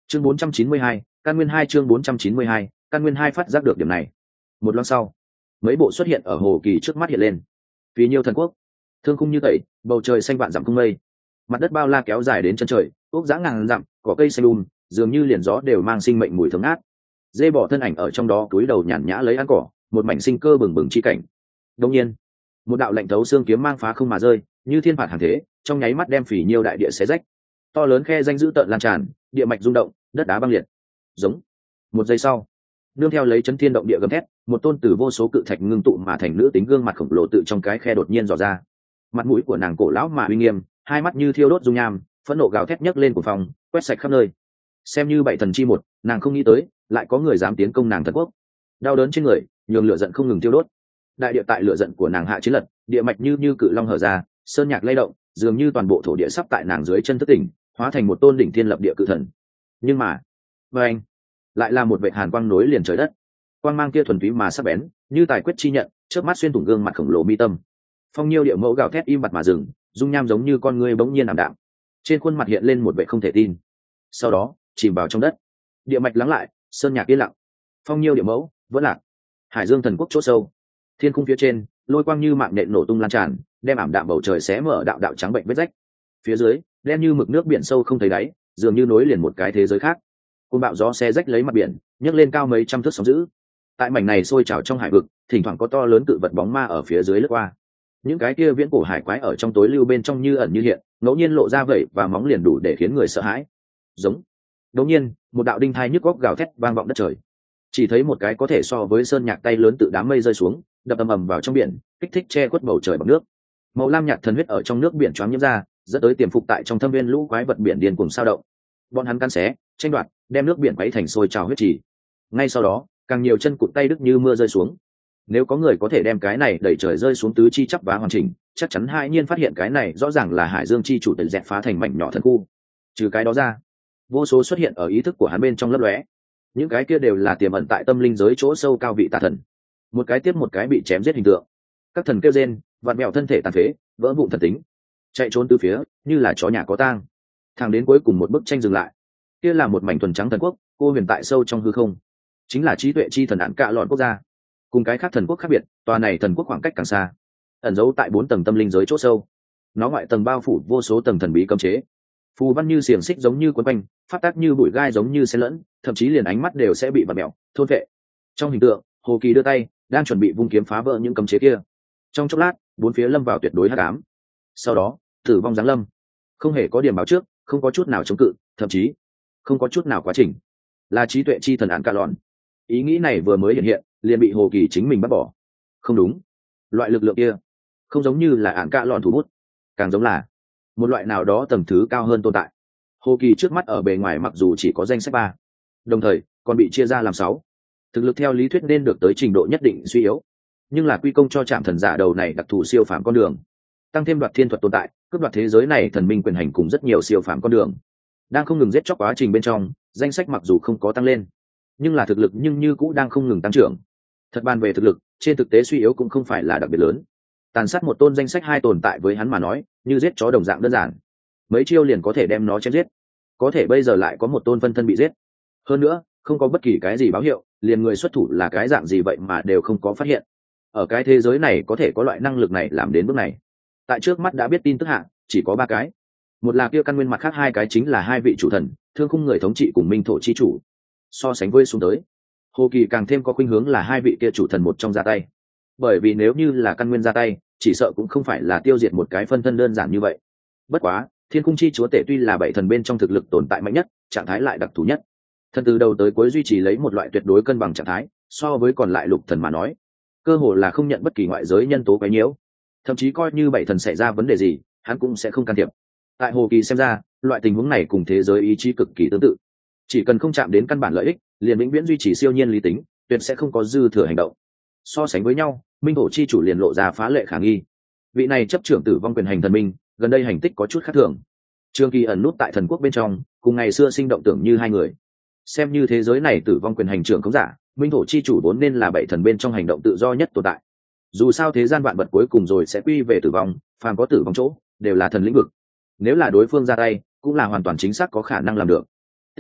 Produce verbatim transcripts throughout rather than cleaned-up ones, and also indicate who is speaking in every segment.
Speaker 1: chương bốn trăm chín mươi hai, căn nguyên hai chương bốn trăm chín mươi hai, căn nguyên hai phát giác được điểm này. Một loan sau, mấy bộ xuất hiện ở Hồ Kỳ trước mắt hiện lên. Vì nhiều thần quốc, thương khung như tẩy, bầu trời xanh vạn dặm không mây, mặt đất bao la kéo dài đến chân trời, ốc dã ngàn dặm, cỏ cây xanh um, dường như liền gió đều mang sinh mệnh mùi thơm ngát. Dê bò thân ảnh ở trong đó cúi đầu nhàn nhã lấy ăn cỏ, một mảnh sinh cơ bừng bừng chi cảnh. Đương nhiên, một đạo lạnh thấu xương kiếm mang phá không mà rơi, như thiên phạt hàng thế, trong nháy mắt đem phỉ nhiêu đại địa xé rách. To lớn khe danh dữ tợn lan tràn, địa mạch rung động, đất đá băng liệt. Giống. Một giây sau, nương theo lấy chấn thiên động địa gầm thét, một tôn tử vô số cự thạch ngưng tụ mà thành nữ tính gương mặt khổng lồ tự trong cái khe đột nhiên dò ra. Mặt mũi của nàng cổ lão mà uy nghiêm, hai mắt như thiêu đốt dung nham, phẫn nộ gào thét nhấc lên của phòng, quét sạch khắp nơi. Xem như bảy thần chi một, nàng không nghĩ tới, lại có người dám tiến công nàng thần quốc. Đau đớn trên người, nhường lửa giận không ngừng thiêu đốt. Đại địa tại lửa giận của nàng hạ chiến lật, địa mạch như như cự long hở ra, sơn nhạc lay động, dường như toàn bộ thổ địa sắp tại nàng dưới chân thức tỉnh, hóa thành một tôn đỉnh thiên lập địa cự thần. Nhưng mà, với anh, lại là một vệt hàn quang nối liền trời đất. Quang mang kia thuần túy mà sắc bén, như tài quyết chi nhận, chớp mắt xuyên thủng gương mặt khổng lồ mi tâm. Phong nhiêu địa mẫu gào thét im bặt mà dừng, dung nham giống như con ngươi bỗng nhiên ảm đạm. Trên khuôn mặt hiện lên một vẻ không thể tin. Sau đó, chìm vào trong đất. Địa mạch lắng lại, sơn nhạc yên lặng. Phong nhiêu địa mẫu, vẫn lạc. Hải Dương thần quốc chỗ sâu. Thiên khung phía trên, lôi quang như mạng nện nổ tung lan tràn, đem ảm đạm bầu trời xé mở đạo đạo trắng bệnh vết rách. Phía dưới, đen như mực nước biển sâu không thấy đáy, dường như nối liền một cái thế giới khác. Cơn bão gió xé rách lấy mặt biển, nhấc lên cao mấy trăm thước sóng dữ. Tại mảnh này sôi trào trong hải vực, thỉnh thoảng có to lớn cự vật bóng ma ở phía dưới lướt qua. Những cái kia viễn cổ hải quái ở trong tối lưu bên trong như ẩn như hiện, ngẫu nhiên lộ ra vẩy và móng liền đủ để khiến người sợ hãi. Giống. Đột nhiên, một đạo đinh thai nhức góc gào thét vang vọng đất trời. Chỉ thấy một cái có thể so với sơn nhạc tay lớn tự đám mây rơi xuống, đập ầm ầm vào trong biển, kích thích che khuất bầu trời bằng nước. Màu lam nhạt thần huyết ở trong nước biển choáng nhiễm ra, dẫn tới tiềm phục tại trong thâm viên lũ quái vật biển điên cuồng sao động. Bọn hắn cắn xé, tranh đoạt, đem nước biển quấy thành sôi trào huyết trì. Ngay sau đó, càng nhiều chân cụt tay đứt như mưa rơi xuống. Nếu có người có thể đem cái này đẩy trời rơi xuống tứ chi chắp vá hoàn chỉnh, chắc chắn hai nhiên phát hiện cái này rõ ràng là Hải Dương chi chủ tận dẹp phá thành mảnh nhỏ thần khu. Trừ cái đó ra, vô số xuất hiện ở ý thức của hắn bên trong lấp lóe. Những cái kia đều là tiềm ẩn tại tâm linh giới chỗ sâu cao vị tà thần. Một cái tiếp một cái bị chém giết hình tượng. Các thần kêu rên, vặn mèo thân thể tàn phế, vỡ vụn thần tính, chạy trốn từ phía, như là chó nhà có tang. Thẳng đến cuối cùng một bức tranh dừng lại. Kia là một mảnh thuần trắng thần quốc, cô huyền tại sâu trong hư không. Chính là trí tuệ chi thần án cạ lọn quốc gia. Cùng cái khác thần quốc khác biệt, tòa này thần quốc khoảng cách càng xa, ẩn giấu tại bốn tầng tâm linh giới chỗ sâu. Nó ngoại tầng bao phủ vô số tầng thần bí cấm chế, phù văn như xiềng xích giống như quấn quanh, phát tác như bụi gai giống như xen lẫn, thậm chí liền ánh mắt đều sẽ bị bật mèo thôn vệ. Trong hình tượng, Hồ Kỳ đưa tay, đang chuẩn bị vung kiếm phá vỡ những cấm chế kia. Trong chốc lát, bốn phía lâm vào tuyệt đối hắc ám. Sau đó, tử vong giáng lâm, không hề có điểm báo trước, không có chút nào chống cự, thậm chí không có chút nào quá trình. Là trí tuệ chi thần án cạ lọn. Ý nghĩ này vừa mới hiện hiện, liền bị Hồ Kỳ chính mình bắt bỏ. Không đúng, loại lực lượng kia không giống như là án cạ lọn thủ bút, càng giống là một loại nào đó tầng thứ cao hơn tồn tại. Hồ Kỳ trước mắt ở bề ngoài mặc dù chỉ có danh sách ba, đồng thời còn bị chia ra làm sáu. Thực lực theo lý thuyết nên được tới trình độ nhất định suy yếu, nhưng là quy công cho trạm thần giả đầu này đặc thù siêu phàm con đường, tăng thêm đoạt thiên thuật tồn tại, cướp đoạt thế giới này thần minh quyền hành cùng rất nhiều siêu phàm con đường, đang không ngừng giết chóc quá trình bên trong, danh sách mặc dù không có tăng lên, nhưng là thực lực nhưng như cũ đang không ngừng tăng trưởng. Thật bàn về thực lực, trên thực tế suy yếu cũng không phải là đặc biệt lớn. Tàn sát một tôn danh sách hai tồn tại với hắn mà nói, như giết chó đồng dạng đơn giản, mấy chiêu liền có thể đem nó chém giết. Có thể bây giờ lại có một tôn phân thân bị giết, hơn nữa không có bất kỳ cái gì báo hiệu, liền người xuất thủ là cái dạng gì vậy mà đều không có phát hiện. Ở cái thế giới này có thể có loại năng lực này làm đến bước này, tại trước mắt đã biết tin tức hạ chỉ có ba cái. Một là kia căn nguyên, mặt khác hai cái chính là hai vị chủ thần, thương khung người thống trị cùng minh thổ chi chủ. So sánh với xuống tới, Hồ Kỳ càng thêm có khuynh hướng là hai vị kia chủ thần một trong ra tay, bởi vì nếu như là căn nguyên ra tay, chỉ sợ cũng không phải là tiêu diệt một cái phân thân đơn giản như vậy. Bất quá, thiên cung chi chúa tể tuy là bảy thần bên trong thực lực tồn tại mạnh nhất, trạng thái lại đặc thù nhất. Thần từ đầu tới cuối duy trì lấy một loại tuyệt đối cân bằng trạng thái, so với còn lại lục thần mà nói, cơ hồ là không nhận bất kỳ ngoại giới nhân tố quấy nhiễu. Thậm chí coi như bảy thần xảy ra vấn đề gì, hắn cũng sẽ không can thiệp. Tại Hồ Kỳ xem ra, loại tình huống này cùng thế giới ý chí cực kỳ tương tự. Chỉ cần không chạm đến căn bản lợi ích, liền vĩnh viễn duy trì siêu nhiên lý tính, tuyệt sẽ không có dư thừa hành động. So sánh với nhau, minh thổ chi chủ liền lộ ra phá lệ khả nghi. Vị này chấp trưởng tử vong quyền hành thần minh, gần đây hành tích có chút khác thường. Trương Kỳ ẩn nút tại thần quốc bên trong, cùng ngày xưa sinh động tưởng như hai người. Xem như thế giới này tử vong quyền hành trưởng không giả, minh thổ chi chủ vốn nên là bảy thần bên trong hành động tự do nhất tồn tại. Dù sao thế gian vạn vật cuối cùng rồi sẽ quy về tử vong, phàm có tử vong chỗ, đều là thần lĩnh vực. Nếu là đối phương ra tay, cũng là hoàn toàn chính xác có khả năng làm được. Tính toán,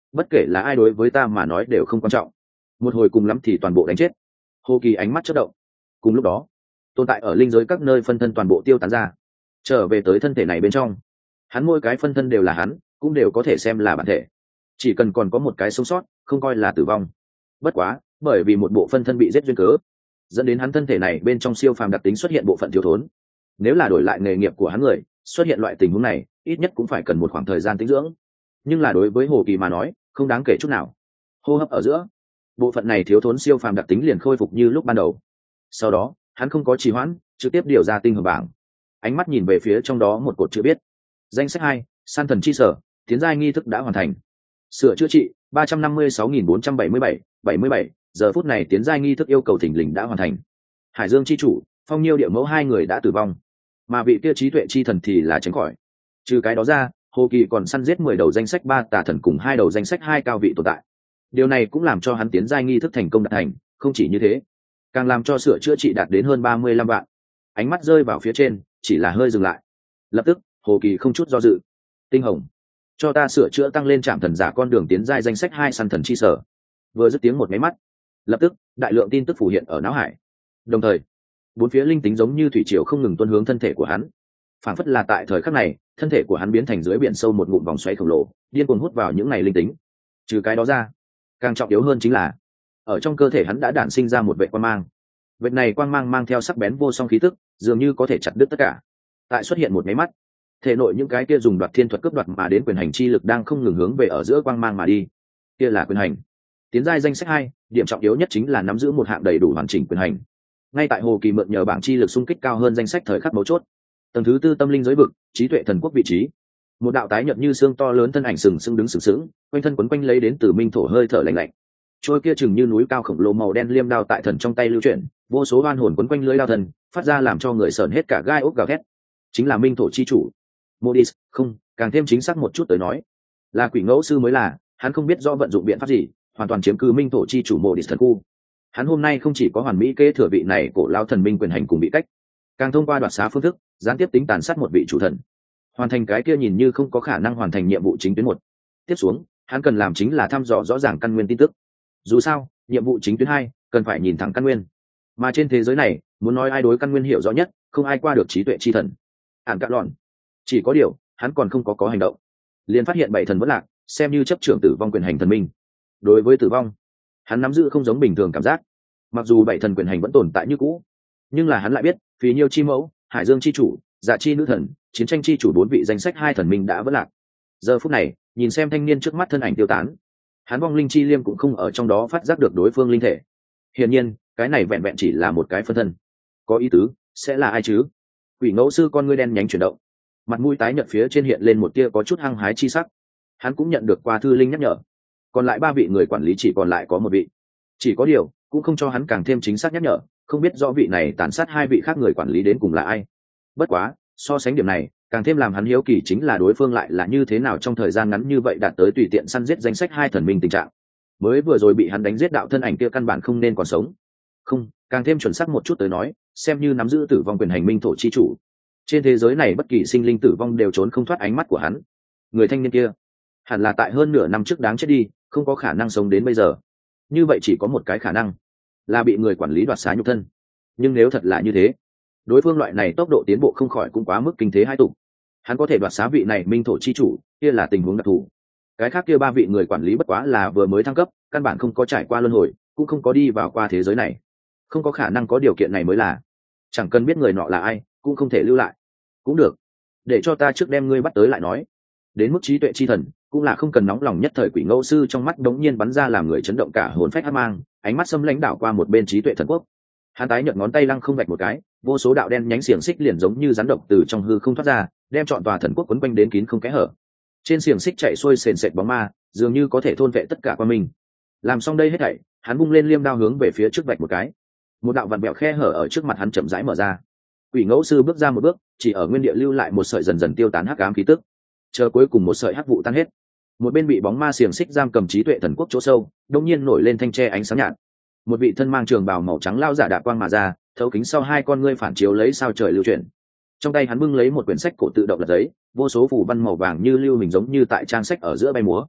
Speaker 1: bất kể là ai đối với ta mà nói đều không quan trọng, một hồi cùng lắm thì toàn bộ đánh chết. Hồ Kỳ ánh mắt chớp động. Cùng lúc đó, tồn tại ở linh giới các nơi phân thân toàn bộ tiêu tán ra, trở về tới thân thể này bên trong. Hắn mỗi cái phân thân đều là hắn, cũng đều có thể xem là bản thể, chỉ cần còn có một cái sống sót không coi là tử vong. Bất quá bởi vì một bộ phân thân bị giết duyên cớ, dẫn đến hắn thân thể này bên trong siêu phàm đặc tính xuất hiện bộ phận thiếu thốn. Nếu là đổi lại nghề nghiệp của hắn người xuất hiện loại tình huống này, ít nhất cũng phải cần một khoảng thời gian tĩnh dưỡng, nhưng là đối với Hồ Kỳ mà nói không đáng kể chút nào. Hô hấp ở giữa, bộ phận này thiếu thốn siêu phàm đặc tính liền khôi phục như lúc ban đầu. Sau đó hắn không có trì hoãn, trực tiếp điều ra tinh hồn bảng, ánh mắt nhìn về phía trong đó một cột chữ biết: danh sách hai, san thần chi sở, tiến giai nghi thức đã hoàn thành, sửa chữa trị ba trăm năm mươi sáu nghìn bốn trăm bảy mươi bảy, bảy mươi bảy. Giờ phút này tiến giai nghi thức yêu cầu thỉnh lình đã hoàn thành. Hải Dương chi chủ, Phong Nhiêu địa mẫu hai người đã tử vong, mà vị kia trí tuệ chi thần thì là tránh khỏi. Trừ cái đó ra, Hồ Kỳ còn săn giết mười đầu danh sách ba tà thần cùng hai đầu danh sách hai cao vị tồn tại. Điều này cũng làm cho hắn tiến giai nghi thức thành công đạt thành, không chỉ như thế, càng làm cho sửa chữa trị đạt đến hơn ba mươi lăm vạn. Ánh mắt rơi vào phía trên, chỉ là hơi dừng lại. Lập tức, Hồ Kỳ không chút do dự. Tinh hồng, cho ta sửa chữa tăng lên trạm thần giả con đường tiến giai danh sách hai săn thần chi sở. Vừa dứt tiếng một máy mắt, lập tức đại lượng tin tức phủ hiện ở não hải. Đồng thời, bốn phía linh tính giống như thủy triều không ngừng tuôn hướng thân thể của hắn. Phản phất là tại thời khắc này, thân thể của hắn biến thành dưới biển sâu một ngụm vòng xoáy khổng lồ, điên cuồng hút vào những này linh tính. Trừ cái đó ra, càng trọng yếu hơn chính là ở trong cơ thể hắn đã đản sinh ra một vệ quang mang. Vệt này quang mang mang theo sắc bén vô song khí tức, dường như có thể chặt đứt tất cả. Tại xuất hiện một máy mắt, thể nội những cái kia dùng đoạt thiên thuật cướp đoạt mà đến quyền hành chi lực đang không ngừng hướng về ở giữa quang mang mà đi. Kia là quyền hành. Tiến giai danh sách hai, điểm trọng yếu nhất chính là nắm giữ một hạng đầy đủ hoàn chỉnh quyền hành. Ngay tại Hồ Kỳ mượn nhờ bảng chi lực xung kích cao hơn danh sách thời khắc mấu chốt, tầng thứ tư tâm linh giới vực, trí tuệ thần quốc vị trí, một đạo tái nhợt như xương to lớn thân ảnh sừng sững đứng sừng sững, quanh thân quấn quanh lấy đến từ minh thổ hơi thở lạnh lạnh. Trôi kia chừng như núi cao khổng lồ màu đen liêm đao tại thần trong tay lưu chuyển, vô số oan hồn quấn quanh lưới đao thần, phát ra làm cho người sởn hết cả gai ốc gào thét. Chính là minh thổ chi chủ Modis, không, càng thêm chính xác một chút tới nói, là quỷ ngẫu sư mới là, hắn không biết do vận dụng biện pháp gì, hoàn toàn chiếm cứ minh thổ chi chủ Modis thần khu. Hắn hôm nay không chỉ có hoàn mỹ kế thừa vị này cổ lao thần minh quyền hành cùng bị cách, càng thông qua đoạt xá phương thức gián tiếp tính tàn sát một vị chủ thần, hoàn thành cái kia nhìn như không có khả năng hoàn thành nhiệm vụ chính tuyến một. Tiếp xuống hắn cần làm chính là thăm dò rõ ràng căn nguyên tin tức. Dù sao nhiệm vụ chính tuyến hai cần phải nhìn thẳng căn nguyên, mà trên thế giới này muốn nói ai đối căn nguyên hiểu rõ nhất, không ai qua được trí tuệ chi thần ản cạn lòn. Chỉ có điều hắn còn không có có hành động, liền phát hiện bảy thần vẫn lạc, xem như chấp trưởng tử vong quyền hành thần minh. Đối với tử vong, hắn nắm giữ không giống bình thường cảm giác. Mặc dù bảy thần quyền hành vẫn tồn tại như cũ, nhưng là hắn lại biết Phí Nhiêu chi mẫu, Hải Dương chi chủ, Dạ chi nữ thần, Chiến tranh chi chủ bốn vị danh sách hai thần minh đã vỡ lạc. Giờ phút này nhìn xem thanh niên trước mắt thân ảnh tiêu tán, hắn vong linh chi liêm cũng không ở trong đó phát giác được đối phương linh thể. Hiển nhiên cái này vẹn vẹn chỉ là một cái phân thân. Có ý tứ sẽ là ai chứ? Quỷ ngẫu sư con ngươi đen nhánh chuyển động, mặt mũi tái nhợt phía trên hiện lên một tia có chút hăng hái chi sắc. Hắn cũng nhận được qua thư linh nhắc nhở, còn lại ba vị người quản lý chỉ còn lại có một vị. Chỉ có điều cũng không cho hắn càng thêm chính xác nhắc nhở, không biết rõ vị này tàn sát hai vị khác người quản lý đến cùng là ai. Bất quá so sánh điểm này, càng thêm làm hắn hiếu kỳ chính là đối phương lại là như thế nào trong thời gian ngắn như vậy đạt tới tùy tiện săn giết danh sách hai thần minh tình trạng. Mới vừa rồi bị hắn đánh giết đạo thân ảnh kia căn bản không nên còn sống. Không, càng thêm chuẩn xác một chút tới nói, xem như nắm giữ tử vong quyền hành minh thổ chi chủ, trên thế giới này bất kỳ sinh linh tử vong đều trốn không thoát ánh mắt của hắn. Người thanh niên kia hẳn là tại hơn nửa năm trước đáng chết đi, không có khả năng sống đến bây giờ. Như vậy chỉ có một cái khả năng, là bị người quản lý đoạt xá nhục thân. Nhưng nếu thật là như thế, đối phương loại này tốc độ tiến bộ không khỏi cũng quá mức kinh thế hai tục. Hắn có thể đoạt xá vị này minh thổ chi chủ, kia là tình huống đặc thù. Cái khác kia ba vị người quản lý bất quá là vừa mới thăng cấp, căn bản không có trải qua luân hồi, cũng không có đi vào qua thế giới này, không có khả năng có điều kiện này mới là. Chẳng cần biết người nọ là ai, cũng không thể lưu lại. Cũng được, để cho ta trước đem ngươi bắt tới lại nói. Đến mức trí tuệ chi thần, cũng là không cần nóng lòng nhất thời. Quỷ ngẫu sư trong mắt đống nhiên bắn ra làm người chấn động cả hồn phách hắc mang, ánh mắt xâm lãnh đảo qua một bên trí tuệ thần quốc. Hắn tái nhợt ngón tay lăng không vạch một cái, vô số đạo đen nhánh xiềng xích liền giống như rắn độc từ trong hư không thoát ra, đem trọn tòa thần quốc quấn quanh đến kín không kẽ hở. Trên xiềng xích chạy xuôi sền sệt bóng ma, dường như có thể thôn vệ tất cả qua mình. Làm xong đây hết thảy, hắn vung lên liêm đao hướng về phía trước vạch một cái, một đạo vặn bẹo khe hở ở trước mặt hắn chậm rãi mở ra. Quỷ ngẫu sư bước ra một bước, chỉ ở nguyên địa lưu lại một sợi dần dần tiêu tán hắc ám khí tức, chờ cuối cùng một sợi hắc vụ tan hết. Một bên bị bóng ma xiềng xích giam cầm trí tuệ thần quốc chỗ sâu, đột nhiên nổi lên thanh tre ánh sáng nhạt. Một vị thân mang trường bào màu trắng lao giả đạp quang mà ra, thấu kính sau hai con ngươi phản chiếu lấy sao trời lưu chuyển. Trong tay hắn bưng lấy một quyển sách cổ tự động lật giấy, vô số phù văn màu vàng như lưu hình giống như tại trang sách ở giữa bay múa.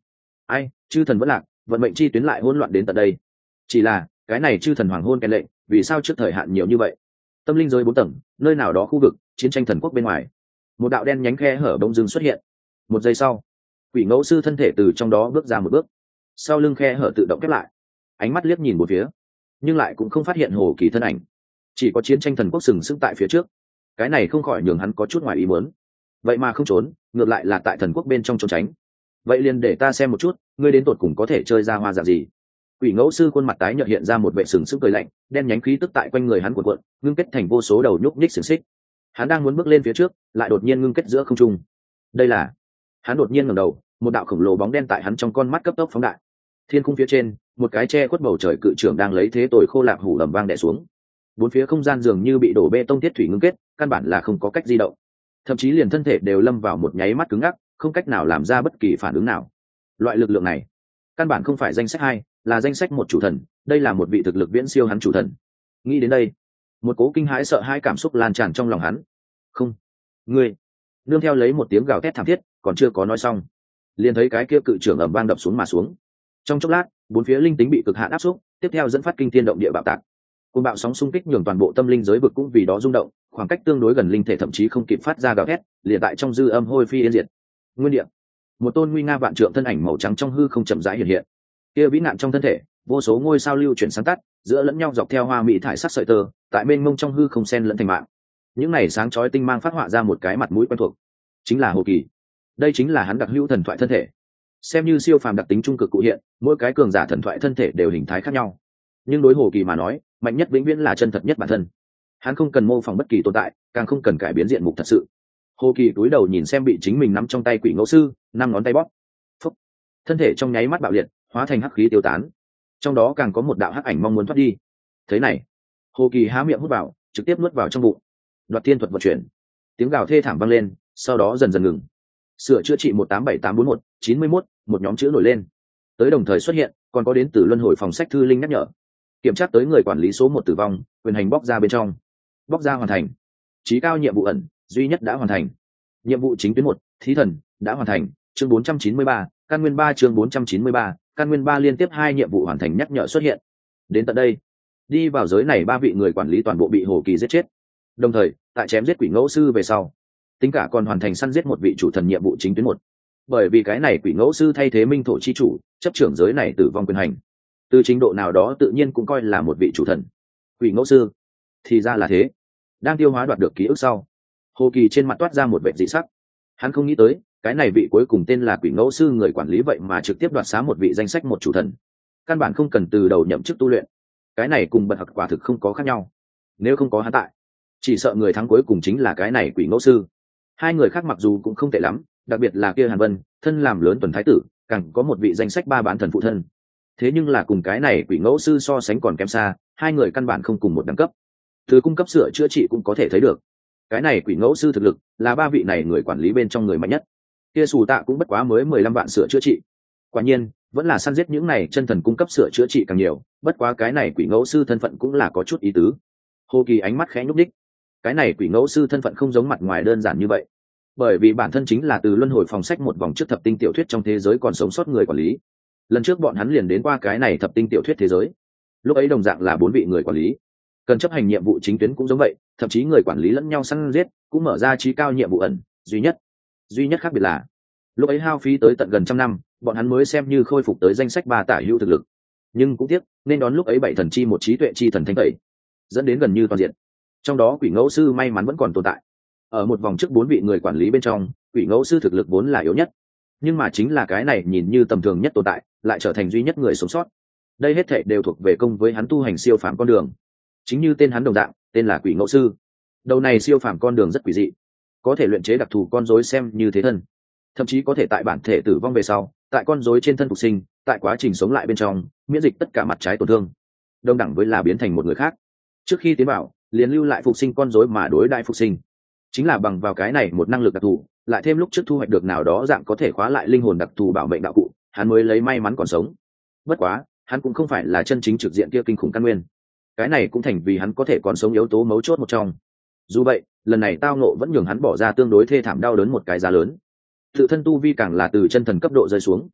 Speaker 1: ai chư thần vẫn lạc, vận mệnh chi tuyến lại hỗn loạn đến tận đây. Chỉ là cái này chư thần hoàng hôn kèn lệnh vì sao trước thời hạn nhiều như vậy? Tâm linh giới bốn tầng, nơi nào đó khu vực chiến tranh thần quốc bên ngoài, một đạo đen nhánh khe hở bỗng dưng xuất hiện. Một giây sau, quỷ ngẫu sư thân thể từ trong đó bước ra một bước, sau lưng khe hở tự động khép lại, ánh mắt liếc nhìn một phía, nhưng lại cũng không phát hiện Hồ Kỳ thân ảnh, chỉ có chiến tranh thần quốc sừng sững tại phía trước. Cái này không khỏi nhường hắn có chút ngoài ý muốn. Vậy mà không trốn, ngược lại là tại thần quốc bên trong trốn tránh. Vậy liền để ta xem một chút, ngươi đến tột cùng có thể chơi ra hoa dạng gì? Quỷ ngẫu sư khuôn mặt tái nhợt hiện ra một vẻ sừng sững cười lạnh, đen nhánh khí tức tại quanh người hắn cuộn cuộn, ngưng kết thành vô số đầu nhúc nhích xiềng xích. Hắn đang muốn bước lên phía trước, lại đột nhiên ngưng kết giữa không trung. Đây là... Hắn đột nhiên ngẩng đầu, một đạo khổng lồ bóng đen tại hắn trong con mắt cấp tốc phóng đại. Thiên khung phía trên, một cái che khuất bầu trời cự trưởng đang lấy thế tồi khô lạp hủ ầm vang đè xuống. Bốn phía không gian dường như bị đổ bê tông thiết thủy ngưng kết, căn bản là không có cách di động. Thậm chí liền thân thể đều lâm vào một nháy mắt cứng ngắc, không cách nào làm ra bất kỳ phản ứng nào. Loại lực lượng này, căn bản không phải danh sách hai, là danh sách một chủ thần, đây là một vị thực lực viễn siêu hắn chủ thần. Nghĩ đến đây, một cố kinh hãi sợ hãi cảm xúc lan tràn trong lòng hắn. Không, ngươi! Nương theo lấy một tiếng gào thét thảm thiết, còn chưa có nói xong, liền thấy cái kia cự trưởng ầm vang đập xuống mà xuống. Trong chốc lát, bốn phía linh tính bị cực hạn áp xúc, tiếp theo dẫn phát kinh thiên động địa bạo tạc. Cơn bạo sóng xung kích nhường toàn bộ tâm linh giới vực cũng vì đó rung động, khoảng cách tương đối gần linh thể thậm chí không kịp phát ra gào thét, liền tại trong dư âm hôi phi yên diệt. Nguyên địa, một tôn nguy nga vạn trượng thân ảnh màu trắng trong hư không chậm rãi hiện hiện. Kia vĩ nạn trong thân thể, vô số ngôi sao lưu chuyển sáng tắt, giữa lẫn nhau dọc theo hoa mỹ thải sắc sợi tơ, tại bên mông trong hư không xen lẫn thành mạng. Những này sáng chói tinh mang phát họa ra một cái mặt mũi quen thuộc, chính là Hồ Kỳ. Đây chính là hắn đặc hữu thần thoại thân thể. Xem như siêu phàm đặc tính trung cực cụ hiện, mỗi cái cường giả thần thoại thân thể đều hình thái khác nhau. Nhưng đối Hồ Kỳ mà nói, mạnh nhất vĩnh viễn là chân thật nhất bản thân. Hắn không cần mô phỏng bất kỳ tồn tại, càng không cần cải biến diện mục thật sự. Hồ Kỳ cúi đầu nhìn xem bị chính mình nắm trong tay quỷ ngẫu sư, năm ngón tay bóp. Phúc. Thân thể trong nháy mắt bạo liệt, hóa thành hắc khí tiêu tán. Trong đó càng có một đạo hắc ảnh mong muốn thoát đi. Thế này, Hồ Kỳ há miệng hút vào, trực tiếp nuốt vào trong bụng. Đoạt thiên thuật vận chuyển. Tiếng gào thê thảm vang lên, sau đó dần dần ngừng. Sửa chữa trị một tám bảy tám bốn một chín mươi mốt, một nhóm chữ nổi lên. Tới đồng thời xuất hiện, còn có đến từ luân hồi phòng sách thư linh nhắc nhở. Kiểm tra tới người quản lý số một tử vong, quyền hành bóc ra bên trong. Bóc ra hoàn thành. Chí cao nhiệm vụ ẩn, duy nhất đã hoàn thành. Nhiệm vụ chính tuyến một, thí thần, đã hoàn thành. Chương bốn trăm chín mươi ba, căn nguyên ba chương bốn trăm chín mươi ba, căn nguyên ba liên tiếp hai nhiệm vụ hoàn thành nhắc nhở xuất hiện. Đến tận đây, đi vào giới này ba vị người quản lý toàn bộ bị Hồ Kỳ giết chết. Đồng thời, tại chém giết quỷ ngẫu sư về sau, tính cả còn hoàn thành săn giết một vị chủ thần nhiệm vụ chính tuyến một. Bởi vì cái này quỷ ngẫu sư thay thế minh thổ chi chủ, chấp trưởng giới này tử vong quyền hành. Từ trình độ nào đó tự nhiên cũng coi là một vị chủ thần. Quỷ ngẫu sư, thì ra là thế. Đang tiêu hóa đoạt được ký ức sau, Hồ Kỳ trên mặt toát ra một vẻ dị sắc. Hắn không nghĩ tới, cái này vị cuối cùng tên là quỷ ngẫu sư người quản lý vậy mà trực tiếp đoạt xá một vị danh sách một chủ thần. Căn bản không cần từ đầu nhậm chức tu luyện. Cái này cùng bật học quả thực không có khác nhau. Nếu không có hắn tại, chỉ sợ người thắng cuối cùng chính là cái này quỷ ngẫu sư. Hai người khác mặc dù cũng không tệ lắm, đặc biệt là kia Hàn Vân, thân làm lớn tuần thái tử, càng có một vị danh sách ba bán thần phụ thân. Thế nhưng là cùng cái này quỷ ngẫu sư so sánh còn kém xa, hai người căn bản không cùng một đẳng cấp. Từ cung cấp sửa chữa trị cũng có thể thấy được, cái này quỷ ngẫu sư thực lực là ba vị này người quản lý bên trong người mạnh nhất. Kia Sù Tạ cũng bất quá mới mười lăm vạn sửa chữa trị. Quả nhiên, vẫn là săn giết những này chân thần cung cấp sửa chữa trị càng nhiều, bất quá cái này quỷ ngẫu sư thân phận cũng là có chút ý tứ. Hồ Kỳ ánh mắt khẽ nhúc đích. Cái này quỷ ngẫu sư thân phận không giống mặt ngoài đơn giản như vậy, bởi vì bản thân chính là từ luân hồi phòng sách một vòng trước thập tinh tiểu thuyết trong thế giới còn sống sót người quản lý. Lần trước bọn hắn liền đến qua cái này thập tinh tiểu thuyết thế giới, lúc ấy đồng dạng là bốn vị người quản lý, cần chấp hành nhiệm vụ chính tuyến cũng giống vậy, thậm chí người quản lý lẫn nhau săn giết, cũng mở ra trí cao nhiệm vụ ẩn. Duy nhất duy nhất khác biệt là lúc ấy hao phí tới tận gần trăm năm, bọn hắn mới xem như khôi phục tới danh sách ba tả hữu thực lực. Nhưng cũng tiếc, nên đón lúc ấy bảy thần chi một trí tuệ chi thần thanh tẩy, dẫn đến gần như toàn diện. Trong đó quỷ ngẫu sư may mắn vẫn còn tồn tại. Ở một vòng trước bốn vị người quản lý bên trong, quỷ ngẫu sư thực lực vốn là yếu nhất, nhưng mà chính là cái này nhìn như tầm thường nhất tồn tại, lại trở thành duy nhất người sống sót. Đây hết thảy đều thuộc về công với hắn tu hành siêu phàm con đường. Chính như tên hắn đồng dạng, tên là quỷ ngẫu sư. Đầu này siêu phàm con đường rất quỷ dị, có thể luyện chế đặc thù con rối xem như thế thân, thậm chí có thể tại bản thể tử vong về sau, tại con rối trên thân phục sinh, tại quá trình sống lại bên trong, miễn dịch tất cả mặt trái tổn thương, đồng đẳng với là biến thành một người khác. Trước khi tiến vào, liền lưu lại phục sinh con rối mà đối đại phục sinh. Chính là bằng vào cái này một năng lực đặc thù, lại thêm lúc trước thu hoạch được nào đó dạng có thể khóa lại linh hồn đặc thù bảo mệnh đạo cụ, hắn mới lấy may mắn còn sống. Bất quá, hắn cũng không phải là chân chính trực diện kia kinh khủng căn nguyên. Cái này cũng thành vì hắn có thể còn sống yếu tố mấu chốt một trong. Dù vậy, lần này tao nộ vẫn nhường hắn bỏ ra tương đối thê thảm đau đớn một cái giá lớn. Tự thân tu vi càng là từ chân thần cấp độ rơi xuống.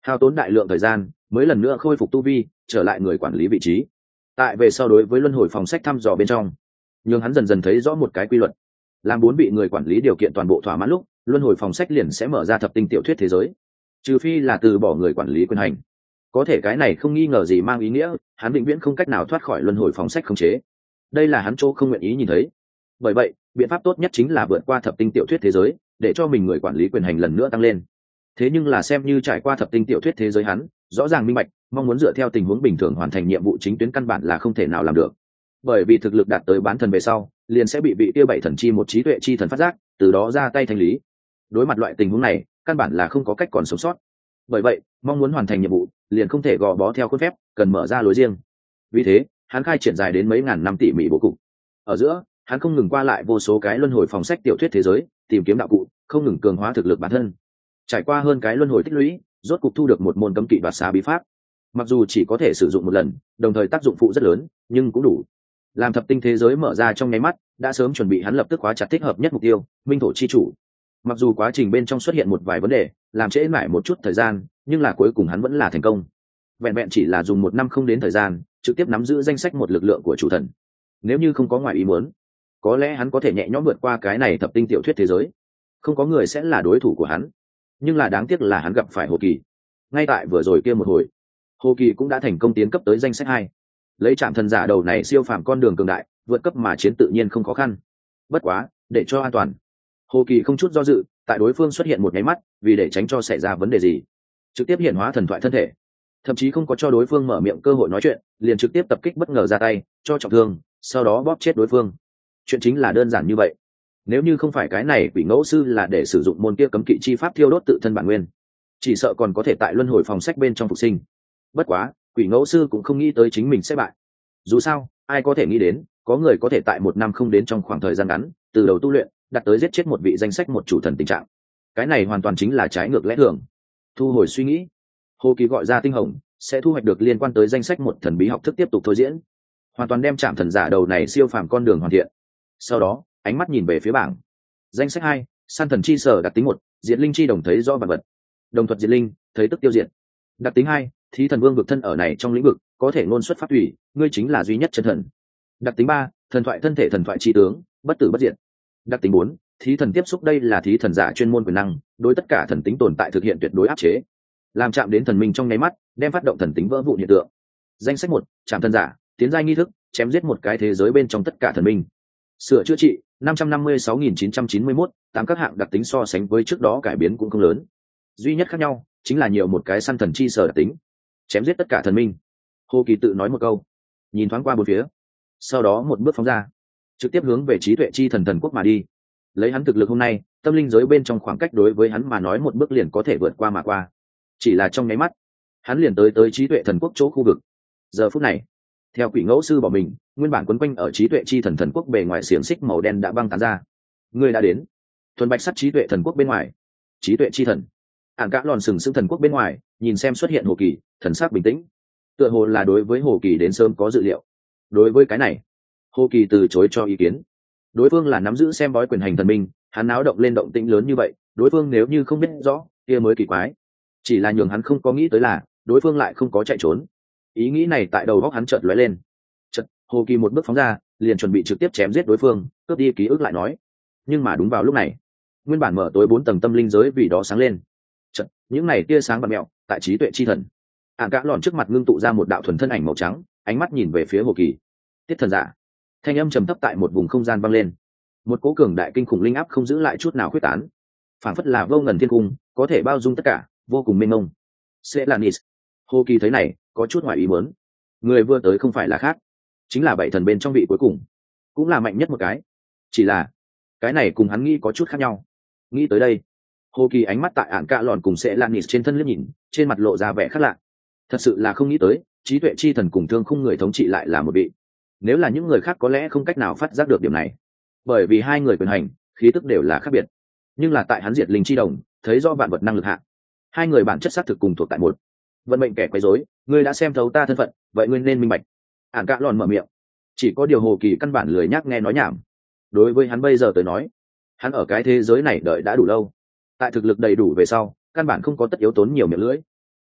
Speaker 1: hao tốn đại lượng thời gian mới lần nữa khôi phục tu vi, trở lại người quản lý vị trí. Tại về sau đối với luân hồi phòng sách thăm dò bên trong, nhưng hắn dần dần thấy rõ một cái quy luật: làm bốn vị người quản lý điều kiện toàn bộ thỏa mãn lúc, luân hồi phòng sách liền sẽ mở ra thập tinh tiểu thuyết thế giới, trừ phi là từ bỏ người quản lý quyền hành. Có thể cái này không nghi ngờ gì mang ý nghĩa hắn vĩnh viễn không cách nào thoát khỏi luân hồi phòng sách khống chế. Đây là hắn chỗ không nguyện ý nhìn thấy. Bởi vậy biện pháp tốt nhất chính là vượt qua thập tinh tiểu thuyết thế giới, để cho mình người quản lý quyền hành lần nữa tăng lên. Thế nhưng là xem như trải qua thập tinh tiểu thuyết thế giới, hắn rõ ràng minh bạch mong muốn dựa theo tình huống bình thường hoàn thành nhiệm vụ chính tuyến căn bản là không thể nào làm được. Bởi vì thực lực đạt tới bán thần về sau liền sẽ bị vị kia bảy thần chi một trí tuệ chi thần phát giác, từ đó ra tay thanh lý. Đối mặt loại tình huống này căn bản là không có cách còn sống sót. Bởi vậy mong muốn hoàn thành nhiệm vụ liền không thể gò bó theo khuôn phép, cần mở ra lối riêng. Vì thế hắn khai triển dài đến mấy ngàn năm tỉ mỉ bố cục. Ở giữa hắn không ngừng qua lại vô số cái luân hồi phòng sách tiểu thuyết thế giới, tìm kiếm đạo cụ, không ngừng cường hóa thực lực bản thân. Trải qua hơn cái luân hồi tích lũy, rốt cục thu được một môn cấm kỵ đoạt xá bí pháp. Mặc dù chỉ có thể sử dụng một lần, đồng thời tác dụng phụ rất lớn, nhưng cũng đủ. Làm thập tinh thế giới mở ra trong nháy mắt, đã sớm chuẩn bị hắn lập tức khóa chặt thích hợp nhất mục tiêu, minh thổ chi chủ. Mặc dù quá trình bên trong xuất hiện một vài vấn đề, làm trễ mãi một chút thời gian, nhưng là cuối cùng hắn vẫn là thành công. Vẹn vẹn chỉ là dùng một năm không đến thời gian, trực tiếp nắm giữ danh sách một lực lượng của chủ thần. Nếu như không có ngoài ý muốn, có lẽ hắn có thể nhẹ nhõm vượt qua cái này thập tinh tiểu thuyết thế giới. Không có người sẽ là đối thủ của hắn. Nhưng là đáng tiếc là hắn gặp phải Hồ Kỳ. Ngay tại vừa rồi kia một hồi, Hồ Kỳ cũng đã thành công tiến cấp tới danh sách hai. Lấy Trảm Thần Giả đầu này siêu phàm con đường cường đại, vượt cấp mà chiến tự nhiên không khó khăn. Bất quá, để cho an toàn, Hồ Kỳ không chút do dự, tại đối phương xuất hiện một nháy mắt, vì để tránh cho xảy ra vấn đề gì, trực tiếp hiện hóa thần thoại thân thể, thậm chí không có cho đối phương mở miệng cơ hội nói chuyện, liền trực tiếp tập kích bất ngờ ra tay, cho trọng thương, sau đó bóp chết đối phương. Chuyện chính là đơn giản như vậy. Nếu như không phải cái này Quỷ Ngẫu Sư là để sử dụng môn kia cấm kỵ chi pháp thiêu đốt tự thân bản nguyên, chỉ sợ còn có thể tại luân hồi phòng sách bên trong phục sinh. Bất quá, Quỷ Ngẫu Sư cũng không nghĩ tới chính mình sẽ bại. Dù sao, ai có thể nghĩ đến, có người có thể tại một năm không đến trong khoảng thời gian ngắn, từ đầu tu luyện, đạt tới giết chết một vị danh sách một chủ thần tình trạng. Cái này hoàn toàn chính là trái ngược lẽ thường. Thu hồi suy nghĩ, Hồ Kỳ gọi ra tinh hồng, sẽ thu hoạch được liên quan tới danh sách một thần bí học thức tiếp tục thôi diễn, hoàn toàn đem Trảm Thần Giả đầu này siêu phàm con đường hoàn thiện. Sau đó ánh mắt nhìn về phía bảng danh sách hai, San Thần Chi Sở đặc tính một, Diệt Linh Chi đồng thấy rõ vật vật, đồng thuật diệt linh, thấy tức tiêu diệt. Đặc tính hai, Thí Thần Vương vực thân ở này trong lĩnh vực có thể ngôn xuất pháp thủy, ngươi chính là duy nhất chân thần. Đặc tính ba, thần thoại thân thể thần thoại chi tướng, bất tử bất diệt. Đặc tính bốn, Thí Thần tiếp xúc, đây là thí thần giả chuyên môn quyền năng, đối tất cả thần tính tồn tại thực hiện tuyệt đối áp chế, làm chạm đến thần minh trong nháy mắt đem phát động thần tính vỡ vụn hiện tượng. Danh sách một, Trảm Thần Giả, tiến giai nghi thức, chém giết một cái thế giới bên trong tất cả thần minh. Sửa chữa trị năm trăm năm mươi sáu nghìn chín trăm chín mươi mốt, tám các hạng đặc tính so sánh với trước đó cải biến cũng không lớn. Duy nhất khác nhau chính là nhiều một cái Săn Thần Chi Sở đặc tính, chém giết tất cả thần minh. Hồ Kỳ tự nói một câu, nhìn thoáng qua bốn phía, sau đó một bước phóng ra, trực tiếp hướng về trí tuệ chi thần thần quốc mà đi. Lấy hắn thực lực hôm nay, tâm linh giới bên trong khoảng cách đối với hắn mà nói một bước liền có thể vượt qua mà qua. Chỉ là trong nháy mắt, hắn liền tới tới trí tuệ thần quốc chỗ khu vực. Giờ phút này, theo Quỷ Ngẫu Sư bỏ mình, nguyên bản quấn quanh ở trí tuệ chi thần thần quốc bề ngoài xiềng xích màu đen đã băng tán ra. Người đã đến. Thuần bạch sắt trí tuệ thần quốc bên ngoài, trí tuệ chi thần ạn cả lòn sừng sững thần quốc bên ngoài, nhìn xem xuất hiện Hồ Kỳ, thần sắc bình tĩnh, tựa hồ là đối với Hồ Kỳ đến sớm có dự liệu. Đối với cái này, Hồ Kỳ từ chối cho ý kiến. Đối phương là nắm giữ xem bói quyền hành thần minh, hắn náo động lên động tĩnh lớn như vậy, đối phương nếu như không biết rõ, kia mới kỳ quái. Chỉ là nhường hắn không có nghĩ tới là, đối phương lại không có chạy trốn. Ý nghĩ này tại đầu óc hắn chợt lóe lên. Chợt, Hồ Kỳ một bước phóng ra, liền chuẩn bị trực tiếp chém giết đối phương, cướp đi ký ức lại nói. Nhưng mà đúng vào lúc này, nguyên bản mở tối bốn tầng tâm linh giới vì đó sáng lên. Chợt, những này tia sáng bật mẹo, tại trí tuệ chi thần, ạn cả lòn trước mặt ngưng tụ ra một đạo thuần thân ảnh màu trắng, ánh mắt nhìn về phía Hồ Kỳ. Tiết thần giả. Thanh âm trầm thấp tại một vùng không gian vang lên. Một cỗ cường đại kinh khủng linh áp không giữ lại chút nào khuyết tán, phảng phất là vô ngần thiên cung, có thể bao dung tất cả, vô cùng mênh mông. Selanis. Hồ Kỳ thấy này, có chút ngoài ý muốn. Người vừa tới không phải là khác, chính là bảy thần bên trong vị cuối cùng, cũng là mạnh nhất một cái. Chỉ là cái này cùng hắn nghĩ có chút khác nhau. Nghĩ tới đây, Hồ Kỳ ánh mắt tại ạn cạ lòn cùng Selanis trên thân liếc nhìn, trên mặt lộ ra vẻ khác lạ. Thật sự là không nghĩ tới, trí tuệ chi thần cùng thương khung người thống trị lại là một vị. Nếu là những người khác có lẽ không cách nào phát giác được điểm này, bởi vì hai người quyền hành, khí tức đều là khác biệt. Nhưng là tại hắn diệt linh chi đồng, thấy do vạn vật năng lực hạ, hai người bản chất xác thực cùng thuộc tại một. Vận mệnh kẻ quấy rối, ngươi đã xem thấu ta thân phận, vậy ngươi nên minh bạch. Ản Cạ Lòn mở miệng, chỉ có điều Hồ Kỳ căn bản lười nhắc nghe nói nhảm. Đối với hắn bây giờ tới nói, hắn ở cái thế giới này đợi đã đủ lâu, tại thực lực đầy đủ về sau, căn bản không có tất yếu tốn nhiều miệng lưỡi.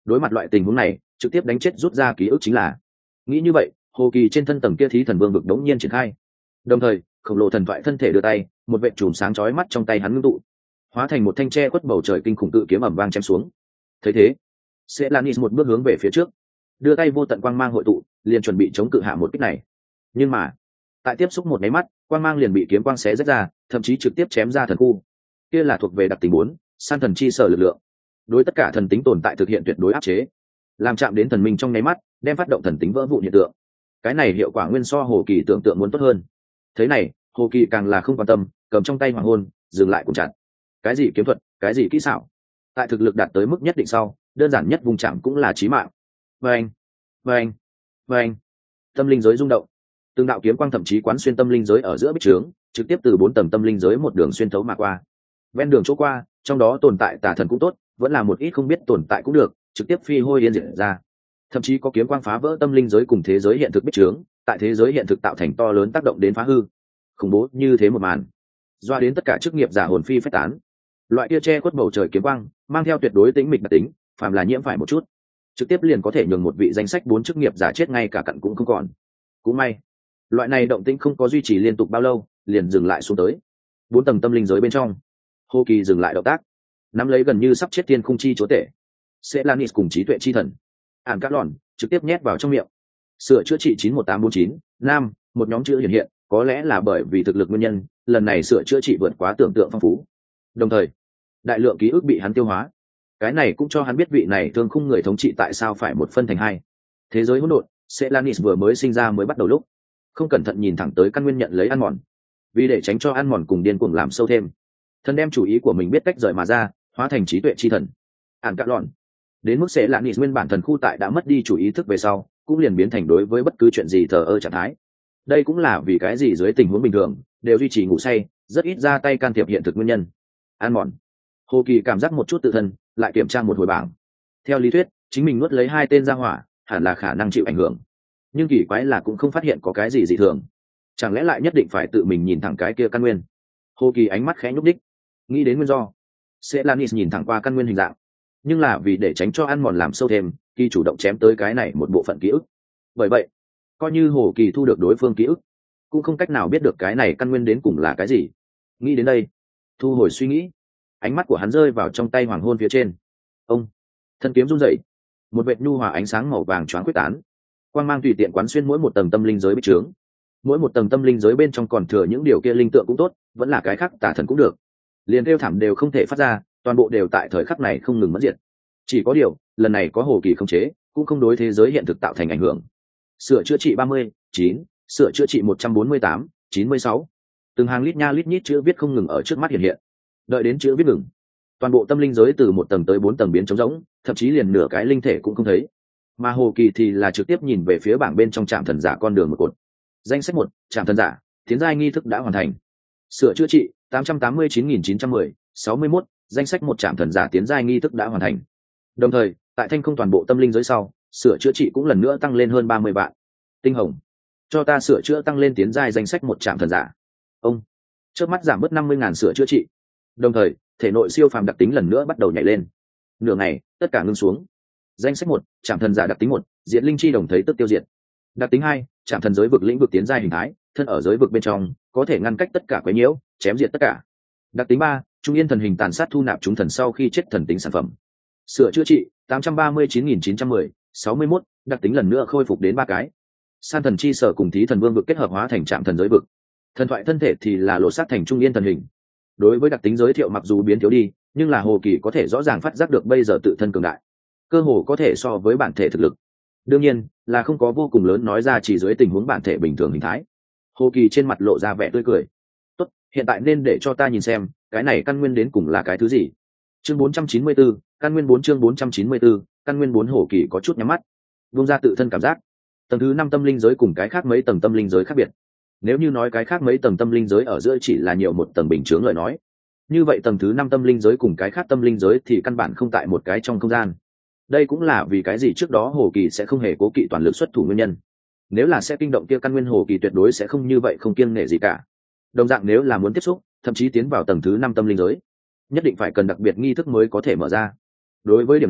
Speaker 1: đối mặt loại tình huống này trực tiếp đánh chết rút ra ký ức chính là nghĩ như vậy. Hồ Kỳ trên thân tầng kia thí thần vương vực đống nhiên triển khai, đồng thời khổng lồ thần thoại thân thể đưa tay, một vệ chùm sáng chói mắt trong tay hắn ngưng tụ, hóa thành một thanh tre quất bầu trời kinh khủng tự kiếm ẩm vang chém xuống. Thấy thế, Selanis một bước hướng về phía trước, đưa tay vô tận quang mang hội tụ, liền chuẩn bị chống cự hạ một kích này. Nhưng mà tại tiếp xúc một máy mắt, quang mang liền bị kiếm quang xé rách ra, thậm chí trực tiếp chém ra thần khu. Kia là thuộc về đặc tính bốn san thần chi sở lực lượng, đối tất cả thần tính tồn tại thực hiện tuyệt đối áp chế, làm chạm đến thần minh trong nháy mắt đem phát động thần tính vỡ vụn hiện tượng. Cái này hiệu quả nguyên so Hồ Kỳ tưởng tượng muốn tốt hơn. Thế này Hồ Kỳ càng là không quan tâm, cầm trong tay hoàng hôn dừng lại cùng chặt. Cái gì kiếm thuật, cái gì kỹ xảo, tại thực lực đạt tới mức nhất định sau, đơn giản nhất vùng chạm cũng là chí mạng. Vâng, vâng, vâng. Tâm linh giới rung động, từng đạo kiếm quang thậm chí quán xuyên tâm linh giới ở giữa bích trướng, trực tiếp từ bốn tầng tâm linh giới một đường xuyên thấu mà qua. Ven đường chỗ qua, trong đó tồn tại tà thần cũng tốt, vẫn là một ít không biết tồn tại cũng được, trực tiếp phi hôi yên diệt ra. Thậm chí có kiếm quang phá vỡ tâm linh giới cùng thế giới hiện thực bích trướng, tại thế giới hiện thực tạo thành to lớn tác động đến phá hư. Khủng bố như thế một màn, doa đến tất cả chức nghiệp giả hồn phi phách tán. Loại kia che khuất bầu trời kiếm quang, mang theo tuyệt đối tĩnh mịch đặc tính, phàm là nhiễm phải một chút, trực tiếp liền có thể nhường một vị danh sách bốn chức nghiệp giả chết ngay cả cặn cũng không còn. Cũng may, loại này động tĩnh không có duy trì liên tục bao lâu, liền dừng lại xuống tới. Bốn tầng tâm linh giới bên trong, Hồ Kỳ dừng lại động tác, nắm lấy gần như sắp chết tiên khung chi chúa tể Selanis cùng trí tuệ chi thần ản các lòn, trực tiếp nhét vào trong miệng. Sửa chữa trị chín một tám bốn chín nam, một nhóm chữ hiện hiện, có lẽ là bởi vì thực lực nguyên nhân, lần này sửa chữa trị vượt quá tưởng tượng phong phú. Đồng thời, đại lượng ký ức bị hắn tiêu hóa. Cái này cũng cho hắn biết vị này thương khung người thống trị tại sao phải một phân thành hai. Thế giới hỗn độn, Selanis vừa mới sinh ra mới bắt đầu lúc, không cẩn thận nhìn thẳng tới căn nguyên nhận lấy ăn mòn. Vì để tránh cho ăn mòn cùng điên cuồng làm sâu thêm, thần đem chủ ý của mình biết cách rời mà ra, hóa thành trí tuệ chi thần ản cạ lòn. Đến mức sẽ là nị nguyên bản thần khu tại đã mất đi chủ ý thức về sau, cũng liền biến thành đối với bất cứ chuyện gì thờ ơ trạng thái. Đây cũng là vì cái gì dưới tình huống bình thường đều duy trì ngủ say, rất ít ra tay can thiệp hiện thực nguyên nhân. Ăn mòn. Hồ Kỳ cảm giác một chút tự thân, lại kiểm tra một hồi bảng. Theo lý thuyết, chính mình nuốt lấy hai tên ra hỏa, hẳn là khả năng chịu ảnh hưởng. Nhưng kỳ quái là cũng không phát hiện có cái gì dị thường. Chẳng lẽ lại nhất định phải tự mình nhìn thẳng cái kia căn nguyên? Hồ Kỳ ánh mắt khẽ nhúc đích, nghĩ đến nguyên do. Selanis nhìn thẳng qua căn nguyên hình dạng, nhưng là vì để tránh cho ăn mòn làm sâu thêm, Kỳ chủ động chém tới cái này một bộ phận ký ức. Bởi vậy, coi như Hồ Kỳ thu được đối phương ký ức, cũng không cách nào biết được cái này căn nguyên đến cùng là cái gì. Nghĩ đến đây, thu hồi suy nghĩ, ánh mắt của hắn rơi vào trong tay hoàng hôn phía trên. Ông, thân kiếm rung rẩy, một vệt nhu hòa ánh sáng màu vàng choáng quyết tán, quang mang tùy tiện quán xuyên mỗi một tầng tâm linh giới bích trướng. Mỗi một tầng tâm linh giới bên trong còn thừa những điều kia linh tượng cũng tốt, vẫn là cái khác tà thần cũng được, liền kêu thảm đều không thể phát ra, toàn bộ đều tại thời khắc này không ngừng mất diệt. Chỉ có điều, lần này có Hồ Kỳ khống chế, cũng không đối thế giới hiện thực tạo thành ảnh hưởng. Sửa chữa trị ba mươi chín, sửa chữa trị một trăm bốn mươi tám, chín mươi sáu. Từng hàng lít nha lít nhít chữ viết không ngừng ở trước mắt hiện hiện. Đợi đến chữ viết ngừng, toàn bộ tâm linh giới từ một tầng tới bốn tầng biến trống rỗng, thậm chí liền nửa cái linh thể cũng không thấy. Mà Hồ Kỳ thì là trực tiếp nhìn về phía bảng bên trong trạm thần giả con đường một cột. Danh sách một, trạm thần giả, tiến giai nghi thức đã hoàn thành. Sửa chữa trị tám trăm tám mươi chín nghìn chín trăm mười, sáu mươi mốt, danh sách một trạm thần giả tiến giai nghi thức đã hoàn thành. Đồng thời, tại thanh không toàn bộ tâm linh giới sau, sửa chữa trị cũng lần nữa tăng lên hơn ba mươi vạn. Tinh hồng, cho ta sửa chữa tăng lên tiến giai danh sách một trạm thần giả. Ông, trước mắt giảm bớt năm mươi ngàn sửa chữa trị. Đồng thời, thể nội siêu phàm đặc tính lần nữa bắt đầu nhảy lên. Nửa ngày, tất cả ngưng xuống. Danh sách một, trạm thần giả đặc tính một, diện linh chi đồng thấy tức tiêu diệt. Đặc tính hai, trạm thần giới vực lĩnh vực tiến giai hình thái, thân ở giới vực bên trong, có thể ngăn cách tất cả quấy nhiễu, chém diệt tất cả. Đặc tính ba, trung yên thần hình tàn sát thu nạp chúng thần sau khi chết thần tính sản phẩm. Sửa chữa trị tám trăm ba mươi chín nghìn chín trăm mười, sáu mươi mốt, đặc tính lần nữa khôi phục đến ba cái. San thần chi sở cùng thí thần vương vực kết hợp hóa thành trạm thần giới vực. Thần thoại thân thể thì là lột xác thành trung yên thần hình. Đối với đặc tính giới thiệu mặc dù biến thiếu đi, nhưng là Hồ Kỳ có thể rõ ràng phát giác được bây giờ tự thân cường đại, cơ hồ có thể so với bản thể thực lực. Đương nhiên là không có vô cùng lớn nói ra chỉ dưới tình huống bản thể bình thường hình thái. Hồ Kỳ trên mặt lộ ra vẻ tươi cười. Tốt, hiện tại nên để cho ta nhìn xem cái này căn nguyên đến cùng là cái thứ gì. Chương bốn trăm chín mươi bốn, căn nguyên bốn chương bốn trăm chín mươi bốn, căn nguyên bốn. Hồ Kỳ có chút nhắm mắt, buông ra tự thân cảm giác. Tầng thứ năm tâm linh giới cùng cái khác mấy tầng tâm linh giới khác biệt. Nếu như nói cái khác mấy tầng tâm linh giới ở giữa chỉ là nhiều một tầng bình chướng lời nói, như vậy tầng thứ năm tâm linh giới cùng cái khác tâm linh giới thì căn bản không tại một cái trong không gian. Đây cũng là vì cái gì trước đó Hồ Kỳ sẽ không hề cố kỵ toàn lực xuất thủ nguyên nhân. Nếu là sẽ kinh động kia căn nguyên, Hồ Kỳ tuyệt đối sẽ không như vậy, không kiêng nể gì cả. Đồng dạng nếu là muốn tiếp xúc, thậm chí tiến vào tầng thứ năm tâm linh giới, nhất định phải cần đặc biệt nghi thức mới có thể mở ra. Đối với điểm này,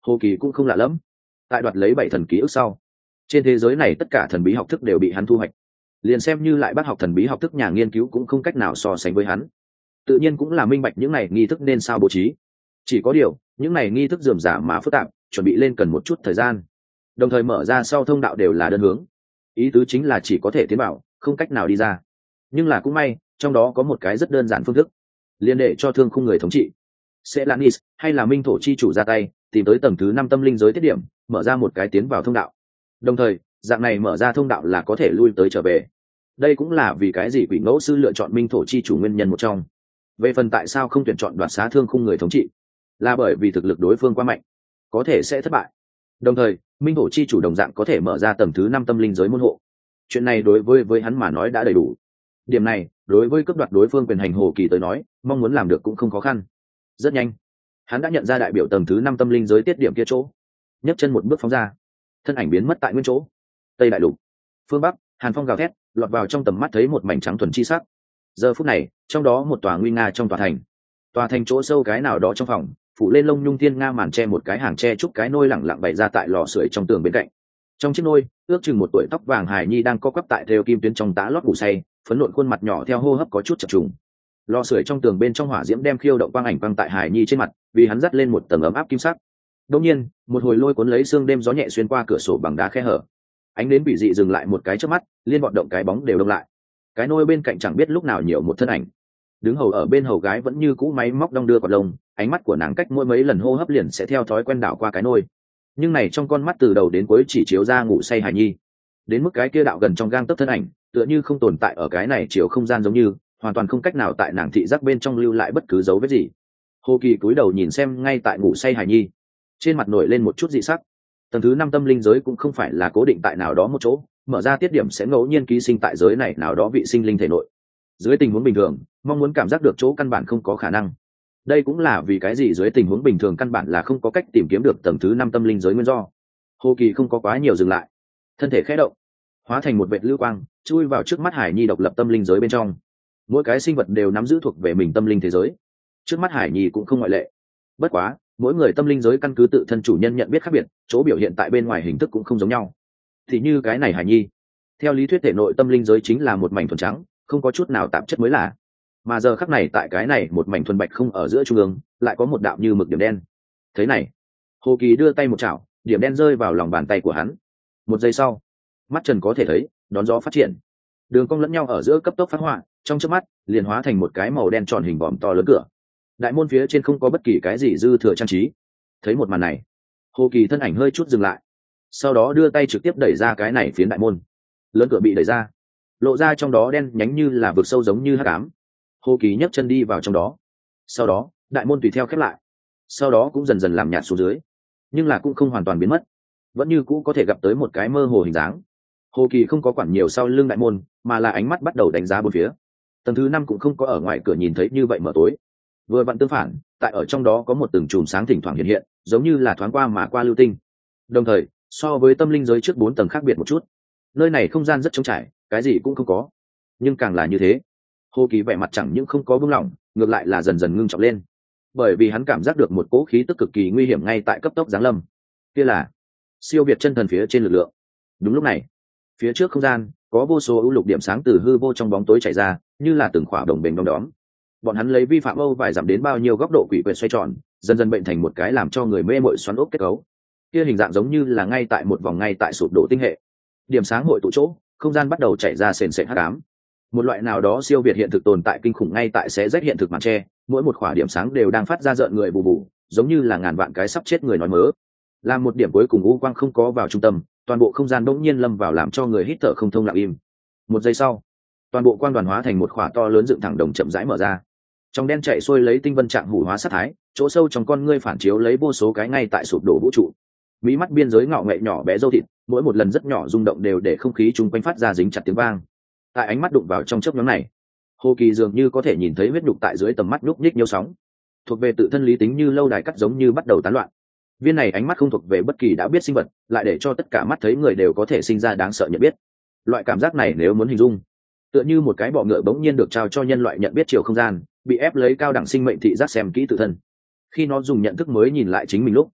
Speaker 1: Hồ Kỳ cũng không lạ lẫm. Tại đoạt lấy bảy thần ký ức sau, trên thế giới này tất cả thần bí học thức đều bị hắn thu hoạch. Liền xem như lại bác học thần bí học thức nhà nghiên cứu cũng không cách nào so sánh với hắn. Tự nhiên cũng là minh bạch những này nghi thức nên sao bố trí. Chỉ có điều, những này nghi thức rườm rà mà phức tạp, chuẩn bị lên cần một chút thời gian. Đồng thời mở ra sau thông đạo đều là đơn hướng. Ý tứ chính là chỉ có thể tiến vào, không cách nào đi ra. Nhưng là cũng may, trong đó có một cái rất đơn giản phương thức, liên đệ cho thương khung người thống trị Selanis hay là minh thổ chi chủ ra tay, tìm tới tầng thứ năm tâm linh giới tiết điểm, mở ra một cái tiến vào thông đạo. Đồng thời, dạng này mở ra thông đạo là có thể lui tới trở về. Đây cũng là vì cái gì quỷ ngẫu sư lựa chọn minh thổ chi chủ nguyên nhân một trong. Về phần tại sao không tuyển chọn đoạt xá thương khung người thống trị, là bởi vì thực lực đối phương quá mạnh, có thể sẽ thất bại. Đồng thời, minh thổ chi chủ đồng dạng có thể mở ra tầng thứ năm tâm linh giới môn hộ. Chuyện này đối với với hắn mà nói đã đầy đủ. Điểm này, đối với cấp đoạt đối phương quyền hành Hồ Kỳ tới nói, mong muốn làm được cũng không khó khăn. Rất nhanh, hắn đã nhận ra đại biểu tầng thứ năm tâm linh giới tiết điểm kia chỗ, nhấc chân một bước phóng ra, thân ảnh biến mất tại nguyên chỗ. Tây đại lục, phương bắc, hàn phong gào thét, lọt vào trong tầm mắt thấy một mảnh trắng thuần chi sắc. Giờ phút này, trong đó một tòa nguy nga trong tòa thành, tòa thành chỗ sâu cái nào đó trong phòng, phủ lên lông nhung thiên nga màn che một cái hàng tre trúc cái nôi lẳng lặng bày ra tại lò sưởi trong tường bên cạnh. Trong chiếc nôi, ước chừng một tuổi tóc vàng hài nhi đang co quắp tại theo kim tuyến trong tá lót ngủ say, phấn nộn khuôn mặt nhỏ theo hô hấp có chút chập trùng. Lò sưởi trong tường bên trong hỏa diễm đem khiêu động quang ảnh quang tại hài nhi trên mặt, vì hắn dắt lên một tầng ấm áp kim sắc. Đột nhiên, một hồi lôi cuốn lấy xương đêm gió nhẹ xuyên qua cửa sổ bằng đá khe hở. Ánh đến bị dị dừng lại một cái chớp mắt, liên bọn động cái bóng đều đông lại. Cái nôi bên cạnh chẳng biết lúc nào nhiều một thân ảnh. Đứng hầu ở bên hầu gái vẫn như cũ máy móc đong đưa quạt lông, ánh mắt của nàng cách mỗi mấy lần hô hấp liền sẽ theo thói quen đảo qua cái nôi. Nhưng này trong con mắt từ đầu đến cuối chỉ chiếu ra ngủ say hài nhi. Đến mức cái kia đạo gần trong gang tấc thân ảnh, tựa như không tồn tại ở cái này chiều không gian giống như, hoàn toàn không cách nào tại nàng thị giác bên trong lưu lại bất cứ dấu vết gì. Hồ Kỳ cúi đầu nhìn xem ngay tại ngủ say hài nhi, trên mặt nổi lên một chút dị sắc. Tầng thứ năm tâm linh giới cũng không phải là cố định tại nào đó một chỗ, mở ra tiết điểm sẽ ngẫu nhiên ký sinh tại giới này nào đó vị sinh linh thể nội. Dưới tình huống bình thường, mong muốn cảm giác được chỗ căn bản không có khả năng. Đây cũng là vì cái gì dưới tình huống bình thường căn bản là không có cách tìm kiếm được tầng thứ năm tâm linh giới nguyên do. Hồ Kỳ không có quá nhiều dừng lại, thân thể khẽ động, hóa thành một vệt lưu quang, chui vào trước mắt Hải Nhi độc lập tâm linh giới bên trong. Mỗi cái sinh vật đều nắm giữ thuộc về mình tâm linh thế giới, trước mắt Hải Nhi cũng không ngoại lệ. Bất quá, mỗi người tâm linh giới căn cứ tự thân chủ nhân nhận biết khác biệt, chỗ biểu hiện tại bên ngoài hình thức cũng không giống nhau. Thì như cái này Hải Nhi, theo lý thuyết thể nội tâm linh giới chính là một mảnh thuần trắng, không có chút nào tạp chất mới lạ. Mà giờ khắc này tại cái này một mảnh thuần bạch không ở giữa trung ương, lại có một đạo như mực điểm đen. Thế này, Hồ Kỳ đưa tay một chảo, điểm đen rơi vào lòng bàn tay của hắn. Một giây sau, mắt Trần có thể thấy, đón gió phát triển, đường cong lẫn nhau ở giữa cấp tốc phát họa, trong chớp mắt liền hóa thành một cái màu đen tròn hình vòm to lớn cửa. Đại môn phía trên không có bất kỳ cái gì dư thừa trang trí. Thấy một màn này, Hồ Kỳ thân ảnh hơi chút dừng lại, sau đó đưa tay trực tiếp đẩy ra cái này phiến đại môn. Lớn cửa bị đẩy ra, lộ ra trong đó đen nhánh như là vực sâu giống như hắc ám. Hồ Kỳ nhấc chân đi vào trong đó, sau đó đại môn tùy theo khép lại, sau đó cũng dần dần làm nhạt xuống dưới, nhưng là cũng không hoàn toàn biến mất, vẫn như cũ có thể gặp tới một cái mơ hồ hình dáng. Hồ Kỳ không có quản nhiều sau lưng đại môn, mà là ánh mắt bắt đầu đánh giá bốn phía. Tầng thứ năm cũng không có ở ngoài cửa nhìn thấy như vậy mở tối, vừa vặn tương phản, tại ở trong đó có một từng chùm sáng thỉnh thoảng hiện hiện, giống như là thoáng qua mà qua lưu tinh. Đồng thời, so với tâm linh giới trước bốn tầng khác biệt một chút, nơi này không gian rất trống trải, cái gì cũng không có. Nhưng càng là như thế, Hồ Kỳ vẻ mặt chẳng những không có buông lỏng, ngược lại là dần dần ngưng trọng lên, bởi vì hắn cảm giác được một cỗ khí tức cực kỳ nguy hiểm ngay tại cấp tốc giáng lâm. Kia là siêu việt chân thần phía trên lực lượng. Đúng lúc này, phía trước không gian có vô số ưu lục điểm sáng từ hư vô trong bóng tối chảy ra, như là từng khỏa đồng bền đom đóm. Bọn hắn lấy vi phạm âu vài giảm đến bao nhiêu góc độ quỷ quyệt xoay tròn, dần dần bệnh thành một cái làm cho người mê mội xoắn ốc kết cấu. Kia hình dạng giống như là ngay tại một vòng ngay tại sụp đổ tinh hệ. Điểm sáng hội tụ chỗ, không gian bắt đầu chảy ra sền sệt hắc ám. Một loại nào đó siêu việt hiện thực tồn tại kinh khủng ngay tại xé rách hiện thực màn tre, mỗi một khỏa điểm sáng đều đang phát ra rợn người bù bù, giống như là ngàn vạn cái sắp chết người nói mớ. Làm một điểm cuối cùng u quang không có vào trung tâm, toàn bộ không gian bỗng nhiên lâm vào làm cho người hít thở không thông lặng im. Một giây sau, toàn bộ quang đoàn hóa thành một khỏa to lớn dựng thẳng đồng chậm rãi mở ra. Trong đen chạy xuôi lấy tinh vân trạng hủ hóa sát thái, chỗ sâu trong con ngươi phản chiếu lấy vô số cái ngay tại sụp đổ vũ trụ. Mí mắt biên giới ngọ nghệ nhỏ bé dâu thịt, mỗi một lần rất nhỏ rung động đều để không khí chung quanh phát ra dính chặt tiếng vang. Tại ánh mắt đụng vào trong chớp nhoáng này, Hồ Kỳ dường như có thể nhìn thấy huyết nhục tại dưới tầm mắt nhúc nhích nhiều sóng, thuộc về tự thân lý tính như lâu đài cắt giống như bắt đầu tán loạn. Viên này ánh mắt không thuộc về bất kỳ đã biết sinh vật, lại để cho tất cả mắt thấy người đều có thể sinh ra đáng sợ nhận biết. Loại cảm giác này nếu muốn hình dung, tựa như một cái bọ ngựa bỗng nhiên được trao cho nhân loại nhận biết chiều không gian, bị ép lấy cao đẳng sinh mệnh thị giác xem kỹ tự thân. Khi nó dùng nhận thức mới nhìn lại chính mình lúc,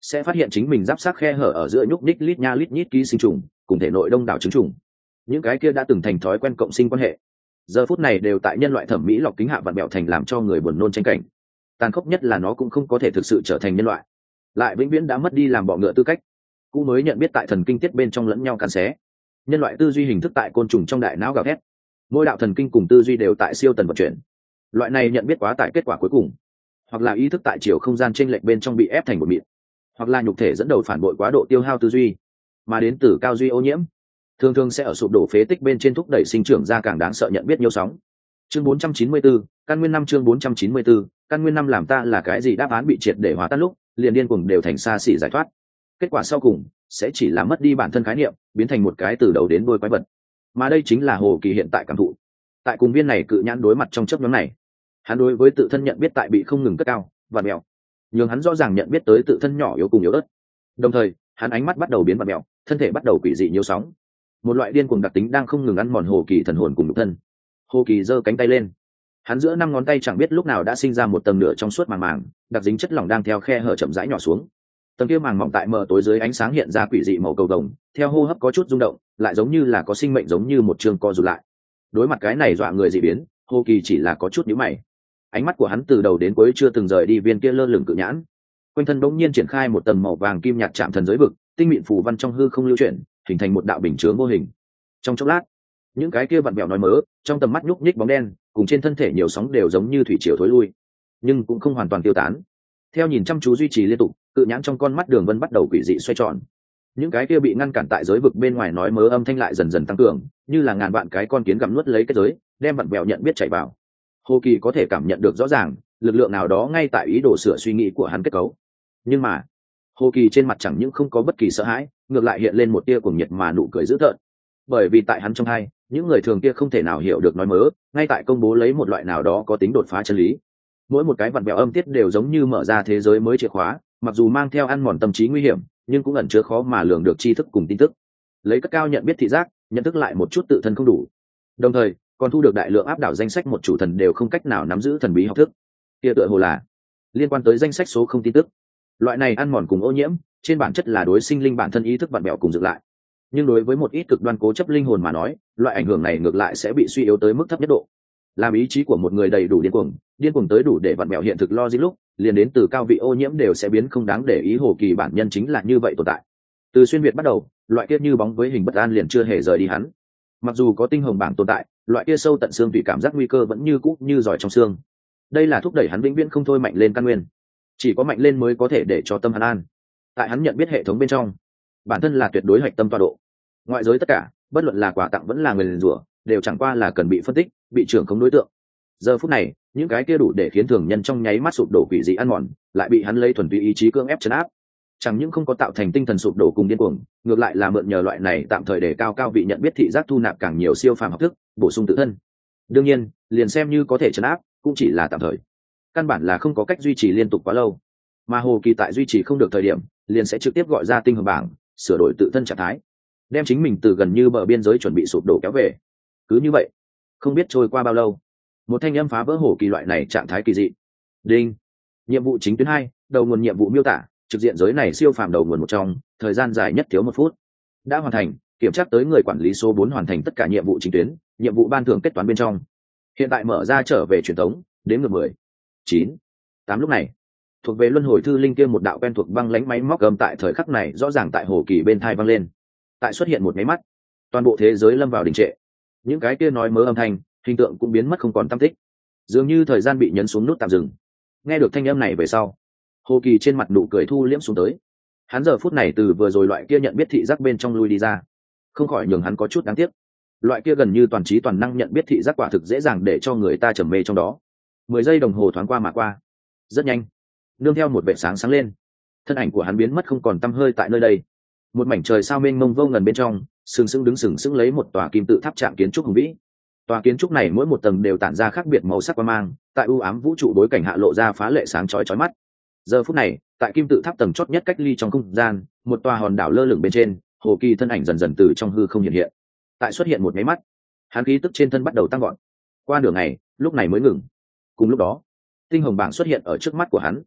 Speaker 1: sẽ phát hiện chính mình giáp sát khe hở ở giữa nhúc nhích lít nha lít nhít ký sinh trùng cùng thể nội đông đảo trứng trùng. Những cái kia đã từng thành thói quen cộng sinh quan hệ, giờ phút này đều tại nhân loại thẩm mỹ lọc kính hạ vặn bẹo thành làm cho người buồn nôn tranh cảnh. Tàn khốc nhất là nó cũng không có thể thực sự trở thành nhân loại, lại vĩnh viễn đã mất đi làm bọ ngựa tư cách. Cũ mới nhận biết tại thần kinh tiết bên trong lẫn nhau cắn xé, nhân loại tư duy hình thức tại côn trùng trong đại não gào thét, mỗi đạo thần kinh cùng tư duy đều tại siêu tần vận chuyển. Loại này nhận biết quá tải kết quả cuối cùng, hoặc là ý thức tại chiều không gian chênh lệch bên trong bị ép thành một mịn, hoặc là nhục thể dẫn đầu phản bội quá độ tiêu hao tư duy, mà đến từ cao duy ô nhiễm, thường thường sẽ ở sụp đổ phế tích bên trên thúc đẩy sinh trưởng ra càng đáng sợ nhận biết nhiều sóng. Chương bốn trăm chín mươi tư, căn nguyên năm chương bốn trăm chín mươi tư, căn nguyên năm làm ta là cái gì đáp án bị triệt để hóa tan lúc, liền điên cuồng đều thành xa xỉ giải thoát. Kết quả sau cùng sẽ chỉ là mất đi bản thân khái niệm, biến thành một cái từ đầu đến đuôi quái vật. Mà đây chính là Hồ Kỳ hiện tại cảm thụ. Tại cùng viên này cự nhãn đối mặt trong chớp nhoáng này, hắn đối với tự thân nhận biết tại bị không ngừng cất cao và mèo, nhưng hắn rõ ràng nhận biết tới tự thân nhỏ yếu cùng yếu ớt. Đồng thời, hắn ánh mắt bắt đầu biến vặn mèo, thân thể bắt đầu quỷ dị nhiều sóng. Một loại điên cuồng đặc tính đang không ngừng ăn mòn Hồ Kỳ thần hồn cùng nhục thân. Hồ Kỳ giơ cánh tay lên, hắn giữa năm ngón tay chẳng biết lúc nào đã sinh ra một tầng nửa trong suốt màng màng, đặc dính chất lỏng đang theo khe hở chậm rãi nhỏ xuống. Tầng kia màng mỏng tại mờ tối dưới ánh sáng hiện ra quỷ dị màu cầu vồng, theo hô hấp có chút rung động, lại giống như là có sinh mệnh, giống như một trường co rụt lại. Đối mặt cái này dọa người dị biến, Hồ Kỳ chỉ là có chút nhíu mày. Ánh mắt của hắn từ đầu đến cuối chưa từng rời đi viên kia lơ lửng cự nhãn. Quanh thân bỗng nhiên triển khai một tầng màu vàng kim nhạt chạm thần giới vực, tinh mịn phù văn trong hư không lưu chuyển, hình thành một đạo bình chướng vô hình. Trong chốc lát, những cái kia vặn vẹo nói mớ, trong tầm mắt nhúc nhích bóng đen, cùng trên thân thể nhiều sóng đều giống như thủy triều thối lui, nhưng cũng không hoàn toàn tiêu tán. Theo nhìn chăm chú duy trì liên tục, cự nhãn trong con mắt đường vân bắt đầu quỷ dị xoay tròn. Những cái kia bị ngăn cản tại giới vực bên ngoài nói mớ âm thanh lại dần dần tăng cường, như là ngàn vạn cái con kiến gặm nuốt lấy cái giới, đem vặn vẹo nhận biết chạy vào. Hồ Kỳ có thể cảm nhận được rõ ràng, lực lượng nào đó ngay tại ý đồ sửa suy nghĩ của hắn kết cấu. Nhưng mà, Hồ Kỳ trên mặt chẳng những không có bất kỳ sợ hãi, ngược lại hiện lên một tia cuồng nhiệt mà nụ cười dữ tợn. Bởi vì tại hắn trong hai, những người thường kia không thể nào hiểu được nói mớ, ngay tại công bố lấy một loại nào đó có tính đột phá chân lý. Mỗi một cái vặn vẹo âm tiết đều giống như mở ra thế giới mới chìa khóa, mặc dù mang theo ăn mòn tâm trí nguy hiểm, nhưng cũng ẩn chứa khó mà lường được tri thức cùng tin tức. Lấy cất cao nhận biết thị giác, nhận thức lại một chút tự thân không đủ, đồng thời còn thu được đại lượng áp đảo danh sách một chủ thần đều không cách nào nắm giữ thần bí học thức. Kia tựa hồ là liên quan tới danh sách số không tin tức. Loại này ăn mòn cùng ô nhiễm, trên bản chất là đối sinh linh bản thân ý thức vặn vẹo cùng dựng lại. Nhưng đối với một ít cực đoan cố chấp linh hồn mà nói, loại ảnh hưởng này ngược lại sẽ bị suy yếu tới mức thấp nhất độ. Làm ý chí của một người đầy đủ điên cuồng, điên cuồng tới đủ để vặn vẹo hiện thực logic lúc, liền đến từ cao vị ô nhiễm đều sẽ biến không đáng để ý. Hồ Kỳ bản nhân chính là như vậy tồn tại. Từ xuyên việt bắt đầu, loại kia như bóng với hình bất an liền chưa hề rời đi hắn. Mặc dù có tinh hồng bảng tồn tại, loại kia sâu tận xương tùy cảm giác nguy cơ vẫn như cũ như giỏi trong xương. Đây là thúc đẩy hắn vĩnh viễn không thôi mạnh lên căn nguyên. Chỉ có mạnh lên mới có thể để cho tâm hắn an. Tại hắn nhận biết hệ thống bên trong, bản thân là tuyệt đối hoạch tâm tọa độ. Ngoại giới tất cả, bất luận là quà tặng vẫn là người liền rủa, đều chẳng qua là cần bị phân tích, bị trưởng không đối tượng. Giờ phút này, những cái kia đủ để khiến thường nhân trong nháy mắt sụp đổ quỷ dị ăn mòn, lại bị hắn lấy thuần túy ý chí cưỡng ép trấn áp. Chẳng những không có tạo thành tinh thần sụp đổ cùng điên cuồng, ngược lại là mượn nhờ loại này tạm thời để cao cao vị nhận biết thị giác thu nạp càng nhiều siêu phàm học thức, bổ sung tự thân. Đương nhiên, liền xem như có thể trấn áp, cũng chỉ là tạm thời. Căn bản là không có cách duy trì liên tục quá lâu. Mà Hồ Kỳ tại duy trì không được thời điểm, liền sẽ trực tiếp gọi ra tinh hồng bảng, sửa đổi tự thân trạng thái, đem chính mình từ gần như bờ biên giới chuẩn bị sụp đổ kéo về. Cứ như vậy, không biết trôi qua bao lâu, một thanh âm phá vỡ Hồ Kỳ loại này trạng thái kỳ dị. Đinh. Nhiệm vụ chính tuyến hai, đầu nguồn nhiệm vụ miêu tả, trực diện giới này siêu phàm đầu nguồn một trong, thời gian dài nhất thiếu một phút. Đã hoàn thành, kiểm tra tới người quản lý số bốn hoàn thành tất cả nhiệm vụ chính tuyến, nhiệm vụ ban thưởng kết toán bên trong. Hiện tại mở ra trở về truyền thống, đến ngược mười, chín, tám. Lúc này, thuộc về luân hồi thư linh kia một đạo quen thuộc băng lánh máy móc gầm tại thời khắc này rõ ràng tại Hồ Kỳ bên thai vang lên. Tại xuất hiện một máy mắt, toàn bộ thế giới lâm vào đình trệ. Những cái kia nói mớ âm thanh, hình tượng cũng biến mất không còn tăm tích, dường như thời gian bị nhấn xuống nút tạm dừng. Nghe được thanh âm này về sau, Hồ Kỳ trên mặt nụ cười thu liễm xuống tới. Hắn giờ phút này từ vừa rồi loại kia nhận biết thị giác bên trong lui đi ra, không khỏi nhường hắn có chút đáng tiếc. Loại kia gần như toàn trí toàn năng nhận biết thị giác quả thực dễ dàng để cho người ta trầm mê trong đó. Mười giây đồng hồ thoáng qua mà qua, rất nhanh, nương theo một vệt sáng sáng lên, thân ảnh của hắn biến mất không còn tăm hơi tại nơi đây. Một mảnh trời sao mênh mông vô ngần bên trong, sừng sững đứng sừng sững lấy một tòa kim tự tháp trạng kiến trúc hùng vĩ. Tòa kiến trúc này mỗi một tầng đều tản ra khác biệt màu sắc quang mang, tại u ám vũ trụ bối cảnh hạ lộ ra phá lệ sáng chói chói mắt. Giờ phút này, tại kim tự tháp tầng chót nhất cách ly trong không gian, một tòa hòn đảo lơ lửng bên trên, Hồ Kỳ thân ảnh dần dần từ trong hư không hiện hiện. Tại xuất hiện một máy mắt, hắn khí tức trên thân bắt đầu tăng gọn. Qua nửa ngày, lúc này mới ngừng. Cùng lúc đó, tinh hồng bảng xuất hiện ở trước mắt của hắn.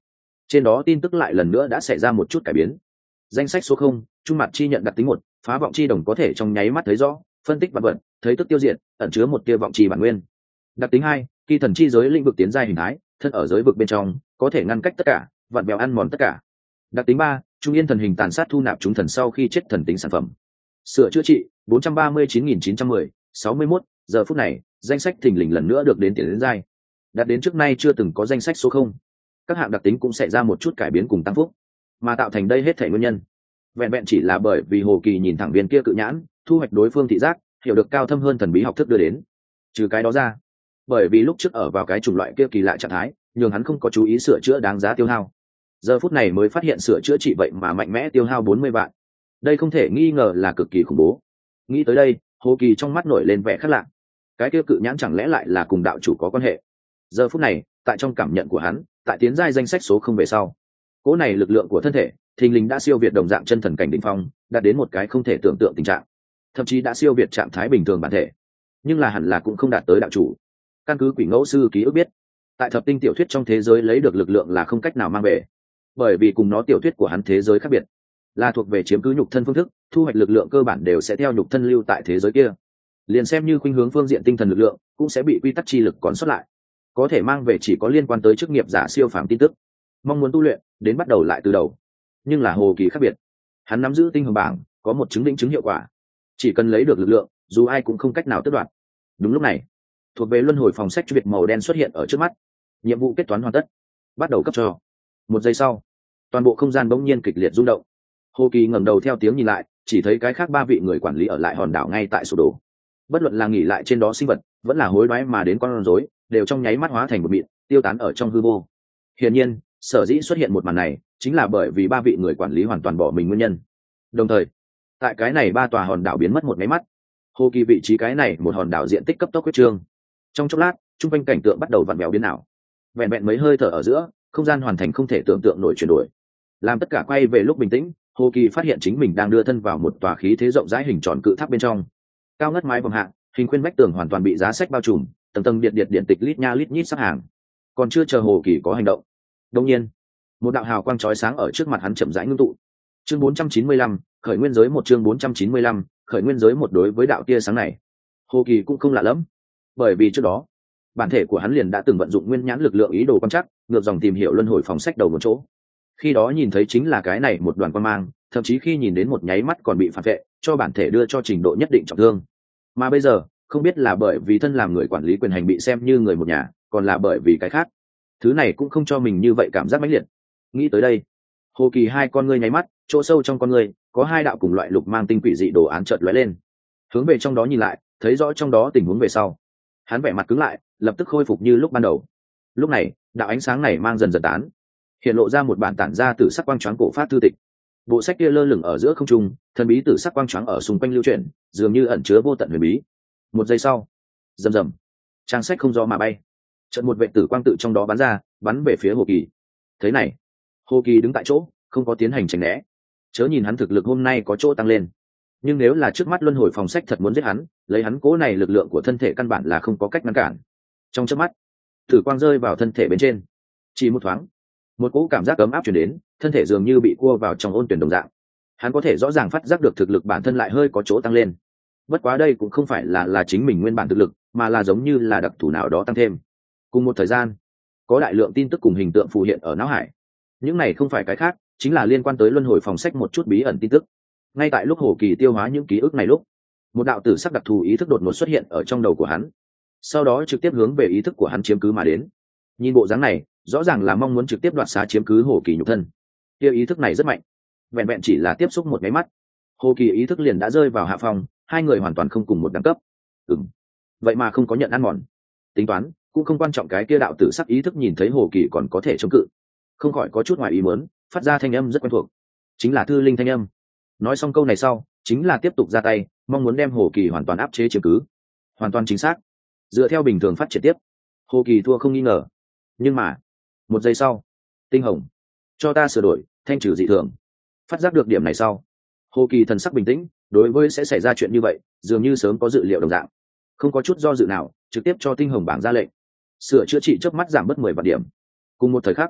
Speaker 1: trên đó tin tức lại lần nữa đã xảy ra một chút cải biến. Danh sách số không, trung mặt chi nhận đặc tính một, phá vọng chi đồng có thể trong nháy mắt thấy rõ, phân tích vật vật, thấy tức tiêu diệt, ẩn chứa một tia vọng chi bản nguyên. Đặc tính hai, khi thần chi giới lĩnh vực tiến giai hình thái, thân ở giới vực bên trong, có thể ngăn cách tất cả, vặn bèo ăn mòn tất cả. Đặc tính ba, trung yên thần hình tàn sát thu nạp chúng thần sau khi chết thần tính sản phẩm. Sửa chữa trị bốn trăm ba mươi chín nghìn chín trăm mười, sáu mươi mốt, giờ phút này, danh sách thình lình lần nữa được đến tiền đến giai. Đạt đến trước nay chưa từng có danh sách số không. Các hạng đặc tính cũng sẽ ra một chút cải biến cùng tăng phúc, mà tạo thành đây hết thể nguyên nhân. Vẹn vẹn chỉ là bởi vì Hồ Kỳ nhìn thẳng viên kia cự nhãn, thu hoạch đối phương thị giác, hiểu được cao thâm hơn thần bí học thức đưa đến. Trừ cái đó ra, bởi vì lúc trước ở vào cái chủng loại kia kỳ lạ trạng thái, nhường hắn không có chú ý sửa chữa đáng giá tiêu hao. Giờ phút này mới phát hiện sửa chữa trị vậy mà mạnh mẽ tiêu hao bốn mươi vạn. Đây không thể nghi ngờ là cực kỳ khủng bố. Nghĩ tới đây, Hồ Kỳ trong mắt nổi lên vẻ khác lạ. Cái kia cự nhãn chẳng lẽ lại là cùng đạo chủ có quan hệ? Giờ phút này, tại trong cảm nhận của hắn, tại tiến giai danh sách số không về sau, cỗ này lực lượng của thân thể thình lình đã siêu việt đồng dạng chân thần cảnh đỉnh phong, đạt đến một cái không thể tưởng tượng tình trạng, thậm chí đã siêu việt trạng thái bình thường bản thể. Nhưng là hẳn là cũng không đạt tới đạo chủ. Căn cứ Quỷ Ngẫu sư ký ức biết, tại thập tinh tiểu thuyết trong thế giới lấy được lực lượng là không cách nào mang về, bởi vì cùng nó tiểu thuyết của hắn thế giới khác biệt, là thuộc về chiếm cứ nhục thân phương thức, thu hoạch lực lượng cơ bản đều sẽ theo nhục thân lưu tại thế giới kia. Liền xem như khuynh hướng phương diện tinh thần lực lượng, cũng sẽ bị quy tắc chi lực còn sót lại, có thể mang về chỉ có liên quan tới chức nghiệp giả siêu phàm tin tức. Mong muốn tu luyện, đến bắt đầu lại từ đầu. Nhưng là Hồ Kỳ khác biệt, hắn nắm giữ tinh hồng bảng, có một chứng định chứng hiệu quả, chỉ cần lấy được lực lượng, dù ai cũng không cách nào tước đoạt. Đúng lúc này, thuộc về luân hồi phòng sách việt màu đen xuất hiện ở trước mắt. Nhiệm vụ kết toán hoàn tất, bắt đầu cấp cho. Một giây sau, toàn bộ không gian bỗng nhiên kịch liệt rung động. Hồ Kỳ ngẩng đầu theo tiếng nhìn lại, chỉ thấy cái khác ba vị người quản lý ở lại hòn đảo ngay tại sụp đổ. Bất luận là nghỉ lại trên đó sinh vật, vẫn là hối đoái mà đến con rối, đều trong nháy mắt hóa thành một mịn, tiêu tán ở trong hư vô. Hiển nhiên, sở dĩ xuất hiện một màn này, chính là bởi vì ba vị người quản lý hoàn toàn bỏ mình nguyên nhân. Đồng thời, tại cái này ba tòa hòn đảo biến mất một máy mắt, Hồ Kỳ vị trí cái này một hòn đảo diện tích cấp tốc huyết trương. Trong chốc lát, trung quanh cảnh tượng bắt đầu vặn vẹo biến ảo. Vẹn vẹn mấy hơi thở ở giữa, không gian hoàn thành không thể tưởng tượng nổi chuyển đổi. Làm tất cả quay về lúc bình tĩnh, Hồ Kỳ phát hiện chính mình đang đưa thân vào một tòa khí thế rộng rãi hình tròn cự tháp bên trong. Cao ngất mái vòm hạ, hình khuyên vách tường hoàn toàn bị giá sách bao trùm, tầng tầng điện điện điện tịch lít nha lít nhít sắp hàng. Còn chưa chờ Hồ Kỳ có hành động, đột nhiên, một đạo hào quang chói sáng ở trước mặt hắn chậm rãi ngưng tụ. Chương bốn trăm chín mươi lăm, khởi nguyên giới một chương bốn trăm chín mươi lăm, khởi nguyên giới một. Đối với đạo tia sáng này, Hồ Kỳ cũng không lạ lắm, bởi vì trước đó, bản thể của hắn liền đã từng vận dụng nguyên nhãn lực lượng ý đồ quan trắc, ngược dòng tìm hiểu luân hồi phòng sách đầu một chỗ. Khi đó nhìn thấy chính là cái này một đoàn quang mang, thậm chí khi nhìn đến một nháy mắt còn bị phản vệ, cho bản thể đưa cho trình độ nhất định trọng thương. Mà bây giờ, không biết là bởi vì thân làm người quản lý quyền hành bị xem như người một nhà, còn là bởi vì cái khác. Thứ này cũng không cho mình như vậy cảm giác mãnh liệt. Nghĩ tới đây, Hồ Kỳ hai con ngươi nháy mắt, chỗ sâu trong con ngươi có hai đạo cùng loại lục mang tinh quỷ dị đồ án chợt lóe lên. Hướng về trong đó nhìn lại, thấy rõ trong đó tình huống về sau, hắn vẻ mặt cứng lại, lập tức khôi phục như lúc ban đầu. Lúc này, đạo ánh sáng này mang dần dần tán, hiện lộ ra một bản tản ra từ sắc quang choáng cổ phát thư tịch. Bộ sách kia lơ lửng ở giữa không trung, thần bí từ sắc quang choáng ở xung quanh lưu chuyển, dường như ẩn chứa vô tận huyền bí. Một giây sau, rầm rầm, trang sách không gió mà bay, chợt một vệ tử quang tự trong đó bắn ra, bắn về phía Hồ Kỳ. Thế này, Hồ Kỳ đứng tại chỗ, không có tiến hành tránh né. Chớ nhìn hắn thực lực hôm nay có chỗ tăng lên, nhưng nếu là trước mắt luân hồi phòng sách thật muốn giết hắn, lấy hắn cố này lực lượng của thân thể căn bản là không có cách ngăn cản. Trong chớp mắt, tử quang rơi vào thân thể bên trên, chỉ một thoáng, một cỗ cảm giác ấm áp truyền đến, thân thể dường như bị cua vào trong ôn tuyển đồng dạng. Hắn có thể rõ ràng phát giác được thực lực bản thân lại hơi có chỗ tăng lên. Bất quá đây cũng không phải là là chính mình nguyên bản thực lực, mà là giống như là đặc thù nào đó tăng thêm. Cùng một thời gian, có đại lượng tin tức cùng hình tượng phù hiện ở não hải. Những này không phải cái khác, chính là liên quan tới luân hồi phòng sách một chút bí ẩn tin tức. Ngay tại lúc Hồ Kỳ tiêu hóa những ký ức này lúc, một đạo tử sắc đặc thù ý thức đột ngột xuất hiện ở trong đầu của hắn, sau đó trực tiếp hướng về ý thức của hắn chiếm cứ mà đến. Nhìn bộ dáng này, rõ ràng là mong muốn trực tiếp đoạt xá chiếm cứ Hồ Kỳ nhục thân. Kia ý thức này rất mạnh, vẹn vẹn chỉ là tiếp xúc một cái mắt, Hồ Kỳ ý thức liền đã rơi vào hạ phòng, hai người hoàn toàn không cùng một đẳng cấp. Ừm, vậy mà không có nhận ăn mòn. Tính toán cũng không quan trọng, cái kia đạo tử sắc ý thức nhìn thấy Hồ Kỳ còn có thể chống cự, không khỏi có chút ngoài ý muốn, phát ra thanh âm rất quen thuộc, chính là Thư Linh thanh âm. Nói xong câu này sau, chính là tiếp tục ra tay, mong muốn đem Hồ Kỳ hoàn toàn áp chế chiếm cứ. Hoàn toàn chính xác, dựa theo bình thường phát triển tiếp, Hồ Kỳ thua không nghi ngờ. Nhưng mà, một giây sau, Tinh Hồng, cho ta sửa đổi, thanh trừ dị thường. Phát giác được điểm này sau, Hồ Kỳ thần sắc bình tĩnh, đối với sẽ xảy ra chuyện như vậy, dường như sớm có dự liệu đồng dạng, không có chút do dự nào, trực tiếp cho Tinh Hồng bảng ra lệnh, sửa chữa trị chớp mắt giảm bớt mười vạn điểm. Cùng một thời khắc,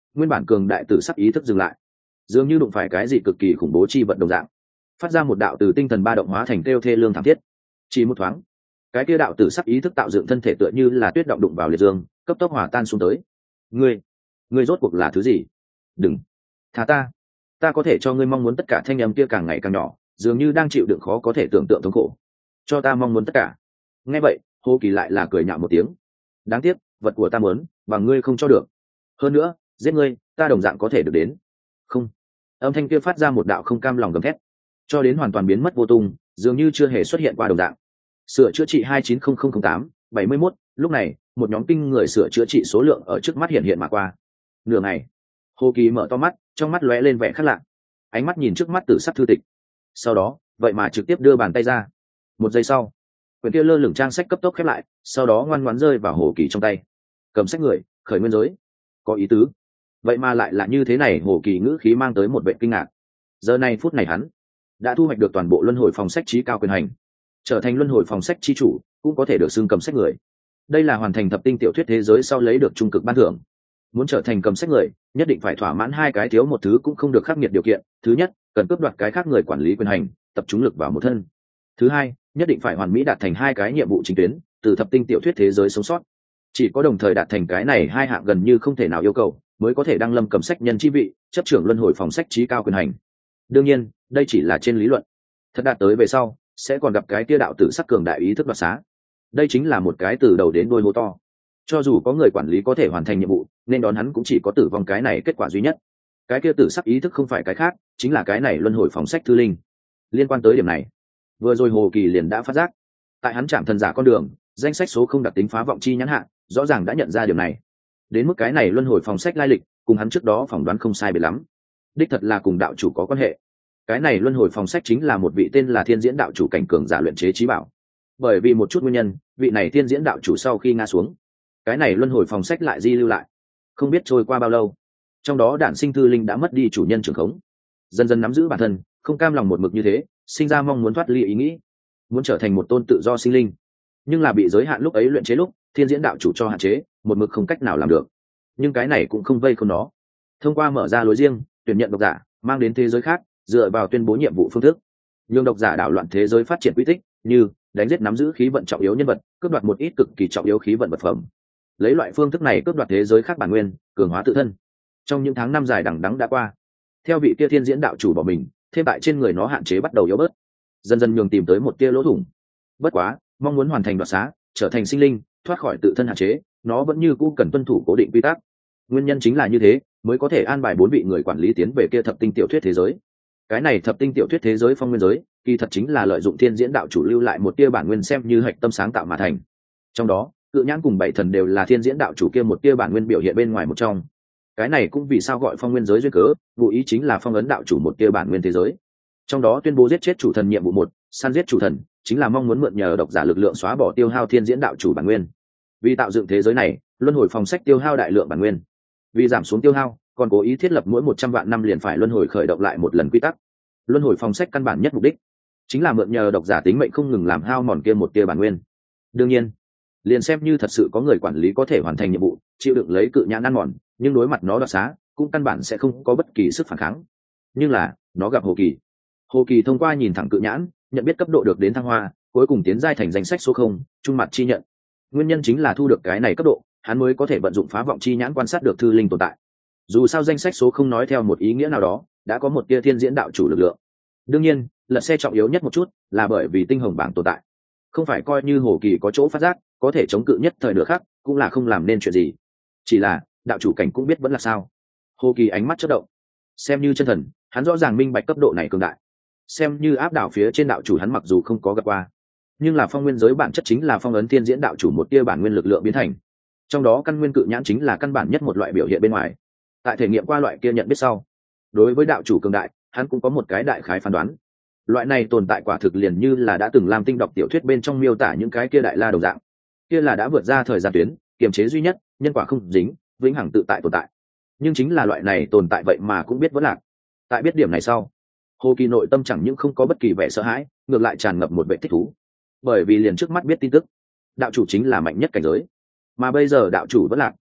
Speaker 1: nguyên bản cường đại tử sắc ý thức dừng lại, dường như đụng phải cái gì cực kỳ khủng bố chi vận đồng dạng, phát ra một đạo từ tinh thần ba động hóa thành kêu thê lương thảm thiết. Chỉ một thoáng, cái kia đạo tử sắc ý thức tạo dựng thân thể tựa như là tuyết động đụng vào liệt dương, cấp tốc hòa tan xuống tới. Ngươi, ngươi rốt cuộc là thứ gì? Đừng, thả ta, ta có thể cho ngươi mong muốn tất cả. Thanh âm kia càng ngày càng nhỏ, dường như đang chịu đựng khó có thể tưởng tượng thống khổ. Cho ta mong muốn tất cả. Nghe vậy, Hồ Kỳ lại là cười nhạo một tiếng. Đáng tiếc, vật của ta muốn, bằng ngươi không cho được. Hơn nữa, giết ngươi, ta đồng dạng có thể được đến. Không. Âm thanh kia phát ra một đạo không cam lòng gầm thét, cho đến hoàn toàn biến mất vô tung, dường như chưa hề xuất hiện qua đồng dạng. Sửa chữa trị hai chín không không không tám bảy mươi mốt. Lúc này, một nhóm kinh người sửa chữa trị số lượng ở trước mắt hiện hiện mà qua. Nửa ngày, Hồ Kỳ mở to mắt, trong mắt lóe lên vẻ khác lạ, ánh mắt nhìn trước mắt tử sắc thư tịch, sau đó vậy mà trực tiếp đưa bàn tay ra. Một giây sau, quyển kia lơ lửng trang sách cấp tốc khép lại, sau đó ngoan ngoãn rơi vào Hồ Kỳ trong tay. Cầm sách người, khởi nguyên giới. Có ý tứ. Vậy mà lại là như thế này. Hồ Kỳ ngữ khí mang tới một vẻ kinh ngạc. Giờ này phút này hắn đã thu hoạch được toàn bộ luân hồi phòng sách trí cao quyền hành, trở thành luân hồi phòng sách chi chủ, cũng có thể được xưng cầm sách người. Đây là hoàn thành thập tinh tiểu thuyết thế giới sau lấy được trung cực ban thưởng. Muốn trở thành cầm sách người, nhất định phải thỏa mãn hai cái thiếu một thứ cũng không được khắc nghiệt điều kiện. Thứ nhất, cần cướp đoạt cái khác người quản lý quyền hành, tập trung lực vào một thân. Thứ hai, nhất định phải hoàn mỹ đạt thành hai cái nhiệm vụ chính tuyến, từ thập tinh tiểu thuyết thế giới sống sót. Chỉ có đồng thời đạt thành cái này hai hạng gần như không thể nào yêu cầu, mới có thể đăng lâm cầm sách nhân chi vị, chấp trưởng luân hồi phòng sách trí cao quyền hành. Đương nhiên, đây chỉ là trên lý luận. Thật đạt tới về sau, sẽ còn gặp cái kia đạo tử sắc cường đại ý thức đoạt xá. Đây chính là một cái từ đầu đến đuôi hố to. Cho dù có người quản lý có thể hoàn thành nhiệm vụ, nên đón hắn cũng chỉ có tử vong cái này kết quả duy nhất. Cái kia tử sắc ý thức không phải cái khác, chính là cái này luân hồi phòng sách thư linh. Liên quan tới điểm này, vừa rồi Hồ Kỳ liền đã phát giác. Tại hắn chạm thần giả con đường, danh sách số không đặc tính phá vọng chi nhãn hạn, rõ ràng đã nhận ra điều này. Đến mức cái này luân hồi phòng sách lai lịch, cùng hắn trước đó phỏng đoán không sai biệt lắm. Đích thật là cùng đạo chủ có quan hệ. Cái này luân hồi phòng sách chính là một vị tên là Thiên Diễn đạo chủ cảnh cường giả luyện chế trí bảo. Bởi vì một chút nguyên nhân, vị này Thiên Diễn đạo chủ sau khi ngã xuống, cái này luân hồi phòng sách lại di lưu lại. Không biết trôi qua bao lâu, trong đó đản sinh thư linh đã mất đi chủ nhân trưởng khống, dần dần nắm giữ bản thân, không cam lòng một mực như thế, sinh ra mong muốn thoát ly ý nghĩ, muốn trở thành một tôn tự do sinh linh. Nhưng là bị giới hạn lúc ấy luyện chế lúc, Thiên Diễn đạo chủ cho hạn chế, một mực không cách nào làm được. Nhưng cái này cũng không vây không nó. Thông qua mở ra lối riêng, tuyển nhận độc giả, mang đến thế giới khác, dựa vào tuyên bố nhiệm vụ phương thức, nhường độc giả đảo loạn thế giới phát triển quy tích, như đánh giết nắm giữ khí vận trọng yếu nhân vật, cướp đoạt một ít cực kỳ trọng yếu khí vận vật phẩm. Lấy loại phương thức này cướp đoạt thế giới khác bản nguyên, cường hóa tự thân. Trong những tháng năm dài đằng đẵng đã qua, theo vị kia Thiên Diễn đạo chủ bỏ mình, thêm tại trên người nó hạn chế bắt đầu yếu bớt, dần dần nhường tìm tới một tia lỗ thủng. Bất quá, mong muốn hoàn thành đoạt xá, trở thành sinh linh, thoát khỏi tự thân hạn chế, nó vẫn như cũ cần tuân thủ cố định quy tắc. Nguyên nhân chính là như thế, mới có thể an bài bốn vị người quản lý tiến về kia thập tinh tiểu thuyết thế giới. Cái này thập tinh tiểu thuyết thế giới phong nguyên giới, kỳ thật chính là lợi dụng Thiên Diễn đạo chủ lưu lại một tia bản nguyên xem như hạch tâm sáng tạo mà thành. Trong đó, Cự Nhãn cùng Bảy Thần đều là Thiên Diễn đạo chủ kia một tia bản nguyên biểu hiện bên ngoài một trong. Cái này cũng vì sao gọi phong nguyên giới duyên cớ, vụ ý chính là phong ấn đạo chủ một tia bản nguyên thế giới. Trong đó tuyên bố giết chết chủ thần nhiệm vụ một, săn giết chủ thần, chính là mong muốn mượn nhờ độc giả lực lượng xóa bỏ tiêu hao Thiên Diễn đạo chủ bản nguyên. Vì tạo dựng thế giới này, luân hồi phòng sách tiêu hao đại lượng bản nguyên. Vì giảm xuống tiêu hao, còn cố ý thiết lập mỗi một trăm vạn năm liền phải luân hồi khởi động lại một lần quy tắc. Luân hồi phòng sách căn bản nhất mục đích chính là mượn nhờ độc giả tính mệnh không ngừng làm hao mòn kia một tia bản nguyên. Đương nhiên, liền xem như thật sự có người quản lý có thể hoàn thành nhiệm vụ, chịu đựng lấy Cự Nhãn ăn mòn, nhưng đối mặt nó đoạt xá, cũng căn bản sẽ không có bất kỳ sức phản kháng. Nhưng là, nó gặp Hồ Kỳ. Hồ Kỳ thông qua nhìn thẳng Cự Nhãn, nhận biết cấp độ được đến thăng hoa, cuối cùng tiến giai thành danh sách số không, trung mặt chi nhận. Nguyên nhân chính là thu được cái này cấp độ, hắn mới có thể vận dụng phá vọng chi nhãn quan sát được thư linh tồn tại. Dù sao danh sách số không nói theo một ý nghĩa nào đó, đã có một tia Thiên Diễn đạo chủ lực lượng. Đương nhiên, lật xe trọng yếu nhất một chút là bởi vì tinh hồng bảng tồn tại. Không phải coi như Hồ Kỳ có chỗ phát giác, có thể chống cự nhất thời nửa khắc, cũng là không làm nên chuyện gì. Chỉ là, đạo chủ cảnh cũng biết vẫn là sao. Hồ Kỳ ánh mắt chớp động. Xem như chân thần, hắn rõ ràng minh bạch cấp độ này cường đại. Xem như áp đảo phía trên đạo chủ hắn mặc dù không có gặp qua, nhưng là phong nguyên giới bản chất chính là phong ấn Thiên Diễn đạo chủ một tia bản nguyên lực lượng biến thành. Trong đó căn nguyên Cự Nhãn chính là căn bản nhất một loại biểu hiện bên ngoài. Tại thể nghiệm qua loại kia nhận biết sau, đối với đạo chủ cường đại, hắn cũng có một cái đại khái phán đoán. Loại này tồn tại quả thực liền như là đã từng làm tinh đọc tiểu thuyết bên trong miêu tả những cái kia đại la đồng dạng. Kia là đã vượt ra thời gian tuyến, kiềm chế duy nhất, nhân quả không dính, vĩnh hằng tự tại tồn tại. Nhưng chính là loại này tồn tại vậy mà cũng biết vẫn lạc. Tại biết điểm này sau, Hồ Kỳ nội tâm chẳng những không có bất kỳ vẻ sợ hãi, ngược lại tràn ngập một vẻ thích thú. Bởi vì liền trước mắt biết tin tức, đạo chủ chính là mạnh nhất cảnh giới. Mà bây giờ đạo chủ vẫn lạc,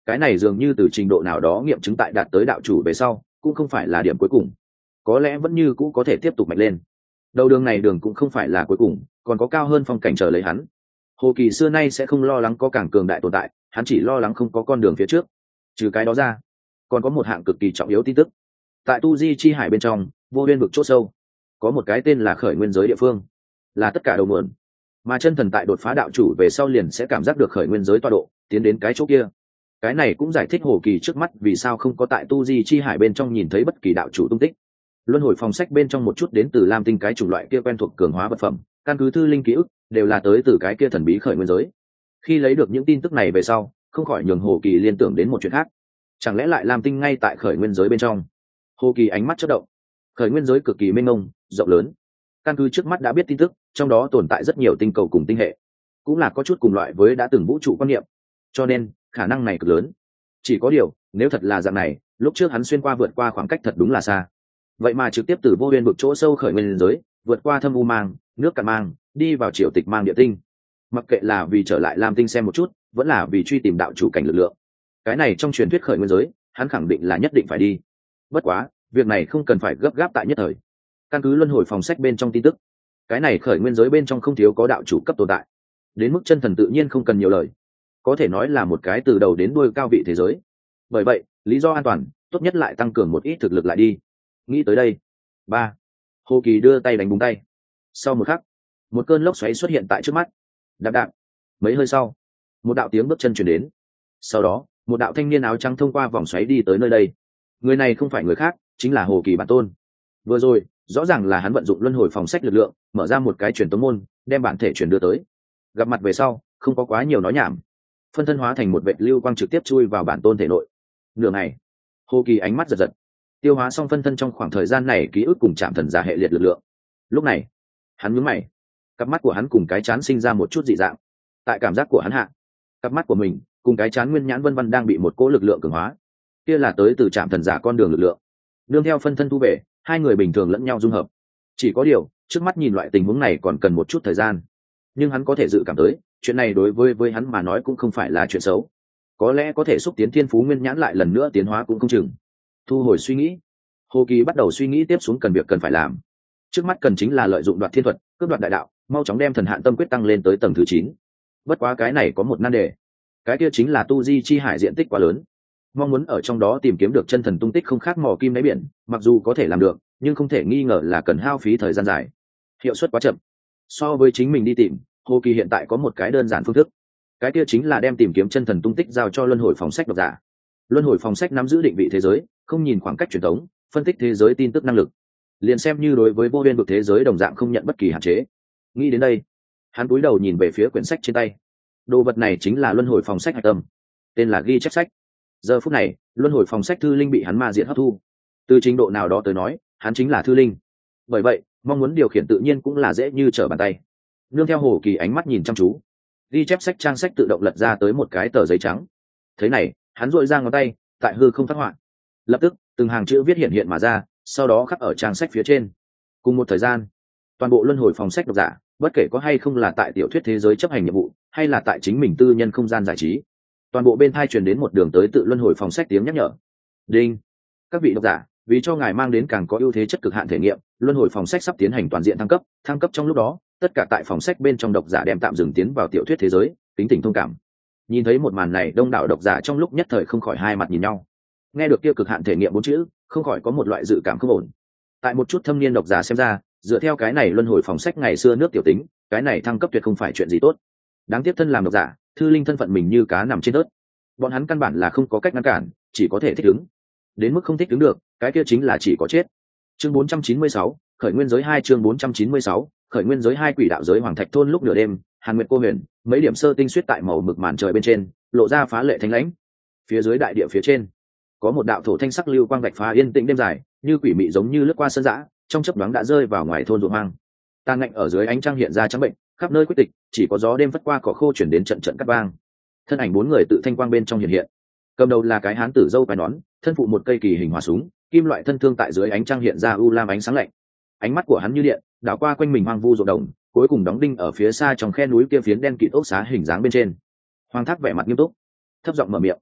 Speaker 1: cái này dường như từ trình độ nào đó nghiệm chứng tại đạt tới đạo chủ về sau cũng không phải là điểm cuối cùng, có lẽ vẫn như cũ có thể tiếp tục mạnh lên. Đầu đường này đường cũng không phải là cuối cùng, còn có cao hơn phong cảnh chờ lấy hắn. Hồ Kỳ xưa nay sẽ không lo lắng có càng cường đại tồn tại, hắn chỉ lo lắng không có con đường phía trước. Trừ cái đó ra, còn có một hạng cực kỳ trọng yếu tin tức. Tại tu di chi hải bên trong, vô biên vực chỗ sâu, có một cái tên là khởi nguyên giới địa phương, là tất cả đầu nguồn. Mà chân thần tại đột phá đạo chủ về sau liền sẽ cảm giác được khởi nguyên giới tọa độ, tiến đến cái chỗ kia. Cái này cũng giải thích Hồ Kỳ trước mắt vì sao không có tại tu di chi hải bên trong nhìn thấy bất kỳ đạo chủ tung tích. Luân hồi phòng sách bên trong một chút đến từ lam tinh cái chủng loại kia quen thuộc cường hóa vật phẩm, căn cứ thư linh ký ức đều là tới từ cái kia thần bí khởi nguyên giới. Khi lấy được những tin tức này về sau, không khỏi nhường Hồ Kỳ liên tưởng đến một chuyện khác. Chẳng lẽ lại lam tinh ngay tại khởi nguyên giới bên trong? Hồ Kỳ ánh mắt chớp động. Khởi nguyên giới cực kỳ mênh mông, rộng lớn. Căn cứ trước mắt đã biết tin tức, trong đó tồn tại rất nhiều tinh cầu cùng tinh hệ, cũng là có chút cùng loại với đã từng vũ trụ quan niệm, cho nên khả năng này cực lớn. Chỉ có điều, nếu thật là dạng này, lúc trước hắn xuyên qua vượt qua khoảng cách thật đúng là xa. Vậy mà trực tiếp từ vô biên vực chỗ sâu khởi nguyên giới, vượt qua thâm u mang, nước cạn mang, đi vào triều tịch mang địa tinh. Mặc kệ là vì trở lại lam tinh xem một chút, vẫn là vì truy tìm đạo chủ cảnh lực lượng. Cái này trong truyền thuyết khởi nguyên giới, hắn khẳng định là nhất định phải đi. Bất quá, việc này không cần phải gấp gáp tại nhất thời. Căn cứ luân hồi phòng sách bên trong tin tức, cái này khởi nguyên giới bên trong không thiếu có đạo chủ cấp tồn tại. Đến mức chân thần tự nhiên không cần nhiều lời, có thể nói là một cái từ đầu đến đuôi cao vị thế giới. Bởi vậy, lý do an toàn, tốt nhất lại tăng cường một ít thực lực lại đi. Nghĩ tới đây, ba Hồ Kỳ đưa tay đánh búng tay. Sau một khắc, một cơn lốc xoáy xuất hiện tại trước mắt. Đạp đạp. Mấy hơi sau, một đạo tiếng bước chân truyền đến. Sau đó, một đạo thanh niên áo trắng thông qua vòng xoáy đi tới nơi đây. Người này không phải người khác, chính là Hồ Kỳ bản tôn. Vừa rồi, rõ ràng là hắn vận dụng luân hồi phòng sách lực lượng, mở ra một cái truyền tống môn, đem bản thể truyền đưa tới. Gặp mặt về sau, không có quá nhiều nói nhảm, phân thân hóa thành một vệt lưu quang trực tiếp chui vào bản tôn thể nội. Nửa ngày, Hồ Kỳ ánh mắt giật giật, tiêu hóa xong phân thân trong khoảng thời gian này ký ức cùng chạm thần giả hệ liệt lực lượng. Lúc này, hắn nhướng mày, cặp mắt của hắn cùng cái chán sinh ra một chút dị dạng. Tại cảm giác của hắn hạ, cặp mắt của mình cùng cái chán nguyên nhãn vân vân đang bị một cỗ lực lượng cường hóa. Kia là tới từ chạm thần giả con đường lực lượng. Nương theo phân thân thu về, hai người bình thường lẫn nhau dung hợp. Chỉ có điều, trước mắt nhìn loại tình huống này còn cần một chút thời gian. Nhưng hắn có thể dự cảm tới, chuyện này đối với với hắn mà nói cũng không phải là chuyện xấu. Có lẽ có thể xúc tiến thiên phú nguyên nhãn lại lần nữa tiến hóa cũng không chừng. Thu hồi suy nghĩ, Hồ Kỳ bắt đầu suy nghĩ tiếp xuống cần việc cần phải làm. Trước mắt cần chính là lợi dụng đoạt thiên thuật, cướp đoạt đại đạo, mau chóng đem thần hạn tâm quyết tăng lên tới tầng thứ chín. Bất quá cái này có một nan đề, cái kia chính là tu di chi hải diện tích quá lớn. Mong muốn ở trong đó tìm kiếm được chân thần tung tích không khác mò kim đáy biển, mặc dù có thể làm được, nhưng không thể nghi ngờ là cần hao phí thời gian dài, hiệu suất quá chậm. So với chính mình đi tìm, Hồ Kỳ hiện tại có một cái đơn giản phương thức, cái kia chính là đem tìm kiếm chân thần tung tích giao cho luân hồi phòng sách độc giả. Luân hồi phòng sách nắm giữ định vị thế giới, không nhìn khoảng cách truyền thống, phân tích thế giới tin tức năng lực, liền xem như đối với vô biên vực thế giới đồng dạng không nhận bất kỳ hạn chế. Nghĩ đến đây, hắn cúi đầu nhìn về phía quyển sách trên tay. Đồ vật này chính là luân hồi phòng sách hạch tâm, tên là ghi chép sách. Giờ phút này, luân hồi phòng sách thư linh bị hắn ma diện hấp thu. Từ trình độ nào đó tới nói, hắn chính là thư linh. Bởi vậy, mong muốn điều khiển tự nhiên cũng là dễ như trở bàn tay. Nương theo Hồ Kỳ ánh mắt nhìn chăm chú, ghi chép sách trang sách tự động lật ra tới một cái tờ giấy trắng. Thế này, hắn duỗi ra ngón tay, tại hư không phát họa. Lập tức, từng hàng chữ viết hiện hiện mà ra, sau đó khắc ở trang sách phía trên. Cùng một thời gian, toàn bộ luân hồi phòng sách độc giả, bất kể có hay không là tại tiểu thuyết thế giới chấp hành nhiệm vụ, hay là tại chính mình tư nhân không gian giải trí, toàn bộ bên thai truyền đến một đường tới tự luân hồi phòng sách tiếng nhắc nhở. Đinh, các vị độc giả, vì cho ngài mang đến càng có ưu thế chất cực hạn thể nghiệm, luân hồi phòng sách sắp tiến hành toàn diện thăng cấp. Thăng cấp trong lúc đó, tất cả tại phòng sách bên trong độc giả đem tạm dừng tiến vào tiểu thuyết thế giới, tính tình thông cảm. Nhìn thấy một màn này, đông đảo độc giả trong lúc nhất thời không khỏi hai mặt nhìn nhau. Nghe được kia cực hạn thể nghiệm bốn chữ, không khỏi có một loại dự cảm không ổn. Tại một chút thâm niên độc giả xem ra, dựa theo cái này luân hồi phòng sách ngày xưa nước tiểu tính, cái này thăng cấp tuyệt không phải chuyện gì tốt. Đáng tiếc thân làm độc giả, thư linh thân phận mình như cá nằm trên đất, bọn hắn căn bản là không có cách ngăn cản, chỉ có thể thích ứng. Đến mức không thích ứng được, cái kia chính là chỉ có chết. Chương bốn trăm chín mươi sáu, khởi nguyên giới hai. Chương bốn trăm chín mươi sáu, khởi nguyên giới hai. Quỷ đạo giới hoàng thạch thôn lúc nửa đêm, Hàn Nguyệt cô huyền, mấy điểm sơ tinh xuyết tại màu mực màn trời bên trên, lộ ra phá lệ thanh lãnh. Phía dưới đại địa phía trên, có một đạo thổ thanh sắc lưu quang vạch phá yên tĩnh đêm dài, như quỷ mị giống như lướt qua sân dã, trong chớp nhoáng đã rơi vào ngoài thôn ruộng hoang. Tàn ngạnh ở dưới ánh trăng hiện ra trắng bệnh, khắp nơi quyết tịch, chỉ có gió đêm vất qua cỏ khô chuyển đến trận trận cắt vang. Thân ảnh bốn người tự thanh quang bên trong hiện hiện. Cầm đầu là cái hán tử râu quai nón, thân phụ một cây kỳ hình hỏa súng, kim loại thân thương tại dưới ánh trăng hiện ra u lam ánh sáng lạnh. Ánh mắt của hắn như điện, đảo qua quanh mình hoang vu ruộng đồng, cuối cùng đóng đinh ở phía xa trong khe núi kia phiến đen kịt ốc xá hình dáng bên trên. Hoàng Thác vẻ mặt nghiêm túc, thấp giọng mở miệng: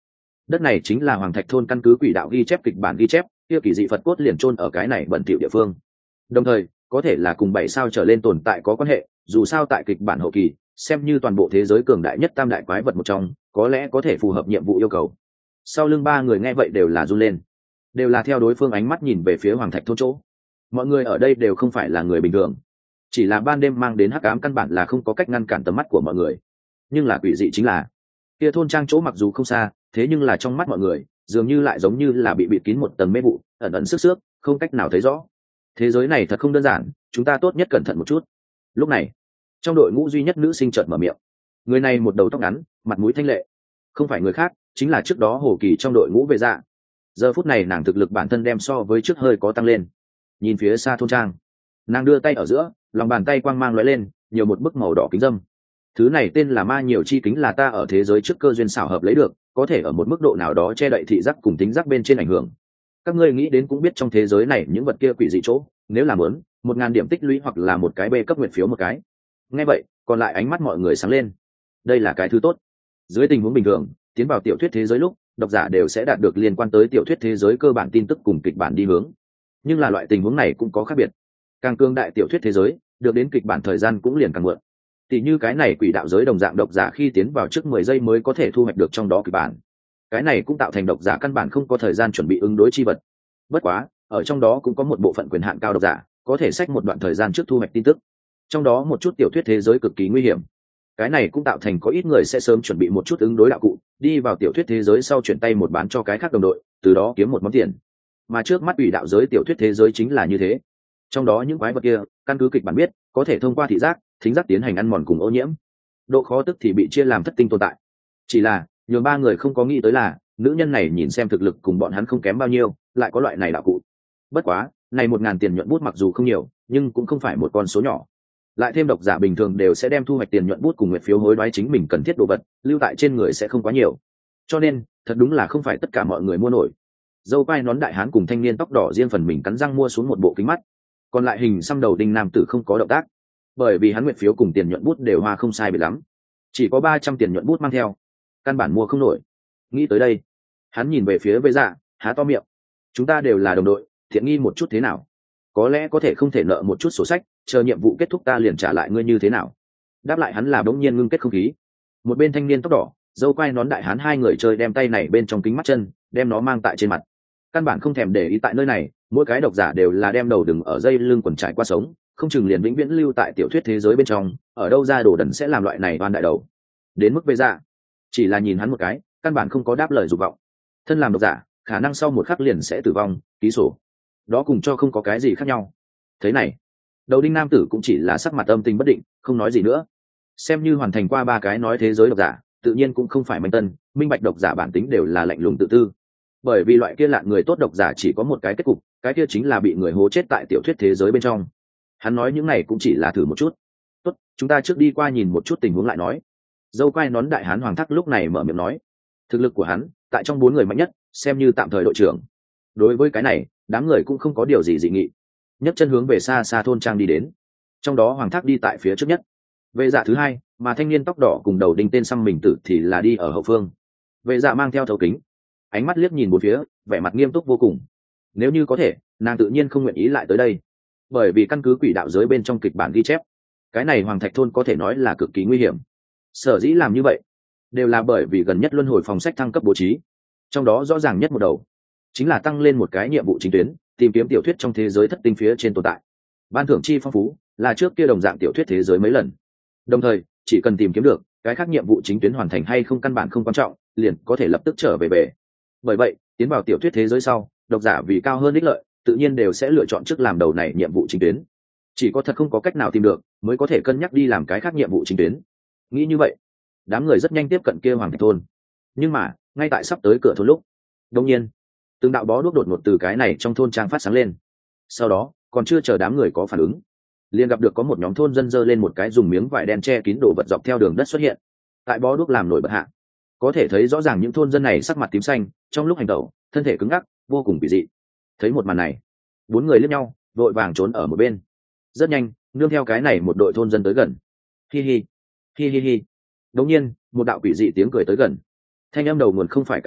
Speaker 1: Đất này chính là Hoàng Thạch thôn căn cứ quỷ đạo ghi chép kịch bản ghi chép, kia kỳ dị Phật cốt liền chôn ở cái này bẩn thỉu địa phương. Đồng thời, có thể là cùng bảy sao trở lên tồn tại có quan hệ, dù sao tại kịch bản hậu kỳ, xem như toàn bộ thế giới cường đại nhất tam đại quái vật một trong, có lẽ có thể phù hợp nhiệm vụ yêu cầu. Sau lưng ba người nghe vậy đều là run lên, đều là theo đối phương ánh mắt nhìn về phía Hoàng Thạch thôn chỗ. Mọi người ở đây đều không phải là người bình thường, chỉ là ban đêm mang đến hắc ám căn bản là không có cách ngăn cản tầm mắt của mọi người. Nhưng là quỷ dị chính là, kia thôn trang chỗ mặc dù không xa, thế nhưng là trong mắt mọi người dường như lại giống như là bị bịt kín một tầng mê vụ, ẩn ẩn sức xước, không cách nào thấy rõ. Thế giới này thật không đơn giản, chúng ta tốt nhất cẩn thận một chút. Lúc này, trong đội ngũ duy nhất nữ sinh chợt mở miệng. Người này một đầu tóc ngắn, mặt mũi thanh lệ, không phải người khác, chính là trước đó Hồ Kỳ trong đội ngũ về dạ. Giờ phút này nàng thực lực bản thân đem so với trước hơi có tăng lên. Nhìn phía xa thôn trang, nàng đưa tay ở giữa, lòng bàn tay quang mang lóe lên, nhiều một bức màu đỏ kính dâm. Thứ này tên là ma nhiều chi kính, là ta ở thế giới trước cơ duyên xảo hợp lấy được, có thể ở một mức độ nào đó che đậy thị giác cùng tính giác bên trên ảnh hưởng. Các ngươi nghĩ đến cũng biết trong thế giới này những vật kia quỷ dị chỗ, nếu làm muốn một ngàn điểm tích lũy hoặc là một cái B cấp nguyện phiếu một cái. Nghe vậy, còn lại ánh mắt mọi người sáng lên. Đây là cái thứ tốt. Dưới tình huống bình thường, tiến vào tiểu thuyết thế giới lúc, độc giả đều sẽ đạt được liên quan tới tiểu thuyết thế giới cơ bản tin tức cùng kịch bản đi hướng. Nhưng là loại tình huống này cũng có khác biệt. Càng cương đại tiểu thuyết thế giới, được đến kịch bản thời gian cũng liền càng muộn. Tỷ như cái này quỷ đạo giới đồng dạng, độc giả khi tiến vào trước mười giây mới có thể thu hoạch được trong đó kịch bản. Cái này cũng tạo thành độc giả căn bản không có thời gian chuẩn bị ứng đối chi vật. Bất quá, ở trong đó cũng có một bộ phận quyền hạn cao độc giả, có thể xách một đoạn thời gian trước thu hoạch tin tức. Trong đó một chút tiểu thuyết thế giới cực kỳ nguy hiểm. Cái này cũng tạo thành có ít người sẽ sớm chuẩn bị một chút ứng đối đạo cụ, đi vào tiểu thuyết thế giới sau chuyển tay một bán cho cái khác đồng đội, từ đó kiếm một món tiền. Mà trước mắt quỷ đạo giới tiểu thuyết thế giới chính là như thế. Trong đó những quái vật kia, căn cứ kịch bản biết, có thể thông qua thị giác, thính giác tiến hành ăn mòn cùng ô nhiễm. Độ khó tức thì bị chia làm thất tinh tồn tại. Chỉ là, nhường ba người không có nghĩ tới là, nữ nhân này nhìn xem thực lực cùng bọn hắn không kém bao nhiêu, lại có loại này đạo cụ. Bất quá, này một ngàn tiền nhuận bút mặc dù không nhiều, nhưng cũng không phải một con số nhỏ. Lại thêm độc giả bình thường đều sẽ đem thu hoạch tiền nhuận bút cùng nguyện phiếu hối đoái chính mình cần thiết đồ vật, lưu tại trên người sẽ không quá nhiều. Cho nên, thật đúng là không phải tất cả mọi người mua nổi. Dâu quai nón đại hán cùng thanh niên tóc đỏ riêng phần mình cắn răng mua xuống một bộ kính mắt. Còn lại hình xăm đầu đinh nam tử không có động tác, bởi vì hắn nguyện phiếu cùng tiền nhuận bút đều hoa không sai biệt lắm, chỉ có ba trăm tiền nhuận bút mang theo, căn bản mua không nổi. Nghĩ tới đây, hắn nhìn về phía Vệ Dạ, há to miệng. Chúng ta đều là đồng đội, thiện nghi một chút thế nào? Có lẽ có thể không thể nợ một chút sổ sách, chờ nhiệm vụ kết thúc ta liền trả lại ngươi như thế nào? Đáp lại hắn là đống nhiên ngưng kết không khí. Một bên thanh niên tóc đỏ, dâu quai nón đại hán hai người chơi đem tay này bên trong kính mắt chân, đem nó mang tại trên mặt. Căn bản không thèm để ý tại nơi này, mỗi cái độc giả đều là đem đầu đừng ở dây lưng quần trải qua sống, không chừng liền vĩnh viễn lưu tại tiểu thuyết thế giới bên trong, ở đâu ra đồ đần sẽ làm loại này oan đại đầu. Đến mức Vệ Dạ, chỉ là nhìn hắn một cái, căn bản không có đáp lời dục vọng. Thân làm độc giả, khả năng sau một khắc liền sẽ tử vong, ký sổ. Đó cùng cho không có cái gì khác nhau. Thế này, đầu đinh nam tử cũng chỉ là sắc mặt âm tình bất định, không nói gì nữa. Xem như hoàn thành qua ba cái nói thế giới độc giả, tự nhiên cũng không phải manh tân, minh bạch độc giả bản tính đều là lạnh lùng tự tư. Bởi vì loại kia lạn người tốt độc giả chỉ có một cái kết cục, cái kia chính là bị người hố chết tại tiểu thuyết thế giới bên trong. Hắn nói những này cũng chỉ là thử một chút. Tốt, chúng ta trước đi qua nhìn một chút tình huống lại nói. Dâu quai nón đại hán Hoàng Thác lúc này mở miệng nói. Thực lực của hắn, tại trong bốn người mạnh nhất, xem như tạm thời đội trưởng. Đối với cái này, đám người cũng không có điều gì dị nghị. Nhấc chân hướng về xa xa thôn trang đi đến. Trong đó Hoàng Thác đi tại phía trước nhất. Vệ Dạ thứ hai, mà thanh niên tóc đỏ cùng đầu đinh tên xăm mình tử thì là đi ở hậu phương. Vệ Dạ mang theo thấu kính, ánh mắt liếc nhìn bốn phía, vẻ mặt nghiêm túc vô cùng. Nếu như có thể, nàng tự nhiên không nguyện ý lại tới đây, bởi vì căn cứ quỷ đạo giới bên trong kịch bản ghi chép, cái này Hoàng Thạch thôn có thể nói là cực kỳ nguy hiểm. Sở dĩ làm như vậy, đều là bởi vì gần nhất luân hồi phòng sách thăng cấp bố trí, trong đó rõ ràng nhất một đầu, chính là tăng lên một cái nhiệm vụ chính tuyến, tìm kiếm tiểu thuyết trong thế giới thất tinh phía trên tồn tại. Ban thưởng chi phong phú, là trước kia đồng dạng tiểu thuyết thế giới mấy lần. Đồng thời, chỉ cần tìm kiếm được, cái khác nhiệm vụ chính tuyến hoàn thành hay không căn bản không quan trọng, liền có thể lập tức trở về về. Bởi vậy, tiến vào tiểu thuyết thế giới sau, độc giả vì cao hơn ích lợi, tự nhiên đều sẽ lựa chọn trước làm đầu này nhiệm vụ chính tuyến. Chỉ có thật không có cách nào tìm được, mới có thể cân nhắc đi làm cái khác nhiệm vụ chính tuyến. Nghĩ như vậy, đám người rất nhanh tiếp cận kia Hoàng Thạch thôn. Nhưng mà, ngay tại sắp tới cửa thôn lúc, đột nhiên, từng đạo bó đuốc đột ngột từ cái này trong thôn trang phát sáng lên. Sau đó, còn chưa chờ đám người có phản ứng, liền gặp được có một nhóm thôn dân dơ lên một cái dùng miếng vải đen che kín đồ vật dọc theo đường đất xuất hiện. Tại bó đuốc làm nổi bật hạ, có thể thấy rõ ràng những thôn dân này sắc mặt tím xanh, trong lúc hành động, thân thể cứng ngắc, vô cùng kỳ dị. Thấy một màn này, bốn người liếc nhau, vội vàng trốn ở một bên. Rất nhanh, nương theo cái này một đội thôn dân tới gần. Hi hi, hi hi hi. Đột nhiên, một đạo quỷ dị tiếng cười tới gần. Thanh âm đầu nguồn không phải cái khác,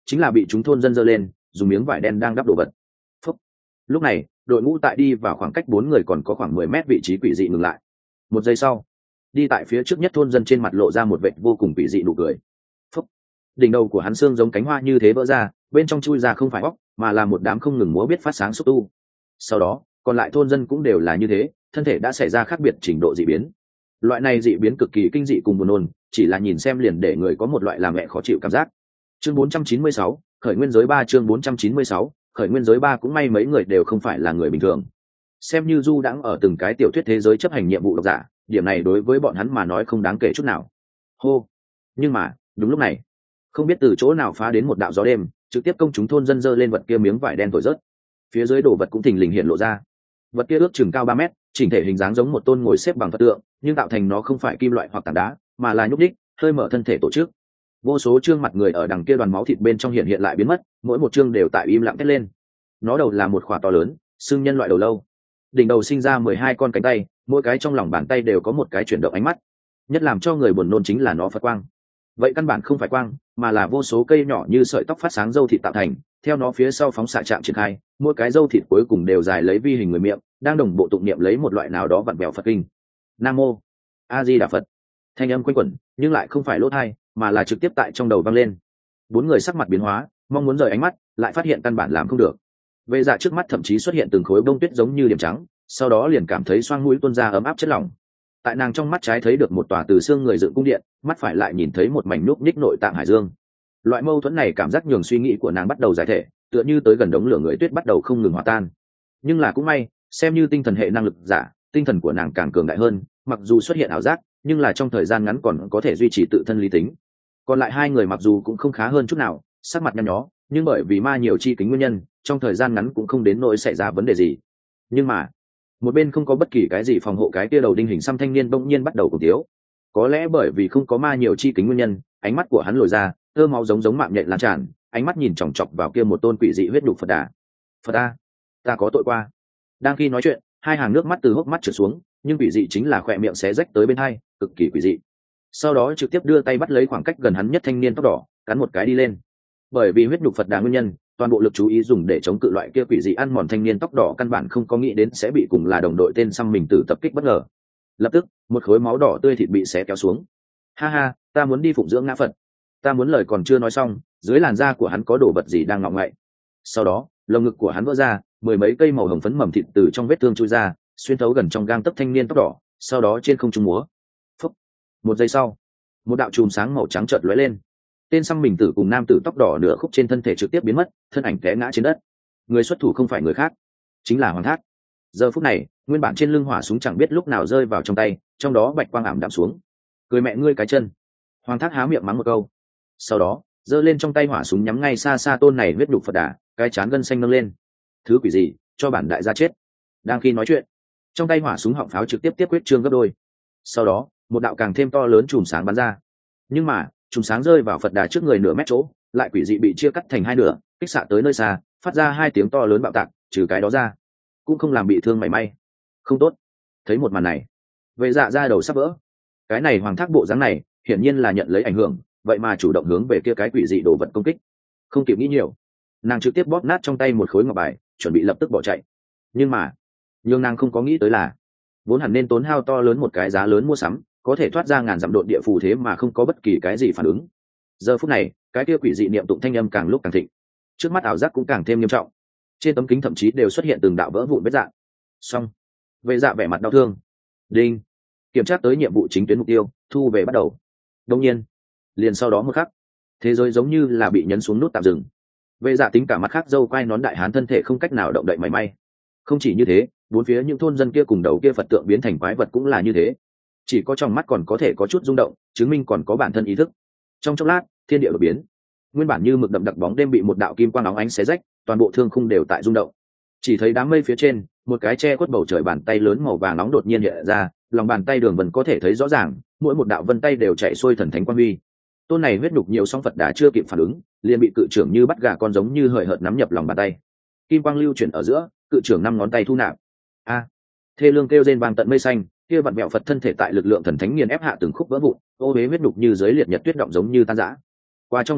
Speaker 1: chính là bị chúng thôn dân dơ lên dùng miếng vải đen đang đắp đồ vật. Phúc. Lúc này đội ngũ tại đi vào khoảng cách bốn người còn có khoảng mười mét vị trí quỷ dị ngừng lại. Một giây sau, đi tại phía trước nhất thôn dân trên mặt lộ ra một vệt vô cùng quỷ dị nụ cười. Phúc. Đỉnh đầu của hắn xương giống cánh hoa như thế vỡ ra, bên trong chui ra không phải óc mà là một đám không ngừng múa biết phát sáng xúc tu. Sau đó còn lại thôn dân cũng đều là như thế, thân thể đã xảy ra khác biệt trình độ dị biến. Loại này dị biến cực kỳ kinh dị cùng buồn nôn, chỉ là nhìn xem liền để người có một loại làm mẹ khó chịu cảm giác. Chương bốn trăm chín mươi sáu, khởi nguyên giới ba. Chương bốn trăm chín mươi sáu, khởi nguyên giới ba. Cũng may mấy người đều không phải là người bình thường, xem như du đãng ở từng cái tiểu thuyết thế giới chấp hành nhiệm vụ độc giả, điểm này đối với bọn hắn mà nói không đáng kể chút nào. Hô. Nhưng mà đúng lúc này, không biết từ chỗ nào phá đến một đạo gió đêm, trực tiếp công chúng thôn dân dơ lên vật kia miếng vải đen thổi rớt. Phía dưới đồ vật cũng thình lình hiện lộ ra. Vật kia ước chừng cao ba mét, chỉnh thể hình dáng giống một tôn ngồi xếp bằng Phật tượng, nhưng tạo thành nó không phải kim loại hoặc tảng đá, mà là nhúc nhích, hơi mở thân thể tổ chức. Vô số trương mặt người ở đằng kia đoàn máu thịt bên trong hiện hiện lại biến mất, mỗi một trương đều tại im lặng thét lên. Nó đầu là một khỏa to lớn, xương nhân loại đầu lâu. Đỉnh đầu sinh ra mười hai con cánh tay, mỗi cái trong lòng bàn tay đều có một cái chuyển động ánh mắt. Nhất làm cho người buồn nôn chính là nó Phật quang. Vậy căn bản không phải quang, mà là vô số cây nhỏ như sợi tóc phát sáng râu thịt tạo thành, theo nó phía sau phóng xạ chạm triển khai, mỗi cái râu thịt cuối cùng đều dài lấy vi hình người miệng, đang đồng bộ tụng niệm lấy một loại nào đó vặn vẹo Phật kinh. Nam mô A Di Đà Phật. Thanh âm quanh quẩn, nhưng lại không phải lỗ tai, mà là trực tiếp tại trong đầu vang lên. Bốn người sắc mặt biến hóa, mong muốn rời ánh mắt, lại phát hiện căn bản làm không được. Vệ Dạ trước mắt thậm chí xuất hiện từng khối bông tuyết giống như điểm trắng, sau đó liền cảm thấy xoang mũi tuôn ra ấm áp chất lỏng. Tại nàng trong mắt trái thấy được một tòa từ xương người dựng cung điện, mắt phải lại nhìn thấy một mảnh núc ních nội tạng hải dương. Loại mâu thuẫn này cảm giác nhường suy nghĩ của nàng bắt đầu giải thể, tựa như tới gần đống lửa người tuyết bắt đầu không ngừng hòa tan. Nhưng là cũng may, xem như tinh thần hệ năng lực giả, tinh thần của nàng càng cường đại hơn, mặc dù xuất hiện ảo giác, nhưng là trong thời gian ngắn còn có thể duy trì tự thân lý tính. Còn lại hai người mặc dù cũng không khá hơn chút nào, sắc mặt nhăn nhó, nhưng bởi vì ma nhiều chi kính nguyên nhân, trong thời gian ngắn cũng không đến nỗi xảy ra vấn đề gì. Nhưng mà một bên không có bất kỳ cái gì phòng hộ cái kia đầu đinh hình xăm thanh niên bỗng nhiên bắt đầu cùng tiếu. Có lẽ bởi vì không có ma nhiều chi kính nguyên nhân, ánh mắt của hắn lồi ra, tơ máu giống giống mạng nhện lan tràn, ánh mắt nhìn chòng chọc vào kia một tôn quỷ dị huyết đục Phật Đà. Phật a, ta có tội qua. Đang khi nói chuyện, hai hàng nước mắt từ hốc mắt trượt xuống, nhưng quỷ dị chính là khỏe miệng xé rách tới bên hai, cực kỳ quỷ dị. Sau đó trực tiếp đưa tay bắt lấy khoảng cách gần hắn nhất thanh niên tóc đỏ, cắn một cái đi lên. Bởi vì huyết đục Phật Đà nguyên nhân, toàn bộ lực chú ý dùng để chống cự loại kia quỷ dị ăn mòn thanh niên tóc đỏ căn bản không có nghĩ đến sẽ bị cùng là đồng đội tên xăm mình tử tập kích bất ngờ. Lập tức một khối máu đỏ tươi thịt bị xé kéo xuống. Ha ha, ta muốn đi phụng dưỡng ngã Phật. Ta muốn lời còn chưa nói xong, dưới làn da của hắn có đồ vật gì đang ngọ ngậy. Sau đó lồng ngực của hắn vỡ ra, mười mấy cây màu hồng phấn mầm thịt từ trong vết thương chui ra, xuyên thấu gần trong gang tấc thanh niên tóc đỏ, sau đó trên không trung múa. Phúc. Một giây sau, một đạo chùm sáng màu trắng chợt lóe lên. Tên xăm mình tử cùng nam tử tóc đỏ nửa khúc trên thân thể trực tiếp biến mất, thân ảnh té ngã trên đất. Người xuất thủ không phải người khác, chính là Hoàng Thác. Giờ phút này, nguyên bản trên lưng hỏa súng chẳng biết lúc nào rơi vào trong tay, trong đó bạch quang ảm đạm xuống. Cười mẹ ngươi cái chân. Hoàng Thác há miệng mắng một câu, sau đó giơ lên trong tay hỏa súng nhắm ngay xa xa tôn này huyết đục Phật Đà, cái chán gân xanh nâng lên. Thứ quỷ gì, cho bản đại gia chết. Đang khi nói chuyện, trong tay hỏa súng họng pháo trực tiếp tiếp quyết trương gấp đôi. Sau đó một đạo càng thêm to lớn chùm sáng bắn ra, nhưng mà chùm sáng rơi vào Phật Đà trước người nửa mét chỗ, lại quỷ dị bị chia cắt thành hai nửa, kích xạ tới nơi xa, phát ra hai tiếng to lớn bạo tạc, trừ cái đó ra cũng không làm bị thương mảy may. Không tốt. Thấy một màn này, Vệ Dạ ra đầu sắp vỡ. Cái này Hoàng Thác bộ dáng này hiển nhiên là nhận lấy ảnh hưởng, vậy mà chủ động hướng về kia cái quỷ dị đồ vật công kích. Không kịp nghĩ nhiều, nàng trực tiếp bóp nát trong tay một khối ngọc bài, chuẩn bị lập tức bỏ chạy. Nhưng mà nhưng nàng không có nghĩ tới là vốn hẳn nên tốn hao to lớn một cái giá lớn mua sắm, có thể thoát ra ngàn dặm độn địa phù thế mà không có bất kỳ cái gì phản ứng. Giờ phút này, cái kia quỷ dị niệm tụng thanh âm càng lúc càng thịnh, trước mắt ảo giác cũng càng thêm nghiêm trọng, trên tấm kính thậm chí đều xuất hiện từng đạo vỡ vụn vết dạng. Xong, Vệ Dạ vẻ mặt đau thương. Đinh, kiểm tra tới nhiệm vụ chính tuyến mục tiêu, thu về bắt đầu. Đương nhiên, liền sau đó một khắc, thế giới giống như là bị nhấn xuống nút tạm dừng. Vệ Dạ tính cả mặt khác dâu quai nón đại hán thân thể không cách nào động đậy mảy may. Không chỉ như thế, bốn phía những thôn dân kia cùng đầu kia Phật tượng biến thành quái vật cũng là như thế, chỉ có trong mắt còn có thể có chút rung động, chứng minh còn có bản thân ý thức. Trong chốc lát, thiên địa đột biến, nguyên bản như mực đậm đặc bóng đêm bị một đạo kim quang óng ánh xé rách, toàn bộ thương khung đều tại rung động. Chỉ thấy đám mây phía trên, một cái che khuất bầu trời bàn tay lớn màu vàng nóng đột nhiên hiện ra, lòng bàn tay đường vân có thể thấy rõ ràng, mỗi một đạo vân tay đều chạy xuôi thần thánh quang huy. Tôn này huyết nhục nhiều song Phật đã chưa kịp phản ứng, liền bị cự trưởng như bắt gà con giống như hời hợt nắm nhập lòng bàn tay. Kim quang lưu chuyển ở giữa, cự trưởng năm ngón tay thu nạp. A! Thê lương kêu rên vang tận mây xanh, kia vặn vẹo Phật thân thể tại lực lượng thần thánh nghiền ép hạ từng khúc vỡ vụn, ô huế huyết nhục như dưới liệt nhật tuyết động giống như tan rã. Qua trong giây lát,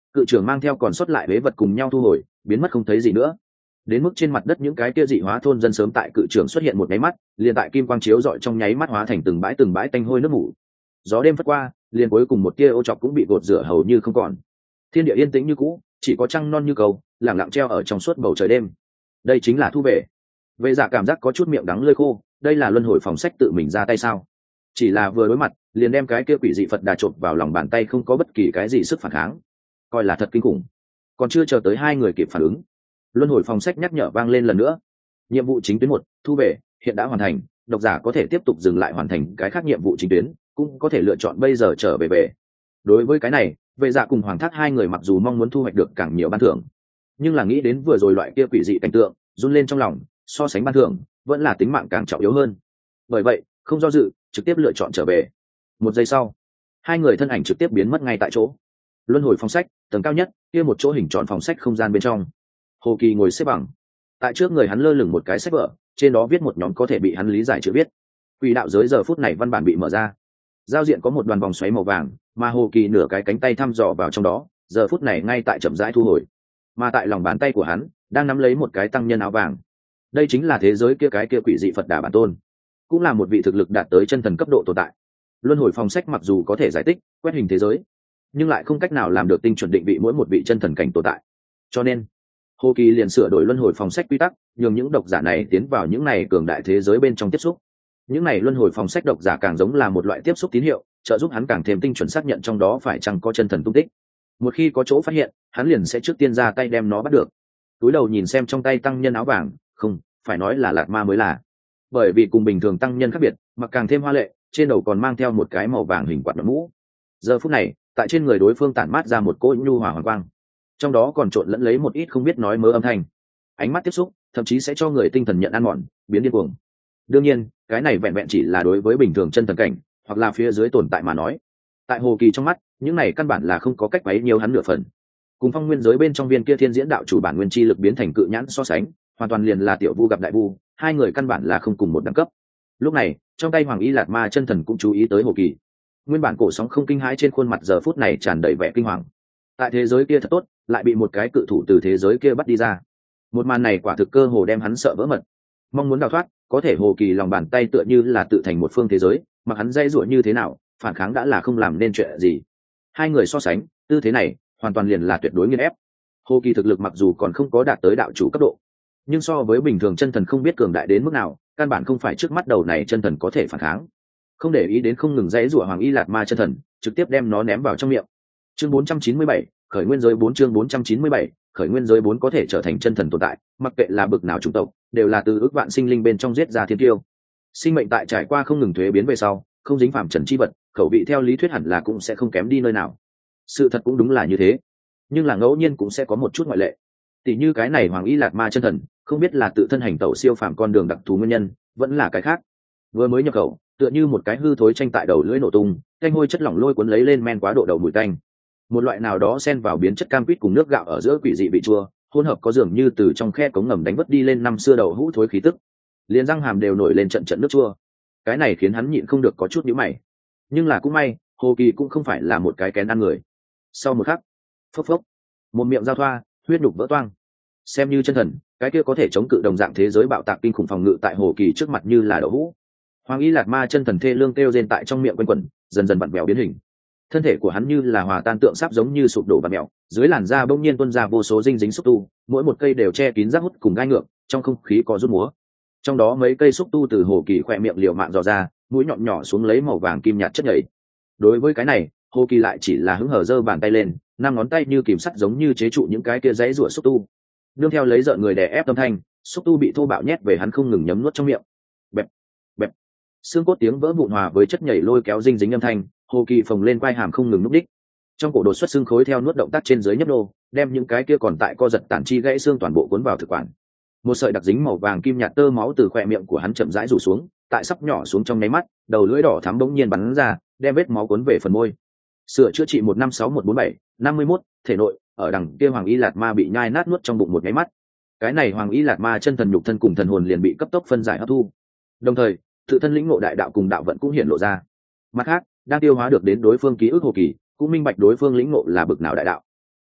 Speaker 1: cự trưởng mang theo còn sót lại huế vật cùng nhau thu hồi, biến mất không thấy gì nữa. Đến mức trên mặt đất những cái kia dị hóa thôn dân sớm tại cự trưởng xuất hiện một nháy mắt, liền tại kim quang chiếu rọi trong nháy mắt hóa thành từng bãi từng bãi tanh hôi nước mủ. Gió đêm phất qua, liền cuối cùng một tia ô chọc cũng bị gột rửa hầu như không còn. Thiên địa yên tĩnh như cũ, chỉ có trăng non như cầu lẳng lặng treo ở trong suốt bầu trời đêm. Đây chính là thu về. Vệ Dạ cảm giác có chút miệng đắng lưỡi khô, đây là luân hồi phòng sách tự mình ra tay sao? Chỉ là vừa đối mặt, liền đem cái kia quỷ dị Phật Đà trộn vào lòng bàn tay, không có bất kỳ cái gì sức phản kháng, coi là thật kinh khủng. Còn chưa chờ tới hai người kịp phản ứng, luân hồi phòng sách nhắc nhở vang lên lần nữa. Nhiệm vụ chính tuyến một thu về hiện đã hoàn thành, độc giả có thể tiếp tục dừng lại hoàn thành cái khác nhiệm vụ chính tuyến, cũng có thể lựa chọn bây giờ trở về về. Đối với cái này, Vệ Dạ cùng Hoàng Thác hai người mặc dù mong muốn thu hoạch được càng nhiều ban thưởng, nhưng là nghĩ đến vừa rồi loại kia quỷ dị cảnh tượng, run lên trong lòng, so sánh ban thưởng vẫn là tính mạng càng trọng yếu hơn. Bởi vậy không do dự, trực tiếp lựa chọn trở về. Một giây sau, hai người thân ảnh trực tiếp biến mất ngay tại chỗ. Luân hồi phòng sách tầng cao nhất, kia một chỗ hình tròn phòng sách không gian bên trong, Hồ Kỳ ngồi xếp bằng, tại trước người hắn lơ lửng một cái sách vở, trên đó viết một nhóm có thể bị hắn lý giải chữ viết. Quỷ đạo giới giờ phút này văn bản bị mở ra, giao diện có một đoàn vòng xoáy màu vàng, mà Hồ Kỳ nửa cái cánh tay thăm dò vào trong đó, giờ phút này ngay tại chậm rãi thu hồi. Mà tại lòng bàn tay của hắn đang nắm lấy một cái tăng nhân áo vàng. Đây chính là thế giới kia cái kia quỷ dị Phật Đà bản tôn, cũng là một vị thực lực đạt tới chân thần cấp độ tồn tại. Luân hồi phòng sách mặc dù có thể giải tích quét hình thế giới, nhưng lại không cách nào làm được tinh chuẩn định vị mỗi một vị chân thần cảnh tồn tại. Cho nên Hồ Kỳ liền sửa đổi luân hồi phòng sách quy tắc, nhường những độc giả này tiến vào những này cường đại thế giới bên trong tiếp xúc. Những này luân hồi phòng sách độc giả càng giống là một loại tiếp xúc tín hiệu, trợ giúp hắn càng thêm tinh chuẩn xác nhận trong đó phải chăng có chân thần tung tích. Một khi có chỗ phát hiện, hắn liền sẽ trước tiên ra tay đem nó bắt được. Túi đầu nhìn xem trong tay tăng nhân áo vàng, không phải nói là lạt ma mới là, bởi vì cùng bình thường tăng nhân khác biệt, mặc càng thêm hoa lệ, trên đầu còn mang theo một cái màu vàng hình quạt mũ. Giờ phút này tại trên người đối phương tản mát ra một cỗ nhu hòa hoàng quang, trong đó còn trộn lẫn lấy một ít không biết nói mớ âm thanh. Ánh mắt tiếp xúc thậm chí sẽ cho người tinh thần nhận ăn mòn, biến điên cuồng. Đương nhiên cái này vẹn vẹn chỉ là đối với bình thường chân thần cảnh hoặc là phía dưới tồn tại mà nói. Tại Hồ Kỳ trong mắt, những này căn bản là không có cách quấy nhiều hắn nửa phần. Cùng phong nguyên giới bên trong viên kia thiên diễn đạo chủ bản nguyên chi lực biến thành cự nhãn so sánh, hoàn toàn liền là tiểu vu gặp đại vu, hai người căn bản là không cùng một đẳng cấp. Lúc này trong tay Hoàng Y Lạt Ma chân thần cũng chú ý tới Hồ Kỳ. Nguyên bản cổ sóng không kinh hãi trên khuôn mặt giờ phút này tràn đầy vẻ kinh hoàng. Tại thế giới kia thật tốt, lại bị một cái cự thủ từ thế giới kia bắt đi ra. Một màn này quả thực cơ hồ đem hắn sợ vỡ mật. Mong muốn đào thoát, có thể Hồ Kỳ lòng bàn tay tựa như là tự thành một phương thế giới, mà hắn dây dụa như thế nào, phản kháng đã là không làm nên chuyện gì. Hai người so sánh, tư thế này hoàn toàn liền là tuyệt đối nghiền ép. Hồ Kỳ thực lực mặc dù còn không có đạt tới đạo chủ cấp độ, nhưng so với bình thường chân thần không biết cường đại đến mức nào, căn bản không phải trước mắt đầu này chân thần có thể phản kháng. Không để ý đến không ngừng dãy rủa Hoàng Y Lạt Ma chân thần, trực tiếp đem nó ném vào trong miệng. Chương bốn trăm chín mươi bảy, khởi nguyên giới bốn chương bốn trăm chín mươi bảy, khởi nguyên giới bốn có thể trở thành chân thần tồn tại, mặc kệ là bực nào chủng tộc, đều là từ ước vạn sinh linh bên trong giết ra thiên kiêu. Sinh mệnh tại trải qua không ngừng thuế biến về sau, không dính phạm trần chi vật, khẩu vị theo lý thuyết hẳn là cũng sẽ không kém đi nơi nào. Sự thật cũng đúng là như thế, nhưng là ngẫu nhiên cũng sẽ có một chút ngoại lệ. Tỷ như cái này Hoàng Y Lạt Ma chân thần, không biết là tự thân hành tẩu siêu phàm con đường đặc thù nguyên nhân, vẫn là cái khác. Vừa mới nhập khẩu, tựa như một cái hư thối tranh tại đầu lưỡi nổ tung, canh hôi chất lỏng lôi cuốn lấy lên men quá độ đầu mùi tanh. Một loại nào đó xen vào biến chất cam quýt cùng nước gạo ở giữa quỷ dị vị chua, hỗn hợp có dường như từ trong khe cống ngầm đánh vất đi lên năm xưa đầu hũ thối khí tức, liền răng hàm đều nổi lên trận trận nước chua. Cái này khiến hắn nhịn không được có chút nhíu mày. Nhưng là cũng may, Hồ Kỳ cũng không phải là một cái kén ăn người. Sau một khắc, phốc phốc, một miệng giao thoa, huyết nhục vỡ toang. Xem như chân thần, cái kia có thể chống cự đồng dạng thế giới bạo tạc kinh khủng phòng ngự tại Hồ Kỳ trước mặt như là đậu hũ. Hoàng Y Lạt Ma chân thần thê lương kêu rên tại trong miệng quanh quẩn, dần dần vặn vẹo biến hình. Thân thể của hắn như là hòa tan tượng sáp giống như sụp đổ vặn mèo, dưới làn da bỗng nhiên tuôn ra vô số dinh dính xúc tu, mỗi một cây đều che kín rác hút cùng gai ngược, trong không khí có rút múa. Trong đó mấy cây xúc tu từ Hồ Kỳ khỏe miệng liều mạng dò ra, mũi nhọn nhỏ xuống lấy màu vàng kim nhạt chất nhầy. Đối với cái này, Hồ Kỳ lại chỉ là hứng hở giơ bàn tay lên, năm ngón tay như kìm sắt giống như chế trụ những cái kia dãy rủa xúc tu. Nương theo lấy rợn người đè ép âm thanh, xúc tu bị thô bạo nhét về hắn không ngừng nhấm nuốt trong miệng. Bẹp, bẹp. Xương cốt tiếng vỡ vụn hòa với chất nhảy lôi kéo dinh dính âm thanh, Hồ Kỳ phồng lên quai hàm không ngừng núp đích. Trong cổ đột xuất xương khối theo nuốt động tác trên dưới nhấp nô, đem những cái kia còn tại co giật tản chi gãy xương toàn bộ cuốn vào thực quản. Một sợi đặc dính màu vàng kim nhạt tơ máu từ khóe miệng của hắn chậm rãi rủ xuống, tại sắp nhỏ xuống trong nháy mắt, đầu lưỡi đỏ thắm bỗng nhiên bắn ra, đem vết máu cuốn về phần môi. Sửa chữa trị một năm sáu một bốn bảy năm mươi mốt, thể nội, ở đằng kia Hoàng Y Lạt Ma bị nhai nát nuốt trong bụng một nháy mắt. Cái này Hoàng Y Lạt Ma chân thần nhục thân cùng thần hồn liền bị cấp tốc phân giải hấp thu. Đồng thời, tự thân lĩnh ngộ đại đạo cùng đạo vận cũng hiển lộ ra. Mặt khác, đang tiêu hóa được đến đối phương ký ức Hồ Kỳ, cũng minh bạch đối phương lĩnh ngộ là bực nào đại đạo.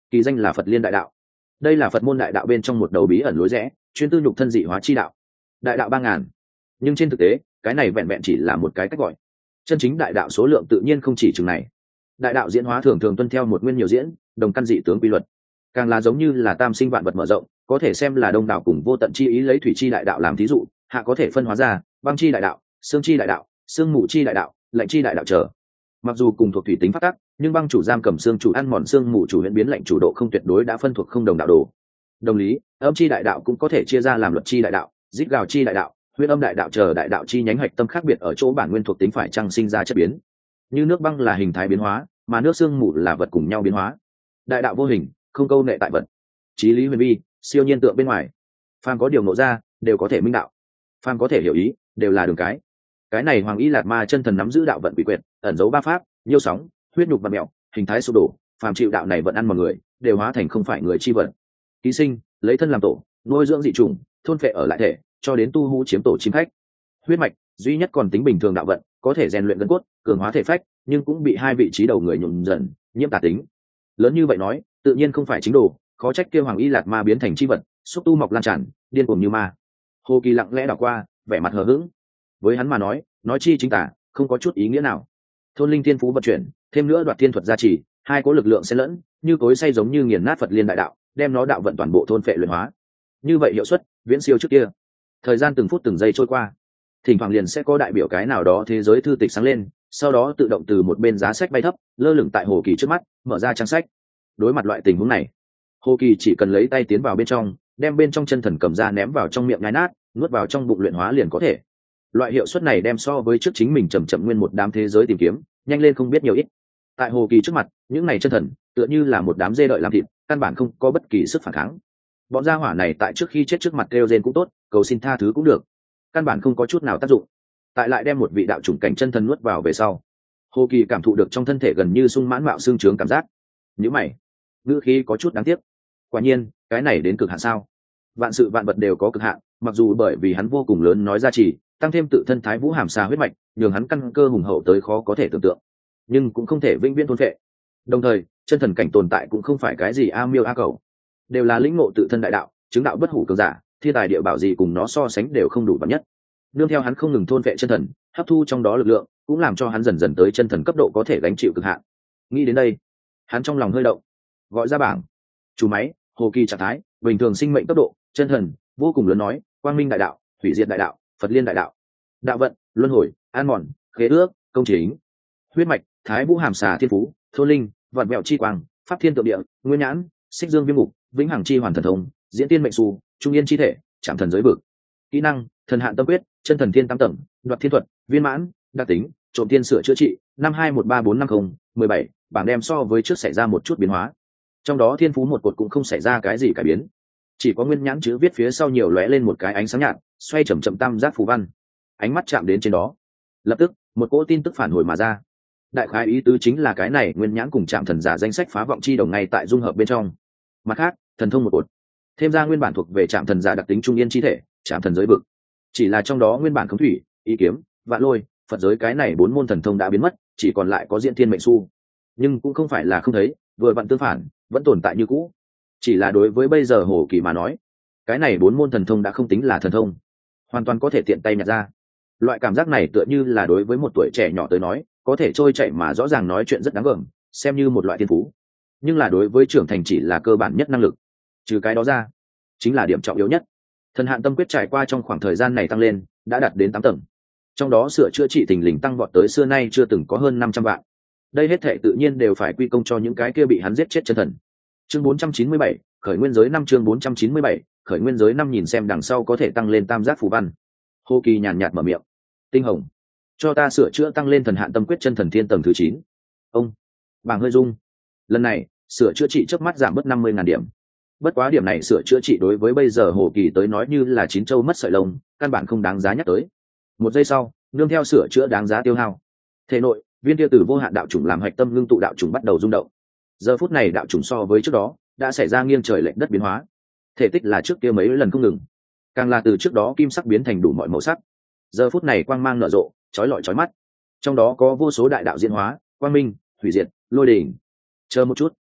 Speaker 1: kỳ danh là Phật Liên đại đạo. Đây là Phật môn đại đạo bên trong một đầu bí ẩn lối rẽ, chuyên tư nhục thân dị hóa chi đạo. Đại đạo ba ngàn, nhưng trên thực tế cái này vẹn vẹn chỉ là một cái cách gọi. Chân chính đại đạo số lượng tự nhiên không chỉ chừng này. Đại đạo diễn hóa thường thường tuân theo một nguyên nhiều diễn, đồng căn dị tướng quy luật, càng là giống như là tam sinh vạn vật mở rộng, có thể xem là đông đảo cùng vô tận chi ý, lấy thủy chi đại đạo làm thí dụ, hạ có thể phân hóa ra băng chi đại đạo, xương chi đại đạo, xương mù chi đại đạo, lạnh chi đại đạo trở. Mặc dù cùng thuộc thủy tính phát tác, nhưng băng chủ giam cầm xương chủ ăn mòn xương mù chủ huyễn biến lạnh chủ độ không tuyệt đối đã phân thuộc không đồng đạo đồ. Đồng lý, âm chi đại đạo cũng có thể chia ra làm luật chi đại đạo, rít gào chi đại đạo, huyễn âm đại đạo chờ đại đạo chi nhánh hạch tâm khác biệt ở chỗ bản nguyên thuộc tính phải chăng sinh ra chất biến. Như nước băng là hình thái biến hóa, mà nước xương mù là vật cùng nhau biến hóa. Đại đạo vô hình, không câu nệ tại vật. Chí lý huyền vi, siêu nhiên tượng bên ngoài. Phàm có điều nộ ra, đều có thể minh đạo. Phàm có thể hiểu ý, đều là đường cái. Cái này Hoàng Y Lạt Ma chân thần nắm giữ đạo vận quỷ quyệt, ẩn giấu ba pháp, nhiêu sóng, huyết nhục và mèo, hình thái sụp đổ, phàm chịu đạo này vận ăn mọi người, đều hóa thành không phải người chi vận. Ký sinh, lấy thân làm tổ, nuôi dưỡng dị trùng, thôn phệ ở lại thể, cho đến tu hú chiếm tổ chim khách. Huyết mạch, duy nhất còn tính bình thường đạo vận, có thể rèn luyện gân cốt, cường hóa thể phách, nhưng cũng bị hai vị trí đầu người nhuộm dần, nhiễm tà tính. Lớn như vậy nói, tự nhiên không phải chính đồ, khó trách kia Hoàng Y Lạt Ma biến thành chi vật, xúc tu mọc lan tràn, điên cuồng như ma. Hồ Kỳ lặng lẽ đảo qua, vẻ mặt hờ hững. Với hắn mà nói, nói chi chính tả, không có chút ý nghĩa nào. Thôn linh thiên phú vận chuyển, thêm nữa đoạt thiên thuật gia trì, hai cố lực lượng xen lẫn, như cối xay giống như nghiền nát Phật Liên đại đạo, đem nó đạo vận toàn bộ thôn phệ luyện hóa. Như vậy hiệu suất viễn siêu trước kia. Thời gian từng phút từng giây trôi qua, thỉnh thoảng liền sẽ có đại biểu cái nào đó thế giới thư tịch sáng lên, sau đó tự động từ một bên giá sách bay thấp, lơ lửng tại Hồ Kỳ trước mắt, mở ra trang sách. Đối mặt loại tình huống này, Hồ Kỳ chỉ cần lấy tay tiến vào bên trong, đem bên trong chân thần cầm ra ném vào trong miệng nhai nát, nuốt vào trong bụng luyện hóa liền có thể. Loại hiệu suất này đem so với trước chính mình chậm chậm nguyên một đám thế giới tìm kiếm, nhanh lên không biết nhiều ít. Tại Hồ Kỳ trước mặt, những này chân thần tựa như là một đám dê đợi làm thịt, căn bản không có bất kỳ sức phản kháng. Bọn gia hỏa này tại trước khi chết trước mặt kêu rên cũng tốt, cầu xin tha thứ cũng được, căn bản không có chút nào tác dụng. Tại lại đem một vị đạo chủng cảnh chân thần nuốt vào về sau, Hồ Kỳ cảm thụ được trong thân thể gần như sung mãn mạo xương trướng cảm giác. Nhíu mày, ngữ khí có chút đáng tiếc. Quả nhiên, cái này đến cực hạn sao? Vạn sự vạn vật đều có cực hạn, mặc dù bởi vì hắn vô cùng lớn nói ra chỉ, tăng thêm tự thân thái vũ hàm xà huyết mạch, nhường hắn căn cơ hùng hậu tới khó có thể tưởng tượng, nhưng cũng không thể vĩnh viễn thôn phệ. Đồng thời, chân thần cảnh tồn tại cũng không phải cái gì a miêu a cầu, đều là lĩnh ngộ tự thân đại đạo, chứng đạo bất hủ cường giả, thiên tài địa bảo gì cùng nó so sánh đều không đủ bậc nhất. Nương theo hắn không ngừng thôn phệ chân thần, hấp thu trong đó lực lượng, cũng làm cho hắn dần dần tới chân thần cấp độ có thể gánh chịu cực hạn. Nghĩ đến đây, hắn trong lòng hơi động, gọi ra bảng chủ máy, Hồ Kỳ trạng thái bình thường sinh mệnh cấp độ chân thần, vô cùng lớn nói, quang minh đại đạo, hủy diệt đại đạo, Phật Liên đại đạo. Đạo vận, luân hồi, an mòn, khế ước, công chính. Huyết mạch, thái vũ hàm xà thiên phú, thôn linh, vạn mẹo chi quang, pháp thiên tượng địa, nguyên nhãn, xích dương viêm mục, vĩnh hằng chi hoàn thần thông, diễn tiên mệnh su, trung yên chi thể, chạm thần giới vực. Kỹ năng, thần hạn tâm quyết, chân thần thiên tam tầng, đoạt thiên thuật, viên mãn, đặc tính, trộm tiên sửa chữa trị, năm hai một ba bốn năm không mười bảy, bảng đem so với trước xảy ra một chút biến hóa. Trong đó thiên phú một cột cũng không xảy ra cái gì cải biến, chỉ có nguyên nhãn chữ viết phía sau nhiều lóe lên một cái ánh sáng nhạt, xoay chậm chậm tam giác phù văn. Ánh mắt chạm đến trên đó, lập tức một cỗ tin tức phản hồi mà ra. Đại khái ý tứ chính là cái này nguyên nhãn cùng chạm thần giả danh sách phá vọng chi đồng ngay tại dung hợp bên trong. Mặt khác, thần thông một cột thêm ra nguyên bản thuộc về chạm thần giả đặc tính trung yên chi thể, chạm thần giới vực. Chỉ là trong đó nguyên bản khống thủy, ý kiếm, vạn lôi, Phật giới cái này bốn môn thần thông đã biến mất, chỉ còn lại có diễn thiên mệnh su. Nhưng cũng không phải là không thấy, vừa vặn tương phản, vẫn tồn tại như cũ. Chỉ là đối với bây giờ Hồ Kỳ mà nói, cái này bốn môn thần thông đã không tính là thần thông, hoàn toàn có thể tiện tay nhặt ra. Loại cảm giác này tựa như là đối với một tuổi trẻ nhỏ tới nói, có thể trôi chạy mà rõ ràng nói chuyện rất đáng gờm, xem như một loại thiên phú. Nhưng là đối với trưởng thành chỉ là cơ bản nhất năng lực. Trừ cái đó ra, chính là điểm trọng yếu nhất. Thần hạn tâm quyết trải qua trong khoảng thời gian này tăng lên, đã đạt đến tám tầng. Trong đó sửa chữa trị tình lình tăng vọt tới xưa nay chưa từng có hơn năm trăm vạn. Đây hết thảy tự nhiên đều phải quy công cho những cái kia bị hắn giết chết chân thần. Chương bốn trăm chín mươi bảy, khởi nguyên giới năm chương bốn trăm chín mươi bảy, khởi nguyên giới năm nhìn xem đằng sau có thể tăng lên tam giác phù văn. Hồ Kỳ nhàn nhạt mở miệng. Tinh hồng, cho ta sửa chữa tăng lên thần hạn tâm quyết chân thần thiên tầng thứ chín. Ông, bảng hơi rung. Lần này, sửa chữa trị chớp mắt giảm bớt năm mươi ngàn điểm. Bất quá điểm này sửa chữa trị đối với bây giờ Hồ Kỳ tới nói như là chín châu mất sợi lông, căn bản không đáng giá nhắc tới. Một giây sau, nương theo sửa chữa đáng giá tiêu hao, thể nội viên tiêu tử vô hạn đạo chủng làm hạch tâm ngưng tụ đạo chủng bắt đầu rung động. Giờ phút này đạo chủng so với trước đó đã xảy ra nghiêng trời lệch đất biến hóa, thể tích là trước kia mấy lần không ngừng, càng là từ trước đó kim sắc biến thành đủ mọi màu sắc. Giờ phút này quang mang nở rộ, chói lọi chói mắt, trong đó có vô số đại đạo diễn hóa, quang minh, hủy diệt, lôi đỉnh. Chờ một chút,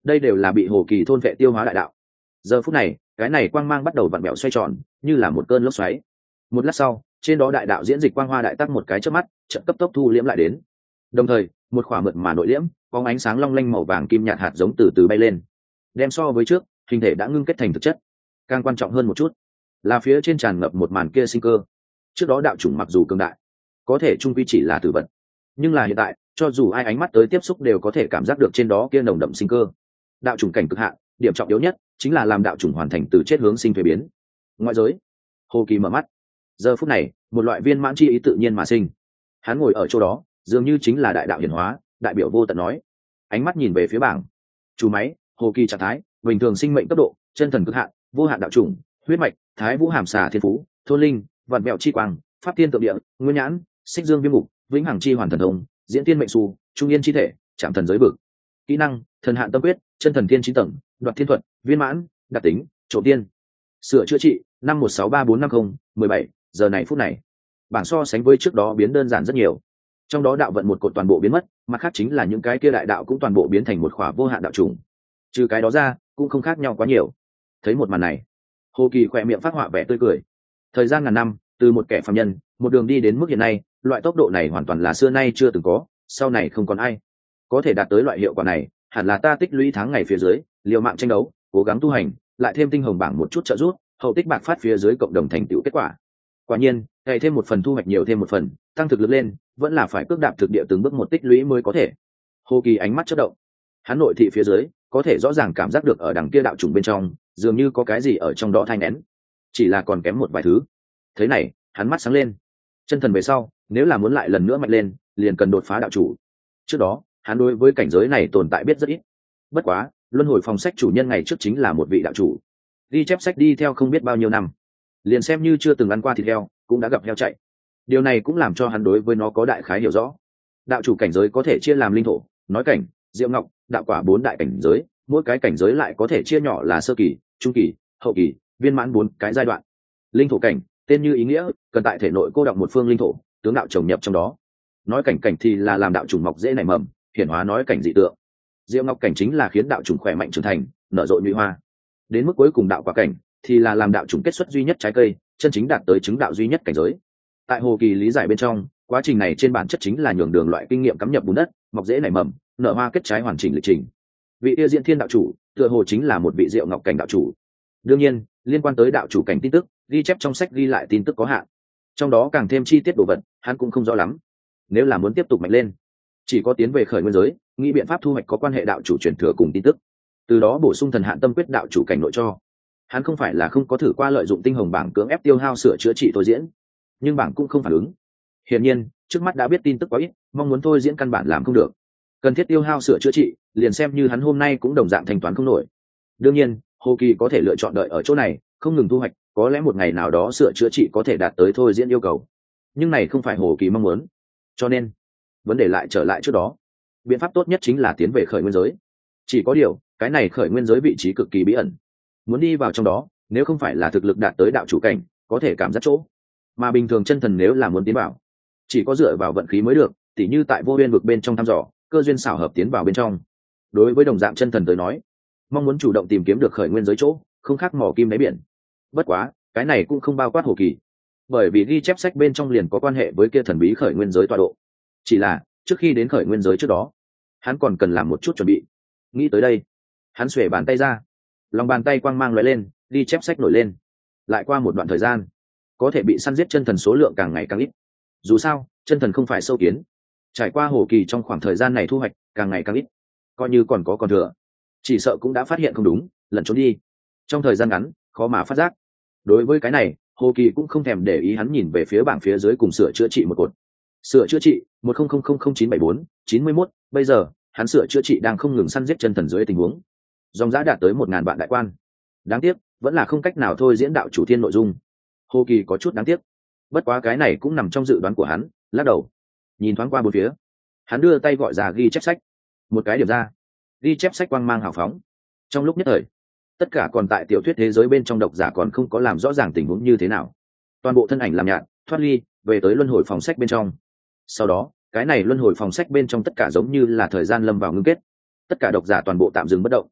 Speaker 1: đây đều là bị hồ kỳ thôn vệ tiêu hóa đại đạo. Giờ phút này cái này quang mang bắt đầu vặn vẹo xoay tròn như là một cơn lốc xoáy. Một lát sau trên đó đại đạo diễn dịch quang hoa đại tắc một cái chớp mắt chợt cấp tốc thu liễm lại đến, đồng thời một khỏa mượt mà nội liễm có ánh sáng long lanh màu vàng kim nhạt hạt giống từ từ bay lên, đem so với trước hình thể đã ngưng kết thành thực chất. Càng quan trọng hơn một chút là phía trên tràn ngập một màn kia sinh cơ. Trước đó đạo chủng mặc dù cường đại, có thể trung quy chỉ là tử vật, nhưng là hiện tại cho dù ai ánh mắt tới tiếp xúc đều có thể cảm giác được trên đó kia nồng đậm sinh cơ. Đạo chủng cảnh cực hạn, điểm trọng yếu nhất chính là làm đạo chủng hoàn thành từ chết hướng sinh thuế biến. Ngoại giới, Hồ Kỳ mở mắt. Giờ phút này một loại viên mãn chi ý tự nhiên mà sinh. Hắn ngồi ở chỗ đó dường như chính là đại đạo hiển hóa, đại biểu vô tận nói. Ánh mắt nhìn về phía bảng chủ máy, Hồ Kỳ trạng thái bình thường sinh mệnh cấp độ chân thần cực hạn, vô hạn đạo chủng, huyết mạch thái vũ hàm xà thiên phú, thôn linh vạn mẹo chi quang, pháp thiên tượng địa, nguyên nhãn xích dương viêm mục, vĩnh hằng chi hoàn thần thông, diễn tiên mệnh su, trung yên chi thể, chạm thần giới vực. Kỹ năng thần hạn tâm quyết, chân thần thiên chín tầng, đoạt thiên thuật, viên mãn, đặc tính trộm tiên, sửa chữa trị năm một sáu ba bốn năm không mười bảy. Giờ này phút này bảng so sánh với trước đó biến đơn giản rất nhiều. Trong đó đạo vận một cột toàn bộ biến mất, mặt khác chính là những cái kia đại đạo cũng toàn bộ biến thành một khỏa vô hạn đạo trùng. Trừ cái đó ra cũng không khác nhau quá nhiều. Thấy một màn này, Hồ Kỳ khỏe miệng phát họa vẻ tươi cười. Thời gian ngàn năm, từ một kẻ phàm nhân một đường đi đến mức hiện nay, loại tốc độ này hoàn toàn là xưa nay chưa từng có, sau này không còn ai có thể đạt tới loại hiệu quả này. Hẳn là ta tích lũy tháng ngày phía dưới, liều mạng tranh đấu, cố gắng tu hành, lại thêm tinh hồng bảng một chút trợ giúp, hậu tích bạc phát phía dưới cộng đồng thành tựu kết quả. Quả nhiên ngày thêm một phần thu hoạch nhiều thêm một phần, tăng thực lực lên vẫn là phải cước đạp thực địa từng bước một tích lũy mới có thể. Hồ Kỳ ánh mắt chớp động, hắn nội thị phía dưới có thể rõ ràng cảm giác được ở đằng kia đạo trùng bên trong dường như có cái gì ở trong đó thanh nén, chỉ là còn kém một vài thứ. Thế này hắn mắt sáng lên, chân thần về sau nếu là muốn lại lần nữa mạnh lên liền cần đột phá đạo chủ. Trước đó hắn đối với cảnh giới này tồn tại biết rất ít, bất quá luân hồi phòng sách chủ nhân ngày trước chính là một vị đạo chủ, ghi chép sách đi theo không biết bao nhiêu năm, liền xem như chưa từng ăn qua thịt heo cũng đã gặp heo chạy. Điều này cũng làm cho hắn đối với nó có đại khái hiểu rõ. Đạo chủ cảnh giới có thể chia làm linh thổ, nói cảnh, diệu ngọc, đạo quả bốn đại cảnh giới, mỗi cái cảnh giới lại có thể chia nhỏ là sơ kỳ, trung kỳ, hậu kỳ, viên mãn bốn cái giai đoạn. Linh thổ cảnh tên như ý nghĩa, cần tại thể nội cô đọng một phương linh thổ, tướng đạo trồng nhập trong đó. Nói cảnh cảnh thì là làm đạo trùng mọc dễ nảy mầm, hiển hóa nói cảnh dị tượng. Diệu ngọc cảnh chính là khiến đạo trùng khỏe mạnh trưởng thành, nở rộ nhụy hoa. Đến mức cuối cùng đạo quả cảnh thì là làm đạo trùng kết xuất duy nhất trái cây, chân chính đạt tới chứng đạo duy nhất cảnh giới. Tại Hồ Kỳ lý giải bên trong, quá trình này trên bản chất chính là nhường đường loại kinh nghiệm cắm nhập bùn đất, mọc dễ nảy mầm, nở hoa kết trái hoàn chỉnh lịch trình. Vị yêu diễn thiên đạo chủ tựa hồ chính là một vị diệu ngọc cảnh đạo chủ. Đương nhiên liên quan tới đạo chủ cảnh tin tức ghi chép trong sách ghi lại tin tức có hạn, trong đó càng thêm chi tiết đồ vật hắn cũng không rõ lắm. Nếu là muốn tiếp tục mạnh lên, chỉ có tiến về khởi nguyên giới, nghĩ biện pháp thu hoạch có quan hệ đạo chủ truyền thừa cùng tin tức, từ đó bổ sung thần hạn tâm quyết đạo chủ cảnh nội cho. Hắn không phải là không có thử qua lợi dụng tinh hồng bảng cưỡng ép tiêu hao sửa chữa trị thôi diễn, nhưng bảng cũng không phản ứng. Hiển nhiên trước mắt đã biết tin tức quá ít, mong muốn thôi diễn căn bản làm không được, cần thiết tiêu hao sửa chữa trị liền xem như hắn hôm nay cũng đồng dạng thanh toán không nổi. Đương nhiên Hồ Kỳ có thể lựa chọn đợi ở chỗ này không ngừng thu hoạch, có lẽ một ngày nào đó sửa chữa trị có thể đạt tới thôi diễn yêu cầu, nhưng này không phải Hồ Kỳ mong muốn. Cho nên vấn đề lại trở lại trước đó, biện pháp tốt nhất chính là tiến về khởi nguyên giới. Chỉ có điều cái này khởi nguyên giới vị trí cực kỳ bí ẩn, muốn đi vào trong đó nếu không phải là thực lực đạt tới đạo chủ cảnh có thể cảm giác chỗ, mà bình thường chân thần nếu là muốn tiến vào chỉ có dựa vào vận khí mới được, tỉ như tại vô uyên vực bên trong thăm dò cơ duyên xảo hợp tiến vào bên trong. Đối với đồng dạng chân thần tới nói, mong muốn chủ động tìm kiếm được khởi nguyên giới chỗ không khác mỏ kim đáy biển. Bất quá cái này cũng không bao quát Hồ Kỳ, bởi vì ghi chép sách bên trong liền có quan hệ với kia thần bí khởi nguyên giới tọa độ. Chỉ là trước khi đến khởi nguyên giới trước đó hắn còn cần làm một chút chuẩn bị. Nghĩ tới đây hắn xuề bàn tay ra, lòng bàn tay quang mang lóe lên, ghi chép sách nổi lên. Lại qua một đoạn thời gian, có thể bị săn giết chân thần số lượng càng ngày càng ít. Dù sao chân thần không phải sâu kiến, trải qua Hồ Kỳ trong khoảng thời gian này thu hoạch càng ngày càng ít, coi như còn có còn thừa chỉ sợ cũng đã phát hiện không đúng, lẩn trốn đi, trong thời gian ngắn khó mà phát giác. Đối với cái này Hồ Kỳ cũng không thèm để ý, hắn nhìn về phía bảng phía dưới cùng sửa chữa trị một cột. Sửa chữa trị một không không không không chín bảy bốn chín mươi mốt, bây giờ hắn sửa chữa trị đang không ngừng săn giết chân thần dưới tình huống dòng giá đạt tới một ngàn vạn đại quan. Đáng tiếc vẫn là không cách nào thôi diễn đạo chủ thiên nội dung. Hồ Kỳ có chút đáng tiếc, bất quá cái này cũng nằm trong dự đoán của hắn. Lắc đầu nhìn thoáng qua bốn phía, hắn đưa tay gọi ra ghi chép sách. Một cái điểm ra, ghi chép sách quang mang hào phóng. Trong lúc nhất thời tất cả còn tại tiểu thuyết thế giới bên trong độc giả còn không có làm rõ ràng tình huống như thế nào, toàn bộ thân ảnh làm nhạt thoát ly về tới luân hồi phòng sách bên trong. Sau đó cái này luân hồi phòng sách bên trong tất cả giống như là thời gian lâm vào ngưng kết, tất cả độc giả toàn bộ tạm dừng bất động,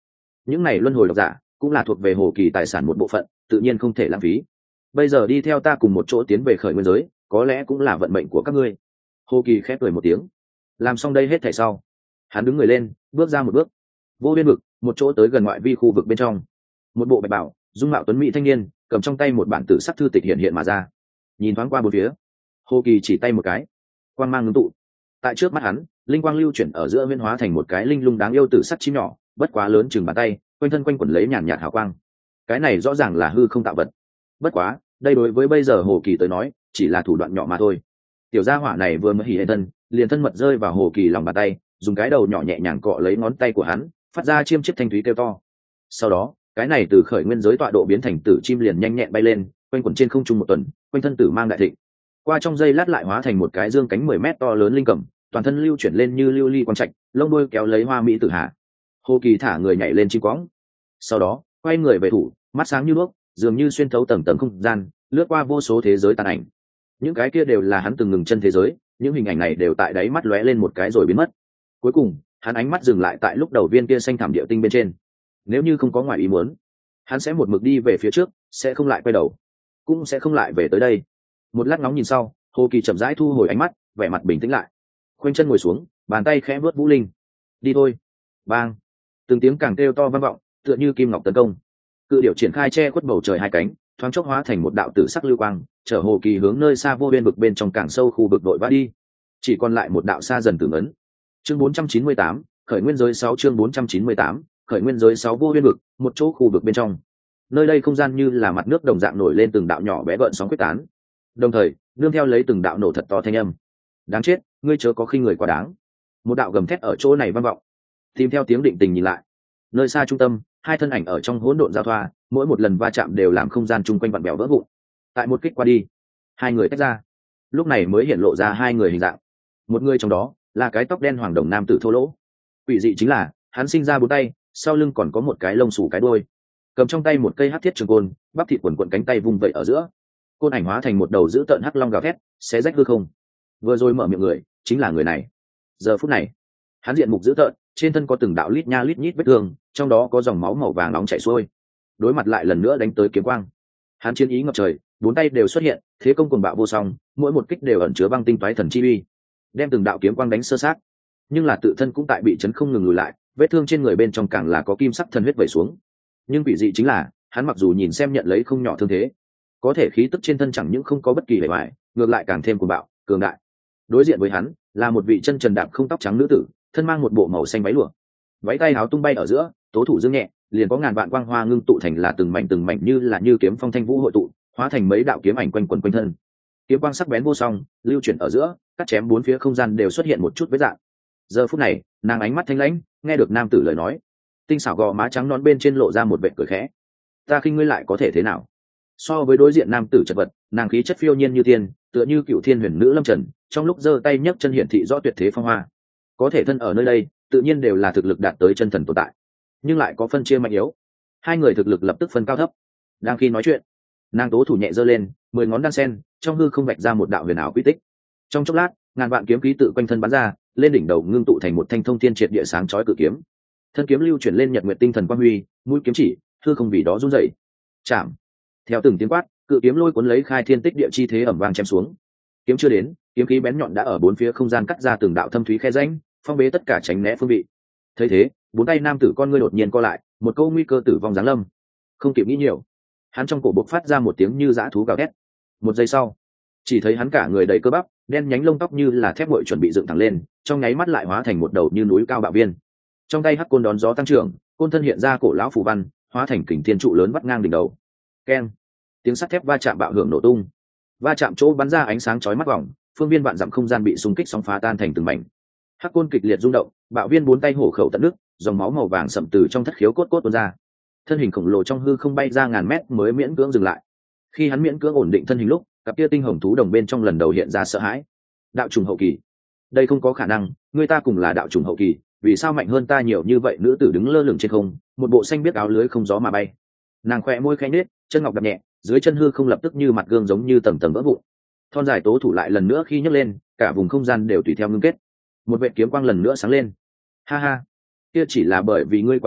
Speaker 1: những này luân hồi độc giả cũng là thuộc về hồ kỳ tài sản một bộ phận, tự nhiên không thể lãng phí. Bây giờ đi theo ta cùng một chỗ tiến về khởi nguyên giới, có lẽ cũng là vận mệnh của các ngươi. Hồ kỳ khép cười một tiếng. Làm xong đây hết thảy sau, hắn đứng người lên, bước ra một bước. Vô biên vực, một chỗ tới gần ngoại vi khu vực bên trong, một bộ bạch bảo, dung mạo tuấn mỹ thanh niên cầm trong tay một bản tử sắc thư tịch hiện hiện mà ra. Nhìn thoáng qua bốn phía, Hồ kỳ chỉ tay một cái, quang mang ngưng tụ tại trước mắt hắn, linh quang lưu chuyển ở giữa, nguyên hóa thành một cái linh lung đáng yêu tử sắc chim nhỏ, bất quá lớn chừng bàn tay, quanh thân quanh quẩn lấy nhàn nhạt hào quang. Cái này rõ ràng là hư không tạo vật. Bất quá đây đối với bây giờ Hồ kỳ tới nói chỉ là thủ đoạn nhỏ mà thôi. Tiểu gia hỏa này vừa mới hỉ hệ thân, liền thân mật rơi vào Hồ kỳ lòng bàn tay, dùng cái đầu nhỏ nhẹ nhàng cọ lấy ngón tay của hắn, phát ra chiêm chiếp thanh thúy kêu to. Sau đó cái này từ khởi nguyên giới tọa độ biến thành tử chim liền nhanh nhẹn bay lên, quanh quẩn trên không trung một tuần, quanh thân tử mang đại thịnh. Qua trong giây lát lại hóa thành một cái dương cánh mười mét to lớn linh cầm, toàn thân lưu chuyển lên như lưu ly quang trạch, lông đuôi kéo lấy hoa mỹ tử hạ. Hồ kỳ thả người nhảy lên chim quõng, sau đó quay người về thủ, mắt sáng như đuốc, dường như xuyên thấu tầng tầng không gian, lướt qua vô số thế giới tàn ảnh. Những cái kia đều là hắn từng ngừng chân thế giới, những hình ảnh này đều tại đáy mắt lóe lên một cái rồi biến mất. Cuối cùng hắn ánh mắt dừng lại tại lúc đầu viên kia xanh thảm địa tinh bên trên. Nếu như không có ngoài ý muốn, hắn sẽ một mực đi về phía trước, sẽ không lại quay đầu, cũng sẽ không lại về tới đây. Một lát ngóng nhìn sau, Hồ kỳ chậm rãi thu hồi ánh mắt, vẻ mặt bình tĩnh lại, khoanh chân ngồi xuống, bàn tay khẽ vuốt vũ linh. Đi thôi. Bang. Từng tiếng càng kêu to vang vọng, tựa như kim ngọc tấn công. Cự điểu triển khai che khuất bầu trời hai cánh, thoáng chốc hóa thành một đạo tử sắc lưu quang, chở Hồ kỳ hướng nơi xa vô biên vực bên trong càng sâu khu vực đội vã đi. Chỉ còn lại một đạo xa dần tử ấn. Chương bốn trăm chín mươi tám, khởi nguyên giới sáu chương bốn trăm chín mươi tám, khởi nguyên giới sáu vô biên vực, một chỗ khu vực bên trong. Nơi đây không gian như là mặt nước đồng dạng nổi lên từng đạo nhỏ bé gợn sóng quyết tán. Đồng thời, nương theo lấy từng đạo nổ thật to thanh âm. Đáng chết, ngươi chớ có khinh người quá đáng. Một đạo gầm thét ở chỗ này vang vọng. Tìm theo tiếng định tình nhìn lại, nơi xa trung tâm, hai thân ảnh ở trong hỗn độn giao thoa, mỗi một lần va chạm đều làm không gian chung quanh vặn bèo vỡ vụn. Tại một kích qua đi, hai người tách ra, lúc này mới hiện lộ ra hai người hình dạng. Một người trong đó là cái tóc đen hoàng đồng nam tử thô lỗ. Quỷ dị chính là hắn sinh ra bốn tay, sau lưng còn có một cái lông xù cái đuôi, cầm trong tay một cây hắc thiết trường côn, bắp thịt quần quần cánh tay vung vẩy ở giữa, côn ảnh hóa thành một đầu dữ tợn hắc long gào thét, xé rách hư không. Vừa rồi mở miệng người chính là người này. Giờ phút này, hắn diện mục dữ tợn, trên thân có từng đạo lít nha lít nhít vết thương, trong đó có dòng máu màu vàng nóng chảy xuôi. Đối mặt lại lần nữa đánh tới kiếm quang, hắn chiến ý ngập trời, bốn tay đều xuất hiện, thế công cuồng bạo vô song, mỗi một kích đều ẩn chứa băng tinh toái thần chi uy, đem từng đạo kiếm quang đánh sơ sát. Nhưng là tự thân cũng tại bị chấn không ngừng lùi lại, vết thương trên người bên trong càng là có kim sắc thần huyết vẩy xuống. Nhưng quỷ dị chính là, hắn mặc dù nhìn xem nhận lấy không nhỏ thương thế, có thể khí tức trên thân chẳng những không có bất kỳ bề ngoài, ngược lại càng thêm cuồng bạo, cường đại. Đối diện với hắn là một vị chân trần đạp không tóc trắng nữ tử, thân mang một bộ màu xanh váy lụa, váy tay áo tung bay ở giữa, tố thủ dương nhẹ, liền có ngàn vạn quang hoa ngưng tụ thành là từng mảnh từng mảnh như là như kiếm phong thanh vũ hội tụ, hóa thành mấy đạo kiếm ảnh quanh quần quanh thân. Kiếm quang sắc bén vô song, lưu chuyển ở giữa, cắt chém bốn phía không gian đều xuất hiện một chút vết rạn. Giờ phút này, nàng ánh mắt thanh lãnh, nghe được nam tử lời nói, tinh xảo gò má trắng non bên trên lộ ra một vệt cười khẽ. Ta khinh ngươi lại có thể thế nào? So với đối diện nam tử chật vật, nàng khí chất phiêu nhiên như tiên, tựa như cựu thiên huyền nữ lâm trần, trong lúc giơ tay nhấc chân hiển thị rõ tuyệt thế phong hoa. Có thể thân ở nơi đây, tự nhiên đều là thực lực đạt tới chân thần tồn tại, nhưng lại có phân chia mạnh yếu. Hai người thực lực lập tức phân cao thấp. Đang khi nói chuyện, nàng tố thủ nhẹ giơ lên, mười ngón đan sen, trong hư không vạch ra một đạo huyền ảo quy tích. Trong chốc lát, ngàn vạn kiếm khí tự quanh thân bắn ra, lên đỉnh đầu ngưng tụ thành một thanh thông thiên triệt địa sáng chói cự kiếm. Thân kiếm lưu chuyển lên nhật nguyệt tinh thần quang huy, mũi kiếm chỉ, hư không vì đó run rẩy. Chạm. Theo từng tiếng quát, cự kiếm lôi cuốn lấy khai thiên tích địa chi thế ầm vang chém xuống. Kiếm chưa đến, kiếm khí bén nhọn đã ở bốn phía không gian cắt ra từng đạo thâm thúy khe rãnh, phong bế tất cả tránh né phương vị. Thấy thế, bốn tay nam tử con ngươi đột nhiên co lại, một câu nguy cơ tử vong giáng lâm. Không kịp nghĩ nhiều, hắn trong cổ bộc phát ra một tiếng như dã thú gào thét. Một giây sau, chỉ thấy hắn cả người đầy cơ bắp, đen nhánh lông tóc như là thép nguội chuẩn bị dựng thẳng lên, trong nháy mắt lại hóa thành một đầu như núi cao bạo viên. Trong tay hắc côn đón gió tăng trưởng, côn thân hiện ra cổ lão phù văn, hóa thành kình thiên trụ lớn vắt ngang đỉnh đầu. Keng! Tiếng sắt thép va chạm bạo hưởng nổ tung. Va chạm chỗ bắn ra ánh sáng chói mắt vòng, phương viên vạn dặm không gian bị xung kích sóng phá tan thành từng mảnh. Hắc côn kịch liệt rung động, bạo viên bốn tay hổ khẩu tận nước, dòng máu màu vàng sậm từ trong thất khiếu cốt cốt tuôn ra. Thân hình khổng lồ trong hư không bay ra ngàn mét mới miễn cưỡng dừng lại. Khi hắn miễn cưỡng ổn định thân hình lúc, cặp kia tinh hồng thú đồng bên trong lần đầu hiện ra sợ hãi. Đạo trùng hậu kỳ, đây không có khả năng, người ta cùng là đạo trùng hậu kỳ, vì sao mạnh hơn ta nhiều như vậy? Nữ tử đứng lơ lửng trên không, một bộ xanh biếc áo lưới không gió mà bay. Nàng khẽ môi khẽ nết, chân ngọc đập nhẹ, dưới chân hư không lập tức như mặt gương giống như tầng tầng vỡ vụn. Thon dài tố thủ lại lần nữa khi nhấc lên, cả vùng không gian đều tùy theo ngưng kết. Một vệt kiếm quang lần nữa sáng lên. Ha ha, kia chỉ là bởi vì ngươi quá yếu,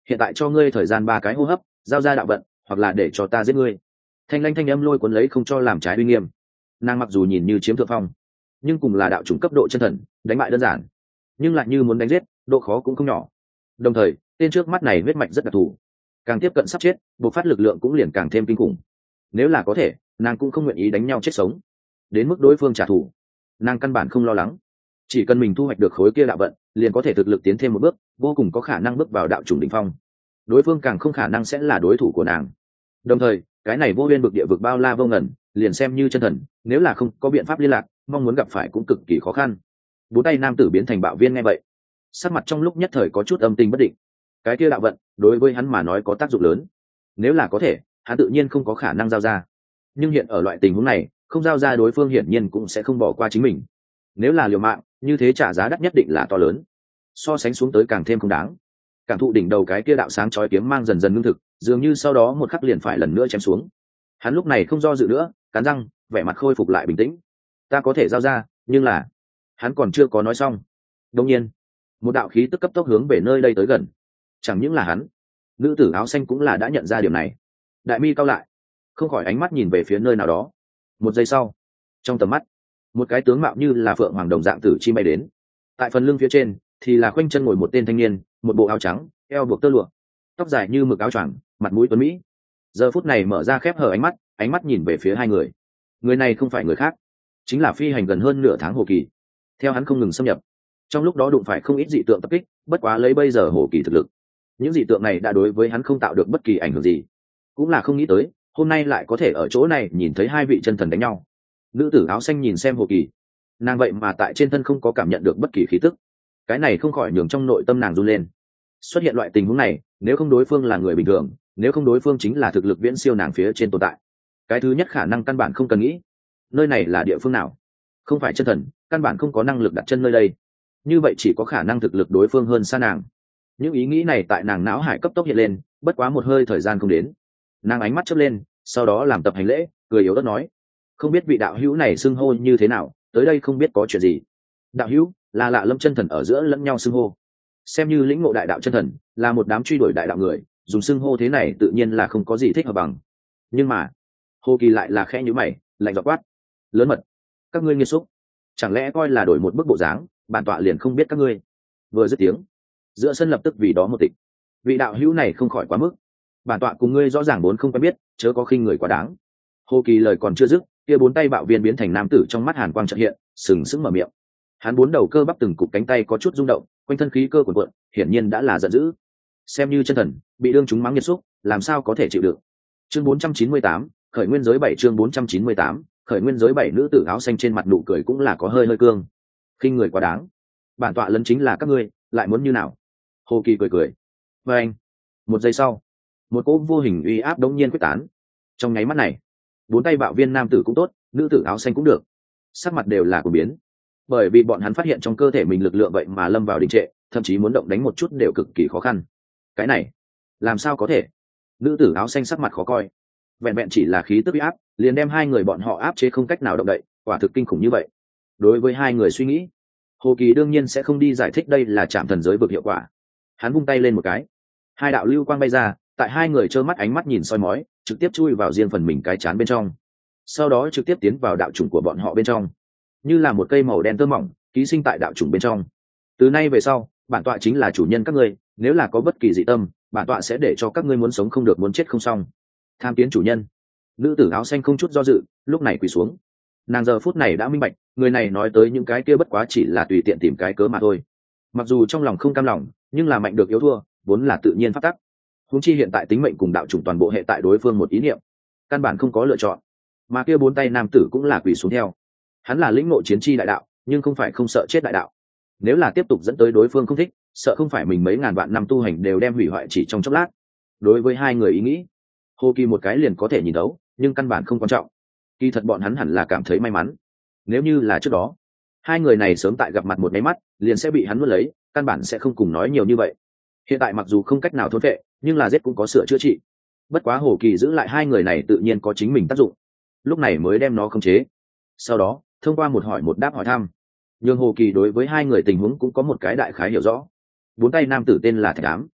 Speaker 1: hiện tại cho ngươi thời gian ba cái hô hấp giao ra đạo vận, hoặc là để cho ta giết ngươi. Thanh lanh thanh âm lôi cuốn lấy không cho làm trái uy nghiêm. Nàng mặc dù nhìn như chiếm thượng phong, nhưng cùng là đạo chủng cấp độ chân thần, đánh bại đơn giản, nhưng lại như muốn đánh giết, độ khó cũng không nhỏ. Đồng thời tên trước mắt này huyết mạch rất đặc thù, càng tiếp cận sắp chết bộc phát lực lượng cũng liền càng thêm kinh khủng. Nếu là có thể, nàng cũng không nguyện ý đánh nhau chết sống. Đến mức đối phương trả thù, nàng căn bản không lo lắng. Chỉ cần mình thu hoạch được khối kia đạo vận, liền có thể thực lực tiến thêm một bước, vô cùng có khả năng bước vào đạo chủng đỉnh phong. Đối phương càng không khả năng sẽ là đối thủ của nàng. Đồng thời cái này vô biên vực địa vực bao la vô ngần, liền xem như chân thần, nếu là không có biện pháp liên lạc, mong muốn gặp phải cũng cực kỳ khó khăn. Bốn tay nam tử biến thành bạo viên nghe vậy, sắc mặt trong lúc nhất thời có chút âm tình bất định. Cái kia đạo vận đối với hắn mà nói có tác dụng lớn, nếu là có thể, hắn tự nhiên không có khả năng giao ra. Nhưng hiện ở loại tình huống này, không giao ra đối phương hiển nhiên cũng sẽ không bỏ qua chính mình. Nếu là liều mạng, như thế trả giá đắt nhất định là to lớn, so sánh xuống tới càng thêm không đáng. Cảm thụ đỉnh đầu cái kia đạo sáng chói kiếm mang dần dần ngưng thực, dường như sau đó một khắc liền phải lần nữa chém xuống. Hắn lúc này không do dự nữa, cắn răng, vẻ mặt khôi phục lại bình tĩnh. Ta có thể giao ra, nhưng là hắn còn chưa có nói xong. Đột nhiên, một đạo khí tức cấp tốc hướng về nơi đây tới gần. Chẳng những là hắn, nữ tử áo xanh cũng là đã nhận ra điểm này. Đại mi cao lại, không khỏi ánh mắt nhìn về phía nơi nào đó. Một giây sau, trong tầm mắt, một cái tướng mạo như là phượng hoàng đồng dạng tử chim bay đến. Tại phần lưng phía trên thì là khoanh chân ngồi một tên thanh niên, một bộ áo trắng, eo buộc tơ lụa, tóc dài như mực áo choàng, mặt mũi tuấn mỹ. Giờ phút này mở ra khép hở ánh mắt, ánh mắt nhìn về phía hai người. Người này không phải người khác, chính là phi hành gần hơn nửa tháng Hồ Kỳ. Theo hắn không ngừng xâm nhập, trong lúc đó đụng phải không ít dị tượng tập kích, bất quá lấy bây giờ Hồ Kỳ thực lực, những dị tượng này đã đối với hắn không tạo được bất kỳ ảnh hưởng gì. Cũng là không nghĩ tới, hôm nay lại có thể ở chỗ này nhìn thấy hai vị chân thần đánh nhau. Nữ tử áo xanh nhìn xem Hồ Kỳ, nàng vậy mà tại trên thân không có cảm nhận được bất kỳ khí tức. Cái này không khỏi nhường trong nội tâm nàng run lên. Xuất hiện loại tình huống này, nếu không đối phương là người bình thường, nếu không đối phương chính là thực lực viễn siêu nàng phía trên tồn tại, cái thứ nhất khả năng căn bản không cần nghĩ. Nơi này là địa phương nào? Không phải chân thần, căn bản không có năng lực đặt chân nơi đây. Như vậy chỉ có khả năng thực lực đối phương hơn xa nàng. Những ý nghĩ này tại nàng não hải cấp tốc hiện lên, bất quá một hơi thời gian không đến, nàng ánh mắt chớp lên, sau đó làm tập hành lễ, cười yếu ớt nói: không biết vị đạo hữu này xưng hô như thế nào, tới đây không biết có chuyện gì. Đạo hữu là lạ lâm chân thần ở giữa lẫn nhau xưng hô, xem như lĩnh ngộ đại đạo chân thần, là một đám truy đuổi đại đạo người, dùng xưng hô thế này tự nhiên là không có gì thích hợp bằng. Nhưng mà Hồ Kỳ lại là khẽ nhíu mày, lạnh giọng quát: lớn mật, các ngươi nghiệt xúc, chẳng lẽ coi là đổi một bức bộ dáng, bản tọa liền không biết các ngươi? Vừa dứt tiếng, giữa sân lập tức vì đó một tịch. Vị đạo hữu này không khỏi quá mức, bản tọa cùng ngươi rõ ràng vốn không quen biết, chớ có khinh người quá đáng. Hồ Kỳ lời còn chưa dứt, kia bốn tay bạo viên biến thành nam tử trong mắt hàn quang chợt hiện, sừng sững mở miệng. Hắn bốn đầu cơ bắp từng cục cánh tay có chút rung động, quanh thân khí cơ cuồn cuộn, hiển nhiên đã là giận dữ. Xem như chân thần, bị đương chúng mắng nghiệt xúc, làm sao có thể chịu được. Chương bốn trăm chín mươi tám, khởi nguyên giới bảy chương bốn trăm chín mươi tám, khởi nguyên giới bảy nữ tử áo xanh trên mặt nụ cười cũng là có hơi hơi cương. Khinh người quá đáng, bản tọa lấn chính là các ngươi, lại muốn như nào? Hồ Kỳ cười cười. Và anh, một giây sau, một cỗ vô hình uy áp đống nhiên quyết tán. Trong nháy mắt này, bốn tay bạo viên nam tử cũng tốt, nữ tử áo xanh cũng được, sắc mặt đều là của biến, bởi vì bọn hắn phát hiện trong cơ thể mình lực lượng vậy mà lâm vào đình trệ, thậm chí muốn động đánh một chút đều cực kỳ khó khăn. Cái này làm sao có thể? Nữ tử áo xanh sắc mặt khó coi, vẹn vẹn chỉ là khí tức uy áp liền đem hai người bọn họ áp chế không cách nào động đậy, quả thực kinh khủng như vậy. Đối với hai người suy nghĩ, Hồ Kỳ đương nhiên sẽ không đi giải thích đây là chạm thần giới vực hiệu quả. Hắn vung tay lên một cái, hai đạo lưu quang bay ra, tại hai người trơ mắt ánh mắt nhìn soi mói, trực tiếp chui vào riêng phần mình cái chán bên trong, sau đó trực tiếp tiến vào đạo chủng của bọn họ bên trong, như là một cây màu đen tơ mỏng ký sinh tại đạo chủng bên trong. Từ nay về sau, bản tọa chính là chủ nhân các ngươi, nếu là có bất kỳ dị tâm, bản tọa sẽ để cho các ngươi muốn sống không được, muốn chết không xong. Tham kiến chủ nhân. Nữ tử áo xanh không chút do dự, lúc này quỳ xuống. Nàng giờ phút này đã minh bạch, người này nói tới những cái kia bất quá chỉ là tùy tiện tìm cái cớ mà thôi. Mặc dù trong lòng không cam lòng, nhưng là mạnh được yếu thua, vốn là tự nhiên pháp tắc. Huống chi hiện tại tính mệnh cùng đạo chủng toàn bộ hệ tại đối phương một ý niệm, căn bản không có lựa chọn. Mà kia bốn tay nam tử cũng là quỳ xuống theo. Hắn là lĩnh ngộ chiến chi đại đạo, nhưng không phải không sợ chết đại đạo. Nếu là tiếp tục dẫn tới đối phương không thích, sợ không phải mình mấy ngàn vạn năm tu hành đều đem hủy hoại chỉ trong chốc lát. Đối với hai người ý nghĩ, Hồ Kỳ một cái liền có thể nhìn thấu, nhưng căn bản không quan trọng. Kỳ thật bọn hắn hẳn là cảm thấy may mắn. Nếu như là trước đó, hai người này sớm tại gặp mặt một cái mắt, liền sẽ bị hắn nuốt lấy, căn bản sẽ không cùng nói nhiều như vậy. Hiện tại mặc dù không cách nào thôn phệ, nhưng là giết cũng có sửa chữa trị. Bất quá Hồ Kỳ giữ lại hai người này tự nhiên có chính mình tác dụng, lúc này mới đem nó khống chế. Sau đó, thông qua một hỏi một đáp hỏi thăm, nhưng Hồ Kỳ đối với hai người tình huống cũng có một cái đại khái hiểu rõ. Bốn tay nam tử tên là Thạch Ám,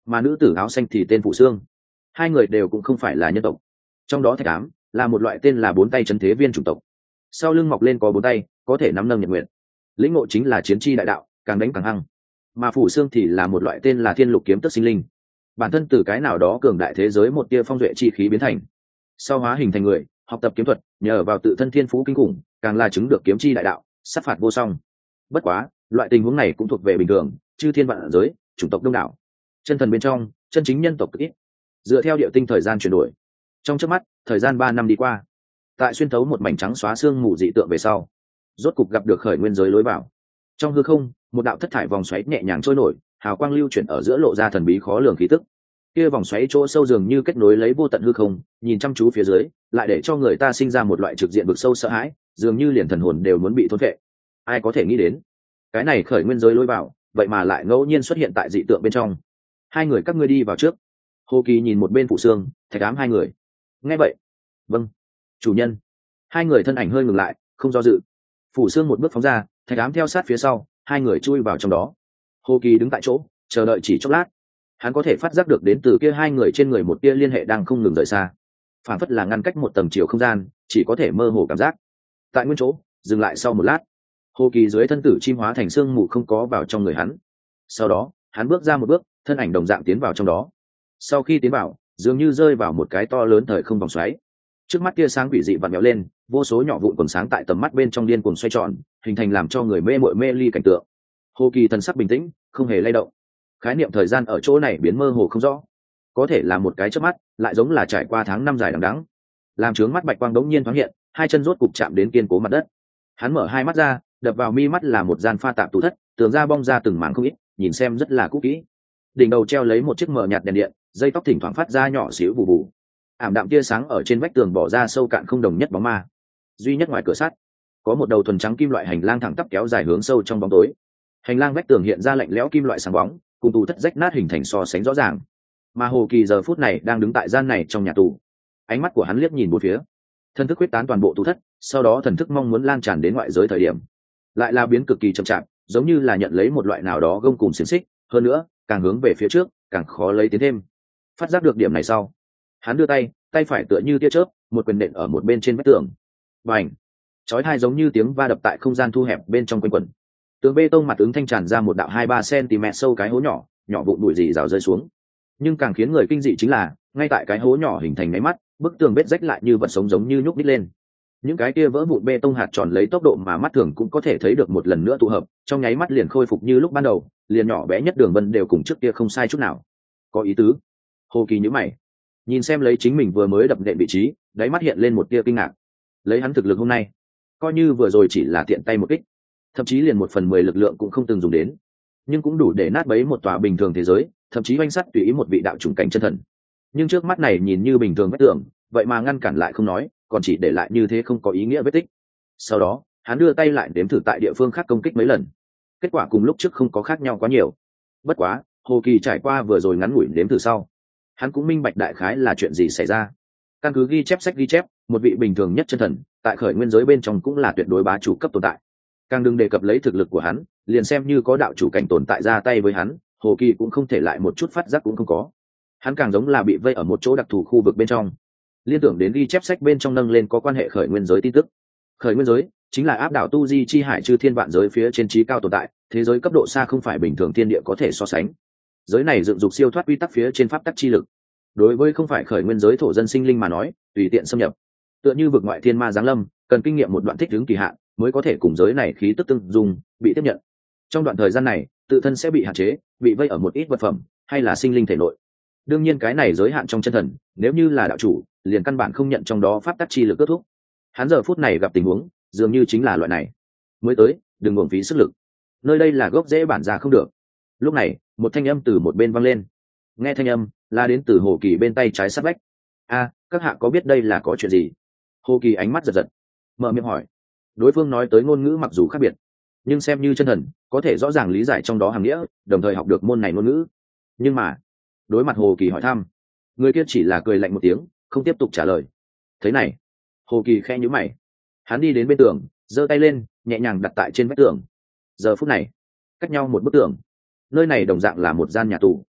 Speaker 1: mà nữ tử áo xanh thì tên Phủ Sương. Hai người đều cũng không phải là nhân tộc, trong đó thạch ám là một loại tên là bốn tay chấn thế viên chủng tộc, sau lưng mọc lên có bốn tay, có thể nắm nâng nhật nguyện, lĩnh ngộ chính là chiến chi đại đạo, càng đánh càng hăng. Mà Phủ Sương thì là một loại tên là thiên lục kiếm tức sinh linh, bản thân từ cái nào đó cường đại thế giới một tia phong duệ chi khí biến thành, sau hóa hình thành người, học tập kiếm thuật, nhờ vào tự thân thiên phú kinh khủng, càng là chứng được kiếm chi đại đạo, sát phạt vô song. Bất quá loại tình huống này cũng thuộc về bình thường, chư thiên vạn giới chủng tộc đông đảo, chân thần bên trong chân chính nhân tộc cực ít. Dựa theo địa tinh thời gian chuyển đổi, trong chớp mắt thời gian ba năm đi qua, tại xuyên thấu một mảnh trắng xóa xương mù dị tượng về sau, rốt cục gặp được khởi nguyên giới lối vào. Trong hư không, một đạo thất thải vòng xoáy nhẹ nhàng trôi nổi, hào quang lưu chuyển ở giữa, lộ ra thần bí khó lường khí tức. Kia vòng xoáy chỗ sâu dường như kết nối lấy vô tận hư không, nhìn chăm chú phía dưới, lại để cho người ta sinh ra một loại trực diện vực sâu sợ hãi, dường như liền thần hồn đều muốn bị thôn phệ. Ai có thể nghĩ đến, cái này khởi nguyên giới lối vào, vậy mà lại ngẫu nhiên xuất hiện tại dị tượng bên trong. Hai người các ngươi đi vào trước. Hồ Kỳ nhìn một bên Phủ Sương, thạch ám hai người. Nghe vậy, vâng, chủ nhân. Hai người thân ảnh hơi ngừng lại, không do dự. Phủ Sương một bước phóng ra, thạch ám theo sát phía sau, hai người chui vào trong đó. Hồ Kỳ đứng tại chỗ, chờ đợi chỉ chốc lát. Hắn có thể phát giác được đến từ kia hai người trên người một tia liên hệ đang không ngừng rời xa, phản phất là ngăn cách một tầng chiều không gian, chỉ có thể mơ hồ cảm giác. Tại nguyên chỗ dừng lại sau một lát, Hồ Kỳ dưới thân tử chim hóa thành xương mù không có vào trong người hắn. Sau đó hắn bước ra một bước, thân ảnh đồng dạng tiến vào trong đó. Sau khi tiến vào, dường như rơi vào một cái to lớn thời không vòng xoáy. Trước mắt tia sáng quỷ dị vặn vẹo lên, vô số nhỏ vụn quần sáng tại tầm mắt bên trong điên cuồng xoay tròn, hình thành làm cho người mê mội mê ly cảnh tượng. Hồ Kỳ thần sắc bình tĩnh, không hề lay động. Khái niệm thời gian ở chỗ này biến mơ hồ không rõ, có thể là một cái chớp mắt, lại giống là trải qua tháng năm dài đằng đẵng. Làm trướng mắt bạch quang đống nhiên thoáng hiện, hai chân rốt cục chạm đến kiên cố mặt đất. Hắn mở hai mắt ra, đập vào mi mắt là một gian pha tạp tủ thất, tường ra bong ra từng mảng không ít, nhìn xem rất là cũ kỹ. Đỉnh đầu treo lấy một chiếc mờ nhạt đèn điện, dây tóc thỉnh thoảng phát ra nhỏ xíu bù bù. Ảm đạm tia sáng ở trên vách tường bỏ ra sâu cạn không đồng nhất bóng ma. Duy nhất ngoài cửa sắt, có một đầu thuần trắng kim loại hành lang thẳng tắp kéo dài hướng sâu trong bóng tối. Hành lang vách tường hiện ra lạnh lẽo kim loại sáng bóng, cùng tủ thất rách nát hình thành so sánh rõ ràng. Mà Hồ Kỳ giờ phút này đang đứng tại gian này trong nhà tù, ánh mắt của hắn liếc nhìn bốn phía, thần thức quyết tán toàn bộ tủ thất, sau đó thần thức mong muốn lan tràn đến ngoại giới thời điểm, lại là biến cực kỳ chậm chạp, giống như là nhận lấy một loại nào đó gông cùm xiềng xích, hơn nữa càng hướng về phía trước càng khó lấy tiến thêm. Phát giác được điểm này sau, hắn đưa tay, tay phải tựa như tia chớp, một quyền nện ở một bên trên vách tường. Bành! Chói tai giống như tiếng va đập tại không gian thu hẹp bên trong quanh quẩn. Tường bê tông mặt ứng thanh tràn ra một đạo hai ba cm sâu cái hố nhỏ, nhỏ vụn bụi rỉ rào rơi xuống. Nhưng càng khiến người kinh dị chính là, ngay tại cái hố nhỏ hình thành máy mắt, bức tường bết rách lại như vật sống giống như nhúc nít lên. Những cái kia vỡ vụn bê tông hạt tròn lấy tốc độ mà mắt thường cũng có thể thấy được một lần nữa tụ hợp, trong nháy mắt liền khôi phục như lúc ban đầu, liền nhỏ bé nhất đường vân đều cùng trước kia không sai chút nào. Có ý tứ. Hồ Kỳ nhíu mày, nhìn xem lấy chính mình vừa mới đập nện vị trí, đáy mắt hiện lên một tia kinh ngạc. Lấy hắn thực lực hôm nay, coi như vừa rồi chỉ là tiện tay một kích, thậm chí liền một phần mười lực lượng cũng không từng dùng đến, nhưng cũng đủ để nát bấy một tòa bình thường thế giới, thậm chí oanh sắt tùy ý một vị đạo chủng cảnh chân thần. Nhưng trước mắt này nhìn như bình thường vách tường, vậy mà ngăn cản lại không nói, còn chỉ để lại như thế không có ý nghĩa vết tích. Sau đó hắn đưa tay lại đếm thử tại địa phương khác công kích mấy lần, kết quả cùng lúc trước không có khác nhau quá nhiều. Bất quá Hồ Kỳ trải qua vừa rồi ngắn ngủi đếm thử sau, hắn cũng minh bạch đại khái là chuyện gì xảy ra. Căn cứ ghi chép sách ghi chép, một vị bình thường nhất chân thần tại khởi nguyên giới bên trong cũng là tuyệt đối bá chủ cấp tồn tại. Càng đừng đề cập lấy thực lực của hắn, liền xem như có đạo chủ cảnh tồn tại ra tay với hắn, Hồ Kỳ cũng không thể lại một chút phát giác cũng không có. Hắn càng giống là bị vây ở một chỗ đặc thù khu vực bên trong. Liên tưởng đến ghi chép sách bên trong nâng lên có quan hệ khởi nguyên giới tin tức. Khởi nguyên giới chính là áp đảo tu di chi hải chư thiên vạn giới phía trên trí cao tồn tại, thế giới cấp độ xa không phải bình thường thiên địa có thể so sánh. Giới này dựng dục siêu thoát quy tắc phía trên pháp tắc chi lực. Đối với không phải khởi nguyên giới thổ dân sinh linh mà nói, tùy tiện xâm nhập, tựa như vực ngoại thiên ma giáng lâm, cần kinh nghiệm một đoạn thích ứng kỳ hạn mới có thể cùng giới này khí tức tương dung, bị tiếp nhận. Trong đoạn thời gian này, tự thân sẽ bị hạn chế, bị vây ở một ít vật phẩm hay là sinh linh thể nội. Đương nhiên cái này giới hạn trong chân thần, nếu như là đạo chủ, liền căn bản không nhận trong đó pháp tắc chi lực kết thúc. Hắn giờ phút này gặp tình huống, dường như chính là loại này. Mới tới, đừng uổng phí sức lực. Nơi đây là gốc rễ bản ra không được. Lúc này, một thanh âm từ một bên vang lên. Nghe thanh âm, là đến từ Hồ Kỳ bên tay trái sát vách. A, các hạ có biết đây là có chuyện gì? Hồ Kỳ ánh mắt giật giật, mở miệng hỏi. Đối phương nói tới ngôn ngữ mặc dù khác biệt, nhưng xem như chân thần, có thể rõ ràng lý giải trong đó hàm nghĩa, đồng thời học được môn này ngôn ngữ. Nhưng mà, đối mặt Hồ Kỳ hỏi thăm, người kia chỉ là cười lạnh một tiếng, không tiếp tục trả lời. Thế này, Hồ Kỳ khẽ nhíu mày, hắn đi đến bên tường, giơ tay lên, nhẹ nhàng đặt tại trên vách tường. Giờ phút này, cách nhau một bức tường, nơi này đồng dạng là một gian nhà tù.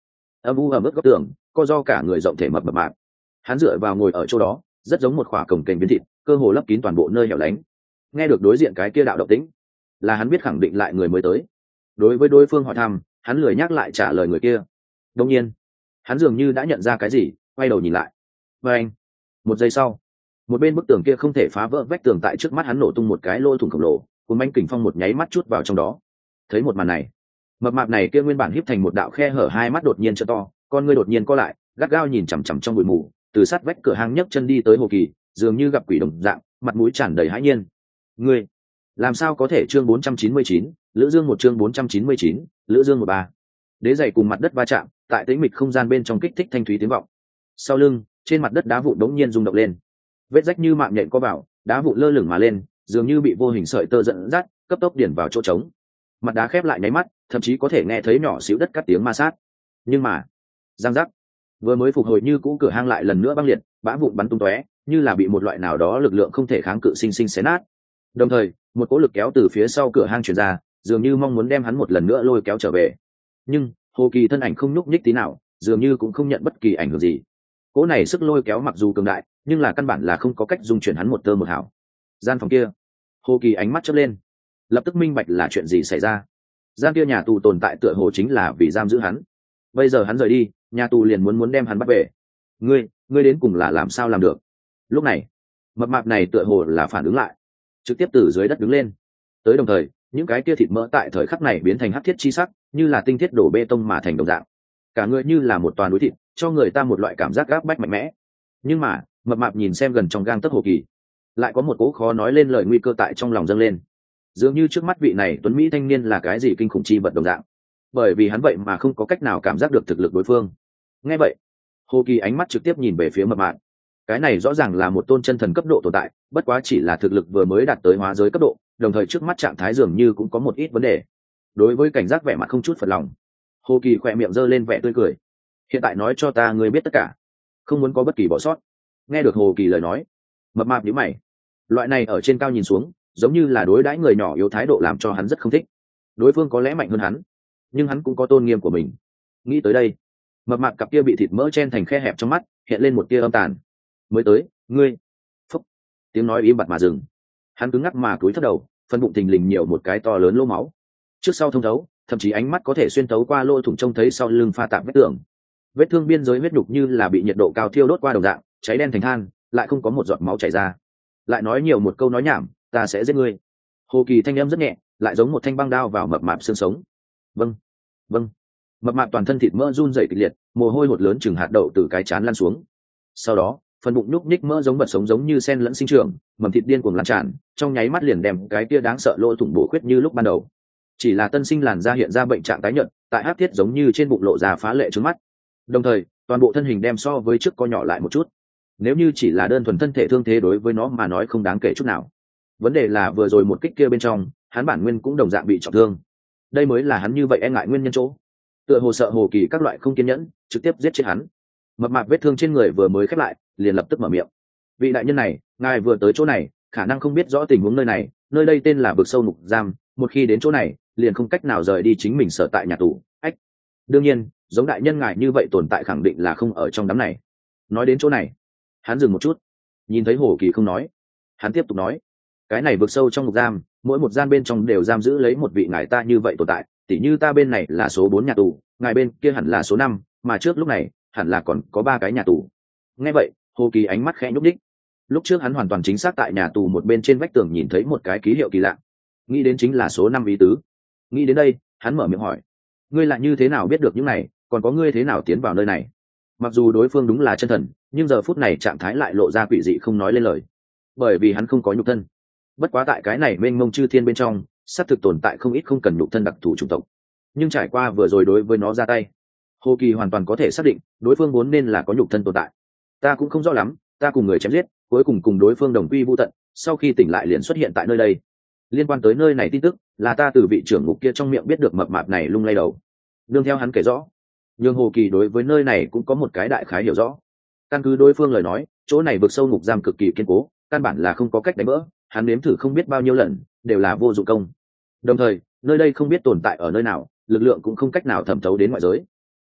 Speaker 1: âm u ẩm ướt góc tường co do cả người rộng thể mập mập mạp. Hắn dựa vào ngồi ở chỗ đó, rất giống một khỏa cồng kềnh biến thịt, cơ hồ lấp kín toàn bộ nơi hẻo lánh. Nghe được đối diện cái kia đạo động tĩnh, là hắn biết khẳng định lại người mới tới. Đối với đối phương hỏi thăm, hắn lười nhắc lại trả lời người kia. Đương nhiên, hắn dường như đã nhận ra cái gì, quay đầu nhìn lại. Và anh, một giây sau, một bên bức tường kia không thể phá vỡ vách tường tại trước mắt hắn nổ tung một cái lỗ thủng khổng lồ, cuốn bánh kình phong một nháy mắt chút vào trong đó. Thấy một màn này, mập mạp này kia nguyên bản híp thành một đạo khe hở, hai mắt đột nhiên trợ to, con ngươi đột nhiên co lại, gắt gao nhìn chằm chằm trong bụi mù, từ sát vách cửa hang nhấc chân đi tới Hồ Kỳ, dường như gặp quỷ đồng dạng, mặt mũi tràn đầy hãi nhiên. Ngươi, làm sao có thể? Chương bốn trăm chín mươi chín, Lữ Dương một chương bốn trăm chín mươi chín, Lữ Dương một ba. Đế giày cùng mặt đất va chạm, tại tĩnh mịch không gian bên trong kích thích thanh thúy tiếng vọng. Sau lưng, trên mặt đất đá vụn đống nhiên rung động lên. Vết rách như mạng nhện co vào, đá vụn lơ lửng mà lên, dường như bị vô hình sợi tơ dẫn dắt, cấp tốc điển vào chỗ trống. Mặt đá khép lại nháy mắt, thậm chí có thể nghe thấy nhỏ xíu đất cắt tiếng ma sát. Nhưng mà, giang giác, vừa mới phục hồi như cũ cửa hang lại lần nữa băng liệt, bã vụn bắn tung tóe, như là bị một loại nào đó lực lượng không thể kháng cự sinh sinh xé nát. Đồng thời, một cỗ lực kéo từ phía sau cửa hang truyền ra, dường như mong muốn đem hắn một lần nữa lôi kéo trở về. Nhưng Hồ Kỳ thân ảnh không nhúc nhích tí nào, dường như cũng không nhận bất kỳ ảnh hưởng gì. Cỗ này sức lôi kéo mặc dù cường đại, nhưng là căn bản là không có cách dung chuyển hắn một tơ một hào. Gian phòng kia, Hồ Kỳ ánh mắt chớp lên, lập tức minh bạch là chuyện gì xảy ra. Gian kia nhà tù tồn tại tựa hồ chính là vì giam giữ hắn. Bây giờ hắn rời đi, nhà tù liền muốn muốn đem hắn bắt về. Ngươi, ngươi đến cùng là làm sao làm được? Lúc này, mập mạp này tựa hồ là phản ứng lại, trực tiếp từ dưới đất đứng lên. Tới đồng thời, những cái kia thịt mỡ tại thời khắc này biến thành hắc thiết chi sắc, như là tinh thiết đổ bê tông mà thành đồng dạng. Cả người như là một toàn núi thịt, cho người ta một loại cảm giác gáp bách mạnh mẽ. Nhưng mà, mập mạp nhìn xem gần trong gang tấc Hồ Kỳ, lại có một cỗ khó nói lên lời nguy cơ tại trong lòng dâng lên. Dường như trước mắt vị này tuấn mỹ thanh niên là cái gì kinh khủng chi vật đồng dạng, bởi vì hắn vậy mà không có cách nào cảm giác được thực lực đối phương. Nghe vậy, Hồ Kỳ ánh mắt trực tiếp nhìn về phía mập mạp. Cái này rõ ràng là một tôn chân thần cấp độ tồn tại, bất quá chỉ là thực lực vừa mới đạt tới hóa giới cấp độ, đồng thời trước mắt trạng thái dường như cũng có một ít vấn đề. Đối với cảnh giác vẻ mặt không chút phật lòng, Hồ Kỳ khỏe miệng giơ lên vẻ tươi cười. Hiện tại nói cho ta ngươi biết tất cả, không muốn có bất kỳ bỏ sót. Nghe được Hồ Kỳ lời nói, mập mạp nhíu mày. Loại này ở trên cao nhìn xuống, giống như là đối đãi người nhỏ yếu thái độ làm cho hắn rất không thích. Đối phương có lẽ mạnh hơn hắn, nhưng hắn cũng có tôn nghiêm của mình. Nghĩ tới đây, mập mạp cặp kia bị thịt mỡ chen thành khe hẹp trong mắt hiện lên một tia âm tàn. Mới tới, ngươi. Phúc. Tiếng nói im bặt mà dừng. Hắn cứng ngắc mà cúi thấp đầu, phần bụng thình lình nhiều một cái to lớn lỗ máu, trước sau thông thấu, thậm chí ánh mắt có thể xuyên thấu qua lỗ thủng trông thấy sau lưng pha tạm vết tường. Vết thương biên giới huyết nhục như là bị nhiệt độ cao thiêu đốt qua đồng dạng, cháy đen thành than, lại không có một giọt máu chảy ra. Lại nói nhiều một câu nói nhảm, ta sẽ giết ngươi. Hồ Kỳ thanh âm rất nhẹ, lại giống một thanh băng đao vào mập mạp xương sống. Vâng, vâng. Mập mạp toàn thân thịt mỡ run rẩy kịch liệt, mồ hôi hột lớn chừng hạt đậu từ cái trán lan xuống. Sau đó, phần bụng nhúc nhích mỡ giống vật sống giống như sen lẫn sinh trưởng, mầm thịt điên cuồng lan tràn, trong nháy mắt liền đem cái kia đáng sợ lỗ thủng bổ khuyết như lúc ban đầu. Chỉ là tân sinh làn da hiện ra bệnh trạng tái nhợt, tại hắc thiết giống như trên bụng lộ ra phá lệ trước mắt. Đồng thời, toàn bộ thân hình đem so với trước co nhỏ lại một chút. Nếu như chỉ là đơn thuần thân thể thương thế đối với nó mà nói không đáng kể chút nào. Vấn đề là vừa rồi một kích kia bên trong, hắn bản nguyên cũng đồng dạng bị trọng thương. Đây mới là hắn như vậy e ngại nguyên nhân chỗ. Tựa hồ sợ Hồ Kỳ các loại không kiên nhẫn, trực tiếp giết chết hắn. Mập mạp vết thương trên người vừa mới khép lại, liền lập tức mở miệng. Vị đại nhân này, ngài vừa tới chỗ này, khả năng không biết rõ tình huống nơi này, nơi đây tên là vực sâu ngục giam, một khi đến chỗ này, liền không cách nào rời đi chính mình sở tại nhà tù. Ách. Đương nhiên, giống đại nhân ngài như vậy tồn tại khẳng định là không ở trong đám này. Nói đến chỗ này, hắn dừng một chút, nhìn thấy Hồ Kỳ không nói, hắn tiếp tục nói, cái này vực sâu trong ngục giam, mỗi một gian bên trong đều giam giữ lấy một vị ngài ta như vậy tồn tại, tỉ như ta bên này là số bốn nhà tù, ngài bên kia hẳn là số năm, mà trước lúc này hẳn là còn có ba cái nhà tù. Nghe vậy, Hồ Kỳ ánh mắt khẽ nhúc đích. Lúc trước hắn hoàn toàn chính xác tại nhà tù một bên trên vách tường nhìn thấy một cái ký hiệu kỳ lạ, nghĩ đến chính là số năm ý tứ. Nghĩ đến đây, hắn mở miệng hỏi, ngươi lại như thế nào biết được những này, còn có ngươi thế nào tiến vào nơi này? Mặc dù đối phương đúng là chân thần, nhưng giờ phút này trạng thái lại lộ ra quỷ dị không nói lên lời, bởi vì hắn không có nhục thân. Bất quá tại cái này mênh mông chư thiên bên trong, xác thực tồn tại không ít không cần nhục thân đặc thù chủng tộc, nhưng trải qua vừa rồi đối với nó ra tay, Hồ Kỳ hoàn toàn có thể xác định đối phương vốn nên là có nhục thân tồn tại. Ta cũng không rõ lắm, ta cùng người chém giết, cuối cùng cùng đối phương đồng quy vu tận, sau khi tỉnh lại liền xuất hiện tại nơi đây. Liên quan tới nơi này tin tức là ta từ vị trưởng ngục kia trong miệng biết được, mập mạp này lung lay đầu. Đương theo hắn kể rõ, nhưng Hồ Kỳ đối với nơi này cũng có một cái đại khái hiểu rõ. Căn cứ đối phương lời nói, chỗ này vực sâu ngục giam cực kỳ kiên cố, căn bản là không có cách đánh vỡ, hắn nếm thử không biết bao nhiêu lần, đều là vô dụng công. Đồng thời, nơi đây không biết tồn tại ở nơi nào, lực lượng cũng không cách nào thẩm thấu đến ngoại giới.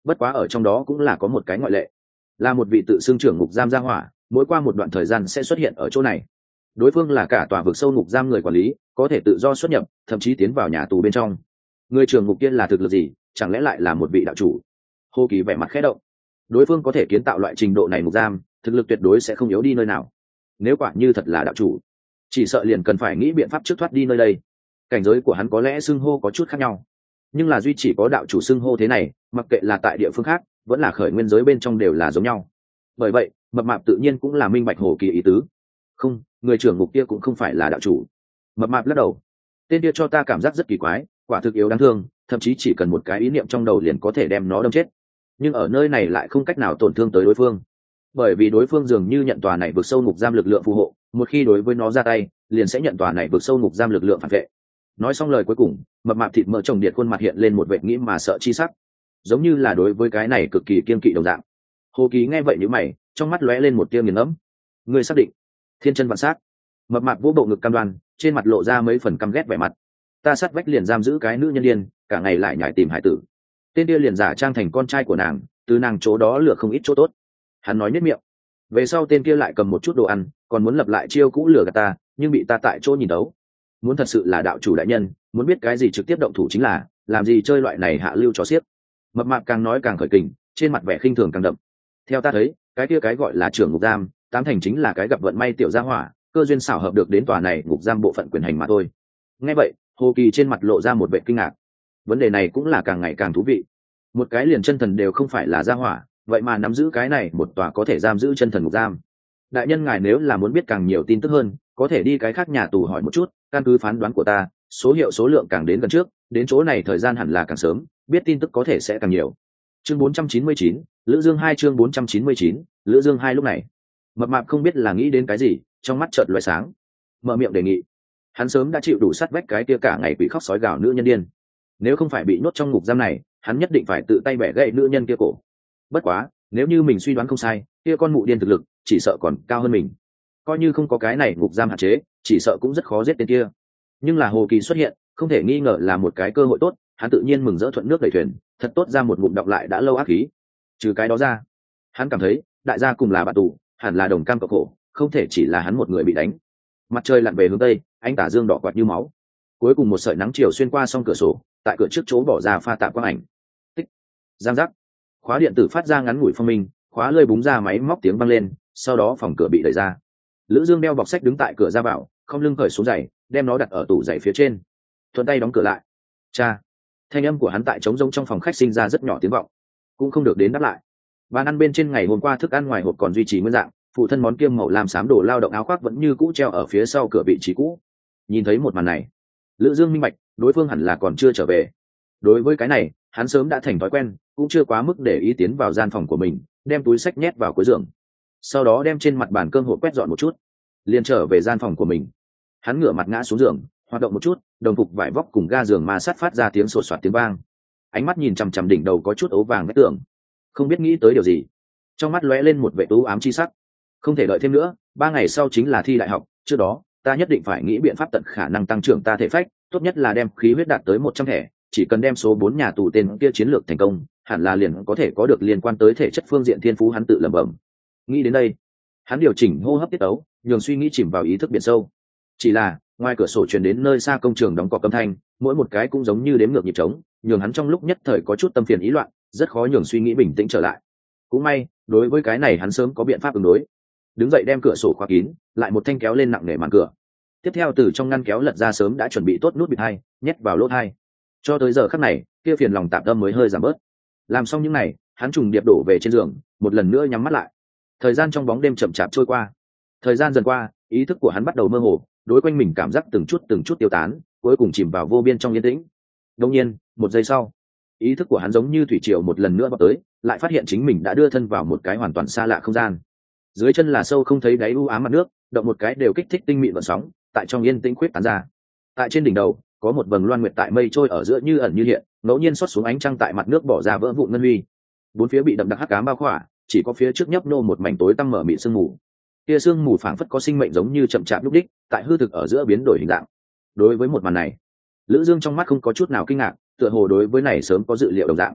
Speaker 1: bất quá ở trong đó cũng là có một cái ngoại lệ, là một vị tự xưng trưởng ngục giam gia hỏa, mỗi qua một đoạn thời gian sẽ xuất hiện ở chỗ này. Đối phương là cả tòa vực sâu ngục giam người quản lý, có thể tự do xuất nhập, thậm chí tiến vào nhà tù bên trong. Người trưởng ngục kia là thực lực gì, chẳng lẽ lại là một vị đạo chủ? Hồ Kỳ vẻ mặt khẽ động. Đối phương có thể kiến tạo loại trình độ này ngục giam, thực lực tuyệt đối sẽ không yếu đi nơi nào. Nếu quả như thật là đạo chủ, chỉ sợ liền cần phải nghĩ biện pháp trước thoát đi nơi đây. Cảnh giới của hắn có lẽ xưng hô có chút khác nhau, nhưng là duy chỉ có đạo chủ xưng hô thế này, mặc kệ là tại địa phương khác vẫn là khởi nguyên giới bên trong đều là giống nhau. Bởi vậy mập mạp tự nhiên cũng là minh bạch Hồ Kỳ ý tứ. Không, người trưởng ngục kia cũng không phải là đạo chủ. Mập mạp lắc đầu. Tên kia cho ta cảm giác rất kỳ quái, quả thực yếu đáng thương, thậm chí chỉ cần một cái ý niệm trong đầu liền có thể đem nó đâm chết, nhưng ở nơi này lại không cách nào tổn thương tới đối phương, bởi vì đối phương dường như nhận tòa này vượt sâu ngục giam lực lượng phù hộ, một khi đối với nó ra tay liền sẽ nhận tòa này vượt sâu ngục giam lực lượng phản vệ. Nói xong lời cuối cùng, mập mạp thịt mỡ chồng điện khuôn mặt hiện lên một vệt nghĩ mà sợ chi sắc, giống như là đối với cái này cực kỳ kiên kỵ đồng dạng. Hồ Kỳ nghe vậy nhíu mày, trong mắt lóe lên một tia nghiền ngẫm. Ngươi xác định? Thiên chân vạn sát. Mập mạp vỗ bộ ngực cam đoan, trên mặt lộ ra mấy phần căm ghét vẻ mặt. Ta sát vách liền giam giữ cái nữ nhân điên, cả ngày lại nhảy tìm hải tử. Tên kia liền giả trang thành con trai của nàng, từ nàng chỗ đó lừa không ít chỗ tốt. Hắn nói nhếch miệng. Về sau tên kia lại cầm một chút đồ ăn, còn muốn lập lại chiêu cũ lừa gạt ta, nhưng bị ta tại chỗ nhìn đấu. Muốn thật sự là đạo chủ đại nhân, muốn biết cái gì trực tiếp động thủ chính là, làm gì chơi loại này hạ lưu chó xiếc. Mập mạp càng nói càng khởi kình, trên mặt vẻ khinh thường càng đậm. Theo ta thấy, cái kia cái gọi là trưởng ngục giam, tám thành chính là cái gặp vận may tiểu gia hỏa, cơ duyên xảo hợp được đến tòa này ngục giam bộ phận quyền hành mà thôi. Nghe vậy, Hồ Kỳ trên mặt lộ ra một vẻ kinh ngạc. Vấn đề này cũng là càng ngày càng thú vị. Một cái liền chân thần đều không phải là gia hỏa, vậy mà nắm giữ cái này một tòa có thể giam giữ chân thần ngục giam. Đại nhân ngài nếu là muốn biết càng nhiều tin tức hơn, có thể đi cái khác nhà tù hỏi một chút, căn cứ phán đoán của ta, số hiệu số lượng càng đến gần trước, đến chỗ này thời gian hẳn là càng sớm, biết tin tức có thể sẽ càng nhiều. Chương bốn trăm chín mươi chín, Lữ Dương hai chương bốn trăm chín mươi chín, Lữ Dương hai lúc này, mập mạp không biết là nghĩ đến cái gì, trong mắt chợt lóe sáng, mở miệng đề nghị. Hắn sớm đã chịu đủ sát vách cái kia cả ngày quỷ khóc sói gào nữ nhân điên, nếu không phải bị nhốt trong ngục giam này, hắn nhất định phải tự tay bẻ gãy nữ nhân kia cổ. Bất quá, nếu như mình suy đoán không sai, kia con mụ điên thực lực chỉ sợ còn cao hơn mình. Coi như không có cái này ngục giam hạn chế, chỉ sợ cũng rất khó giết tên kia. Nhưng là Hồ Kỳ xuất hiện, không thể nghi ngờ là một cái cơ hội tốt, hắn tự nhiên mừng rỡ thuận nước đẩy thuyền, thật tốt ra một ngụm đọng lại đã lâu ác khí. Trừ cái đó ra, hắn cảm thấy đại gia cùng là bạn tù, hẳn là đồng cam cộng khổ, không thể chỉ là hắn một người bị đánh. Mặt trời lặn về hướng tây, ánh tà dương đỏ quạt như máu. Cuối cùng một sợi nắng chiều xuyên qua song cửa sổ, tại cửa trước chỗ bỏ ra pha tạp quang ảnh. Tích, giang giác, khóa điện tử phát ra ngắn ngủi phong minh, khóa lơi búng ra máy móc tiếng vang lên, sau đó phòng cửa bị đẩy ra. Lữ Dương đeo bọc sách đứng tại cửa ra vào, không lưng cởi xuống giày, đem nó đặt ở tủ giày phía trên, thuận tay đóng cửa lại. Cha, thanh âm của hắn tại trống rỗng trong phòng khách sinh ra rất nhỏ tiếng vọng, cũng không được đến đáp lại. Bàn ăn bên trên ngày hôm qua thức ăn ngoài hộp còn duy trì nguyên dạng, phụ thân món kiêm màu làm xám đồ lao động áo khoác vẫn như cũ treo ở phía sau cửa vị trí cũ. Nhìn thấy một màn này, Lữ Dương minh bạch, đối phương hẳn là còn chưa trở về. Đối với cái này, hắn sớm đã thành thói quen, cũng chưa quá mức để ý tiến vào gian phòng của mình, đem túi sách nhét vào cuối giường, sau đó đem trên mặt bàn cơm hộp quét dọn một chút, liền trở về gian phòng của mình. Hắn ngửa mặt ngã xuống giường, hoạt động một chút, đồng phục vải vóc cùng ga giường ma sát phát ra tiếng sột soạt tiếng vang. Ánh mắt nhìn chằm chằm đỉnh đầu có chút ấu vàng vách tường, không biết nghĩ tới điều gì, trong mắt lóe lên một vẻ u ám chi sắc. Không thể đợi thêm nữa, ba ngày sau chính là thi đại học, trước đó ta nhất định phải nghĩ biện pháp tận khả năng tăng trưởng ta thể phách, tốt nhất là đem khí huyết đạt tới một trăm thẻ, chỉ cần đem số bốn nhà tù tên kia chiến lược thành công, hẳn là liền có thể có được liên quan tới thể chất phương diện thiên phú. Hắn tự lẩm bẩm. Nghĩ đến đây, hắn điều chỉnh hô hấp tiết tấu, nhường suy nghĩ chìm vào ý thức biển sâu. Chỉ là, ngoài cửa sổ truyền đến nơi xa công trường đóng cọc âm thanh, mỗi một cái cũng giống như đếm ngược nhịp trống, nhường hắn trong lúc nhất thời có chút tâm phiền ý loạn, rất khó nhường suy nghĩ bình tĩnh trở lại. Cũng may, đối với cái này hắn sớm có biện pháp ứng đối. Đứng dậy đem cửa sổ khóa kín, lại một thanh kéo lên nặng nề màn cửa. Tiếp theo từ trong ngăn kéo lật ra sớm đã chuẩn bị tốt nút bịt hai, nhét vào lỗ hai. Cho tới giờ khắc này, kia phiền lòng tạm tâm mới hơi giảm bớt. Làm xong những này, hắn trùng điệp đổ về trên giường, một lần nữa nhắm mắt lại. Thời gian trong bóng đêm chậm chạp trôi qua. Thời gian dần qua, ý thức của hắn bắt đầu mơ hồ, đối quanh mình cảm giác từng chút từng chút tiêu tán, cuối cùng chìm vào vô biên trong yên tĩnh. Đột nhiên, một giây sau, ý thức của hắn giống như thủy triều một lần nữa vọt tới, lại phát hiện chính mình đã đưa thân vào một cái hoàn toàn xa lạ không gian. Dưới chân là sâu không thấy đáy u ám mặt nước, động một cái đều kích thích tinh mịn vận sóng, tại trong yên tĩnh khuyết tán ra. Tại trên đỉnh đầu, có một vầng loan nguyệt tại mây trôi ở giữa như ẩn như hiện, ngẫu nhiên xót xuống ánh trăng tại mặt nước bỏ ra vỡ vụn ngân huy. Bốn phía bị đậm đặc hắc ám bao khỏa, chỉ có phía trước nhấp nô một mảnh tối tăm mở mịn sương mù. Kia sương mù phảng phất có sinh mệnh giống như chậm chạp lúc đích, tại hư thực ở giữa biến đổi hình dạng. Đối với một màn này, Lữ Dương trong mắt không có chút nào kinh ngạc, tựa hồ đối với này sớm có dự liệu đồng dạng.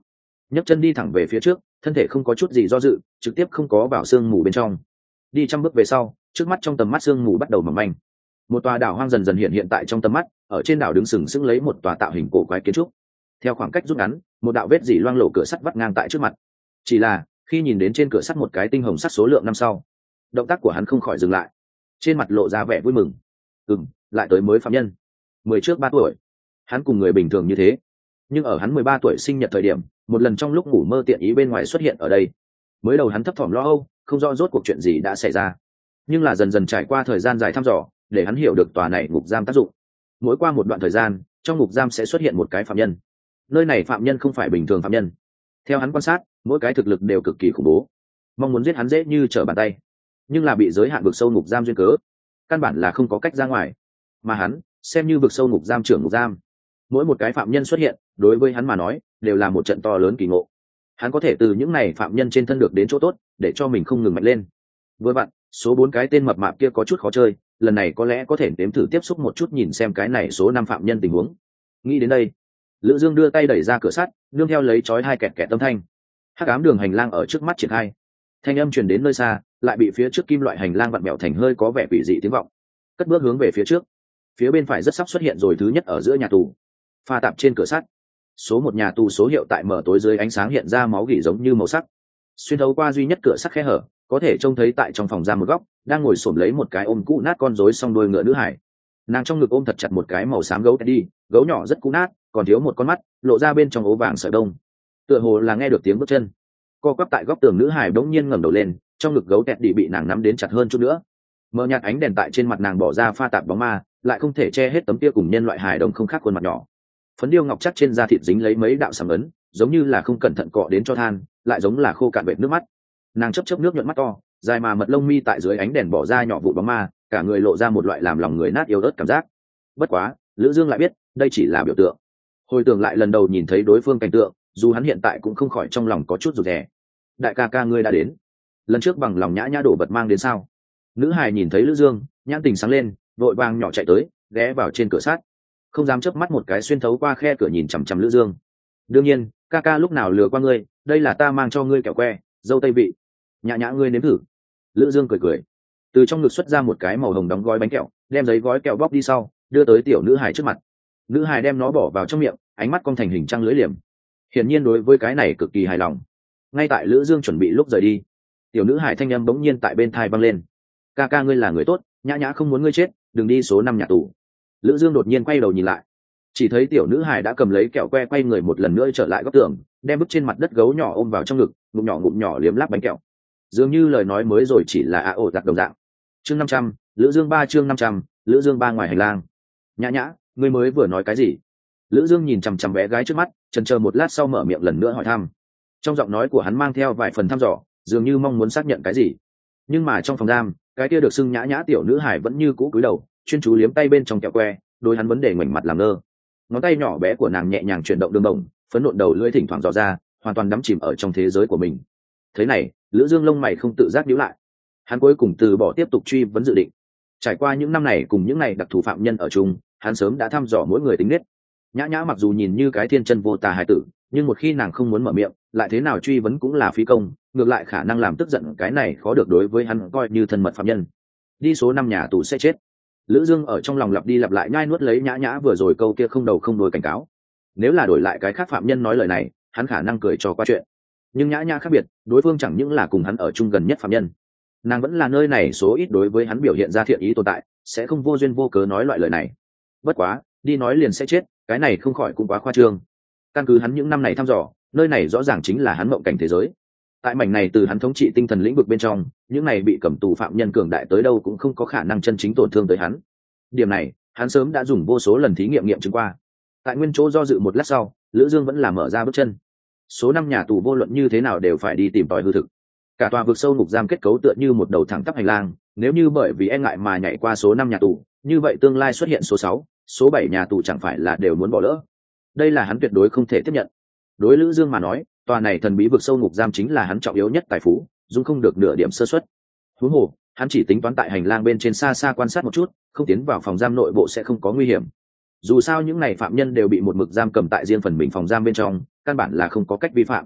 Speaker 1: nhấc chân đi thẳng về phía trước, thân thể không có chút gì do dự, trực tiếp không có vào sương mù bên trong. Đi trăm bước về sau, trước mắt trong tầm mắt sương mù bắt đầu mỏng manh. Một tòa đảo hoang dần dần hiện hiện tại trong tầm mắt, ở trên đảo đứng sừng sững lấy một tòa tạo hình cổ quái kiến trúc. Theo khoảng cách rút ngắn, một đạo vết dỉ loang lổ cửa sắt vắt ngang tại trước mặt. Chỉ là khi nhìn đến trên cửa sắt một cái tinh hồng sắt số lượng năm sau, động tác của hắn không khỏi dừng lại, trên mặt lộ ra vẻ vui mừng. Ừm, lại tới mới phạm nhân. Mười trước ba tuổi, hắn cùng người bình thường như thế, nhưng ở hắn mười ba tuổi sinh nhật thời điểm, một lần trong lúc ngủ mơ tiện ý bên ngoài xuất hiện ở đây. Mới đầu hắn thấp thỏm lo âu, không rõ rốt cuộc chuyện gì đã xảy ra, nhưng là dần dần trải qua thời gian dài thăm dò, để hắn hiểu được tòa này ngục giam tác dụng. Mỗi qua một đoạn thời gian, trong ngục giam sẽ xuất hiện một cái phạm nhân. Nơi này phạm nhân không phải bình thường phạm nhân. Theo hắn quan sát, mỗi cái thực lực đều cực kỳ khủng bố, mong muốn giết hắn dễ như trở bàn tay, nhưng là bị giới hạn vực sâu ngục giam duyên cớ, căn bản là không có cách ra ngoài. Mà hắn xem như vực sâu ngục giam trưởng ngục giam, mỗi một cái phạm nhân xuất hiện đối với hắn mà nói đều là một trận to lớn kỳ ngộ. Hắn có thể từ những này phạm nhân trên thân được đến chỗ tốt, để cho mình không ngừng mạnh lên. Với bạn, số bốn cái tên mập mạp kia có chút khó chơi, lần này có lẽ có thể nếm thử tiếp xúc một chút, nhìn xem cái này số năm phạm nhân tình huống. Nghĩ đến đây, Lữ Dương đưa tay đẩy ra cửa sắt, nương theo lấy chói hai kẹt kẹt âm thanh. Hắc ám đường hành lang ở trước mắt triển khai, thanh âm truyền đến nơi xa, lại bị phía trước kim loại hành lang vặn bẹo thành hơi có vẻ quỷ dị tiếng vọng. Cất bước hướng về phía trước, phía bên phải rất sắp xuất hiện rồi thứ nhất ở giữa nhà tù. Pha tạp trên cửa sắt, số một nhà tù số hiệu tại mở tối dưới ánh sáng hiện ra máu gỉ giống như màu sắc. Xuyên thấu qua duy nhất cửa sắt khe hở, có thể trông thấy tại trong phòng giam một góc đang ngồi xổm lấy một cái ôm cũ nát con rối song đuôi ngựa nữ hải. Nàng trong ngực ôm thật chặt một cái màu xám gấu teddy, gấu nhỏ rất cũ nát, còn thiếu một con mắt, lộ ra bên trong ố vàng sợi đông. Tựa hồ là nghe được tiếng bước chân. Co quắp tại góc tường nữ hải đống nhiên ngẩng đầu lên, trong ngực gấu teddy bị nàng nắm đến chặt hơn chút nữa. Mờ nhạt ánh đèn tại trên mặt nàng bỏ ra pha tạp bóng ma, lại không thể che hết tấm kia cùng nhân loại hài đồng không khác khuôn mặt nhỏ. Phấn điêu ngọc chắc trên da thịt dính lấy mấy đạo sầm ấn, giống như là không cẩn thận cọ đến cho than, lại giống là khô cạn vệt nước mắt. Nàng chớp chớp nước nhuận mắt to, dài mà mật lông mi tại dưới ánh đèn bỏ ra nhỏ vụ bóng ma, cả người lộ ra một loại làm lòng người nát yếu ớt cảm giác. Bất quá, Lữ Dương lại biết, đây chỉ là biểu tượng. Hồi tưởng lại lần đầu nhìn thấy đối phương cảnh tượng, dù hắn hiện tại cũng không khỏi trong lòng có chút rụt rè. Đại ca ca ngươi đã đến. Lần trước bằng lòng nhã nhã đổ vật mang đến sao? Nữ hài nhìn thấy Lữ Dương, nhãn tình sáng lên, vội vàng nhỏ chạy tới, ghé vào trên cửa sắt, không dám chớp mắt một cái xuyên thấu qua khe cửa nhìn chằm chằm Lữ Dương. Đương nhiên, ca ca lúc nào lừa qua ngươi, đây là ta mang cho ngươi kẹo que, dâu tây vị. Nhã nhã ngươi nếm thử. Lữ Dương cười cười, từ trong ngực xuất ra một cái màu hồng đóng gói bánh kẹo, đem giấy gói kẹo bóc đi sau, đưa tới tiểu nữ hài trước mặt. Nữ hài đem nó bỏ vào trong miệng, ánh mắt cong thành hình trăng lưỡi liềm, hiển nhiên đối với cái này cực kỳ hài lòng. Ngay tại Lữ Dương chuẩn bị lúc rời đi, tiểu nữ hài thanh âm bỗng nhiên tại bên tai vang lên. Ca ca ngươi là người tốt, nhã nhã không muốn ngươi chết, đừng đi số năm nhà tù. Lữ Dương đột nhiên quay đầu nhìn lại, chỉ thấy tiểu nữ hài đã cầm lấy kẹo que quay người một lần nữa trở lại góc tường, đem bức trên mặt đất gấu nhỏ ôm vào trong ngực, ngụm nhỏ ngụm nhỏ liếm láp bánh kẹo, dường như lời nói mới rồi chỉ là a ổ giặc đồng dạng. Chương năm trăm, Lữ Dương ba chương năm trăm, Lữ Dương ba ngoài hành lang. Nhã nhã, ngươi mới vừa nói cái gì? Lữ Dương nhìn chằm chằm bé gái trước mắt, chần chờ một lát sau mở miệng lần nữa hỏi thăm. Trong giọng nói của hắn mang theo vài phần thăm dò, dường như mong muốn xác nhận cái gì. Nhưng mà trong phòng giam, cái kia được xưng nhã nhã tiểu nữ hải vẫn như cũ cúi đầu, chuyên chú liếm tay bên trong kẹo que, đối hắn vấn đề ngoảnh mặt làm ngơ. Ngón tay nhỏ bé của nàng nhẹ nhàng chuyển động đường bổng, phấn nộn đầu lưỡi thỉnh thoảng dò ra, hoàn toàn đắm chìm ở trong thế giới của mình. Thế này, Lữ Dương lông mày không tự giác nhíu lại. Hắn cuối cùng từ bỏ tiếp tục truy vấn dự định. Trải qua những năm này cùng những này đặc thù phạm nhân ở chung, hắn sớm đã thăm dò mỗi người tính nết. Nhã nhã mặc dù nhìn như cái thiên chân vô tà hài tử, nhưng một khi nàng không muốn mở miệng, lại thế nào truy vấn cũng là phí công, ngược lại khả năng làm tức giận cái này khó được đối với hắn coi như thân mật phạm nhân. Đi số năm nhà tù sẽ chết. Lữ Dương ở trong lòng lặp đi lặp lại nhai nuốt lấy nhã nhã vừa rồi câu kia không đầu không đuôi cảnh cáo. Nếu là đổi lại cái khác phạm nhân nói lời này, hắn khả năng cười cho qua chuyện. Nhưng nhã nhã khác biệt, đối phương chẳng những là cùng hắn ở chung gần nhất phạm nhân, nàng vẫn là nơi này số ít đối với hắn biểu hiện ra thiện ý tồn tại, sẽ không vô duyên vô cớ nói loại lời này. Bất quá, đi nói liền sẽ chết, cái này không khỏi cũng quá khoa trương. Căn cứ hắn những năm này thăm dò, nơi này rõ ràng chính là hắn mộng cảnh thế giới. Tại mảnh này từ hắn thống trị tinh thần lĩnh vực bên trong, những này bị cầm tù phạm nhân cường đại tới đâu cũng không có khả năng chân chính tổn thương tới hắn. Điểm này, hắn sớm đã dùng vô số lần thí nghiệm nghiệm chứng qua. Tại nguyên chỗ do dự một lát sau, Lữ Dương vẫn là mở ra bước chân. Số năm nhà tù vô luận như thế nào đều phải đi tìm tòi hư thực. Cả tòa vực sâu ngục giam kết cấu tựa như một đầu thẳng tắp hành lang, nếu như bởi vì e ngại mà nhảy qua số năm nhà tù, như vậy tương lai xuất hiện số sáu, số bảy nhà tù chẳng phải là đều muốn bỏ lỡ. Đây là hắn tuyệt đối không thể tiếp nhận. Đối Lữ Dương mà nói, tòa này thần bí vực sâu ngục giam chính là hắn trọng yếu nhất tài phú, dung không được nửa điểm sơ suất. Huống hồ, hắn chỉ tính toán tại hành lang bên trên xa xa quan sát một chút, không tiến vào phòng giam nội bộ sẽ không có nguy hiểm. Dù sao những này phạm nhân đều bị một mực giam cầm tại riêng phần mình phòng giam bên trong, căn bản là không có cách vi phạm.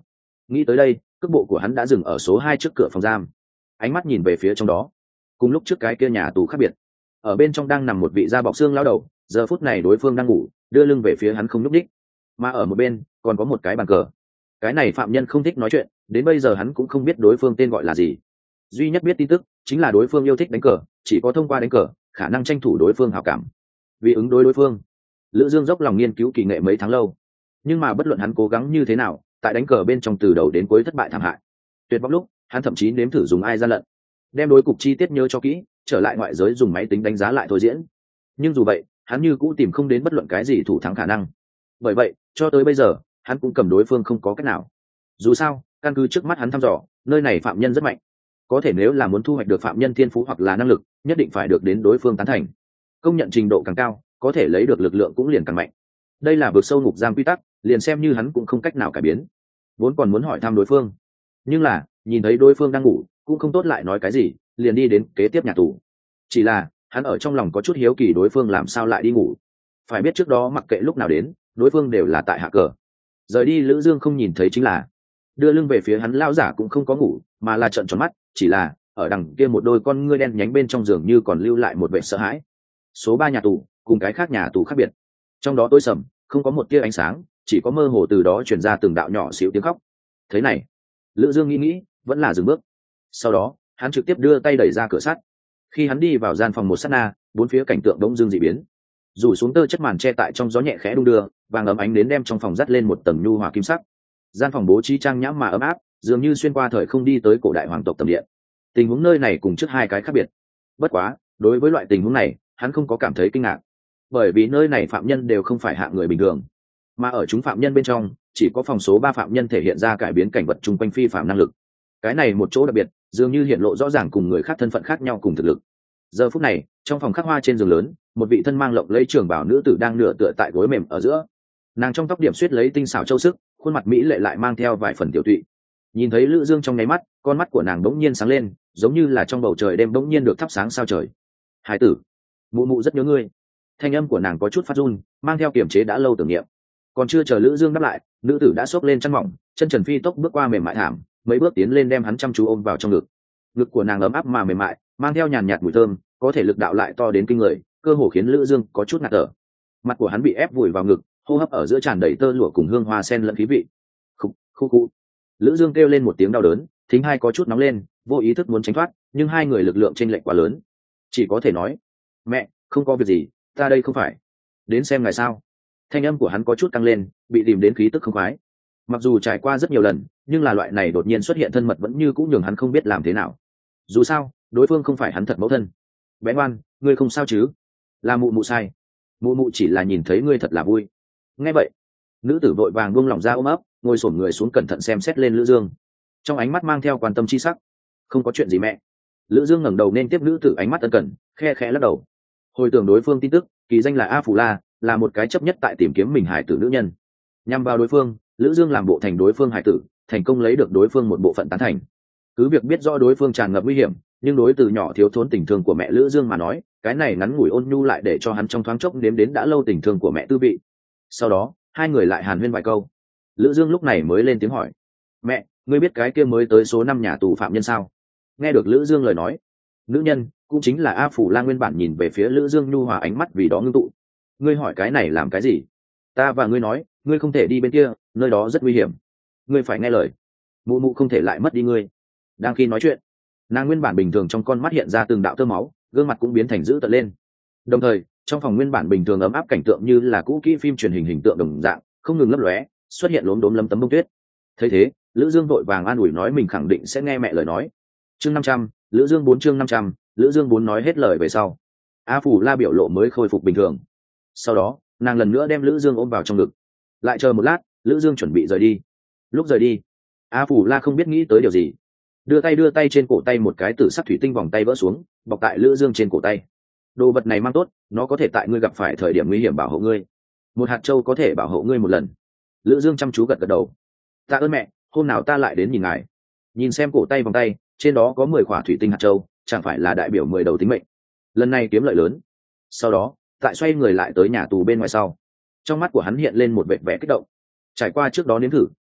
Speaker 1: Nghĩ tới đây, cước bộ của hắn đã dừng ở số hai trước cửa phòng giam, ánh mắt nhìn về phía trong đó. Cùng lúc trước cái kia nhà tù khác biệt, ở bên trong đang nằm một vị da bọc xương lão đầu, giờ phút này đối phương đang ngủ, đưa lưng về phía hắn không nhúc nhích. Mà ở một bên còn có một cái bàn cờ. Cái này phạm nhân không thích nói chuyện, đến bây giờ hắn cũng không biết đối phương tên gọi là gì. Duy nhất biết tin tức chính là đối phương yêu thích đánh cờ, chỉ có thông qua đánh cờ khả năng tranh thủ đối phương hảo cảm. Vì ứng đối đối phương, Lữ Dương dốc lòng nghiên cứu kỳ nghệ mấy tháng lâu, nhưng mà bất luận hắn cố gắng như thế nào, tại đánh cờ bên trong từ đầu đến cuối thất bại thảm hại. Tuyệt vọng lúc, hắn thậm chí nếm thử dùng ai gian lận, đem đối cục chi tiết nhớ cho kỹ, trở lại ngoại giới dùng máy tính đánh giá lại thôi diễn. Nhưng dù vậy, hắn như cũ tìm không đến bất luận cái gì thủ thắng khả năng. Bởi vậy, cho tới bây giờ, hắn cũng cầm đối phương không có cách nào. Dù sao, căn cứ trước mắt hắn thăm dò, nơi này phạm nhân rất mạnh. Có thể nếu là muốn thu hoạch được phạm nhân thiên phú hoặc là năng lực, nhất định phải được đến đối phương tán thành. Công nhận trình độ càng cao, có thể lấy được lực lượng cũng liền càng mạnh. Đây là vượt sâu ngục giam quy tắc, liền xem như hắn cũng không cách nào cải biến. Vốn còn muốn hỏi thăm đối phương, nhưng là nhìn thấy đối phương đang ngủ, cũng không tốt lại nói cái gì, liền đi đến kế tiếp nhà tù. Chỉ là hắn ở trong lòng có chút hiếu kỳ đối phương làm sao lại đi ngủ. Phải biết trước đó mặc kệ lúc nào đến, đối phương đều là tại hạ cờ. Rời đi Lữ Dương không nhìn thấy chính là đưa lưng về phía hắn lão giả cũng không có ngủ, mà là trợn tròn mắt, chỉ là ở đằng kia một đôi con ngươi đen nhánh bên trong giường như còn lưu lại một vẻ sợ hãi. Số ba nhà tù cùng cái khác nhà tù khác biệt, trong đó tối sầm, không có một tia ánh sáng, chỉ có mơ hồ từ đó truyền ra từng đạo nhỏ xíu tiếng khóc. Thế này, Lữ Dương nghĩ nghĩ, vẫn là dừng bước. Sau đó, hắn trực tiếp đưa tay đẩy ra cửa sắt. Khi hắn đi vào gian phòng một sát na, bốn phía cảnh tượng bỗng dưng dị biến. Rủ xuống tơ chất màn che tại trong gió nhẹ khẽ đung đưa, vàng ấm ánh đến đem trong phòng dắt lên một tầng nhu hòa kim sắc. Gian phòng bố trí trang nhãm mà ấm áp, dường như xuyên qua thời không đi tới cổ đại hoàng tộc tầm điện. Tình huống nơi này cùng trước hai cái khác biệt. Bất quá, đối với loại tình huống này, hắn không có cảm thấy kinh ngạc, bởi vì nơi này phạm nhân đều không phải hạng người bình thường, mà ở chúng phạm nhân bên trong, chỉ có phòng số ba phạm nhân thể hiện ra cải biến cảnh vật chung quanh phi phạm năng lực. Cái này một chỗ đặc biệt, dường như hiện lộ rõ ràng cùng người khác thân phận khác nhau cùng thực lực. Giờ phút này, trong phòng khắc hoa trên giường lớn, một vị thân mang lộng lẫy trường bảo nữ tử đang nửa tựa tại gối mềm ở giữa. Nàng trong tóc điểm xuyết lấy tinh xảo châu sức, khuôn mặt mỹ lệ lại mang theo vài phần tiểu tụy. Nhìn thấy Lữ Dương trong nháy mắt, con mắt của nàng bỗng nhiên sáng lên, giống như là trong bầu trời đêm bỗng nhiên được thắp sáng sao trời. Hải tử, mụ mụ rất nhớ ngươi. Thanh âm của nàng có chút phát run, mang theo kiềm chế đã lâu tưởng niệm. Còn chưa chờ Lữ Dương đáp lại, nữ tử đã xốc lên chăn mỏng, chân trần phi tốc bước qua mềm mại thảm, mấy bước tiến lên đem hắn chăm chú ôm vào trong ngực. Ngực của nàng ấm áp mà mềm mại, mang theo nhàn nhạt mùi thơm, có thể lực đạo lại to đến kinh người, cơ hồ khiến Lữ Dương có chút ngạt thở. Mặt của hắn bị ép vùi vào ngực, hô hấp ở giữa tràn đầy tơ lụa cùng hương hoa sen lẫn khí vị. Khụ, khụ khụ. Lữ Dương kêu lên một tiếng đau đớn, thính hai có chút nóng lên, vô ý thức muốn tránh thoát, nhưng hai người lực lượng chênh lệch quá lớn, chỉ có thể nói: "Mẹ, không có việc gì, ta đây không phải đến xem ngài sao?" Thanh âm của hắn có chút tăng lên, bị tìm đến khí tức không khoái. Mặc dù trải qua rất nhiều lần, nhưng là loại này đột nhiên xuất hiện thân mật vẫn như cũng nhường hắn không biết làm thế nào. Dù sao, đối phương không phải hắn thật mẫu thân. "Bé ngoan, ngươi không sao chứ?" "Là mụ mụ sai. Mụ mụ chỉ là nhìn thấy ngươi thật là vui." Nghe vậy, nữ tử vội vàng buông lỏng ra ôm ấp, ngồi xổm người xuống cẩn thận xem xét lên Lữ Dương, trong ánh mắt mang theo quan tâm chi sắc. "Không có chuyện gì mẹ." Lữ Dương ngẩng đầu nên tiếp nữ tử ánh mắt ân cần, khe khẽ lắc đầu. Hồi tưởng đối phương tin tức, kỳ danh là A Phù La, là một cái chấp nhất tại tìm kiếm mình hải tử nữ nhân. Nhằm vào đối phương, Lữ Dương làm bộ thành đối phương hải tử, thành công lấy được đối phương một bộ phận tán thành. Cứ việc biết rõ đối phương tràn ngập nguy hiểm, nhưng đối từ nhỏ thiếu thốn tình thương của mẹ Lữ Dương mà nói, cái này ngắn ngủi ôn nhu lại để cho hắn trong thoáng chốc nếm đến đã lâu tình thương của mẹ tư vị. Sau đó, hai người lại hàn huyên vài câu. Lữ Dương lúc này mới lên tiếng hỏi: "Mẹ, ngươi biết cái kia mới tới số năm nhà tù phạm nhân sao?" Nghe được Lữ Dương lời nói, nữ nhân cũng chính là A Phủ La nguyên bản nhìn về phía Lữ Dương nhu hòa ánh mắt vì đó ngưng tụ. "Ngươi hỏi cái này làm cái gì? Ta và ngươi nói, ngươi không thể đi bên kia, nơi đó rất nguy hiểm. Ngươi phải nghe lời. Mụ mụ không thể lại mất đi ngươi." Đang khi nói chuyện, nàng nguyên bản bình thường trong con mắt hiện ra từng đạo tơ máu, gương mặt cũng biến thành dữ tợn lên. Đồng thời, trong phòng nguyên bản bình thường ấm áp cảnh tượng như là cũ kỹ phim truyền hình hình tượng đồng dạng, không ngừng lấp lóe, xuất hiện lốm đốm lấm tấm bông tuyết. Thấy thế, Lữ Dương vội vàng an ủi nói mình khẳng định sẽ nghe mẹ lời nói. Chương năm trăm, Lữ Dương bốn chương năm trăm, Lữ Dương bốn nói hết lời về sau, A Phủ La biểu lộ mới khôi phục bình thường. Sau đó, nàng lần nữa đem Lữ Dương ôm vào trong ngực. Lại chờ một lát, Lữ Dương chuẩn bị rời đi. Lúc rời đi, A Phủ La không biết nghĩ tới điều gì, đưa tay đưa tay trên cổ tay một cái tử sắc thủy tinh vòng tay vỡ xuống, bọc tại Lữ Dương trên cổ tay. "Đồ vật này mang tốt, nó có thể tại ngươi gặp phải thời điểm nguy hiểm bảo hộ ngươi. Một hạt châu có thể bảo hộ ngươi một lần." Lữ Dương chăm chú gật gật đầu. "Tạ ơn mẹ, hôm nào ta lại đến nhìn ngài." Nhìn xem cổ tay vòng tay, trên đó có mười quả thủy tinh hạt châu, chẳng phải là đại biểu mười đầu tính mệnh. Lần này kiếm lợi lớn. Sau đó, tại xoay người lại tới nhà tù bên ngoài sau, trong mắt của hắn hiện lên một vẻ vẻ kích động. Trải qua trước đó nếm thử,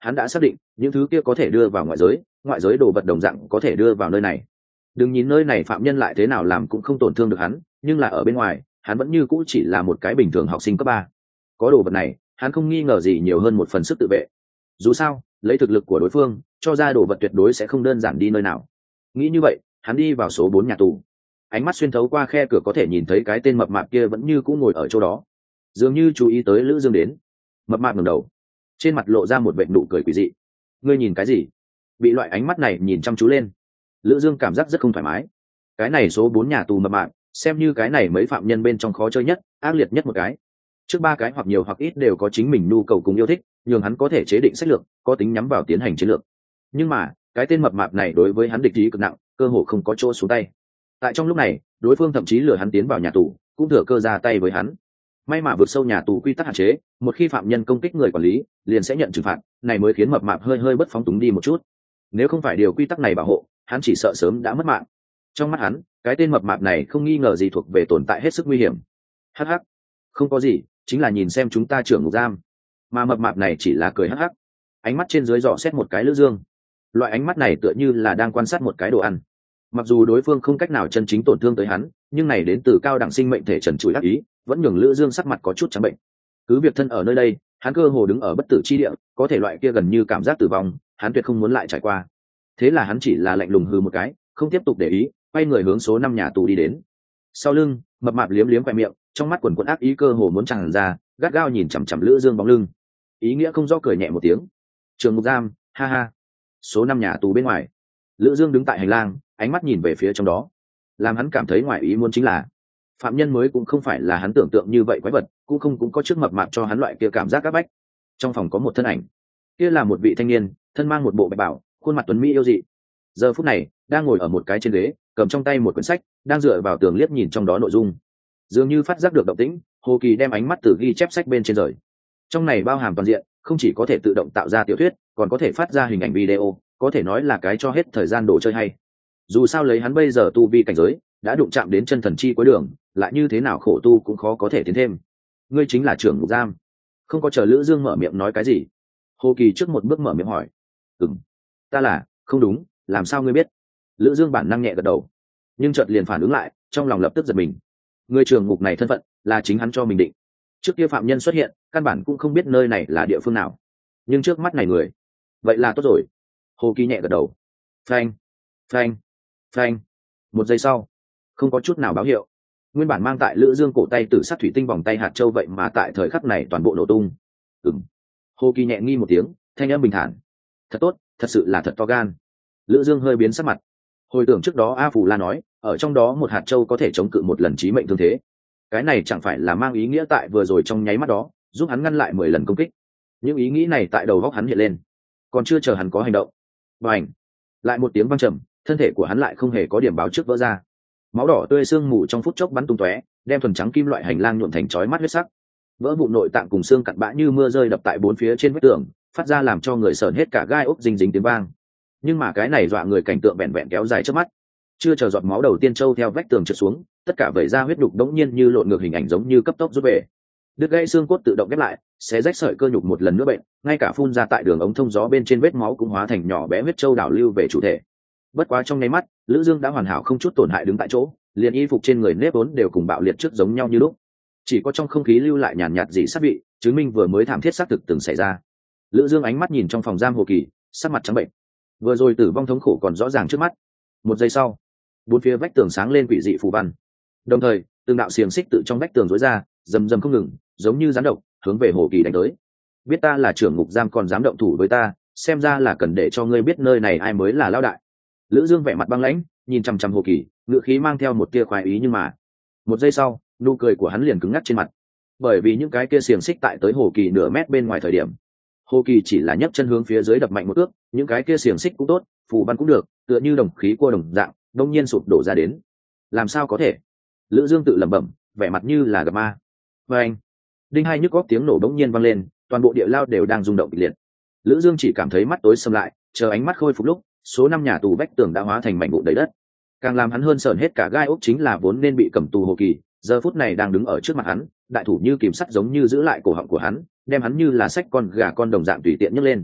Speaker 1: hắn đã xác định những thứ kia có thể đưa vào ngoại giới, ngoại giới đồ vật đồng dạng có thể đưa vào nơi này. Đừng nhìn nơi này phạm nhân lại thế nào làm cũng không tổn thương được hắn, nhưng là ở bên ngoài hắn vẫn như cũ chỉ là một cái bình thường học sinh cấp ba. Có đồ vật này hắn không nghi ngờ gì nhiều hơn một phần sức tự vệ. Dù sao lấy thực lực của đối phương cho ra đồ vật tuyệt đối sẽ không đơn giản đi nơi nào. Nghĩ như vậy hắn đi vào số bốn nhà tù, ánh mắt xuyên thấu qua khe cửa có thể nhìn thấy cái tên mập mạp kia vẫn như cũ ngồi ở chỗ đó, dường như chú ý tới Lữ Dương đến. Mập mạp ngẩng đầu, trên mặt lộ ra một vệt nụ cười quỷ dị. Ngươi nhìn cái gì? Bị loại ánh mắt này nhìn chăm chú lên, Lữ Dương cảm giác rất không thoải mái. Cái này số bốn nhà tù mập mạp xem như cái này mấy phạm nhân bên trong khó chơi nhất, ác liệt nhất một cái. Trước ba cái hoặc nhiều hoặc ít đều có chính mình nhu cầu cùng yêu thích, nhường hắn có thể chế định sách lược, có tính nhắm vào tiến hành chiến lược. Nhưng mà cái tên mập mạp này đối với hắn địch ý cực nặng, cơ hồ không có chỗ xuống tay. Tại trong lúc này đối phương thậm chí lừa hắn tiến vào nhà tù, cũng thừa cơ ra tay với hắn. May mà vượt sâu nhà tù quy tắc hạn chế, một khi phạm nhân công kích người quản lý liền sẽ nhận trừng phạt, này mới khiến mập mạp hơi hơi bất phóng túng đi một chút. Nếu không phải điều quy tắc này bảo hộ, hắn chỉ sợ sớm đã mất mạng. Trong mắt hắn cái tên mập mạp này không nghi ngờ gì thuộc về tồn tại hết sức nguy hiểm. Hắc hắc, không có gì, chính là nhìn xem chúng ta trưởng ngục giam. Mà mập mạp này chỉ là cười hắc hắc, ánh mắt trên dưới dò xét một cái Lữ Dương. Loại ánh mắt này tựa như là đang quan sát một cái đồ ăn. Mặc dù đối phương không cách nào chân chính tổn thương tới hắn, nhưng này đến từ cao đẳng sinh mệnh thể trần trụi ác ý vẫn nhường Lữ Dương sắc mặt có chút trắng bệnh. Cứ việc thân ở nơi đây hắn cơ hồ đứng ở bất tử chi địa, có thể loại kia gần như cảm giác tử vong hắn tuyệt không muốn lại trải qua. Thế là hắn chỉ là lạnh lùng hừ một cái, không tiếp tục để ý, quay người hướng số năm nhà tù đi đến. Sau lưng mập mạp liếm liếm khoe miệng, trong mắt quần quần ác ý cơ hồ muốn tràn ra, gắt gao nhìn chằm chằm Lữ Dương bóng lưng. Ý nghĩa không rõ cười nhẹ một tiếng. Trường ngục giam, ha ha. Số năm nhà tù bên ngoài, Lữ Dương đứng tại hành lang, ánh mắt nhìn về phía trong đó. Làm hắn cảm thấy ngoài ý muốn chính là phạm nhân mới cũng không phải là hắn tưởng tượng như vậy quái vật, cũng không cũng có trước mập mạp cho hắn loại kia cảm giác áp bách. Trong phòng có một thân ảnh, kia là một vị thanh niên, thân mang một bộ bạch bào, khuôn mặt tuấn mỹ yêu dị. Giờ phút này đang ngồi ở một cái trên ghế, cầm trong tay một quyển sách, đang dựa vào tường liếc nhìn trong đó nội dung. Dường như phát giác được động tĩnh, Hồ Kỳ đem ánh mắt từ ghi chép sách bên trên rời. Trong này bao hàm toàn diện, không chỉ có thể tự động tạo ra tiểu thuyết, còn có thể phát ra hình ảnh video, có thể nói là cái cho hết thời gian đồ chơi hay. Dù sao lấy hắn bây giờ tu vi cảnh giới đã đụng chạm đến chân thần chi cuối đường, lại như thế nào khổ tu cũng khó có thể tiến thêm. Ngươi chính là trưởng ngục giam? Không có chờ Lữ Dương mở miệng nói cái gì, Hồ Kỳ trước một bước mở miệng hỏi. Ừm, ta là. Không đúng, làm sao ngươi biết? Lữ Dương bản năng nhẹ gật đầu, nhưng chợt liền phản ứng lại, trong lòng lập tức giật mình. Người trưởng ngục này thân phận là chính hắn cho mình định. Trước kia phạm nhân xuất hiện căn bản cũng không biết nơi này là địa phương nào, nhưng trước mắt này người, vậy là tốt rồi. Hồ Kỳ nhẹ gật đầu. Phanh, phanh, phanh. Một giây sau, không có chút nào báo hiệu, nguyên bản mang tại Lữ Dương cổ tay tử sát thủy tinh vòng tay hạt châu vậy mà tại thời khắc này toàn bộ nổ tung. Ừm. Hồ Kỳ nhẹ nghi một tiếng, thanh âm bình thản. Thật tốt, thật sự là thật to gan. Lữ Dương hơi biến sắc mặt. Hồi tưởng trước đó A Phù La nói, ở trong đó một hạt châu có thể chống cự một lần chí mệnh thương thế. Cái này chẳng phải là mang ý nghĩa tại vừa rồi trong nháy mắt đó, giúp hắn ngăn lại mười lần công kích. Những ý nghĩ này tại đầu góc hắn hiện lên, còn chưa chờ hắn có hành động, bành, lại một tiếng vang trầm, thân thể của hắn lại không hề có điểm báo trước vỡ ra. Máu đỏ tươi sương mù trong phút chốc bắn tung tóe, đem thuần trắng kim loại hành lang nhuộm thành chói mắt huyết sắc. Vỡ vụn nội tạng cùng xương cặn bã như mưa rơi đập tại bốn phía trên vách tường, phát ra làm cho người sởn hết cả gai ốc dính dính tiếng vang. Nhưng mà cái này dọa người cảnh tượng vẹn vẹn kéo dài trước mắt, chưa chờ giọt máu đầu tiên trâu theo vách tường trượt xuống, tất cả vẩy ra huyết đục đống nhiên như lộn ngược hình ảnh giống như cấp tốc rút về. Đứt gãy xương cốt tự động ghép lại, xé rách sợi cơ nhục một lần nữa bệnh, ngay cả phun ra tại đường ống thông gió bên trên vết máu cũng hóa thành nhỏ bé huyết châu đảo lưu về chủ thể. Bất quá trong nháy mắt, Lữ Dương đã hoàn hảo không chút tổn hại đứng tại chỗ, liền y phục trên người nếp vốn đều cùng bạo liệt trước giống nhau như lúc. Chỉ có trong không khí lưu lại nhàn nhạt dị sát vị, chứng minh vừa mới thảm thiết xác thực từng xảy ra. Lữ Dương ánh mắt nhìn trong phòng giam Hồ Kỳ, sắc mặt trắng bệnh. Vừa rồi tử vong thống khổ còn rõ ràng trước mắt. Một giây sau, bốn phía vách tường sáng lên quỷ dị phù văn. Đồng thời, từng đạo xiềng xích tự trong vách tường rối ra, rầm rầm không ngừng, giống như rắn độc, hướng về Hồ Kỳ đánh tới. Biết ta là trưởng ngục giam còn dám động thủ với ta, xem ra là cần để cho ngươi biết nơi này ai mới là lão đại. Lữ Dương vẻ mặt băng lãnh, nhìn chằm chằm Hồ Kỳ, ngữ khí mang theo một tia khoái ý, nhưng mà, một giây sau, nụ cười của hắn liền cứng ngắc trên mặt. Bởi vì những cái kia xiềng xích tại tới Hồ Kỳ nửa mét bên ngoài thời điểm, Hồ Kỳ chỉ là nhấc chân hướng phía dưới đập mạnh một ước, những cái kia xiềng xích cũng tốt, phù văn cũng được, tựa như đồng khí cua đồng dạng, đông nhiên sụp đổ ra đến. Làm sao có thể? Lữ Dương tự lẩm bẩm, vẻ mặt như là gặp ma. Và anh, đinh hai nhức góc tiếng nổ đống nhiên vang lên, toàn bộ địa lao đều đang rung động kịch liệt. Lữ Dương chỉ cảm thấy mắt tối sầm lại, chờ ánh mắt khôi phục lúc, số năm nhà tù vách tường đã hóa thành mảnh vụn đầy đất. Càng làm hắn hơn sởn hết cả gai ốc chính là vốn nên bị cầm tù Hồ Kỳ, giờ phút này đang đứng ở trước mặt hắn, đại thủ như kìm sắt giống như giữ lại cổ họng của hắn, đem hắn như là xách con gà con đồng dạng tùy tiện nhấc lên.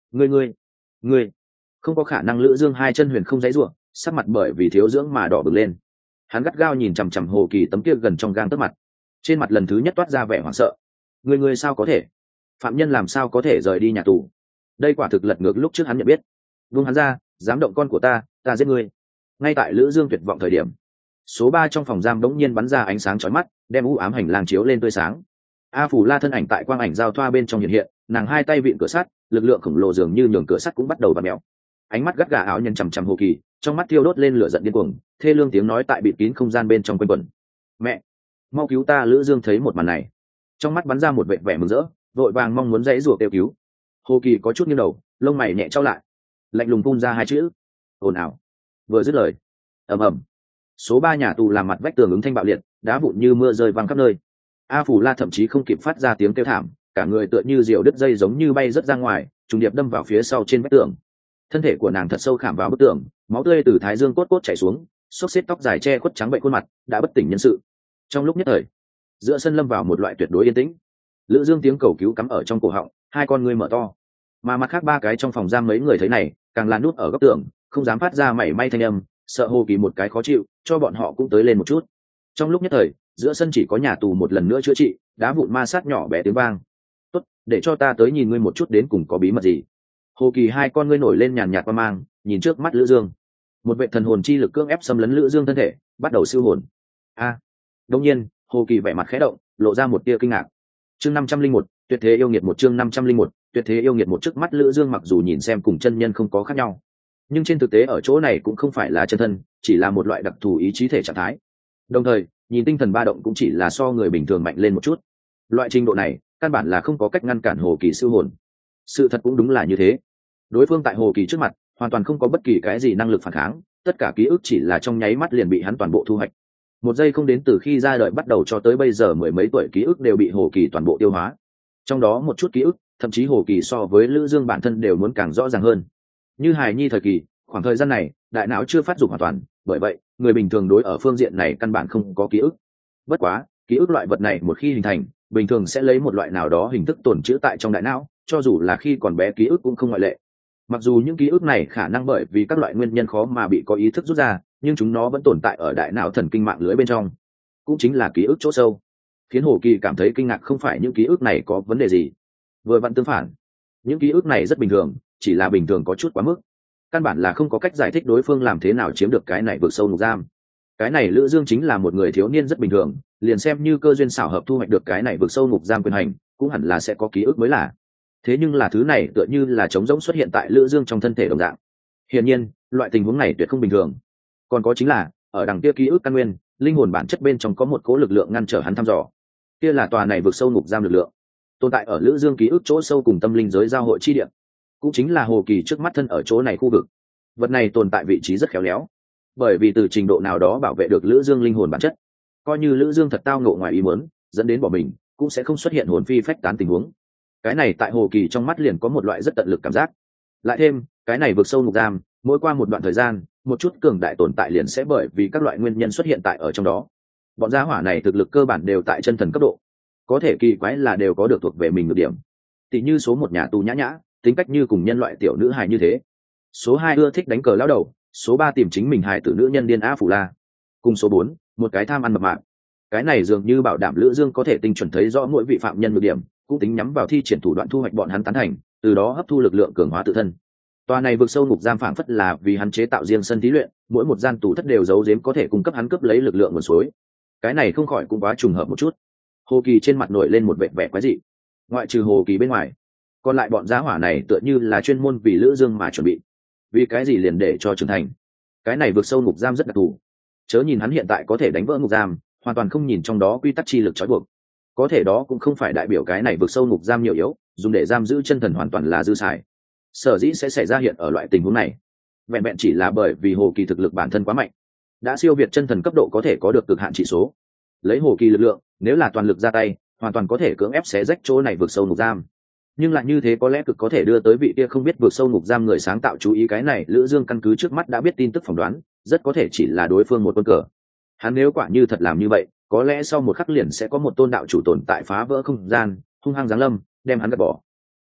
Speaker 1: ngươi ngươi ngươi không có khả năng. Lữ Dương hai chân huyền không dãy ruộng, sắc mặt bởi vì thiếu dưỡng mà đỏ bừng lên. Hắn gắt gao nhìn chằm chằm Hồ Kỳ tấm kia gần trong gang tấc mặt, trên mặt lần thứ nhất toát ra vẻ hoảng sợ. Ngươi ngươi sao có thể? Phạm nhân làm sao có thể rời đi nhà tù? Đây quả thực lật ngược lúc trước hắn nhận biết. Buông hắn ra, dám động con của ta, ta giết ngươi. Ngay tại Lữ Dương tuyệt vọng thời điểm, số ba trong phòng giam bỗng nhiên bắn ra ánh sáng chói mắt, đem u ám hành lang chiếu lên tươi sáng. A Phủ La thân ảnh tại quang ảnh giao thoa bên trong hiện hiện, nàng hai tay vịn cửa sắt, lực lượng khổng lồ dường như nhường cửa sắt cũng bắt đầu vặn mèo. Ánh mắt gắt gà áo nhân chằm chằm Hồ Kỳ, trong mắt thiêu đốt lên lửa giận điên cuồng, thê lương tiếng nói tại bịt kín không gian bên trong quanh quẩn. Mẹ, mau cứu ta! Lữ Dương thấy một màn này, trong mắt bắn ra một vẻ vẻ mừng rỡ, vội vàng mong muốn dãy rủa kêu cứu. Hồ Kỳ có chút nghiêng đầu, lông mày nhẹ trao lại, lạnh lùng phun ra hai chữ: ồn ào. Vừa dứt lời, ầm ầm, số ba nhà tù làm mặt vách tường ứng thanh bạo liệt, đá vụn như mưa rơi văng khắp nơi. A Phủ La thậm chí không kịp phát ra tiếng kêu thảm, cả người tựa như diều đứt dây giống như bay rớt ra ngoài, trùng điệp đâm vào phía sau trên vách tường. Thân thể của nàng thật sâu khảm vào bức tường, máu tươi từ thái dương cốt cốt chảy xuống, xốc xếp tóc dài che khuất trắng bệnh khuôn mặt, đã bất tỉnh nhân sự. Trong lúc nhất thời, giữa sân lâm vào một loại tuyệt đối yên tĩnh. Lữ Dương tiếng cầu cứu cắm ở trong cổ họng, hai con ngươi mở to. Mà mặt khác ba cái trong phòng giam mấy người thấy này, càng là nút ở góc tường, không dám phát ra mảy may thanh âm, sợ Hồ Kỳ một cái khó chịu, cho bọn họ cũng tới lên một chút. Trong lúc nhất thời, giữa sân chỉ có nhà tù một lần nữa chữa trị, đá vụn ma sát nhỏ bé tiếng vang. Tốt, để cho ta tới nhìn ngươi một chút đến cùng có bí mật gì. Hồ Kỳ hai con ngươi nổi lên nhàn nhạt qua mang, nhìn trước mắt Lữ Dương. Một vệ thần hồn chi lực cưỡng ép xâm lấn Lữ Dương thân thể, bắt đầu siêu hồn. A! À, đột nhiên, Hồ Kỳ vẻ mặt khẽ động, lộ ra một tia kinh ngạc. Chương năm trăm linh một, tuyệt thế yêu nghiệt một chương năm trăm linh một, tuyệt thế yêu nghiệt một. Trước mắt Lữ Dương mặc dù nhìn xem cùng chân nhân không có khác nhau, nhưng trên thực tế ở chỗ này cũng không phải là chân thân, chỉ là một loại đặc thù ý chí thể trạng thái. Đồng thời, nhìn tinh thần ba động cũng chỉ là so người bình thường mạnh lên một chút. Loại trình độ này, căn bản là không có cách ngăn cản Hồ Kỳ siêu hồn. Sự thật cũng đúng là như thế. Đối phương tại Hồ Kỳ trước mặt, hoàn toàn không có bất kỳ cái gì năng lực phản kháng, tất cả ký ức chỉ là trong nháy mắt liền bị hắn toàn bộ thu hoạch. Một giây không đến từ khi ra đời bắt đầu cho tới bây giờ mười mấy tuổi ký ức đều bị Hồ Kỳ toàn bộ tiêu hóa. Trong đó một chút ký ức, thậm chí Hồ Kỳ so với Lữ Dương bản thân đều muốn càng rõ ràng hơn. Như hài nhi thời kỳ, khoảng thời gian này, đại não chưa phát dục hoàn toàn, bởi vậy, người bình thường đối ở phương diện này căn bản không có ký ức. Bất quá, ký ức loại vật này một khi hình thành, bình thường sẽ lấy một loại nào đó hình thức tồn trữ tại trong đại não, cho dù là khi còn bé ký ức cũng không ngoại lệ. Mặc dù những ký ức này khả năng bởi vì các loại nguyên nhân khó mà bị có ý thức rút ra, nhưng chúng nó vẫn tồn tại ở đại não thần kinh mạng lưới bên trong, cũng chính là ký ức chỗ sâu. Khiến Hồ Kỳ cảm thấy kinh ngạc không phải những ký ức này có vấn đề gì, vừa vặn tương phản, những ký ức này rất bình thường, chỉ là bình thường có chút quá mức, căn bản là không có cách giải thích đối phương làm thế nào chiếm được cái này vượt sâu ngục giam. Cái này Lữ Dương chính là một người thiếu niên rất bình thường, liền xem như cơ duyên xảo hợp thu hoạch được cái này vượt sâu ngục giam quyền hành, cũng hẳn là sẽ có ký ức mới là. Thế nhưng là thứ này tựa như là trống rỗng xuất hiện tại Lữ Dương trong thân thể đồng dạng. Hiển nhiên, loại tình huống này tuyệt không bình thường. Còn có chính là, ở đằng kia ký ức căn nguyên, linh hồn bản chất bên trong có một cố lực lượng ngăn trở hắn thăm dò. Kia là tòa này vượt sâu ngục giam lực lượng, tồn tại ở Lữ Dương ký ức chỗ sâu cùng tâm linh giới giao hội chi địa. Cũng chính là Hồ Kỳ trước mắt thân ở chỗ này khu vực. Vật này tồn tại vị trí rất khéo léo, bởi vì từ trình độ nào đó bảo vệ được Lữ Dương linh hồn bản chất. Coi như Lữ Dương thật tao ngộ ngoài ý muốn, dẫn đến bỏ mình, cũng sẽ không xuất hiện hồn phi phách tán tình huống. Cái này tại Hồ Kỳ trong mắt liền có một loại rất tận lực cảm giác. Lại thêm, cái này vượt sâu ngục giam, mỗi qua một đoạn thời gian, một chút cường đại tồn tại liền sẽ bởi vì các loại nguyên nhân xuất hiện tại ở trong đó. Bọn gia hỏa này thực lực cơ bản đều tại chân thần cấp độ, có thể kỳ quái là đều có được thuộc về mình nhược điểm. Tỷ như số một nhà tù nhã nhã, tính cách như cùng nhân loại tiểu nữ hài như thế. Số hai ưa thích đánh cờ lão đầu, số ba tìm chính mình hài tử nữ nhân điên A Phủ La. Cùng số bốn, một cái tham ăn mập mạp. Cái này dường như bảo đảm Lữ Dương có thể tinh chuẩn thấy rõ mỗi vị phạm nhân nhược điểm, cũng tính nhắm vào thi triển thủ đoạn thu hoạch bọn hắn tán thành, từ đó hấp thu lực lượng cường hóa tự thân. Tòa này vượt sâu ngục giam phảng phất là vì hắn chế tạo riêng sân thí luyện, mỗi một gian tù thất đều giấu giếm có thể cung cấp hắn cướp lấy lực lượng nguồn suối. Cái này không khỏi cũng quá trùng hợp một chút. Hồ Kỳ trên mặt nổi lên một vẻ vẻ quái dị. Ngoại trừ Hồ Kỳ bên ngoài, còn lại bọn giá hỏa này tựa như là chuyên môn vì Lữ Dương mà chuẩn bị. Vì cái gì liền để cho trưởng thành? Cái này vượt sâu ngục giam rất đặc thù. Chớ nhìn hắn hiện tại có thể đánh vỡ ngục giam, hoàn toàn không nhìn trong đó quy tắc chi lực trói buộc. Có thể đó cũng không phải đại biểu cái này vượt sâu ngục giam nhiều yếu, dùng để giam giữ chân thần hoàn toàn là dư xài. Sở dĩ sẽ xảy ra hiện ở loại tình huống này, vẹn vẹn chỉ là bởi vì Hồ Kỳ thực lực bản thân quá mạnh, đã siêu việt chân thần cấp độ có thể có được cực hạn chỉ số. Lấy Hồ Kỳ lực lượng, nếu là toàn lực ra tay, hoàn toàn có thể cưỡng ép xé rách chỗ này vượt sâu ngục giam. Nhưng lại như thế có lẽ cực có thể đưa tới vị kia không biết vượt sâu ngục giam người sáng tạo chú ý cái này. Lữ Dương căn cứ trước mắt đã biết tin tức phỏng đoán, rất có thể chỉ là đối phương một quân cờ. Hắn nếu quả như thật làm như vậy, có lẽ sau một khắc liền sẽ có một tôn đạo chủ tồn tại phá vỡ không gian, hung hăng giáng lâm, đem hắn gạt bỏ.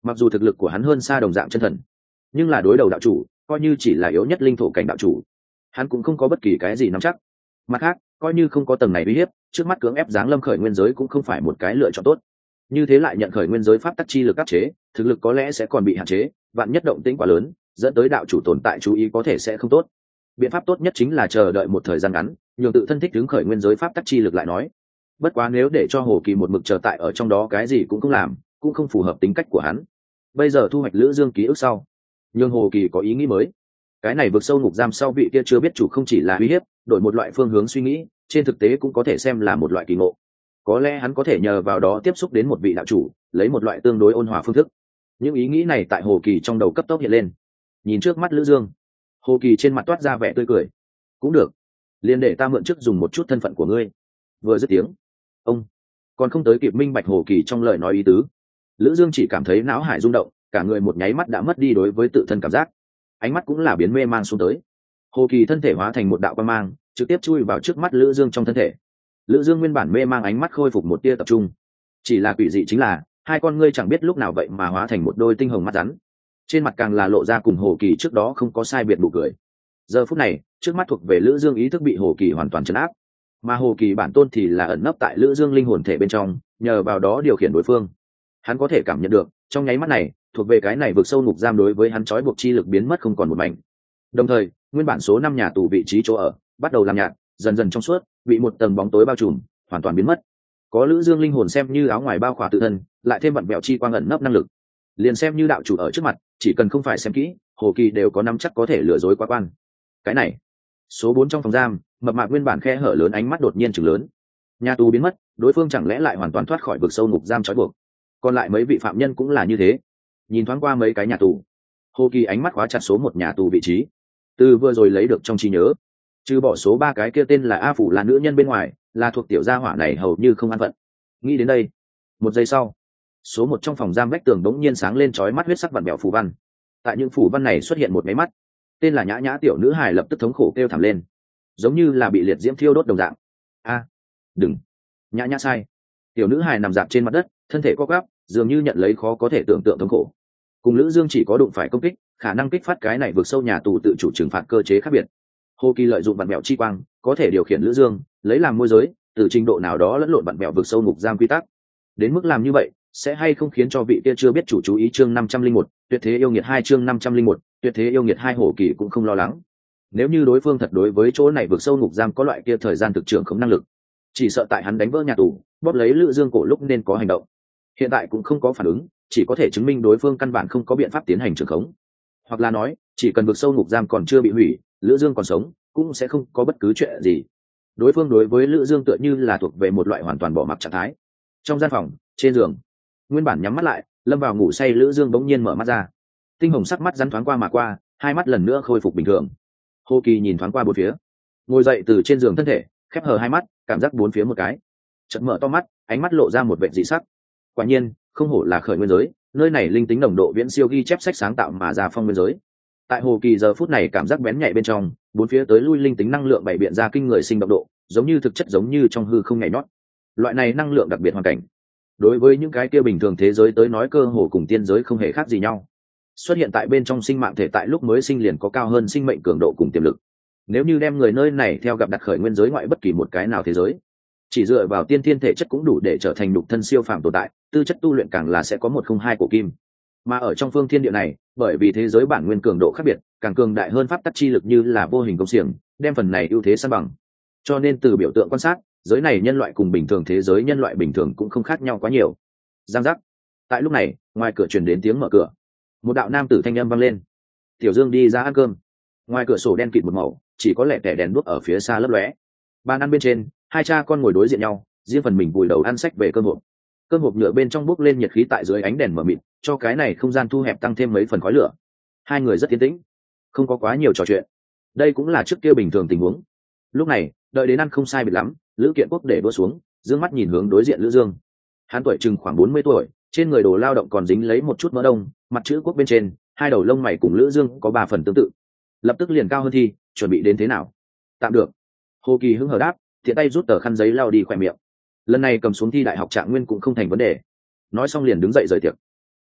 Speaker 1: mặc dù thực lực của hắn hơn xa đồng dạng chân thần, nhưng là đối đầu đạo chủ coi như chỉ là yếu nhất linh thổ cảnh đạo chủ, hắn cũng không có bất kỳ cái gì nắm chắc. Mặt khác, coi như không có tầng này uy hiếp, trước mắt cưỡng ép giáng lâm khởi nguyên giới cũng không phải một cái lựa chọn tốt. Như thế lại nhận khởi nguyên giới pháp tắc chi lực áp chế, thực lực có lẽ sẽ còn bị hạn chế, vạn nhất động tĩnh quá lớn, dẫn tới đạo chủ tồn tại chú ý có thể sẽ không tốt. Biện pháp tốt nhất chính là chờ đợi một thời gian ngắn, nhường tự thân thích ứng khởi nguyên giới pháp tắc chi lực lại nói. Bất quá nếu để cho Hồ Kỳ một mực chờ tại ở trong đó cái gì cũng không làm, cũng không phù hợp tính cách của hắn. Bây giờ thu hoạch Lữ Dương ký ức sau, nhưng Hồ Kỳ có ý nghĩ mới. Cái này vượt sâu ngục giam sau vị kia chưa biết chủ không chỉ là uy hiếp, đổi một loại phương hướng suy nghĩ, trên thực tế cũng có thể xem là một loại kỳ ngộ. Có lẽ hắn có thể nhờ vào đó tiếp xúc đến một vị đạo chủ, lấy một loại tương đối ôn hòa phương thức. Những ý nghĩ này tại Hồ Kỳ trong đầu cấp tốc hiện lên. Nhìn trước mắt Lữ Dương, Hồ Kỳ trên mặt toát ra vẻ tươi cười. Cũng được, liền để ta mượn trước dùng một chút thân phận của ngươi. Vừa dứt tiếng, ông còn không tới kịp minh bạch Hồ Kỳ trong lời nói ý tứ, Lữ Dương chỉ cảm thấy não hải rung động, cả người một nháy mắt đã mất đi đối với tự thân cảm giác, ánh mắt cũng là biến mê man xuống tới. Hồ Kỳ thân thể hóa thành một đạo quang mang, trực tiếp chui vào trước mắt Lữ Dương trong thân thể. Lữ Dương nguyên bản mê mang ánh mắt khôi phục một tia tập trung, chỉ là quỷ dị chính là hai con ngươi chẳng biết lúc nào vậy mà hóa thành một đôi tinh hồng mắt rắn, trên mặt càng là lộ ra cùng Hồ Kỳ trước đó không có sai biệt nụ cười. Giờ phút này, trước mắt thuộc về Lữ Dương ý thức bị Hồ Kỳ hoàn toàn trấn áp, mà Hồ Kỳ bản tôn thì là ẩn nấp tại Lữ Dương linh hồn thể bên trong, nhờ vào đó điều khiển đối phương. Hắn có thể cảm nhận được, trong nháy mắt này, thuộc về cái này vực sâu ngục giam đối với hắn trói buộc chi lực biến mất không còn một mảnh. Đồng thời, nguyên bản số năm nhà tù vị trí chỗ ở bắt đầu làm nhạt, dần dần trong suốt, bị một tầng bóng tối bao trùm, hoàn toàn biến mất. Có Lữ Dương linh hồn xem như áo ngoài bao khỏa tự thân, lại thêm vặn vẹo chi quang ẩn nấp năng lực, liền xem như đạo chủ ở trước mặt, chỉ cần không phải xem kỹ, Hồ Kỳ đều có nắm chắc có thể lừa dối quá quan. Cái này, số bốn trong phòng giam, mập mạp nguyên bản khe hở lớn ánh mắt đột nhiên trừng lớn. Nhà tù biến mất, đối phương chẳng lẽ lại hoàn toàn thoát khỏi vực sâu ngục giam trói buộc? Còn lại mấy vị phạm nhân cũng là như thế. Nhìn thoáng qua mấy cái nhà tù, Hồ Kỳ ánh mắt khóa chặt số một nhà tù vị trí. Từ vừa rồi lấy được trong trí nhớ, trừ bỏ số ba cái kia tên là A Phủ là nữ nhân bên ngoài, là thuộc tiểu gia hỏa này hầu như không an phận. Nghĩ đến đây, một giây sau, số một trong phòng giam vách tường đống nhiên sáng lên chói mắt huyết sắc vặn bẹo phù văn. Tại những phù văn này xuất hiện một máy mắt, tên là Nhã Nhã tiểu nữ hài lập tức thống khổ kêu thảm lên, giống như là bị liệt diễm thiêu đốt đồng dạng. A, đừng, Nhã Nhã sai. Tiểu nữ hài nằm dạp trên mặt đất, thân thể co quắp, dường như nhận lấy khó có thể tưởng tượng thống khổ. Cùng Lữ Dương chỉ có đụng phải công kích, khả năng kích phát cái này vượt sâu nhà tù tự chủ trừng phạt cơ chế khác biệt. Hồ Kỳ lợi dụng vặn mẹo chi quang, có thể điều khiển Lữ Dương, lấy làm môi giới, từ trình độ nào đó lẫn lộn vặn mẹo vượt sâu ngục giam quy tắc. Đến mức làm như vậy, sẽ hay không khiến cho vị kia chưa biết chủ chú ý chương năm trăm linh một, tuyệt thế yêu nghiệt hai chương năm trăm linh một, tuyệt thế yêu nghiệt hai Hồ Kỳ cũng không lo lắng. Nếu như đối phương thật đối với chỗ này vượt sâu ngục giam có loại kia thời gian thực trưởng không năng lực, chỉ sợ tại hắn đánh vỡ nhà tù, bóp lấy Lữ Dương cổ lúc nên có hành động. Hiện tại cũng không có phản ứng, chỉ có thể chứng minh đối phương căn bản không có biện pháp tiến hành trường khống, hoặc là nói chỉ cần vực sâu ngục giam còn chưa bị hủy, Lữ Dương còn sống cũng sẽ không có bất cứ chuyện gì. Đối phương đối với Lữ Dương tựa như là thuộc về một loại hoàn toàn bỏ mặc trạng thái. Trong gian phòng, trên giường, nguyên bản nhắm mắt lại lâm vào ngủ say Lữ Dương bỗng nhiên mở mắt ra, tinh hồng sắc mắt rắn thoáng qua mà qua, hai mắt lần nữa khôi phục bình thường. Hồ Kỳ nhìn thoáng qua bốn phía, ngồi dậy từ trên giường thân thể, khép hờ hai mắt, cảm giác bốn phía một cái, chợt mở to mắt, ánh mắt lộ ra một vẻ dị sắc. Quả nhiên, không hổ là khởi nguyên giới, nơi này linh tính nồng độ viễn siêu ghi chép sách sáng tạo mà ra phong nguyên giới. Tại Hồ Kỳ giờ phút này cảm giác bén nhạy bên trong, bốn phía tới lui linh tính năng lượng bày biện ra kinh người sinh động độ, giống như thực chất giống như trong hư không nhảy nhót. Loại này năng lượng đặc biệt hoàn cảnh, đối với những cái kia bình thường thế giới tới nói cơ hồ cùng tiên giới không hề khác gì nhau. Xuất hiện tại bên trong sinh mạng thể tại lúc mới sinh liền có cao hơn sinh mệnh cường độ cùng tiềm lực. Nếu như đem người nơi này theo gặp đặt khởi nguyên giới ngoại bất kỳ một cái nào thế giới, chỉ dựa vào tiên thiên thể chất cũng đủ để trở thành đục thân siêu phàm tồn tại, tư chất tu luyện càng là sẽ có một không hai của kim. Mà ở trong phương thiên địa này, bởi vì thế giới bản nguyên cường độ khác biệt, càng cường đại hơn pháp tắc chi lực như là vô hình công xiềng, đem phần này ưu thế san bằng. Cho nên từ biểu tượng quan sát, giới này nhân loại cùng bình thường thế giới nhân loại bình thường cũng không khác nhau quá nhiều. Giang giác. Tại lúc này, ngoài cửa truyền đến tiếng mở cửa. Một đạo nam tử thanh âm vang lên. Tiểu Dương đi ra ăn cơm. Ngoài cửa sổ đen kịt một màu, chỉ có lẻ tẻ đèn đuốc ở phía xa lấp lóe. Bàn ăn bên trên, hai cha con ngồi đối diện nhau, riêng phần mình vùi đầu ăn sách về cơm hộp. Cơm hộp nhựa bên trong bốc lên nhiệt khí tại dưới ánh đèn mờ mịt, cho cái này không gian thu hẹp tăng thêm mấy phần khói lửa. Hai người rất tiến tĩnh, không có quá nhiều trò chuyện. Đây cũng là trước kia bình thường tình huống. Lúc này, đợi đến ăn không sai biệt lắm, Lữ Kiện Quốc để đũa xuống, dương mắt nhìn hướng đối diện Lữ Dương. Hắn tuổi chừng khoảng bốn mươi tuổi, trên người đồ lao động còn dính lấy một chút mỡ đông, mặt chữ quốc bên trên, hai đầu lông mày cùng Lữ Dương có ba phần tương tự. Lập tức liền cao hơn thi, chuẩn bị đến thế nào? Tạm được. Hồ Kỳ hứng hờ đáp, thiện tay rút tờ khăn giấy lau đi khỏe miệng. Lần này cầm xuống thi đại học trạng nguyên cũng không thành vấn đề. Nói xong liền đứng dậy rời tiệc.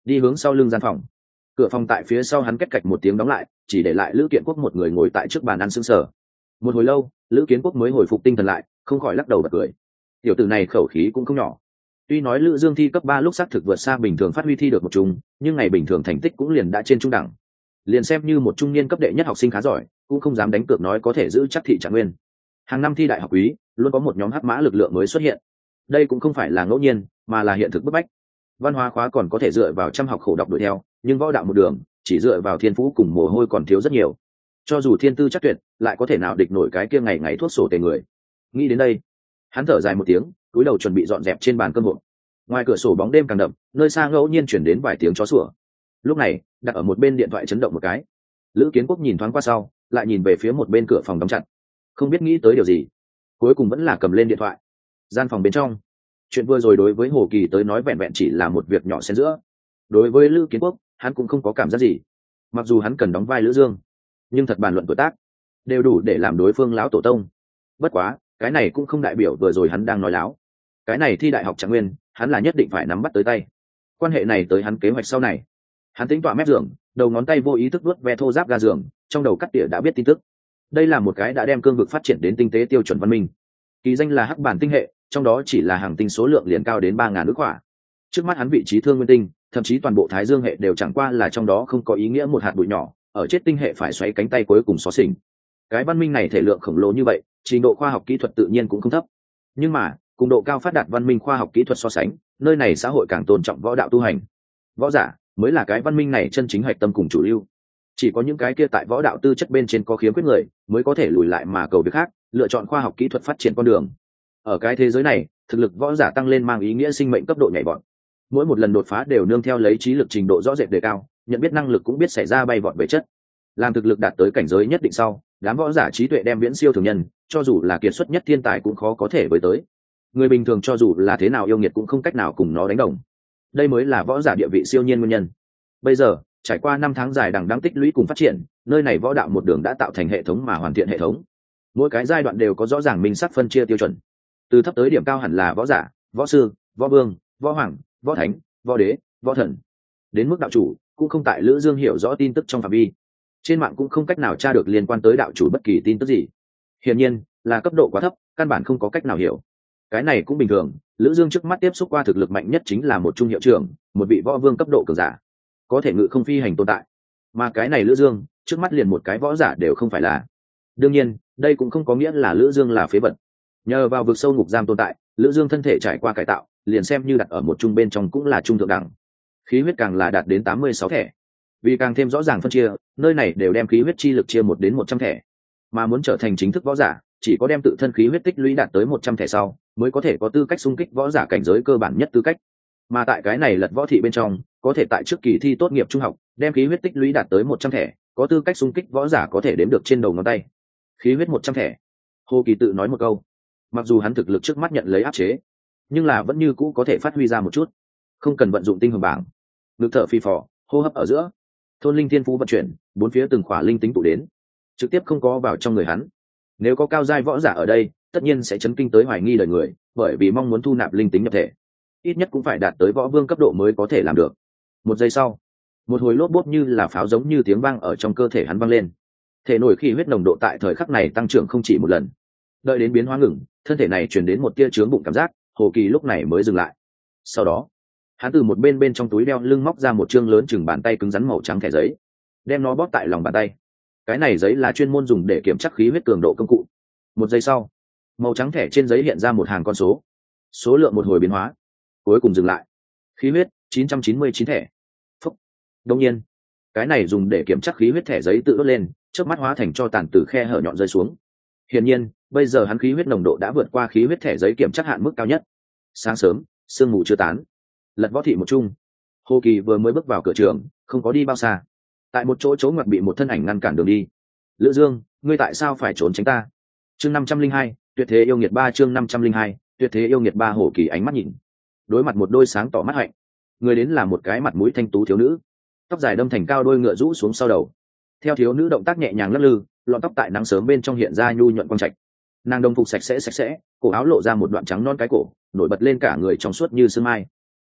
Speaker 1: đi hướng sau lưng gian phòng. Cửa phòng tại phía sau hắn két cạch một tiếng đóng lại, chỉ để lại Lữ Kiến Quốc một người ngồi tại trước bàn ăn sững sờ. Một hồi lâu, Lữ Kiến Quốc mới hồi phục tinh thần lại, không khỏi lắc đầu bật cười. Tiểu tử này khẩu khí cũng không nhỏ. Tuy nói Lữ Dương thi cấp ba lúc xác thực vượt xa bình thường phát huy thi được một trung, nhưng ngày bình thường thành tích cũng liền đã trên trung đẳng. Liền xem như một trung niên cấp đệ nhất học sinh khá giỏi, cũng không dám đánh cược nói có thể giữ chắc thị trạng nguyên. Hàng năm thi đại học quý, luôn có một nhóm hắc mã lực lượng mới xuất hiện. Đây cũng không phải là ngẫu nhiên, mà là hiện thực bức bách. Văn hóa khóa còn có thể dựa vào chăm học khổ đọc đuổi theo, nhưng võ đạo một đường, chỉ dựa vào thiên phú cùng mồ hôi còn thiếu rất nhiều. Cho dù thiên tư chắc tuyệt, lại có thể nào địch nổi cái kia ngày ngày thuốc sổ tề người. Nghĩ đến đây, hắn thở dài một tiếng, cúi đầu chuẩn bị dọn dẹp trên bàn cơm hộp. Ngoài cửa sổ bóng đêm càng đậm, nơi xa ngẫu nhiên chuyển đến vài tiếng chó sủa. Lúc này, đặt ở một bên điện thoại chấn động một cái. Lữ Kiến Quốc nhìn thoáng qua sau, lại nhìn về phía một bên cửa phòng đóng chặt, không biết nghĩ tới điều gì, cuối cùng vẫn là cầm lên điện thoại. Gian phòng bên trong, chuyện vừa rồi đối với Hồ Kỳ tới nói vẹn vẹn chỉ là một việc nhỏ xen giữa. Đối với Lữ Kiến Quốc, hắn cũng không có cảm giác gì. Mặc dù hắn cần đóng vai Lữ Dương, nhưng thật bàn luận tuổi tác, đều đủ để làm đối phương lão tổ tông. Bất quá, cái này cũng không đại biểu vừa rồi hắn đang nói láo. Cái này thi đại học trạng nguyên, hắn là nhất định phải nắm bắt tới tay. Quan hệ này tới hắn kế hoạch sau này. Hắn tính tọa mép giường, đầu ngón tay vô ý thức vuốt ve thô ráp ga giường, trong đầu cắt tỉa đã biết tin tức. Đây là một cái đã đem cương vực phát triển đến tinh tế tiêu chuẩn văn minh. Kỳ danh là hắc bản tinh hệ, trong đó chỉ là hàng tinh số lượng liền cao đến ba ngàn ước hỏa. Trước mắt hắn vị trí thương nguyên tinh, thậm chí toàn bộ thái dương hệ đều chẳng qua là trong đó không có ý nghĩa một hạt bụi nhỏ, ở chết tinh hệ phải xoáy cánh tay cuối cùng xóa xỉnh. Cái văn minh này thể lượng khổng lồ như vậy, trình độ khoa học kỹ thuật tự nhiên cũng không thấp. Nhưng mà, cùng độ cao phát đạt văn minh khoa học kỹ thuật so sánh, nơi này xã hội càng tôn trọng võ đạo tu hành. Võ giả mới là cái văn minh này chân chính hạch tâm cùng chủ lưu. Chỉ có những cái kia tại võ đạo tư chất bên trên có khiếm khuyết người, mới có thể lùi lại mà cầu việc khác, lựa chọn khoa học kỹ thuật phát triển con đường. Ở cái thế giới này, thực lực võ giả tăng lên mang ý nghĩa sinh mệnh cấp độ nhảy vọt. Mỗi một lần đột phá đều nương theo lấy trí lực trình độ rõ rệt đề cao, nhận biết năng lực cũng biết xảy ra bay vọt về chất. Làm thực lực đạt tới cảnh giới nhất định sau, đám võ giả trí tuệ đem viễn siêu thường nhân, cho dù là kiệt xuất nhất thiên tài cũng khó có thể với tới. Người bình thường cho dù là thế nào yêu nghiệt cũng không cách nào cùng nó đánh đồng. Đây mới là võ giả địa vị siêu nhiên nguyên nhân. Bây giờ, trải qua năm tháng dài đằng đẵng tích lũy cùng phát triển, nơi này võ đạo một đường đã tạo thành hệ thống mà hoàn thiện hệ thống. Mỗi cái giai đoạn đều có rõ ràng minh sắc phân chia tiêu chuẩn. Từ thấp tới điểm cao hẳn là võ giả, võ sư, võ vương, võ hoàng, võ thánh, võ đế, võ thần. Đến mức đạo chủ, cũng không tại Lữ Dương hiểu rõ tin tức trong phạm vi. Trên mạng cũng không cách nào tra được liên quan tới đạo chủ bất kỳ tin tức gì. Hiển nhiên, là cấp độ quá thấp, căn bản không có cách nào hiểu. Cái này cũng bình thường, Lữ Dương trước mắt tiếp xúc qua thực lực mạnh nhất chính là một trung hiệu trưởng, một vị võ vương cấp độ cường giả, có thể ngự không phi hành tồn tại. Mà cái này Lữ Dương, trước mắt liền một cái võ giả đều không phải là. Đương nhiên, đây cũng không có nghĩa là Lữ Dương là phế vật. Nhờ vào vực sâu ngục giam tồn tại, Lữ Dương thân thể trải qua cải tạo, liền xem như đặt ở một trung bên trong cũng là trung thượng đẳng. Khí huyết càng là đạt đến tám mươi sáu thẻ. Vì càng thêm rõ ràng phân chia, nơi này đều đem khí huyết chi lực chia một đến một trăm thẻ. Mà muốn trở thành chính thức võ giả, chỉ có đem tự thân khí huyết tích lũy đạt tới một trăm thẻ sau, mới có thể có tư cách xung kích võ giả cảnh giới cơ bản nhất tư cách. Mà tại cái này lật võ thị bên trong, có thể tại trước kỳ thi tốt nghiệp trung học, đem khí huyết tích lũy đạt tới một trăm thẻ, có tư cách xung kích võ giả có thể đếm được trên đầu ngón tay. Khí huyết một trăm thẻ. Hồ Kỳ tự nói một câu. Mặc dù hắn thực lực trước mắt nhận lấy áp chế, nhưng là vẫn như cũ có thể phát huy ra một chút. Không cần vận dụng tinh hồn bảng. Ngực thở phi phò, hô hấp ở giữa. Thôn linh thiên phú vận chuyển, bốn phía từng khỏa linh tính tụ đến, trực tiếp không có vào trong người hắn. Nếu có cao giai võ giả ở đây, tất nhiên sẽ chấn kinh tới hoài nghi đời người, bởi vì mong muốn thu nạp linh tính nhập thể, ít nhất cũng phải đạt tới võ vương cấp độ mới có thể làm được. Một giây sau, một hồi lốp bốp như là pháo giống như tiếng vang ở trong cơ thể hắn vang lên. Thể nổi khí huyết nồng độ tại thời khắc này tăng trưởng không chỉ một lần. Đợi đến biến hóa ngừng, thân thể này truyền đến một tia chướng bụng cảm giác, Hồ Kỳ lúc này mới dừng lại. Sau đó, hắn từ một bên bên trong túi đeo lưng móc ra một chương lớn chừng bàn tay cứng rắn màu trắng thẻ giấy, đem nó bóp tại lòng bàn tay. Cái này giấy là chuyên môn dùng để kiểm tra khí huyết cường độ công cụ. Một giây sau, màu trắng thẻ trên giấy hiện ra một hàng con số, số lượng một hồi biến hóa, cuối cùng dừng lại. Khí huyết chín trăm chín mươi chín thẻ. Phúc. Đương nhiên, cái này dùng để kiểm tra khí huyết thẻ giấy tự đốt lên, chớp mắt hóa thành cho tàn từ khe hở nhọn rơi xuống. Hiển nhiên, bây giờ hắn khí huyết nồng độ đã vượt qua khí huyết thẻ giấy kiểm tra hạn mức cao nhất. Sáng sớm, sương mù chưa tán. Lật võ thị một chung. Hồ Kỳ vừa mới bước vào cửa trường, không có đi bao xa. Tại một chỗ chỗ ngoặt bị một thân ảnh ngăn cản đường đi. Lữ Dương, ngươi tại sao phải trốn tránh ta? Chương năm trăm linh hai, tuyệt thế yêu nghiệt ba chương năm trăm linh hai, tuyệt thế yêu nghiệt ba. Hồ Kỳ ánh mắt nhìn. Đối mặt một đôi sáng tỏ mắt hạnh. Người đến là một cái mặt mũi thanh tú thiếu nữ. Tóc dài đâm thành cao đôi ngựa rũ xuống sau đầu. Theo thiếu nữ động tác nhẹ nhàng lắc lư, lọn tóc tại nắng sớm bên trong hiện ra nhu nhuận quang trạch. Nàng đồng phục sạch sẽ sạch sẽ, cổ áo lộ ra một đoạn trắng non cái cổ, nổi bật lên cả người trong suốt như sương mai.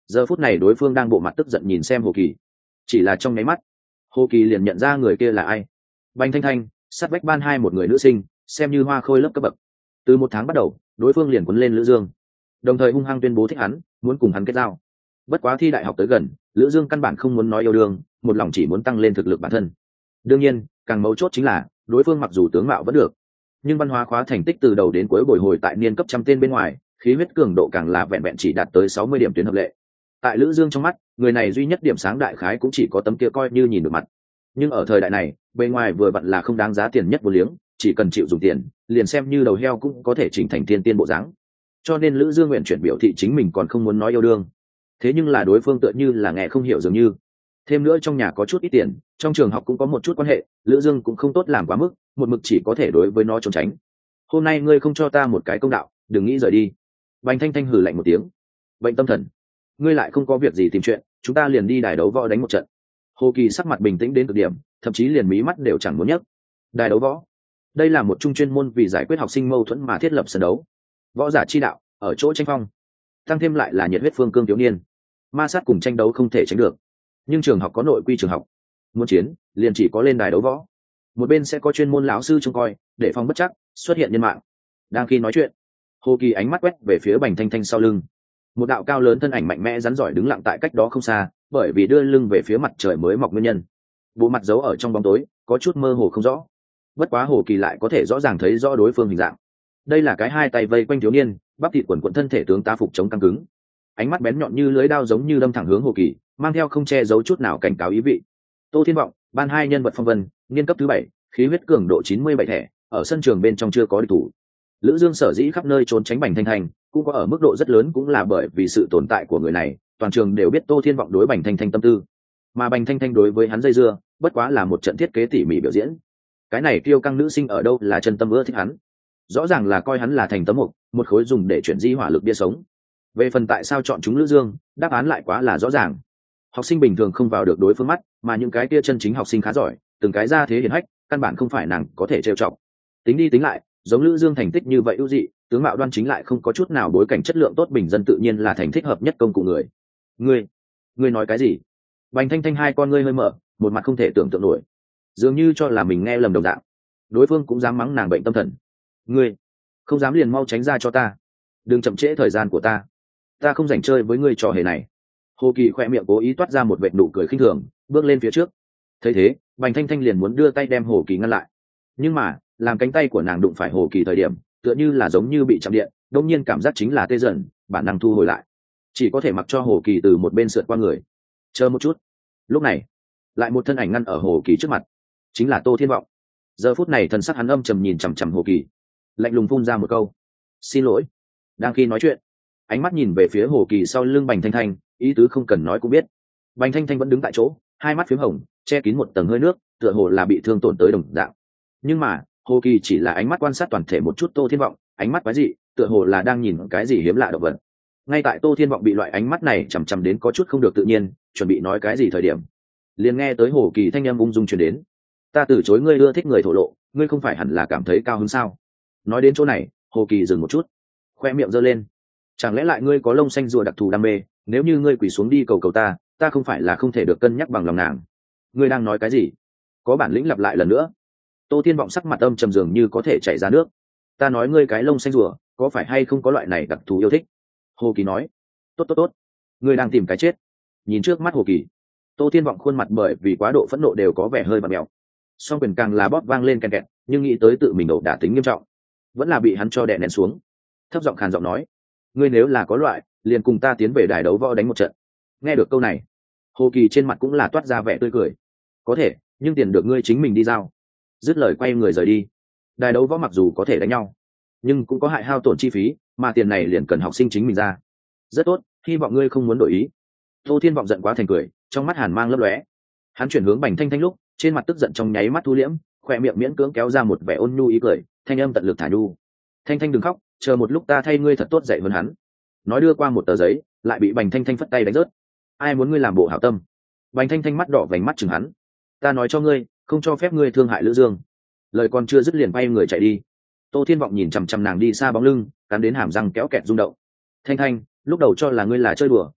Speaker 1: giờ phút này đối phương đang bộ mặt tức giận nhìn xem hồ kỳ, chỉ là trong nháy mắt hồ kỳ liền nhận ra người kia là ai. Bành Thanh Thanh, sát vách ban hai một người nữ sinh, xem như hoa khôi lớp cấp bậc. Từ một tháng bắt đầu đối phương liền quấn lên Lữ Dương, đồng thời hung hăng tuyên bố thích hắn, muốn cùng hắn kết giao. Bất quá thi đại học tới gần, Lữ Dương căn bản không muốn nói yêu đương, một lòng chỉ muốn tăng lên thực lực bản thân. Đương nhiên càng mấu chốt chính là đối phương mặc dù tướng mạo vẫn được, nhưng văn hóa khóa thành tích từ đầu đến cuối bồi hồi tại niên cấp trăm tên bên ngoài, khí huyết cường độ càng là vẹn vẹn chỉ đạt tới sáu mươi điểm tuyến hợp lệ. Tại Lữ Dương trong mắt, người này duy nhất điểm sáng đại khái cũng chỉ có tấm kia coi như nhìn được mặt. Nhưng ở thời đại này, bề ngoài vừa vặn là không đáng giá tiền nhất vô liếng, chỉ cần chịu dùng tiền, liền xem như đầu heo cũng có thể chỉnh thành tiên tiên bộ dáng. Cho nên Lữ Dương nguyện chuyển biểu thị chính mình còn không muốn nói yêu đương. Thế nhưng là đối phương tựa như là nghe không hiểu dường như. Thêm nữa trong nhà có chút ít tiền, trong trường học cũng có một chút quan hệ, Lữ Dương cũng không tốt làm quá mức, một mực chỉ có thể đối với nó trốn tránh. Hôm nay ngươi không cho ta một cái công đạo, đừng nghĩ rời đi. Bành Thanh Thanh hừ lạnh một tiếng. Bệnh tâm thần, ngươi lại không có việc gì tìm chuyện, chúng ta liền đi đài đấu võ đánh một trận. Hồ Kỳ sắc mặt bình tĩnh đến cực điểm, thậm chí liền mí mắt đều chẳng muốn nhấc. Đài đấu võ, đây là một trung chuyên môn vì giải quyết học sinh mâu thuẫn mà thiết lập sân đấu. Võ giả chi đạo, ở chỗ tranh phong, tăng thêm lại là nhiệt huyết phương cương thiếu niên, ma sát cùng tranh đấu không thể tránh được. Nhưng trường học có nội quy trường học, muốn chiến liền chỉ có lên đài đấu võ, một bên sẽ có chuyên môn lão sư trông coi, để phòng bất chắc xuất hiện nhân mạng. Đang khi nói chuyện, Hồ Kỳ ánh mắt quét về phía Bành Thanh Thanh sau lưng, một đạo cao lớn thân ảnh mạnh mẽ rắn giỏi đứng lặng tại cách đó không xa, bởi vì đưa lưng về phía mặt trời mới mọc nguyên nhân, bộ mặt giấu ở trong bóng tối, có chút mơ hồ không rõ. Bất quá Hồ Kỳ lại có thể rõ ràng thấy rõ đối phương hình dạng. Đây là cái hai tay vây quanh thiếu niên, bắp thịt quần quần thân thể tướng tá phục chống căng cứng, ánh mắt bén nhọn như lưới đao giống như đâm thẳng hướng Hồ Kỳ, mang theo không che giấu chút nào cảnh cáo ý vị. Tô Thiên Vọng, ban hai nhân vật phong vân, niên cấp thứ bảy, khí huyết cường độ chín mươi bảy thẻ, ở sân trường bên trong chưa có địch thủ. Lữ Dương sở dĩ khắp nơi trốn tránh Bành Thanh Thanh, cũng có ở mức độ rất lớn cũng là bởi vì sự tồn tại của người này, toàn trường đều biết Tô Thiên Vọng đối Bành Thanh Thanh tâm tư, mà Bành Thanh Thanh đối với hắn dây dưa, bất quá là một trận thiết kế tỉ mỉ biểu diễn. Cái này kiêu căng nữ sinh ở đâu là chân tâm ưa thích hắn, rõ ràng là coi hắn là thành tấm mục, một khối dùng để chuyển di hỏa lực bia sống. Về phần tại sao chọn chúng Lữ Dương, đáp án lại quá là rõ ràng. Học sinh bình thường không vào được đối phương mắt, mà những cái kia chân chính học sinh khá giỏi, từng cái ra thế hiển hách, căn bản không phải nàng có thể trêu chọc. Tính đi tính lại, giống Lữ Dương thành tích như vậy ưu dị, tướng mạo đoan chính lại không có chút nào bối cảnh chất lượng tốt, bình dân tự nhiên là thành thích hợp nhất công cụ người. Ngươi, ngươi nói cái gì? Bành Thanh Thanh hai con ngươi hơi mở, một mặt không thể tưởng tượng nổi, dường như cho là mình nghe lầm đồng dạng. Đối phương cũng dám mắng nàng bệnh tâm thần. Ngươi không dám liền mau tránh ra cho ta, đừng chậm trễ thời gian của ta, ta không rảnh chơi với ngươi trò hề này. Hồ Kỳ khỏe miệng cố ý toát ra một vệt nụ cười khinh thường, bước lên phía trước. Thấy thế, Bành Thanh Thanh liền muốn đưa tay đem Hồ Kỳ ngăn lại, nhưng mà làm cánh tay của nàng đụng phải Hồ Kỳ thời điểm, tựa như là giống như bị chạm điện, đông nhiên cảm giác chính là tê dần, bản năng thu hồi lại, chỉ có thể mặc cho Hồ Kỳ từ một bên sượt qua người. Chờ một chút. Lúc này lại một thân ảnh ngăn ở Hồ Kỳ trước mặt, chính là Tô Thiên Vọng. Giờ phút này thần sắc hắn âm trầm nhìn chằm chằm Hồ Kỳ, lạnh lùng phun ra một câu: xin lỗi. Đang khi nói chuyện, ánh mắt nhìn về phía Hồ Kỳ sau lưng Bành Thanh Thanh, ý tứ không cần nói cũng biết. Bành Thanh Thanh vẫn đứng tại chỗ, hai mắt phím hồng, che kín một tầng hơi nước, tựa hồ là bị thương tổn tới đồng dạng. Nhưng mà Hồ Kỳ chỉ là ánh mắt quan sát toàn thể một chút Tô Thiên Vọng, ánh mắt quái dị, tựa hồ là đang nhìn cái gì hiếm lạ động vật. Ngay tại Tô Thiên Vọng bị loại ánh mắt này chằm chằm đến có chút không được tự nhiên, chuẩn bị nói cái gì thời điểm, liền nghe tới Hồ Kỳ thanh âm ung dung truyền đến: ta từ chối ngươi ưa thích người thổ lộ, ngươi không phải hẳn là cảm thấy cao hứng sao? Nói đến chỗ này, Hồ Kỳ dừng một chút, khoe miệng giơ lên: chẳng lẽ lại ngươi có lông xanh rùa đặc thù đam mê? Nếu như ngươi quỳ xuống đi cầu cầu ta, ta không phải là không thể được cân nhắc bằng lòng nàng. Ngươi đang nói cái gì? Có bản lĩnh lặp lại lần nữa. Tô Thiên Vọng sắc mặt âm trầm dường như có thể chảy ra nước. Ta nói ngươi cái lông xanh rùa, có phải hay không có loại này đặc thù yêu thích? Hồ Kỳ nói: tốt tốt tốt, ngươi đang tìm cái chết. Nhìn trước mắt Hồ Kỳ, Tô Thiên Vọng khuôn mặt bởi vì quá độ phẫn nộ đều có vẻ hơi bặm mèo, song quyền càng là bóp vang lên kèn kẹt, nhưng nghĩ tới tự mình ẩu đả tính nghiêm trọng, vẫn là bị hắn cho đè nén xuống. Thấp giọng khàn giọng nói: ngươi nếu là có loại, liền cùng ta tiến về đài đấu võ đánh một trận. Nghe được câu này, Hồ Kỳ trên mặt cũng là toát ra vẻ tươi cười. Có thể, nhưng tiền được ngươi chính mình đi giao. Dứt lời quay người rời đi. Đài đấu võ mặc dù có thể đánh nhau, nhưng cũng có hại hao tổn chi phí, mà tiền này liền cần học sinh chính mình ra. Rất tốt, hy vọng ngươi không muốn đổi ý. Tô Thiên Vọng giận quá thành cười, trong mắt hàn mang lấp lóe. Hắn chuyển hướng Bành Thanh Thanh lúc, trên mặt tức giận trong nháy mắt thu liễm, khỏe miệng miễn cưỡng kéo ra một vẻ ôn nhu ý cười, thanh âm tận lực thả nhu: Thanh Thanh đừng khóc, chờ một lúc ta thay ngươi thật tốt dạy hơn hắn. Nói đưa qua một tờ giấy, lại bị Bành Thanh Thanh phất tay đánh rớt. Ai muốn ngươi làm bộ hảo tâm? Bành Thanh Thanh mắt đỏ vành mắt chừng hắn: ta nói cho ngươi, không cho phép ngươi thương hại Lữ Dương. Lời còn chưa dứt liền bay người chạy đi. Tô Thiên Vọng nhìn chằm chằm nàng đi xa bóng lưng, cắn đến hàm răng kéo kẹt rung động. Thanh Thanh, lúc đầu cho là ngươi là chơi đùa,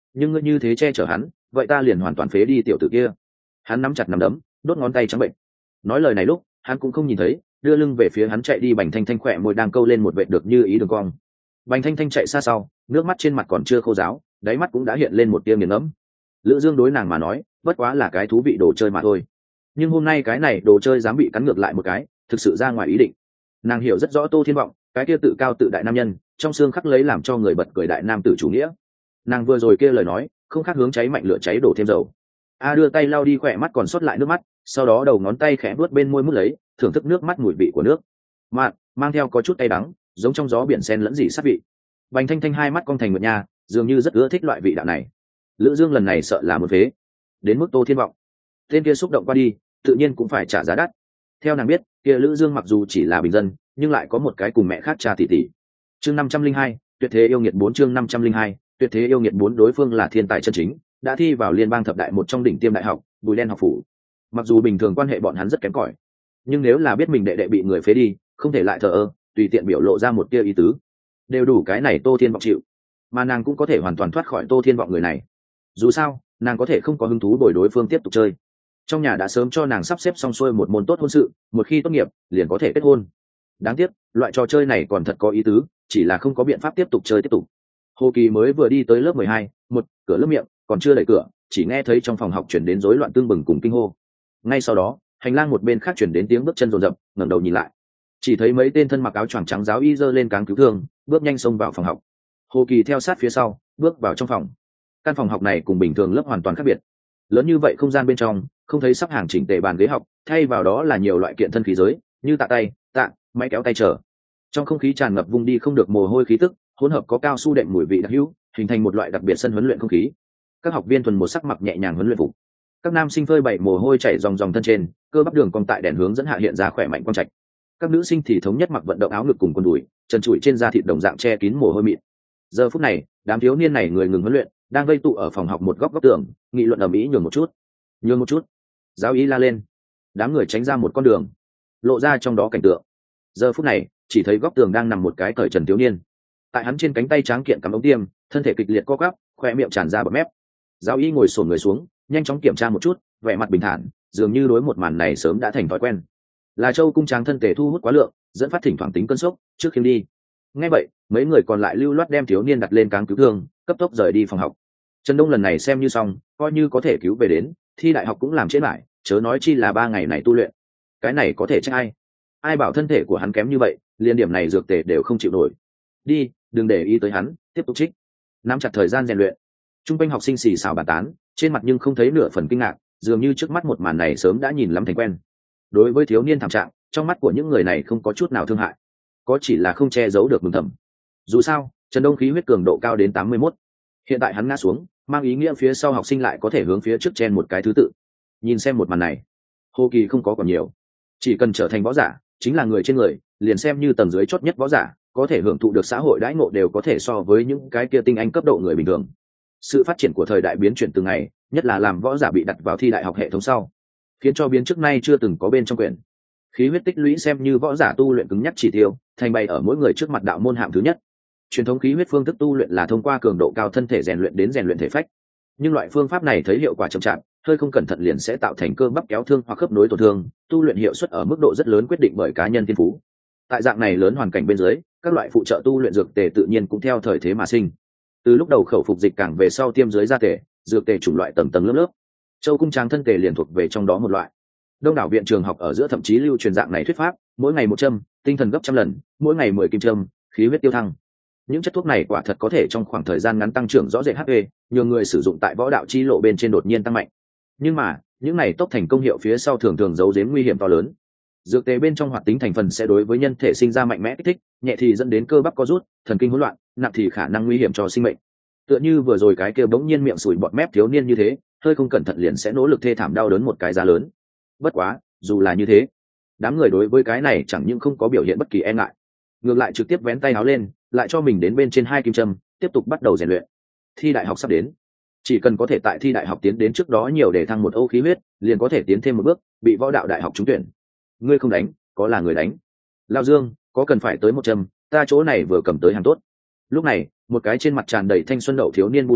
Speaker 1: nhưng ngươi như thế che chở hắn, vậy ta liền hoàn toàn phế đi tiểu tử kia. Hắn nắm chặt nắm đấm, đốt ngón tay trắng bệnh. Nói lời này lúc hắn cũng không nhìn thấy đưa lưng về phía hắn chạy đi Bành Thanh Thanh khỏe môi đang câu lên một vệt được như ý đường cong. Bành Thanh Thanh chạy xa sau, nước mắt trên mặt còn chưa khô ráo, đáy mắt cũng đã hiện lên một tia nghiền ngẫm. Lữ Dương đối nàng mà nói bất quá là cái thú vị đồ chơi mà thôi, nhưng hôm nay cái này đồ chơi dám bị cắn ngược lại một cái, thực sự ra ngoài ý định. Nàng hiểu rất rõ Tô Thiên Vọng, cái kia tự cao tự đại nam nhân, trong xương khắc lấy làm cho người bật cười đại nam tử chủ nghĩa. Nàng vừa rồi kia lời nói không khác hướng cháy mạnh lửa cháy đổ thêm dầu. A đưa tay lau đi khỏe mắt còn sót lại nước mắt, sau đó đầu ngón tay khẽ vuốt bên môi mút lấy, thưởng thức nước mắt mùi vị của nước mặn, mang theo có chút cay đắng, giống trong gió biển sen lẫn dị sát vị. Bành Thanh Thanh hai mắt cong thành một nhà, dường như rất ưa thích loại vị đạo này. Lữ Dương lần này sợ là một phế, đến mức Tô Thiên Vọng tên kia xúc động qua đi, tự nhiên cũng phải trả giá đắt. Theo nàng biết, kia Lữ Dương mặc dù chỉ là bình dân, nhưng lại có một cái cùng mẹ khác cha tỷ tỷ. Chương năm trăm linh hai, tuyệt thế yêu nghiệt bốn chương năm trăm linh hai, tuyệt thế yêu nghiệt bốn đối phương là thiên tài chân chính, đã thi vào liên bang thập đại một trong đỉnh tiêm đại học, Bùi Đen học phủ. Mặc dù bình thường quan hệ bọn hắn rất kém cỏi, nhưng nếu là biết mình đệ đệ bị người phế đi, không thể lại thờ ơ, tùy tiện biểu lộ ra một tia ý tứ, đều đủ cái này Tô Thiên Vọng chịu. Mà nàng cũng có thể hoàn toàn thoát khỏi Tô Thiên Vọng người này. Dù sao, nàng có thể không có hứng thú bồi đối phương tiếp tục chơi. Trong nhà đã sớm cho nàng sắp xếp xong xuôi một môn tốt hôn sự, một khi tốt nghiệp liền có thể kết hôn. Đáng tiếc, loại trò chơi này còn thật có ý tứ, chỉ là không có biện pháp tiếp tục chơi tiếp tục. Hồ Kỳ mới vừa đi tới lớp mười hai, một cửa lớp miệng còn chưa đẩy cửa, chỉ nghe thấy trong phòng học chuyển đến rối loạn tương bừng cùng kinh hô. Ngay sau đó, hành lang một bên khác chuyển đến tiếng bước chân rồn rập, ngẩng đầu nhìn lại, chỉ thấy mấy tên thân mặc áo choàng trắng giáo y giơ lên cáng cứu thương, bước nhanh xông vào phòng học. Hồ Kỳ theo sát phía sau, bước vào trong phòng. Căn phòng học này cùng bình thường lớp hoàn toàn khác biệt. Lớn như vậy không gian bên trong, không thấy sắp hàng chỉnh tề bàn ghế học, thay vào đó là nhiều loại kiện thân khí giới, như tạ tay, tạ, máy kéo tay trở. Trong không khí tràn ngập vùng đi không được mồ hôi khí tức, hỗn hợp có cao su đệm mùi vị đặc hữu, hình thành một loại đặc biệt sân huấn luyện không khí. Các học viên thuần một sắc mặc nhẹ nhàng huấn luyện phục. Các nam sinh phơi bày mồ hôi chảy ròng ròng thân trên, cơ bắp đường cong tại đèn hướng dẫn hạ hiện ra khỏe mạnh quang trạch. Các nữ sinh thì thống nhất mặc vận động áo ngực cùng quần đùi, chân trụi trên da thịt đồng dạng che kín mồ hôi mịn. Giờ phút này, đám thiếu niên này người ngừng huấn luyện, đang vây tụ ở phòng học một góc góc tường, nghị luận ầm ĩ nhường một chút, nhường một chút. Giáo ý la lên, đám người tránh ra một con đường, lộ ra trong đó cảnh tượng. Giờ phút này, chỉ thấy góc tường đang nằm một cái cởi trần thiếu niên, tại hắn trên cánh tay tráng kiện cắm ống tiêm, thân thể kịch liệt co quắp, khoe miệng tràn ra bọt mép. Giáo y ngồi xổm người xuống, nhanh chóng kiểm tra một chút, vẻ mặt bình thản, dường như đối một màn này sớm đã thành thói quen. Là Châu cung tráng thân thể thu hút quá lượng, dẫn phát thỉnh thoảng tính cơn sốc, trước khi đi. Nghe vậy, mấy người còn lại lưu loát đem thiếu niên đặt lên cáng cứu thương, cấp tốc rời đi phòng học. Trần Đông lần này xem như xong, coi như có thể cứu về đến, thi đại học cũng làm trễ lại, chớ nói chi là ba ngày này tu luyện. Cái này có thể trách ai? Ai bảo thân thể của hắn kém như vậy, liên điểm này dược tề đều không chịu nổi. Đi, đừng để ý tới hắn, tiếp tục trích. Nắm chặt thời gian rèn luyện. Trung quanh học sinh xì xào bàn tán, trên mặt nhưng không thấy nửa phần kinh ngạc, dường như trước mắt một màn này sớm đã nhìn lắm thành quen. Đối với thiếu niên thảm trạng, trong mắt của những người này không có chút nào thương hại, có chỉ là không che giấu được mừng thầm. Dù sao, Trần Đông khí huyết cường độ cao đến tám mươi mốt, hiện tại hắn ngã xuống, mang ý nghĩa phía sau học sinh lại có thể hướng phía trước chen một cái thứ tự. Nhìn xem một màn này, Hồ Kỳ không có còn nhiều, chỉ cần trở thành võ giả, chính là người trên người, liền xem như tầng dưới chót nhất võ giả, có thể hưởng thụ được xã hội đãi ngộ đều có thể so với những cái kia tinh anh cấp độ người bình thường. Sự phát triển của thời đại biến chuyển từng ngày, nhất là làm võ giả bị đặt vào thi đại học hệ thống sau, khiến cho biến trước nay chưa từng có bên trong quyển khí huyết tích lũy xem như võ giả tu luyện cứng nhắc chỉ tiêu, thành bày ở mỗi người trước mặt đạo môn hạng thứ nhất. Truyền thống khí huyết phương thức tu luyện là thông qua cường độ cao thân thể rèn luyện đến rèn luyện thể phách, nhưng loại phương pháp này thấy hiệu quả chậm chạp, hơi không cẩn thận liền sẽ tạo thành cơ bắp kéo thương hoặc khớp nối tổn thương. Tu luyện hiệu suất ở mức độ rất lớn quyết định bởi cá nhân thiên phú. Tại dạng này lớn hoàn cảnh bên dưới, các loại phụ trợ tu luyện dược tề tự nhiên cũng theo thời thế mà sinh. Từ lúc đầu khẩu phục dịch càng về sau tiêm dưới da tề, dược tề chủng loại tầng tầng lớp lớp. Châu cung tráng thân tề liền thuộc về trong đó một loại. Đông đảo viện trường học ở giữa thậm chí lưu truyền dạng này thuyết pháp, mỗi ngày một châm, tinh thần gấp trăm lần, mỗi ngày mười kim châm, khí huyết tiêu thăng. Những chất thuốc này quả thật có thể trong khoảng thời gian ngắn tăng trưởng rõ rệt hát pê, nhiều người sử dụng tại võ đạo chi lộ bên trên đột nhiên tăng mạnh. Nhưng mà, những này tốc thành công hiệu phía sau thường thường giấu giếm nguy hiểm to lớn. Dược tề bên trong hoạt tính thành phần sẽ đối với nhân thể sinh ra mạnh mẽ kích thích, nhẹ thì dẫn đến cơ bắp co rút, thần kinh hỗn loạn, nặng thì khả năng nguy hiểm cho sinh mệnh. Tựa như vừa rồi cái kia bỗng nhiên miệng sùi bọt mép thiếu niên như thế, hơi không cẩn thận liền sẽ nỗ lực thê thảm đau đớn một cái giá lớn. Bất quá, dù là như thế, đám người đối với cái này chẳng những không có biểu hiện bất kỳ e ngại, ngược lại trực tiếp vén tay áo lên, lại cho mình đến bên trên hai kim châm, tiếp tục bắt đầu rèn luyện. Thi đại học sắp đến, chỉ cần có thể tại thi đại học tiến đến trước đó nhiều để thăng một âu khí huyết, liền có thể tiến thêm một bước, bị võ đạo đại học trúng tuyển. Ngươi không đánh, có là người đánh. Lão Dương, có cần phải tới một châm, ta chỗ này vừa cầm tới hàng tốt. Lúc này, một cái trên mặt tràn đầy thanh xuân đậu thiếu niên bu lại,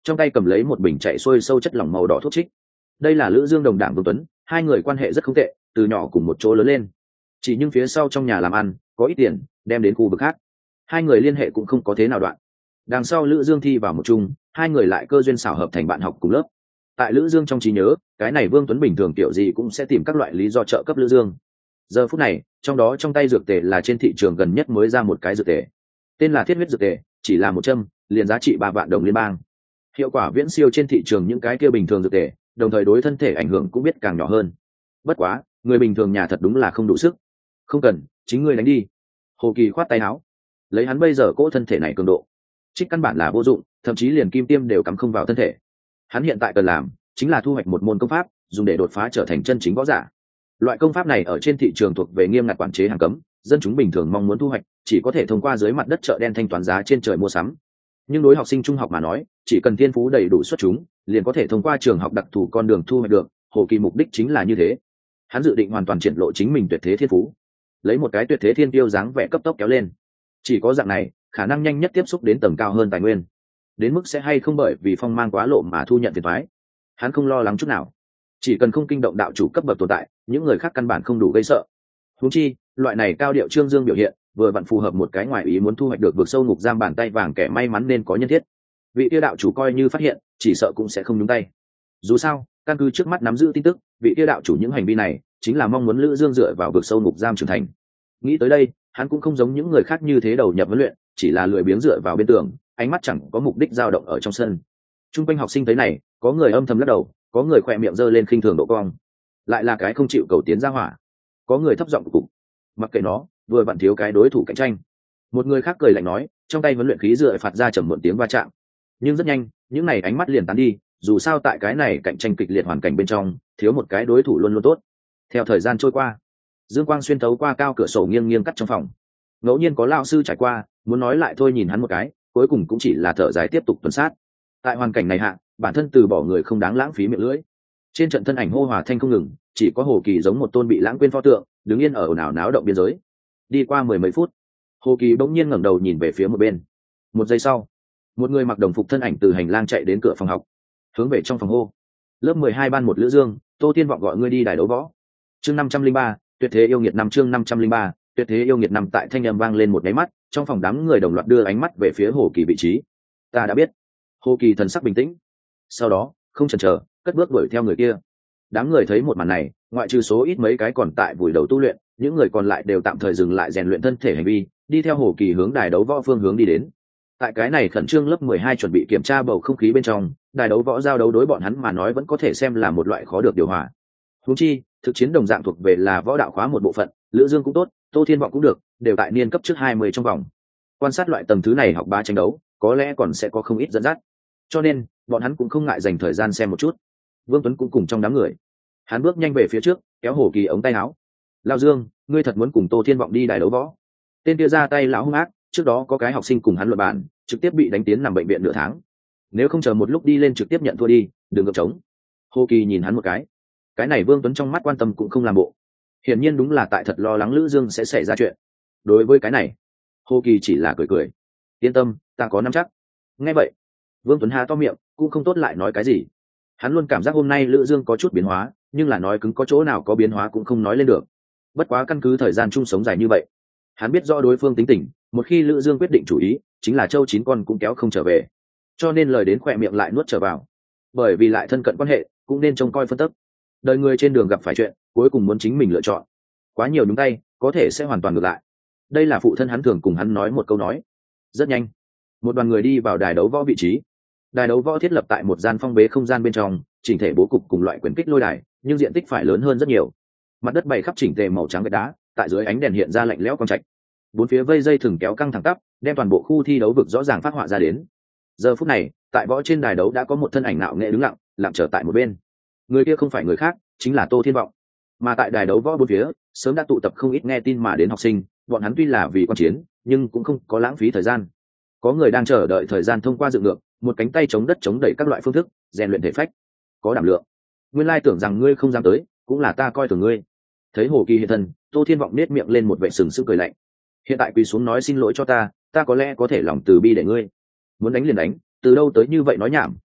Speaker 1: trong tay cầm lấy một bình chạy xuôi sâu chất lỏng màu đỏ thuốc trích. Đây là Lữ Dương đồng đảng Vương Tuấn, hai người quan hệ rất không tệ, từ nhỏ cùng một chỗ lớn lên. Chỉ nhưng phía sau trong nhà làm ăn có ít tiền, đem đến khu vực khác, hai người liên hệ cũng không có thế nào đoạn. Đằng sau Lữ Dương thi vào một chung, hai người lại cơ duyên xảo hợp thành bạn học cùng lớp. Tại Lữ Dương trong trí nhớ, cái này Vương Tuấn bình thường kiểu gì cũng sẽ tìm các loại lý do trợ cấp Lữ Dương. Giờ phút này, trong đó trong tay dược tề là trên thị trường gần nhất mới ra một cái dược tề, tên là thiết huyết dược tề, chỉ là một châm liền giá trị ba vạn đồng liên bang, hiệu quả viễn siêu trên thị trường những cái kia bình thường dược tề, đồng thời đối thân thể ảnh hưởng cũng biết càng nhỏ hơn. Bất quá người bình thường nhà thật đúng là không đủ sức. Không cần, chính ngươi đánh đi. Hồ Kỳ khoát tay áo, lấy hắn bây giờ cỗ thân thể này cường độ, trích căn bản là vô dụng, thậm chí liền kim tiêm đều cắm không vào thân thể. Hắn hiện tại cần làm chính là thu hoạch một môn công pháp, dùng để đột phá trở thành chân chính võ giả. Loại công pháp này ở trên thị trường thuộc về nghiêm ngặt quản chế hàng cấm, dân chúng bình thường mong muốn thu hoạch chỉ có thể thông qua dưới mặt đất chợ đen thanh toán giá trên trời mua sắm. Nhưng đối học sinh trung học mà nói, chỉ cần thiên phú đầy đủ xuất chúng, liền có thể thông qua trường học đặc thù con đường thu hoạch được. Hồ Kỳ mục đích chính là như thế. Hắn dự định hoàn toàn triển lộ chính mình tuyệt thế thiên phú, lấy một cái tuyệt thế thiên tiêu dáng vẻ cấp tốc kéo lên. Chỉ có dạng này, khả năng nhanh nhất tiếp xúc đến tầng cao hơn tài nguyên. Đến mức sẽ hay không bởi vì phong mang quá lộ mà thu nhận phiền toái, hắn không lo lắng chút nào. Chỉ cần không kinh động đạo chủ cấp bậc tồn tại, những người khác căn bản không đủ gây sợ. Huống chi, loại này cao điệu trương dương biểu hiện, vừa vặn phù hợp một cái ngoài ý muốn thu hoạch được vượt sâu ngục giam bàn tay vàng kẻ may mắn nên có nhân thiết. Vị tiêu đạo chủ coi như phát hiện, chỉ sợ cũng sẽ không nhúng tay. Dù sao, căn cứ trước mắt nắm giữ tin tức, vị tiêu đạo chủ những hành vi này chính là mong muốn Lữ Dương dựa vào vượt sâu ngục giam trưởng thành. Nghĩ tới đây, hắn cũng không giống những người khác như thế đầu nhập huấn luyện, chỉ là lười biếng dựa vào bên tường, ánh mắt chẳng có mục đích dao động ở trong sân. Trung quanh học sinh thấy này, có người âm thầm lắc đầu, có người khỏe miệng giơ lên khinh thường độ cong. Lại là cái không chịu cầu tiến ra hỏa. Có người thấp giọng cục, mặc kệ nó, vừa vặn thiếu cái đối thủ cạnh tranh. Một người khác cười lạnh nói, trong tay huấn luyện khí dựa phạt ra trầm muộn tiếng va chạm. Nhưng rất nhanh, những này ánh mắt liền tán đi, dù sao tại cái này cạnh tranh kịch liệt hoàn cảnh bên trong, thiếu một cái đối thủ luôn luôn tốt. Theo thời gian trôi qua, dương quang xuyên thấu qua cao cửa sổ nghiêng nghiêng cắt trong phòng. Ngẫu nhiên có lao sư trải qua, muốn nói lại thôi nhìn hắn một cái, cuối cùng cũng chỉ là thở dài tiếp tục tuần sát. Tại hoàn cảnh này hạ, bản thân từ bỏ người không đáng lãng phí miệng lưỡi. Trên trận thân ảnh hô hòa thanh không ngừng, chỉ có Hồ Kỳ giống một tôn bị lãng quên pho tượng, đứng yên ở ồn ào náo động biên giới. Đi qua mười mấy phút, Hồ Kỳ bỗng nhiên ngẩng đầu nhìn về phía một bên. Một giây sau, một người mặc đồng phục thân ảnh từ hành lang chạy đến cửa phòng học, hướng về trong phòng hô: lớp mười hai ban một Lữ Dương, Tô Tiên Vọng gọi ngươi đi đài đấu võ. Chương năm trăm linh ba, tuyệt thế yêu nghiệt năm chương năm trăm linh ba, tuyệt thế yêu nghiệt năm. Tại thanh âm vang lên một cái mắt, trong phòng đám người đồng loạt đưa ánh mắt về phía Hồ Kỳ vị trí. Ta đã biết. Hồ Kỳ thần sắc bình tĩnh, sau đó không chần chờ, cất bước đuổi theo người kia. Đám người thấy một màn này, ngoại trừ số ít mấy cái còn tại vùi đầu tu luyện, những người còn lại đều tạm thời dừng lại rèn luyện thân thể hành vi, đi theo Hồ Kỳ hướng đài đấu võ phương hướng đi đến. Tại cái này khẩn trương lớp mười hai chuẩn bị kiểm tra bầu không khí bên trong, đài đấu võ giao đấu đối bọn hắn mà nói vẫn có thể xem là một loại khó được điều hòa. Huống chi, thực chiến đồng dạng thuộc về là võ đạo khóa một bộ phận, Lữ Dương cũng tốt, Tô Thiên Vọng cũng được, đều tại niên cấp trước hai mươi trong vòng. Quan sát loại tầng thứ này học ba tranh đấu, có lẽ còn sẽ có không ít dẫn dắt. Cho nên, bọn hắn cũng không ngại dành thời gian xem một chút. Vương Tuấn cũng cùng trong đám người. Hắn bước nhanh về phía trước, kéo Hồ Kỳ ống tay áo. Lao Dương, ngươi thật muốn cùng Tô Thiên Vọng đi đài đấu võ? Tên kia ra tay lão hung ác, trước đó có cái học sinh cùng hắn luận bàn, trực tiếp bị đánh tiến nằm bệnh viện nửa tháng. Nếu không chờ một lúc đi lên trực tiếp nhận thua đi, đừng gượng trống. Hồ Kỳ nhìn hắn một cái. Cái này Vương Tuấn trong mắt quan tâm cũng không làm bộ. Hiển nhiên đúng là tại thật lo lắng Lữ Dương sẽ xảy ra chuyện. Đối với cái này, Hồ Kỳ chỉ là cười cười. Yên tâm, ta có nắm chắc. Nghe vậy, Vương Tuấn há to miệng, cũng không tốt lại nói cái gì. Hắn luôn cảm giác hôm nay Lữ Dương có chút biến hóa, nhưng là nói cứng có chỗ nào có biến hóa cũng không nói lên được. Bất quá căn cứ thời gian chung sống dài như vậy, hắn biết rõ đối phương tính tình, một khi Lữ Dương quyết định chủ ý, chính là châu chín con cũng kéo không trở về. Cho nên lời đến khỏe miệng lại nuốt trở vào. Bởi vì lại thân cận quan hệ, cũng nên trông coi phân tích. Đời người trên đường gặp phải chuyện, cuối cùng muốn chính mình lựa chọn. Quá nhiều nhúng tay, có thể sẽ hoàn toàn ngược lại. Đây là phụ thân hắn thường cùng hắn nói một câu nói. Rất nhanh, một đoàn người đi vào đài đấu võ vị trí. Đài đấu võ thiết lập tại một gian phong bế không gian bên trong, chỉnh thể bố cục cùng loại quyền kích lôi đài, nhưng diện tích phải lớn hơn rất nhiều. Mặt đất bày khắp chỉnh tề màu trắng gạch đá, tại dưới ánh đèn hiện ra lạnh lẽo quang trạch. Bốn phía vây dây thừng kéo căng thẳng tắp, đem toàn bộ khu thi đấu vực rõ ràng phát họa ra đến. Giờ phút này, tại võ trên đài đấu đã có một thân ảnh nạo nghệ đứng lặng, lặng trở tại một bên. Người kia không phải người khác, chính là Tô Thiên Vọng. Mà tại đài đấu võ bốn phía, sớm đã tụ tập không ít nghe tin mà đến học sinh, bọn hắn tuy là vì quan chiến, nhưng cũng không có lãng phí thời gian. Có người đang chờ đợi thời gian thông qua dựng ngược, một cánh tay chống đất chống đẩy các loại phương thức, rèn luyện thể phách. Có đảm lượng. Nguyên lai tưởng rằng ngươi không dám tới, cũng là ta coi thường ngươi. Thấy Hồ Kỳ hiện thân, Tô Thiên Vọng nết miệng lên một vẻ sừng sững cười lạnh. Hiện tại quỳ xuống nói xin lỗi cho ta, ta có lẽ có thể lòng từ bi để ngươi. Muốn đánh liền đánh, từ đâu tới như vậy nói nhảm,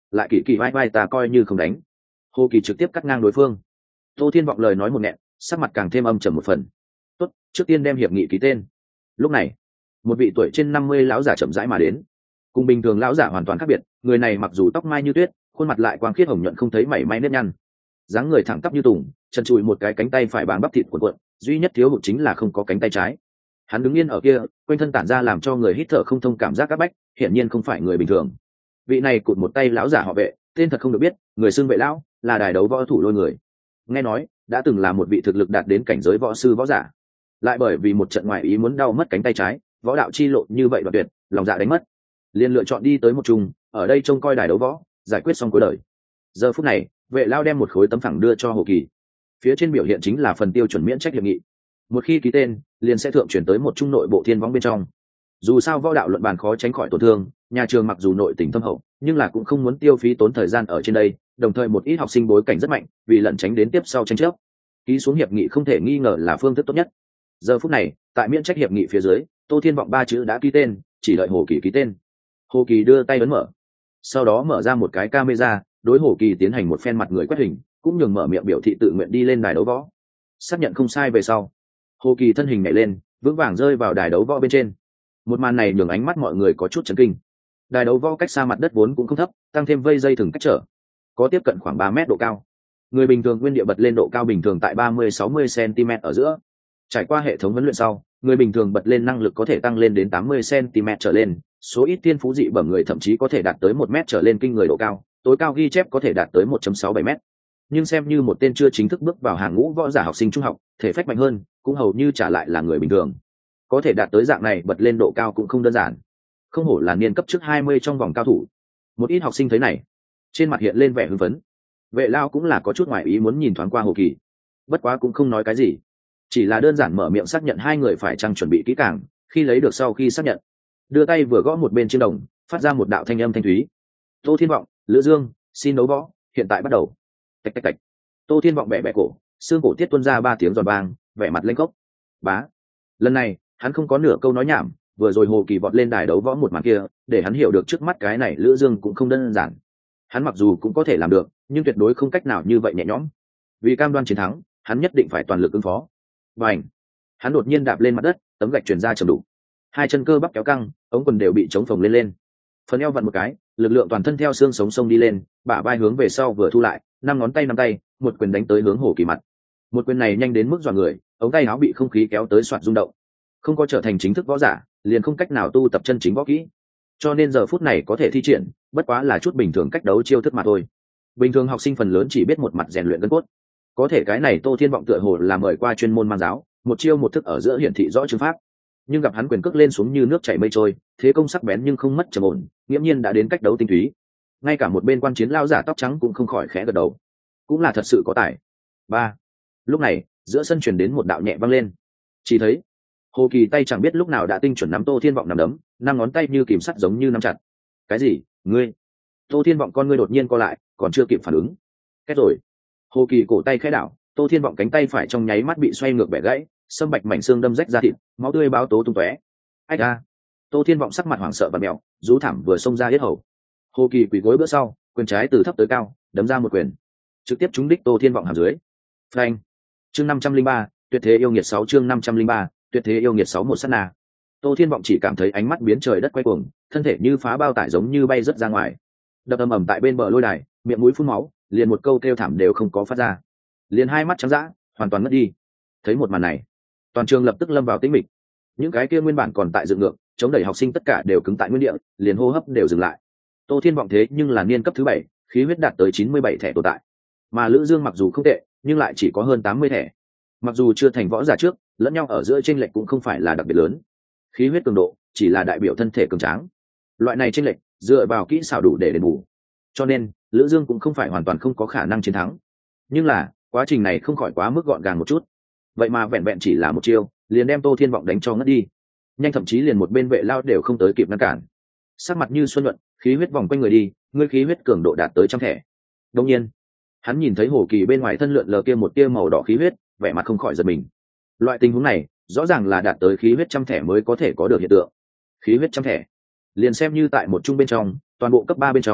Speaker 1: lại kỳ kỳ vai vai ta coi như không đánh. Hồ Kỳ trực tiếp cắt ngang đối phương. Tô Thiên Vọng lời nói một nghẹn, sắc mặt càng thêm âm trầm một phần. Tốt, trước tiên đem hiệp nghị ký tên. Lúc này, một vị tuổi trên năm mươi lão giả chậm rãi mà đến. Cùng bình thường lão giả hoàn toàn khác biệt, người này mặc dù tóc mai như tuyết, khuôn mặt lại quang khiết hồng nhuận không thấy mảy may nếp nhăn. Dáng người thẳng tắp như tùng, chân chùi một cái cánh tay phải bám bắp thịt cuộn cuộn, duy nhất thiếu hụt chính là không có cánh tay trái. Hắn đứng yên ở kia, quanh thân tản ra làm cho người hít thở không thông cảm giác các bách, hiển nhiên không phải người bình thường. Vị này cụt một tay lão giả họ Vệ, tên thật không được biết, người xưng Vệ lão, là đài đấu võ thủ lôi người. Nghe nói, đã từng là một vị thực lực đạt đến cảnh giới võ sư võ giả, lại bởi vì một trận ngoại ý muốn đau mất cánh tay trái, võ đạo chi lộ như vậy đoạt tuyệt, lòng dạ đánh mất, liền lựa chọn đi tới một chung, ở đây trông coi đài đấu võ, giải quyết xong cuối đời. Giờ phút này, Vệ lão đem một khối tấm phẳng đưa cho Hồ Kỳ, phía trên biểu hiện chính là phần tiêu chuẩn miễn trách hiệp nghị. Một khi ký tên, liền sẽ thượng chuyển tới một trung nội bộ thiên võng bên trong. Dù sao võ đạo luận bàn khó tránh khỏi tổn thương, nhà trường mặc dù nội tình thâm hậu, nhưng là cũng không muốn tiêu phí tốn thời gian ở trên đây, đồng thời một ít học sinh bối cảnh rất mạnh, vì lẩn tránh đến tiếp sau tranh chấp, ký xuống hiệp nghị không thể nghi ngờ là phương thức tốt nhất. Giờ phút này, tại miễn trách hiệp nghị phía dưới, Tô Thiên Vọng ba chữ đã ký tên, chỉ đợi Hồ Kỳ ký tên. Hồ Kỳ đưa tay ấn mở, sau đó mở ra một cái camera, đối Hồ Kỳ tiến hành một phen mặt người quét hình, cũng nhường mở miệng biểu thị tự nguyện đi lên đài đấu võ. Xác nhận không sai về sau, Hồ Kỳ thân hình nhảy lên, vững vàng rơi vào đài đấu võ bên trên. Một màn này nhường ánh mắt mọi người có chút chấn kinh. Đài đấu võ cách xa mặt đất vốn cũng không thấp, tăng thêm vây dây thừng cách trở, có tiếp cận khoảng ba mét độ cao. Người bình thường nguyên địa bật lên độ cao bình thường tại ba mươi sáu mươi centimet ở giữa. Trải qua hệ thống huấn luyện sau, người bình thường bật lên năng lực có thể tăng lên đến tám mươi centimet trở lên, số ít tiên phú dị bẩm người thậm chí có thể đạt tới một mét trở lên kinh người độ cao, tối cao ghi chép có thể đạt tới một phẩy sáu bảy mét. Nhưng xem như một tên chưa chính thức bước vào hàng ngũ võ giả học sinh trung học, thể phách mạnh hơn, cũng hầu như trả lại là người bình thường. Có thể đạt tới dạng này bật lên độ cao cũng không đơn giản. Không hổ là niên cấp trước hai mươi trong vòng cao thủ. Một ít học sinh thấy này, trên mặt hiện lên vẻ hưng phấn. Vệ lao cũng là có chút ngoài ý muốn nhìn thoáng qua Hồ Kỳ, bất quá cũng không nói cái gì, chỉ là đơn giản mở miệng xác nhận hai người phải chăng chuẩn bị kỹ càng. Khi lấy được sau khi xác nhận, đưa tay vừa gõ một bên chiếc đồng, phát ra một đạo thanh âm thanh thúy. Tô Thiên Vọng, Lữ Dương, xin đấu võ, hiện tại bắt đầu. Tạch tạch tạch. Tô Thiên Vọng bẻ bẻ cổ, xương cổ tiết tuôn ra ba tiếng giòn vang, vẻ mặt lên cốc. Bá. Lần này, hắn không có nửa câu nói nhảm, vừa rồi Hồ Kỳ vọt lên đài đấu võ một màn kia, để hắn hiểu được trước mắt cái này Lữ Dương cũng không đơn giản. Hắn mặc dù cũng có thể làm được, nhưng tuyệt đối không cách nào như vậy nhẹ nhõm. Vì cam đoan chiến thắng, hắn nhất định phải toàn lực ứng phó. Bành! Hắn đột nhiên đạp lên mặt đất, tấm gạch truyền ra trầm đục. Hai chân cơ bắp kéo căng, ống quần đều bị chống phồng lên lên. Phần eo vặn một cái, lực lượng toàn thân theo xương sống sông đi lên, bả vai hướng về sau vừa thu lại, năm ngón tay nắm tay, một quyền đánh tới hướng Hồ Kỳ mặt. Một quyền này nhanh đến mức dọa người, ống tay áo bị không khí kéo tới soạt rung động. Không có trở thành chính thức võ giả, liền không cách nào tu tập chân chính võ kỹ, cho nên giờ phút này có thể thi triển, bất quá là chút bình thường cách đấu chiêu thức mà thôi. Bình thường học sinh phần lớn chỉ biết một mặt rèn luyện gân cốt, có thể cái này Tô Thiên Vọng tựa hồ là mời qua chuyên môn mang giáo, một chiêu một thức ở giữa hiển thị rõ chương pháp. Nhưng gặp hắn quyền cước lên xuống như nước chảy mây trôi, thế công sắc bén nhưng không mất trầm ổn, nghiễm nhiên đã đến cách đấu tinh túy. Ngay cả một bên quan chiến lao giả tóc trắng cũng không khỏi khẽ gật đầu, cũng là thật sự có tài. Ba. Lúc này, giữa sân truyền đến một đạo nhẹ vang lên, chỉ thấy Hồ Kỳ tay chẳng biết lúc nào đã tinh chuẩn nắm Tô Thiên Vọng nắm đấm, năm ngón tay như kìm sắt giống như nắm chặt. Cái gì? Ngươi? Tô Thiên Vọng con ngươi đột nhiên co lại, còn chưa kịp phản ứng. Kết rồi. Hồ Kỳ cổ tay khẽ đảo, Tô Thiên Vọng cánh tay phải trong nháy mắt bị xoay ngược bẻ gãy, sâm bạch mảnh xương đâm rách ra thịt, máu tươi báo tố tung tóe. Ách a! Tô Thiên Vọng sắc mặt hoảng sợ và mèo, rú thảm vừa xông ra yết hầu. Hồ Kỳ quỳ gối bữa sau, quyền trái từ thấp tới cao, đấm ra một quyền, trực tiếp trúng đích Tô Thiên Vọng hàm dưới. Phanh! Chương năm trăm linh ba, tuyệt thế yêu nghiệt sáu chương năm trăm linh ba, tuyệt thế yêu nghiệt sáu một sát na. Tô Thiên Vọng chỉ cảm thấy ánh mắt biến trời đất quay cuồng, thân thể như phá bao tải giống như bay rớt ra ngoài, đập ầm ầm tại bên bờ lôi đài, miệng mũi phun máu, liền một câu kêu thảm đều không có phát ra, liền hai mắt trắng dã, hoàn toàn mất đi. Thấy một màn này, toàn trường lập tức lâm vào tĩnh mịch. Những cái kia nguyên bản còn tại dựng ngược, chống đẩy học sinh tất cả đều cứng tại nguyên địa, liền hô hấp đều dừng lại. Tô Thiên Vọng thế nhưng là niên cấp thứ bảy, khí huyết đạt tới chín mươi bảy thẻ tồn tại, mà Lữ Dương mặc dù không tệ, nhưng lại chỉ có hơn tám mươi thẻ. Mặc dù chưa thành võ giả trước, lẫn nhau ở giữa chênh lệch cũng không phải là đặc biệt lớn. Khí huyết cường độ chỉ là đại biểu thân thể cường tráng. Loại này chênh lệch dựa vào kỹ xảo đủ để đền bù. Cho nên, Lữ Dương cũng không phải hoàn toàn không có khả năng chiến thắng. Nhưng là, quá trình này không khỏi quá mức gọn gàng một chút. Vậy mà vẹn vẹn chỉ là một chiêu, liền đem Tô Thiên Vọng đánh cho ngất đi. Nhanh thậm chí liền một bên vệ lao đều không tới kịp ngăn cản. Sắc mặt như xuân nhuận, khí huyết vòng quanh người đi, ngươi khí huyết cường độ đạt tới trăm thẻ. Đương nhiên, hắn nhìn thấy Hồ Kỳ bên ngoài thân lượn lờ kia một tia màu đỏ khí huyết, vẻ mặt không khỏi giật mình. Loại tình huống này, rõ ràng là đạt tới khí huyết trăm thẻ mới có thể có được hiện tượng. Khí huyết trăm thẻ, liền xem như tại một trung bên trong, toàn bộ cấp ba bên trong,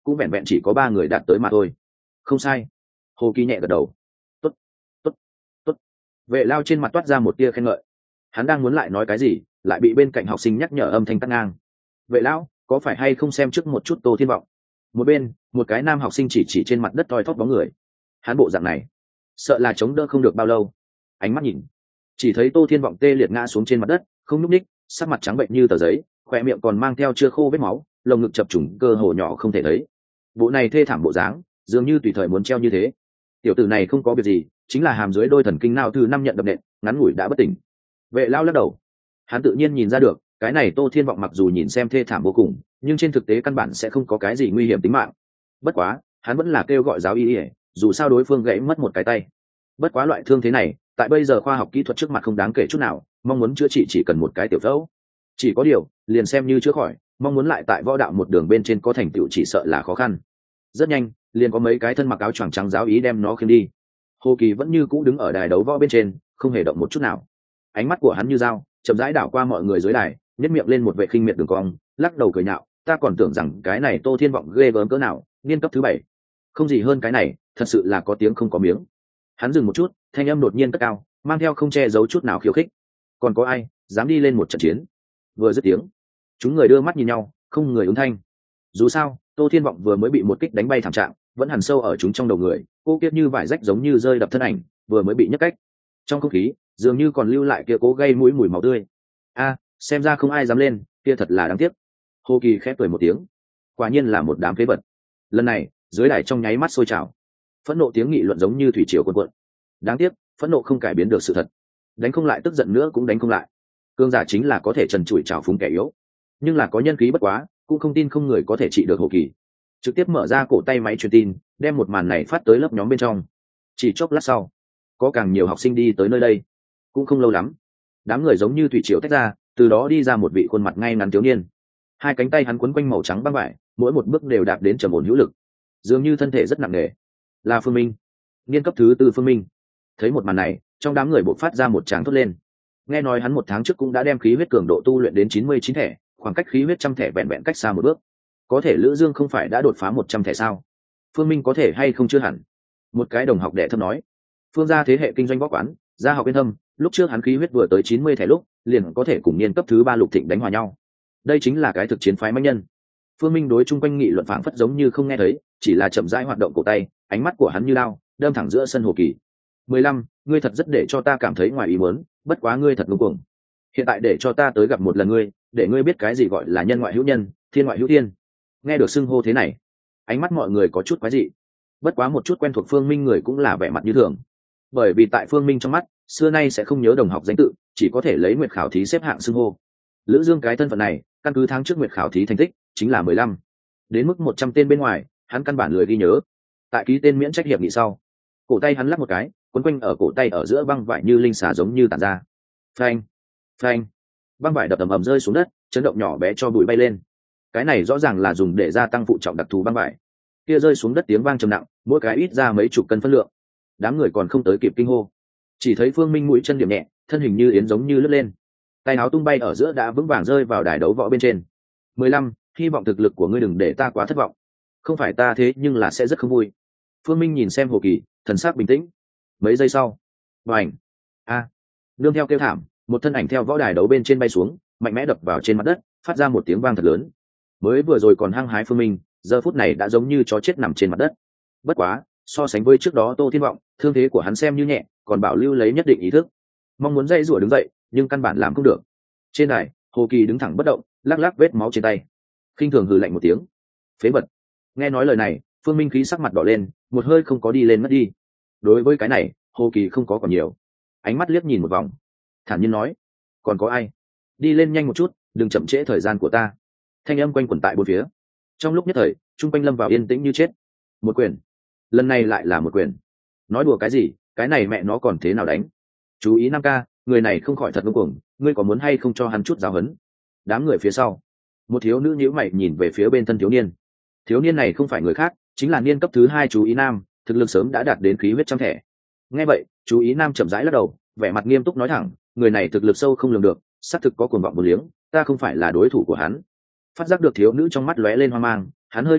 Speaker 1: cũng vẹn vẹn chỉ có ba người đạt tới mà thôi. Không sai. Hồ Kỳ nhẹ gật đầu. Tốt, tốt, tốt. Vệ Lao trên mặt toát ra một tia khen ngợi. Hắn đang muốn lại nói cái gì, lại bị bên cạnh học sinh nhắc nhở âm thanh tắt ngang. Vệ Lão, có phải hay không xem trước một chút Tô Thiên Vọng? Một bên, một cái nam học sinh chỉ chỉ trên mặt đất thoi thóp bóng người. Hắn bộ dạng này, sợ là chống đỡ không được bao lâu. Ánh mắt nhìn, chỉ thấy Tô Thiên Vọng tê liệt ngã xuống trên mặt đất, không nhúc nhích, sắc mặt trắng bệnh như tờ giấy, khóe miệng còn mang theo chưa khô vết máu, lồng ngực chập trùng cơ hồ nhỏ không thể thấy. Bộ này thê thảm bộ dáng, dường như tùy thời muốn treo như thế. Tiểu tử này không có việc gì, chính là hàm dưới đôi thần kinh nào thứ năm nhận đập nện, ngắn ngủi đã bất tỉnh. Vệ Lao lắc đầu, hắn tự nhiên nhìn ra được, cái này Tô Thiên Vọng mặc dù nhìn xem thê thảm vô cùng, nhưng trên thực tế căn bản sẽ không có cái gì nguy hiểm tính mạng. Bất quá, hắn vẫn là kêu gọi giáo y, dù sao đối phương gãy mất một cái tay. Bất quá loại thương thế này, tại bây giờ khoa học kỹ thuật trước mặt không đáng kể chút nào, mong muốn chữa trị chỉ cần một cái tiểu phẫu. Chỉ có điều, liền xem như chữa khỏi, mong muốn lại tại võ đạo một đường bên trên có thành tựu chỉ sợ là khó khăn. Rất nhanh, liền có mấy cái thân mặc áo choàng trắng giáo ý đem nó khiêng đi. Hồ Kỳ vẫn như cũ đứng ở đài đấu võ bên trên, không hề động một chút nào. Ánh mắt của hắn như dao, chậm rãi đảo qua mọi người dưới đài, nhếch miệng lên một vệ khinh miệt đường cong, lắc đầu cười nhạo, ta còn tưởng rằng cái này Tô Thiên Vọng ghê gớm cỡ nào, niên cấp thứ bảy, không gì hơn cái này, thật sự là có tiếng không có miếng. Hắn dừng một chút, thanh âm đột nhiên cất cao, mang theo không che giấu chút nào khiêu khích. Còn có ai dám đi lên một trận chiến? Vừa dứt tiếng, chúng người đưa mắt nhìn nhau, không người ứng thanh. Dù sao, Tô Thiên Vọng vừa mới bị một kích đánh bay thảm trạng, vẫn hằn sâu ở chúng trong đầu người, cô kiết như vải rách giống như rơi đập thân ảnh, vừa mới bị nhấc cách. Trong không khí, dường như còn lưu lại kia cố gây mũi mùi máu tươi. A, xem ra không ai dám lên, kia thật là đáng tiếc. Hồ Kỳ khép cười một tiếng, quả nhiên là một đám phế vật. Lần này, dưới đài trong nháy mắt sôi trào, phẫn nộ tiếng nghị luận giống như thủy triều cuồn cuộn. Đáng tiếc, phẫn nộ không cải biến được sự thật, đánh không lại tức giận nữa cũng đánh không lại. Cương giả chính là có thể trần trụi trào phúng kẻ yếu, nhưng là có nhân khí bất quá, cũng không tin không người có thể trị được Hồ Kỳ. Trực tiếp mở ra cổ tay máy truyền tin, đem một màn này phát tới lớp nhóm bên trong. Chỉ chốc lát sau, có càng nhiều học sinh đi tới nơi đây. Cũng không lâu lắm, đám người giống như thủy triều tách ra, từ đó đi ra một vị khuôn mặt ngay ngắn thiếu niên. Hai cánh tay hắn quấn quanh màu trắng băng vải, mỗi một bước đều đạp đến trầm ổn hữu lực, dường như thân thể rất nặng nề. Là Phương Minh, niên cấp thứ tư Phương Minh. Thấy một màn này, trong đám người bộc phát ra một tràng thốt lên. Nghe nói hắn một tháng trước cũng đã đem khí huyết cường độ tu luyện đến chín mươi chín thẻ, khoảng cách khí huyết trăm thẻ vẹn vẹn cách xa một bước. Có thể Lữ Dương không phải đã đột phá một trăm thẻ sao? Phương Minh có thể hay không chưa hẳn. Một cái đồng học đệ thâm nói, Phương gia thế hệ kinh doanh võ quán, gia học yên thâm, lúc trước hắn khí huyết vừa tới chín mươi thẻ lúc, liền có thể cùng niên cấp thứ ba Lục Thịnh đánh hòa nhau. Đây chính là cái thực chiến phái mãnh nhân. Phương Minh đối chung quanh nghị luận phảng phất giống như không nghe thấy, chỉ là chậm rãi hoạt động cổ tay, ánh mắt của hắn như lao, đâm thẳng giữa sân Hồ Kỳ. mười lăm, ngươi thật rất để cho ta cảm thấy ngoài ý muốn, bất quá ngươi thật ngông cuồng. Hiện tại để cho ta tới gặp một lần ngươi, để ngươi biết cái gì gọi là nhân ngoại hữu nhân, thiên ngoại hữu thiên. Nghe được xưng hô thế này, ánh mắt mọi người có chút quái dị. Bất quá một chút quen thuộc Phương Minh người cũng là vẻ mặt như thường. Bởi vì tại Phương Minh trong mắt, xưa nay sẽ không nhớ đồng học danh tự, chỉ có thể lấy nguyệt khảo thí xếp hạng xưng hô. Lữ Dương cái thân phận này, căn cứ tháng trước nguyệt khảo thí thành tích, chính là mười lăm. Đến mức một trăm tên bên ngoài, hắn căn bản lười ghi nhớ. Tại ký tên miễn trách hiệp nghị sau, cổ tay hắn lắc một cái, quấn quanh ở cổ tay ở giữa băng vải như linh xà giống như tản ra. Phanh, phanh, băng vải đập ầm ầm rơi xuống đất, chấn động nhỏ bé cho bụi bay lên. Cái này rõ ràng là dùng để gia tăng phụ trọng đặc thù băng vải. Kia rơi xuống đất tiếng vang trầm nặng, mỗi cái ít ra mấy chục cân phân lượng. Đám người còn không tới kịp kinh hô, chỉ thấy Phương Minh mũi chân điểm nhẹ, thân hình như yến giống như lướt lên, tay áo tung bay ở giữa đã vững vàng rơi vào đài đấu võ bên trên. mười lăm, hy vọng thực lực của ngươi đừng để ta quá thất vọng. Không phải ta thế nhưng là sẽ rất không vui. Phương Minh nhìn xem Hồ Kỳ, thần sắc bình tĩnh. Mấy giây sau, bành, a, nương theo kêu thảm, một thân ảnh theo võ đài đấu bên trên bay xuống, mạnh mẽ đập vào trên mặt đất, phát ra một tiếng vang thật lớn. Mới vừa rồi còn hăng hái Phương Minh, giờ phút này đã giống như chó chết nằm trên mặt đất. Bất quá, so sánh với trước đó Tô Thiên Vọng, thương thế của hắn xem như nhẹ, còn bảo lưu lấy nhất định ý thức, mong muốn dây rủa đứng dậy, nhưng căn bản làm không được. Trên đài, Hồ Kỳ đứng thẳng bất động, lắc lắc vết máu trên tay, khinh thường hừ lạnh một tiếng. Phế vật. Nghe nói lời này, Phương Minh khí sắc mặt đỏ lên, một hơi không có đi lên mất đi. Đối với cái này, Hồ Kỳ không có còn nhiều, ánh mắt liếc nhìn một vòng, thản nhiên nói, còn có ai? Đi lên nhanh một chút, đừng chậm trễ thời gian của ta. Thanh âm quanh quẩn tại bốn phía. Trong lúc nhất thời, trung quanh lâm vào yên tĩnh như chết. Một quyền, lần này lại là một quyền. Nói đùa cái gì, cái này mẹ nó còn thế nào đánh? Chú ý Nam ca, người này không khỏi thật ngông cuồng, ngươi có muốn hay không cho hắn chút giáo huấn? Đám người phía sau, một thiếu nữ nhíu mày nhìn về phía bên thân thiếu niên. Thiếu niên này không phải người khác, chính là niên cấp thứ hai chú ý Nam, thực lực sớm đã đạt đến khí huyết trăm thẻ. Nghe vậy, chú ý Nam chậm rãi lắc đầu, vẻ mặt nghiêm túc nói thẳng, người này thực lực sâu không lường được, xác thực có cuồng vọng vô liếng, ta không phải là đối thủ của hắn. Phát giác được thiếu nữ trong mắt lóe lên hoang mang, hắn hơi ngưng lại,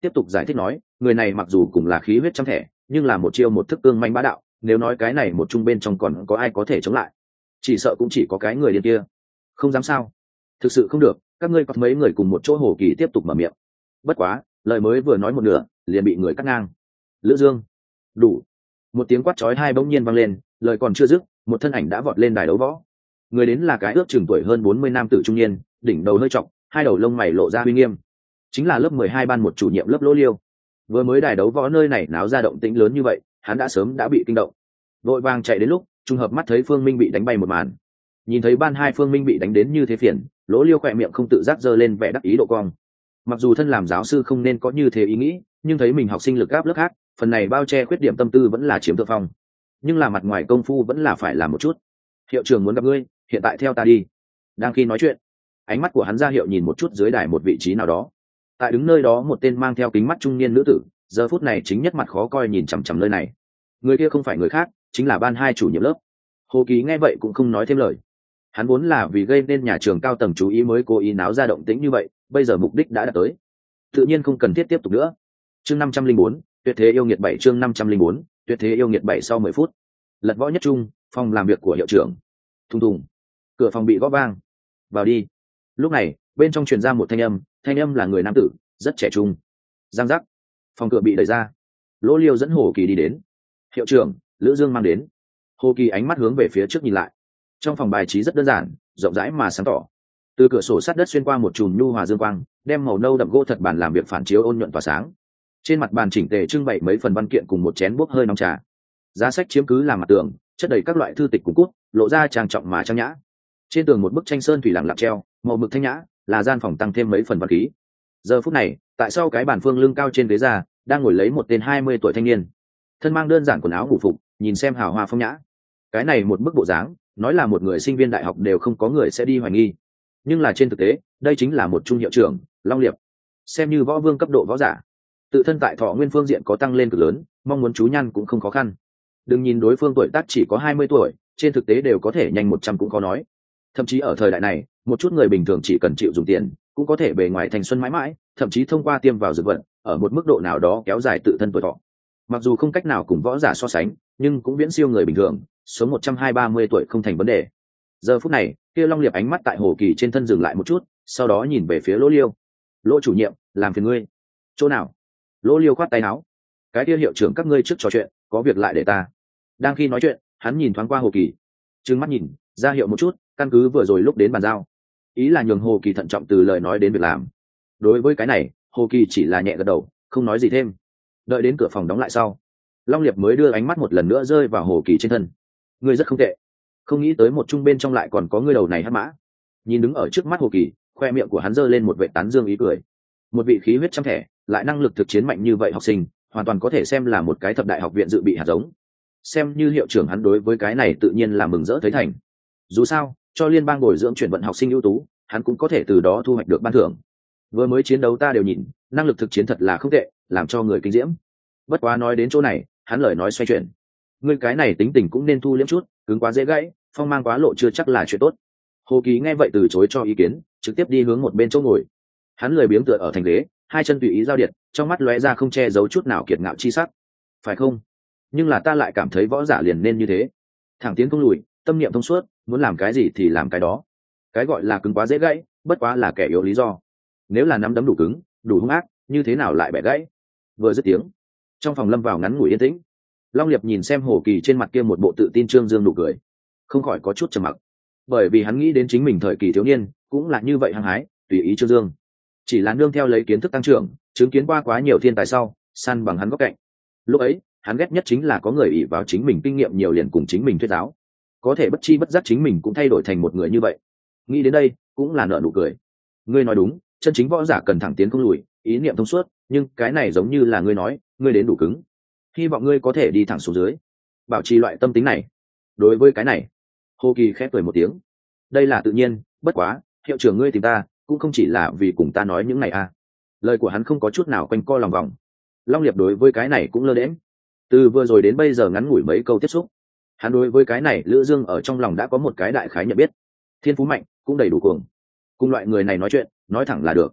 Speaker 1: tiếp tục giải thích nói, người này mặc dù cùng là khí huyết trăm thẻ, nhưng là một chiêu một thức cương manh bá đạo, nếu nói cái này một chung bên trong còn có ai có thể chống lại, chỉ sợ cũng chỉ có cái người điên kia. Không dám sao? Thực sự không được, các ngươi có mấy người cùng một chỗ. Hồ Kỳ tiếp tục mở miệng. Bất quá, lời mới vừa nói một nửa, liền bị người cắt ngang. Lữ Dương, đủ! Một tiếng quát chói tai bỗng nhiên vang lên, lời còn chưa dứt, một thân ảnh đã vọt lên đài đấu võ. Người đến là cái ước chừng tuổi hơn bốn mươi nam tử trung niên, đỉnh đầu hơi trọc, hai đầu lông mày lộ ra uy nghiêm, chính là lớp mười hai ban một chủ nhiệm lớp Lỗ Liêu. Vừa mới đài đấu võ nơi này náo ra động tĩnh lớn như vậy, hắn đã sớm đã bị kinh động, vội vàng chạy đến lúc trùng hợp mắt thấy Phương Minh bị đánh bay một màn. Nhìn thấy ban hai Phương Minh bị đánh đến như thế phiền, Lỗ Liêu khỏe miệng không tự giác giơ lên vẻ đắc ý độ cong. Mặc dù thân làm giáo sư không nên có như thế ý nghĩ, nhưng thấy mình học sinh lực áp lớp khác, phần này bao che khuyết điểm tâm tư vẫn là chiếm thượng phong. Nhưng là mặt ngoài công phu vẫn là phải làm một chút. Hiệu trưởng muốn gặp ngươi, hiện tại theo ta đi. Đang khi nói chuyện, ánh mắt của hắn ra hiệu nhìn một chút dưới đài một vị trí nào đó. Tại đứng nơi đó một tên mang theo kính mắt trung niên nữ tử, giờ phút này chính nhất mặt khó coi nhìn chằm chằm nơi này. Người kia không phải người khác, chính là ban hai chủ nhiệm lớp. Hồ Kỳ nghe vậy cũng không nói thêm lời. Hắn vốn là vì gây nên nhà trường cao tầng chú ý mới cố ý náo ra động tĩnh như vậy, bây giờ mục đích đã đạt tới, tự nhiên không cần thiết tiếp tục nữa. Chương năm trăm linh bốn, tuyệt thế yêu nghiệt bảy. Chương năm trăm linh bốn, tuyệt thế yêu nghiệt bảy. Sau mười phút, lật võ nhất trung, phòng làm việc của hiệu trưởng. Thùng thùng, cửa phòng bị gõ vang. Vào đi. Lúc này, bên trong truyền ra một thanh âm, thanh âm là người nam tử, rất trẻ trung. Giang giác, phòng cửa bị đẩy ra. Lỗ Liêu dẫn Hồ Kỳ đi đến. Hiệu trưởng, Lữ Dương mang đến. Hồ Kỳ ánh mắt hướng về phía trước nhìn lại. Trong phòng bài trí rất đơn giản, rộng rãi mà sáng tỏ. Từ cửa sổ sắt đất xuyên qua một chùm nhu hòa dương quang, đem màu nâu đậm gỗ thật bàn làm việc phản chiếu ôn nhuận tỏa sáng. Trên mặt bàn chỉnh tề trưng bày mấy phần văn kiện cùng một chén bốc hơi nóng trà. Giá sách chiếm cứ làm mặt tường, chất đầy các loại thư tịch cùng cút, lộ ra trang trọng mà trang nhã. Trên tường một bức tranh sơn thủy lặng lặng treo, màu mực thanh nhã, là gian phòng tăng thêm mấy phần văn khí. Giờ phút này, tại sau cái bàn phương lưng cao trên ghế ra, đang ngồi lấy một tên hai mươi tuổi thanh niên, thân mang đơn giản quần áo ngủ phục, nhìn xem hào hoa phong nhã. Cái này một bức bộ dáng, nói là một người sinh viên đại học đều không có người sẽ đi hoài nghi. Nhưng là trên thực tế, đây chính là một trung hiệu trưởng, Long Liệp, xem như võ vương cấp độ võ giả, tự thân tại thọ nguyên phương diện có tăng lên cực lớn, mong muốn chú nhan cũng không khó khăn. Đừng nhìn đối phương tuổi tác chỉ có hai mươi tuổi, trên thực tế đều có thể nhanh một trăm cũng khó nói. Thậm chí ở thời đại này, một chút người bình thường chỉ cần chịu dùng tiền, cũng có thể bề ngoài thành xuân mãi mãi, thậm chí thông qua tiêm vào dược vật, ở một mức độ nào đó kéo dài tự thân tuổi thọ. Mặc dù không cách nào cùng võ giả so sánh, nhưng cũng viễn siêu người bình thường, sống một trăm hai ba mươi tuổi không thành vấn đề. Giờ phút này, kia Long Liệp ánh mắt tại Hồ Kỳ trên thân dừng lại một chút, sau đó nhìn về phía Lỗ Liêu. Lỗ chủ nhiệm, làm phiền ngươi. Chỗ nào? Lỗ Liêu khoát tay áo. Cái kia hiệu trưởng các ngươi trước trò chuyện, có việc lại để ta. Đang khi nói chuyện, hắn nhìn thoáng qua Hồ Kỳ, trừng mắt nhìn, ra hiệu một chút, căn cứ vừa rồi lúc đến bàn giao, ý là nhường Hồ Kỳ thận trọng từ lời nói đến việc làm. Đối với cái này, Hồ Kỳ chỉ là nhẹ gật đầu, không nói gì thêm. Đợi đến cửa phòng đóng lại sau, Long Liệp mới đưa ánh mắt một lần nữa rơi vào Hồ Kỳ trên thân. Ngươi rất không tệ, không nghĩ tới một trung bên trong lại còn có ngươi đầu này hắc mã. Nhìn đứng ở trước mắt Hồ Kỳ, khoe miệng của hắn giơ lên một vệ tán dương ý cười. Một vị khí huyết trăm thẻ, lại năng lực thực chiến mạnh như vậy học sinh, hoàn toàn có thể xem là một cái thập đại học viện dự bị hạt giống. Xem như hiệu trưởng, hắn đối với cái này tự nhiên là mừng rỡ thấy thành. Dù sao, cho liên bang bồi dưỡng chuyển vận học sinh ưu tú, hắn cũng có thể từ đó thu hoạch được ban thưởng. Vừa mới chiến đấu ta đều nhìn, năng lực thực chiến thật là không tệ, làm cho người kinh diễm. Bất quá nói đến chỗ này, hắn lời nói xoay chuyển. Ngươi cái này tính tình cũng nên thu liễm chút, cứng quá dễ gãy, phong mang quá lộ chưa chắc là chuyện tốt. Hồ Kỳ nghe vậy từ chối cho ý kiến, trực tiếp đi hướng một bên chỗ ngồi. Hắn lười biếng tựa ở thành ghế, hai chân tùy ý giao điện, trong mắt lóe ra không che giấu chút nào kiệt ngạo chi sắc. Phải không? Nhưng là ta lại cảm thấy võ giả liền nên như thế, thẳng tiến không lùi, tâm niệm thông suốt, muốn làm cái gì thì làm cái đó. Cái gọi là cứng quá dễ gãy, bất quá là kẻ yếu lý do. Nếu là nắm đấm đủ cứng, đủ hung ác, như thế nào lại bẻ gãy? Vừa dứt tiếng, trong phòng lâm vào ngắn ngủi yên tĩnh. Long Liệp nhìn xem Hồ Kỳ trên mặt kia một bộ tự tin trương dương nụ cười, không khỏi có chút trầm mặc, bởi vì hắn nghĩ đến chính mình thời kỳ thiếu niên cũng là như vậy hăng hái, tùy ý trương dương, chỉ là nương theo lấy kiến thức tăng trưởng, chứng kiến qua quá nhiều thiên tài sau, săn bằng hắn góc cạnh. Lúc ấy, hắn ghét nhất chính là có người ỷ vào chính mình kinh nghiệm nhiều liền cùng chính mình thuyết giáo, có thể bất chi bất giác chính mình cũng thay đổi thành một người như vậy. Nghĩ đến đây, cũng là nở nụ cười. Ngươi nói đúng, chân chính võ giả cần thẳng tiến không lùi, ý niệm thông suốt, nhưng cái này giống như là ngươi nói, ngươi đến đủ cứng. Hy vọng ngươi có thể đi thẳng xuống dưới, bảo trì loại tâm tính này. Đối với cái này, Hồ Kỳ khẽ cười một tiếng. Đây là tự nhiên, bất quá, hiệu trưởng ngươi tìm ta, cũng không chỉ là vì cùng ta nói những này à. Lời của hắn không có chút nào quanh co lòng vòng. Long Liệp đối với cái này cũng lơ đễnh. Từ vừa rồi đến bây giờ ngắn ngủi mấy câu tiếp xúc, hắn đối với cái này Lữ Dương ở trong lòng đã có một cái đại khái nhận biết. Thiên phú mạnh, cũng đầy đủ cuồng. Cùng loại người này nói chuyện, nói thẳng là được.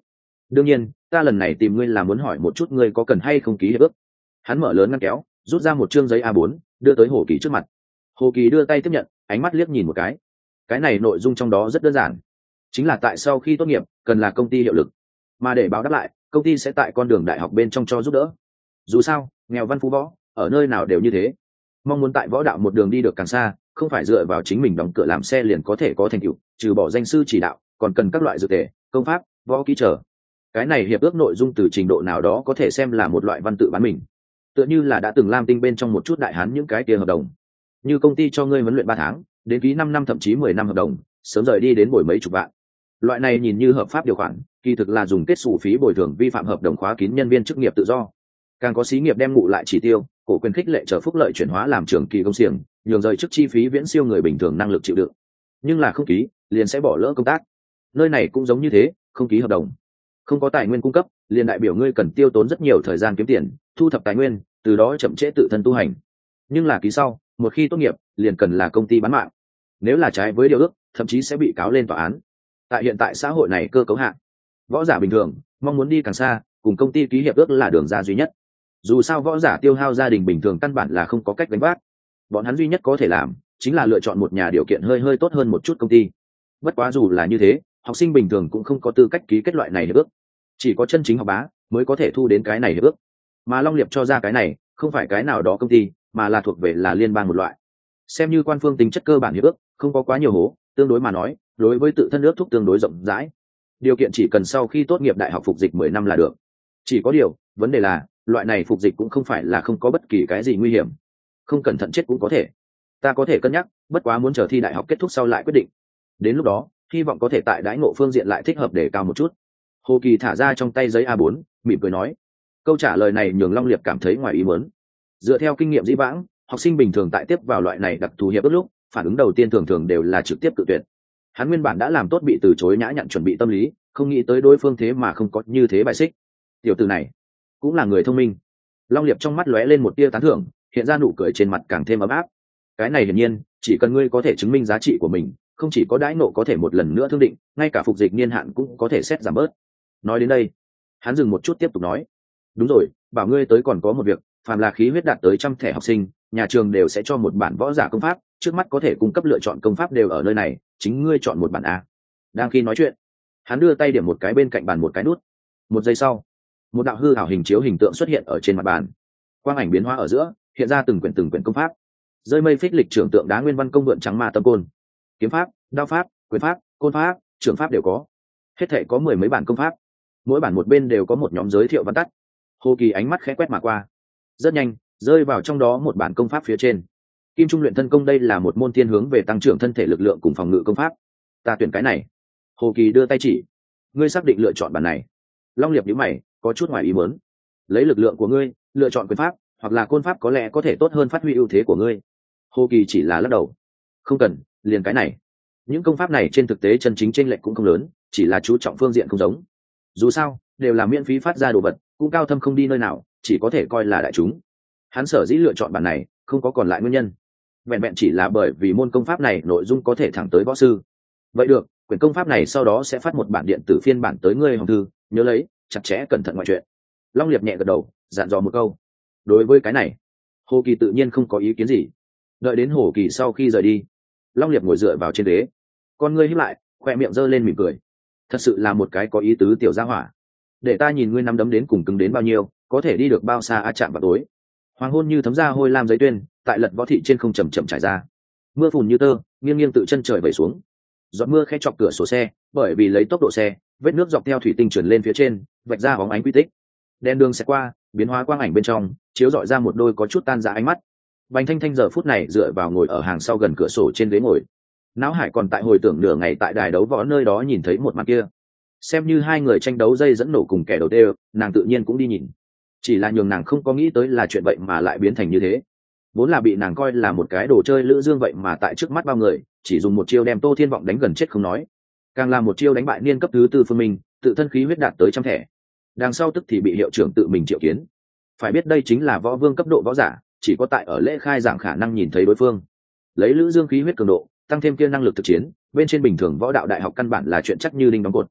Speaker 1: đương nhiên ta lần này tìm ngươi là muốn hỏi một chút ngươi có cần hay không ký hiệp ước. Hắn mở lớn ngăn kéo, rút ra một chương giấy a bốn, đưa tới Hồ Kỳ trước mặt. Hồ Kỳ đưa tay tiếp nhận, ánh mắt liếc nhìn một cái. Cái này nội dung trong đó rất đơn giản, chính là tại sau khi tốt nghiệp cần là công ty hiệu lực, mà để báo đáp lại công ty sẽ tại con đường đại học bên trong cho giúp đỡ. Dù sao nghèo văn phú võ ở nơi nào đều như thế, mong muốn tại võ đạo một đường đi được càng xa, không phải dựa vào chính mình đóng cửa làm xe liền có thể có thành tựu, trừ bỏ danh sư chỉ đạo còn cần các loại dược tề, công pháp, võ kỹ trở. Cái này hiệp ước nội dung từ trình độ nào đó có thể xem là một loại văn tự bán mình, tựa như là đã từng lam tinh bên trong một chút đại hán những cái kia hợp đồng, như công ty cho ngươi huấn luyện ba tháng đến ký năm năm thậm chí mười năm hợp đồng, sớm rời đi đến bồi mấy chục vạn. Loại này nhìn như hợp pháp điều khoản, kỳ thực là dùng kết xù phí bồi thường vi phạm hợp đồng khóa kín nhân viên chức nghiệp tự do. Càng có xí nghiệp đem ngụ lại chỉ tiêu, cổ quyền khích lệ trở phúc lợi chuyển hóa làm trường kỳ công xiềng, nhường rời chức chi phí viễn siêu người bình thường năng lực chịu đựng. Nhưng là không ký, liền sẽ bỏ lỡ công tác. Nơi này cũng giống như thế, không ký hợp đồng, không có tài nguyên cung cấp, liền đại biểu ngươi cần tiêu tốn rất nhiều thời gian kiếm tiền, thu thập tài nguyên, từ đó chậm trễ tự thân tu hành. Nhưng là ký sau, một khi tốt nghiệp, liền cần là công ty bán mạng. Nếu là trái với điều ước, thậm chí sẽ bị cáo lên tòa án. Tại hiện tại xã hội này cơ cấu hạ, võ giả bình thường mong muốn đi càng xa, cùng công ty ký hiệp ước là đường ra duy nhất. Dù sao võ giả tiêu hao gia đình bình thường căn bản là không có cách gánh vác, bọn hắn duy nhất có thể làm chính là lựa chọn một nhà điều kiện hơi hơi tốt hơn một chút công ty. Bất quá dù là như thế, học sinh bình thường cũng không có tư cách ký kết loại này hiệp ước, chỉ có chân chính học bá mới có thể thu đến cái này hiệp ước. Mà Long Liệp cho ra cái này không phải cái nào đó công ty, mà là thuộc về là liên bang một loại, xem như quan phương tính chất cơ bản hiệp ước, không có quá nhiều hố, tương đối mà nói đối với tự thân ước thúc tương đối rộng rãi. Điều kiện chỉ cần sau khi tốt nghiệp đại học phục dịch mười năm là được. Chỉ có điều vấn đề là loại này phục dịch cũng không phải là không có bất kỳ cái gì nguy hiểm, không cẩn thận chết cũng có thể. Ta có thể cân nhắc, bất quá muốn chờ thi đại học kết thúc sau lại quyết định. Đến lúc đó hy vọng có thể tại đãi ngộ phương diện lại thích hợp để cao một chút. Hồ Kỳ thả ra trong tay giấy a bốn, mỉm cười nói. Câu trả lời này nhường Long Liệp cảm thấy ngoài ý muốn. Dựa theo kinh nghiệm dĩ vãng, học sinh bình thường tại tiếp vào loại này đặc thù hiệp ước lúc, phản ứng đầu tiên thường thường đều là trực tiếp tự tuyệt. Hắn nguyên bản đã làm tốt bị từ chối nhã nhặn chuẩn bị tâm lý, không nghĩ tới đối phương thế mà không có như thế bài xích. Tiểu tử này cũng là người thông minh. Long Liệp trong mắt lóe lên một tia tán thưởng, hiện ra nụ cười trên mặt càng thêm ấm áp. Cái này hiển nhiên chỉ cần ngươi có thể chứng minh giá trị của mình, không chỉ có đãi ngộ có thể một lần nữa thương định, ngay cả phục dịch niên hạn cũng có thể xét giảm bớt. Nói đến đây, hắn dừng một chút tiếp tục nói. Đúng rồi, bảo ngươi tới còn có một việc, phàm là khí huyết đạt tới trăm thẻ học sinh, nhà trường đều sẽ cho một bản võ giả công pháp, trước mắt có thể cung cấp lựa chọn công pháp đều ở nơi này, chính ngươi chọn một bản a. Đang khi nói chuyện, hắn đưa tay điểm một cái bên cạnh bàn một cái nút. Một giây sau, một đạo hư ảo hình chiếu hình tượng xuất hiện ở trên mặt bàn, quang ảnh biến hóa ở giữa, hiện ra từng quyển từng quyển công pháp. Rơi mây phích lịch trưởng tượng đá nguyên văn công vượn trắng ma tâm côn, kiếm pháp, đao pháp, quyền pháp, côn pháp, trưởng pháp đều có. Hết thảy có mười mấy bản công pháp, mỗi bản một bên đều có một nhóm giới thiệu văn tắt. Hồ Kỳ ánh mắt khẽ quét mà qua, rất nhanh rơi vào trong đó một bản công pháp phía trên. Kim trung luyện thân công, đây là một môn thiên hướng về tăng trưởng thân thể lực lượng cùng phòng ngự công pháp. Ta tuyển cái này. Hồ Kỳ đưa tay chỉ. Ngươi xác định lựa chọn bản này? Long Liệp nhíu mày, có chút ngoài ý muốn. Lấy lực lượng của ngươi lựa chọn quyền pháp hoặc là côn pháp có lẽ có thể tốt hơn phát huy ưu thế của ngươi. Hồ Kỳ chỉ là lắc đầu. Không cần, liền cái này. Những công pháp này trên thực tế chân chính chênh lệch cũng không lớn, chỉ là chú trọng phương diện không giống. Dù sao đều là miễn phí phát ra đồ vật, cũng cao thâm không đi nơi nào, chỉ có thể coi là đại chúng. Hắn sở dĩ lựa chọn bản này không có còn lại nguyên nhân, vẹn vẹn chỉ là bởi vì môn công pháp này nội dung có thể thẳng tới võ sư. Vậy được, quyển công pháp này sau đó sẽ phát một bản điện tử phiên bản tới ngươi hồng thư, nhớ lấy chặt chẽ cẩn thận mọi chuyện. Long Liệp nhẹ gật đầu, dặn dò một câu. Đối với cái này, Hồ Kỳ tự nhiên không có ý kiến gì. Đợi đến Hồ Kỳ sau khi rời đi, Long Liệp ngồi dựa vào trên ghế, con ngươi híp lại, khoe miệng giơ lên mỉm cười. Thật sự là một cái có ý tứ tiểu gia hỏa. Để ta nhìn ngươi nắm đấm đến cùng cứng đến bao nhiêu, có thể đi được bao xa a chạm vào tối. Hoàng hôn như thấm ra hôi lam giấy tuyên, tại lật võ thị trên không chậm chậm trải ra. Mưa phùn như tơ, nghiêng nghiêng tự chân trời vẩy xuống. Giọt mưa khẽ chọc cửa sổ xe, bởi vì lấy tốc độ xe, vết nước dọc theo thủy tinh trườn lên phía trên, vạch ra bóng ánh quy tích. Đèn đường sẽ qua, biến hóa quang ảnh bên trong, chiếu rọi ra một đôi có chút tan rã ánh mắt. Bành Thanh Thanh giờ phút này dựa vào ngồi ở hàng sau gần cửa sổ trên ghế ngồi. Não hải còn tại hồi tưởng nửa ngày tại đài đấu võ nơi đó nhìn thấy một màn kia. Xem như hai người tranh đấu dây dẫn nổ cùng kẻ đầu tiên, nàng tự nhiên cũng đi nhìn. Chỉ là nhường nàng không có nghĩ tới là chuyện vậy mà lại biến thành như thế. Vốn là bị nàng coi là một cái đồ chơi lữ dương vậy mà tại trước mắt bao người, chỉ dùng một chiêu đem Tô Thiên Vọng đánh gần chết không nói, càng là một chiêu đánh bại niên cấp thứ tư Phương Minh, tự thân khí huyết đạt tới trăm thẻ. Đằng sau tức thì bị hiệu trưởng tự mình triệu kiến. Phải biết đây chính là võ vương cấp độ võ giả, chỉ có tại ở lễ khai giảng khả năng nhìn thấy đối phương. Lấy lữ dương khí huyết cường độ, tăng thêm kia năng lực thực chiến, bên trên bình thường võ đạo đại học căn bản là chuyện chắc như đinh đóng cột.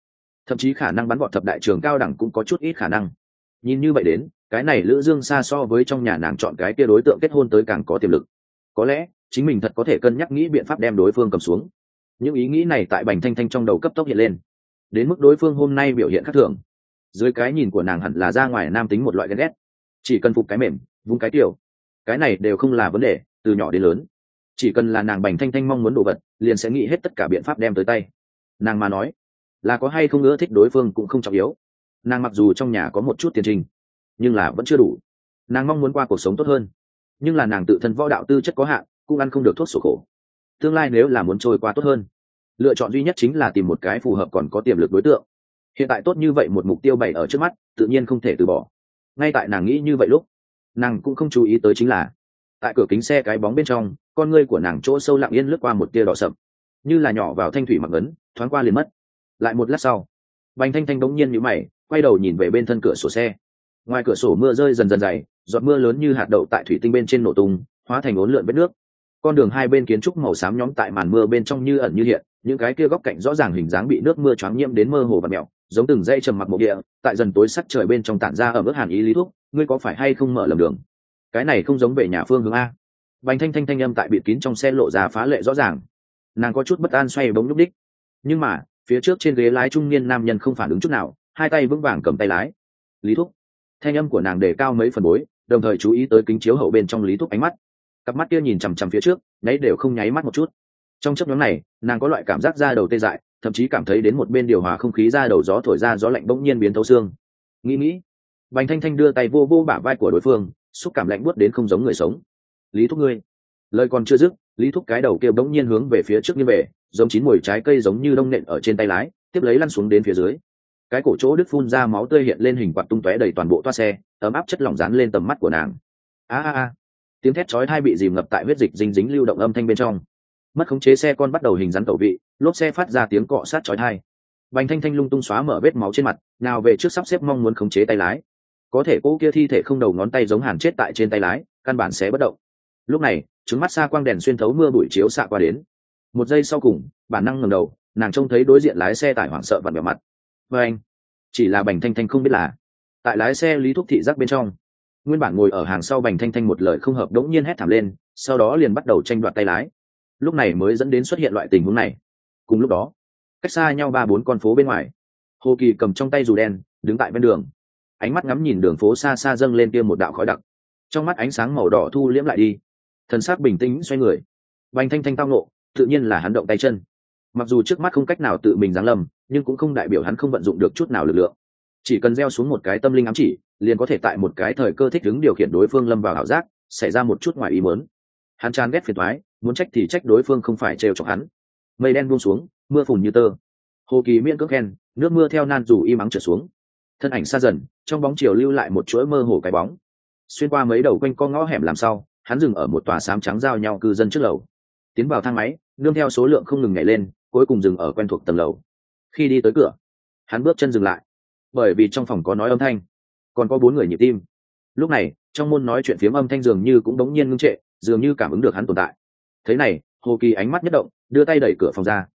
Speaker 1: thậm chí khả năng bắn vọt thập đại trường cao đẳng cũng có chút ít khả năng. Nhìn như vậy đến, cái này Lữ Dương xa so với trong nhà nàng chọn cái kia đối tượng kết hôn tới càng có tiềm lực. Có lẽ chính mình thật có thể cân nhắc nghĩ biện pháp đem đối phương cầm xuống. Những ý nghĩ này tại Bành Thanh Thanh trong đầu cấp tốc hiện lên. Đến mức đối phương hôm nay biểu hiện khác thường, dưới cái nhìn của nàng hẳn là ra ngoài nam tính một loại ghen ghét, chỉ cần phục cái mềm, vung cái tiểu, cái này đều không là vấn đề, từ nhỏ đến lớn. Chỉ cần là nàng Bành Thanh Thanh mong muốn đồ vật, liền sẽ nghĩ hết tất cả biện pháp đem tới tay. Nàng mà nói, là có hay không ưa thích đối phương cũng không trọng yếu. Nàng mặc dù trong nhà có một chút tiền trình, nhưng là vẫn chưa đủ. Nàng mong muốn qua cuộc sống tốt hơn, nhưng là nàng tự thân võ đạo tư chất có hạn, cũng ăn không được thuốc sổ khổ. Tương lai nếu là muốn trôi qua tốt hơn, lựa chọn duy nhất chính là tìm một cái phù hợp còn có tiềm lực đối tượng. Hiện tại tốt như vậy một mục tiêu bày ở trước mắt, tự nhiên không thể từ bỏ. Ngay tại nàng nghĩ như vậy lúc, nàng cũng không chú ý tới chính là tại cửa kính xe cái bóng bên trong, con ngươi của nàng chỗ sâu lặng yên lướt qua một tia đỏ sậm, như là nhỏ vào thanh thủy mặc ấn, thoáng qua liền mất. Lại một lát sau, Bành Thanh Thanh bỗng nhiên nhíu mày, quay đầu nhìn về bên thân cửa sổ xe. Ngoài cửa sổ mưa rơi dần dần dày, giọt mưa lớn như hạt đậu tại thủy tinh bên trên nổ tung, hóa thành uốn lượn vết nước. Con đường hai bên kiến trúc màu xám nhóm tại màn mưa bên trong như ẩn như hiện, những cái kia góc cạnh rõ ràng hình dáng bị nước mưa choáng nhiễm đến mơ hồ và mèo, giống từng dây trầm mặc mộ địa, tại dần tối sắc trời bên trong tản ra ở mức hàn ý. Lý Thúc, ngươi có phải hay không mở lầm đường? Cái này không giống về nhà phương hướng a. Bành Thanh Thanh thanh âm tại bịt kín trong xe lộ ra phá lệ rõ ràng. Nàng có chút bất an xoay bóng nhúc đích, nhưng mà phía trước trên ghế lái trung niên nam nhân không phản ứng chút nào, hai tay vững vàng cầm tay lái. Lý Thúc. Thanh âm của nàng đề cao mấy phần bối, đồng thời chú ý tới kính chiếu hậu bên trong Lý Thúc ánh mắt. Cặp mắt kia nhìn chằm chằm phía trước, nấy đều không nháy mắt một chút. Trong chớp nhoáng này, nàng có loại cảm giác da đầu tê dại, thậm chí cảm thấy đến một bên điều hòa không khí ra đầu gió thổi ra gió lạnh bỗng nhiên biến thấu xương. Nghĩ nghĩ, Bành Thanh Thanh đưa tay vô vô bả vai của đối phương, xúc cảm lạnh buốt đến không giống người sống. Lý Thúc ngươi. Lời còn chưa dứt, Lý Thúc cái đầu kia bỗng nhiên hướng về phía trước như về, giống chín mùi trái cây giống như đông nện ở trên tay lái, tiếp lấy lăn xuống đến phía dưới. Cái cổ chỗ đứt phun ra máu tươi hiện lên hình quạt tung tóe đầy toàn bộ toa xe, ấm áp chất lỏng dán lên tầm mắt của nàng. A a a. Tiếng thét chói tai bị dìm ngập tại huyết dịch dinh dính lưu động âm thanh bên trong. Mất khống chế xe con bắt đầu hình rắn tẩu vị, lốp xe phát ra tiếng cọ sát chói tai. Bành Thanh Thanh lung tung xóa mở vết máu trên mặt, nào về trước sắp xếp mong muốn khống chế tay lái. Có thể cô kia thi thể không đầu ngón tay giống hàn chết tại trên tay lái, căn bản sẽ bất động. Lúc này, trứng mắt xa quang đèn xuyên thấu mưa bụi chiếu xạ qua đến. Một giây sau cùng, bản năng ngẩng đầu, nàng trông thấy đối diện lái xe tải hoảng sợ vặn vẹo mặt. Và anh, chỉ là Bành Thanh Thanh không biết là, tại lái xe Lý Thúc thị giác bên trong, nguyên bản ngồi ở hàng sau Bành Thanh Thanh một lời không hợp đống nhiên hét thảm lên, sau đó liền bắt đầu tranh đoạt tay lái. Lúc này mới dẫn đến xuất hiện loại tình huống này. Cùng lúc đó, cách xa nhau ba bốn con phố bên ngoài, Hồ Kỳ cầm trong tay dù đen, đứng tại bên đường, ánh mắt ngắm nhìn đường phố xa xa dâng lên kia một đạo khói đặc, trong mắt ánh sáng màu đỏ thu liễm lại đi, thần sắc bình tĩnh xoay người. Bành Thanh Thanh tao ngộ, tự nhiên là hắn động tay chân. Mặc dù trước mắt không cách nào tự mình giáng lâm, nhưng cũng không đại biểu hắn không vận dụng được chút nào lực lượng. Chỉ cần gieo xuống một cái tâm linh ám chỉ, liền có thể tại một cái thời cơ thích ứng điều khiển đối phương lâm vào ảo giác, xảy ra một chút ngoài ý muốn. Hắn chán ghét phiền toái, muốn trách thì trách đối phương không phải trêu chọc hắn. Mây đen buông xuống, mưa phùn như tơ. Hồ Kỳ miễn cưỡng khen, nước mưa theo nan dù im ắng trở xuống. Thân ảnh xa dần, trong bóng chiều lưu lại một chuỗi mơ hồ cái bóng. Xuyên qua mấy đầu quanh co ngõ hẻm làm sau, hắn dừng ở một tòa xám trắng giao nhau cư dân trước lầu. Tiến vào thang máy, nương theo số lượng không ngừng nhảy lên, cuối cùng dừng ở quen thuộc tầng lầu. Khi đi tới cửa, hắn bước chân dừng lại, bởi vì trong phòng có nói âm thanh, còn có bốn người nhịp tim. Lúc này, trong môn nói chuyện phiếm âm thanh dường như cũng đống nhiên ngưng trệ, dường như cảm ứng được hắn tồn tại. Thế này, Hồ Kỳ ánh mắt nhất động, đưa tay đẩy cửa phòng ra.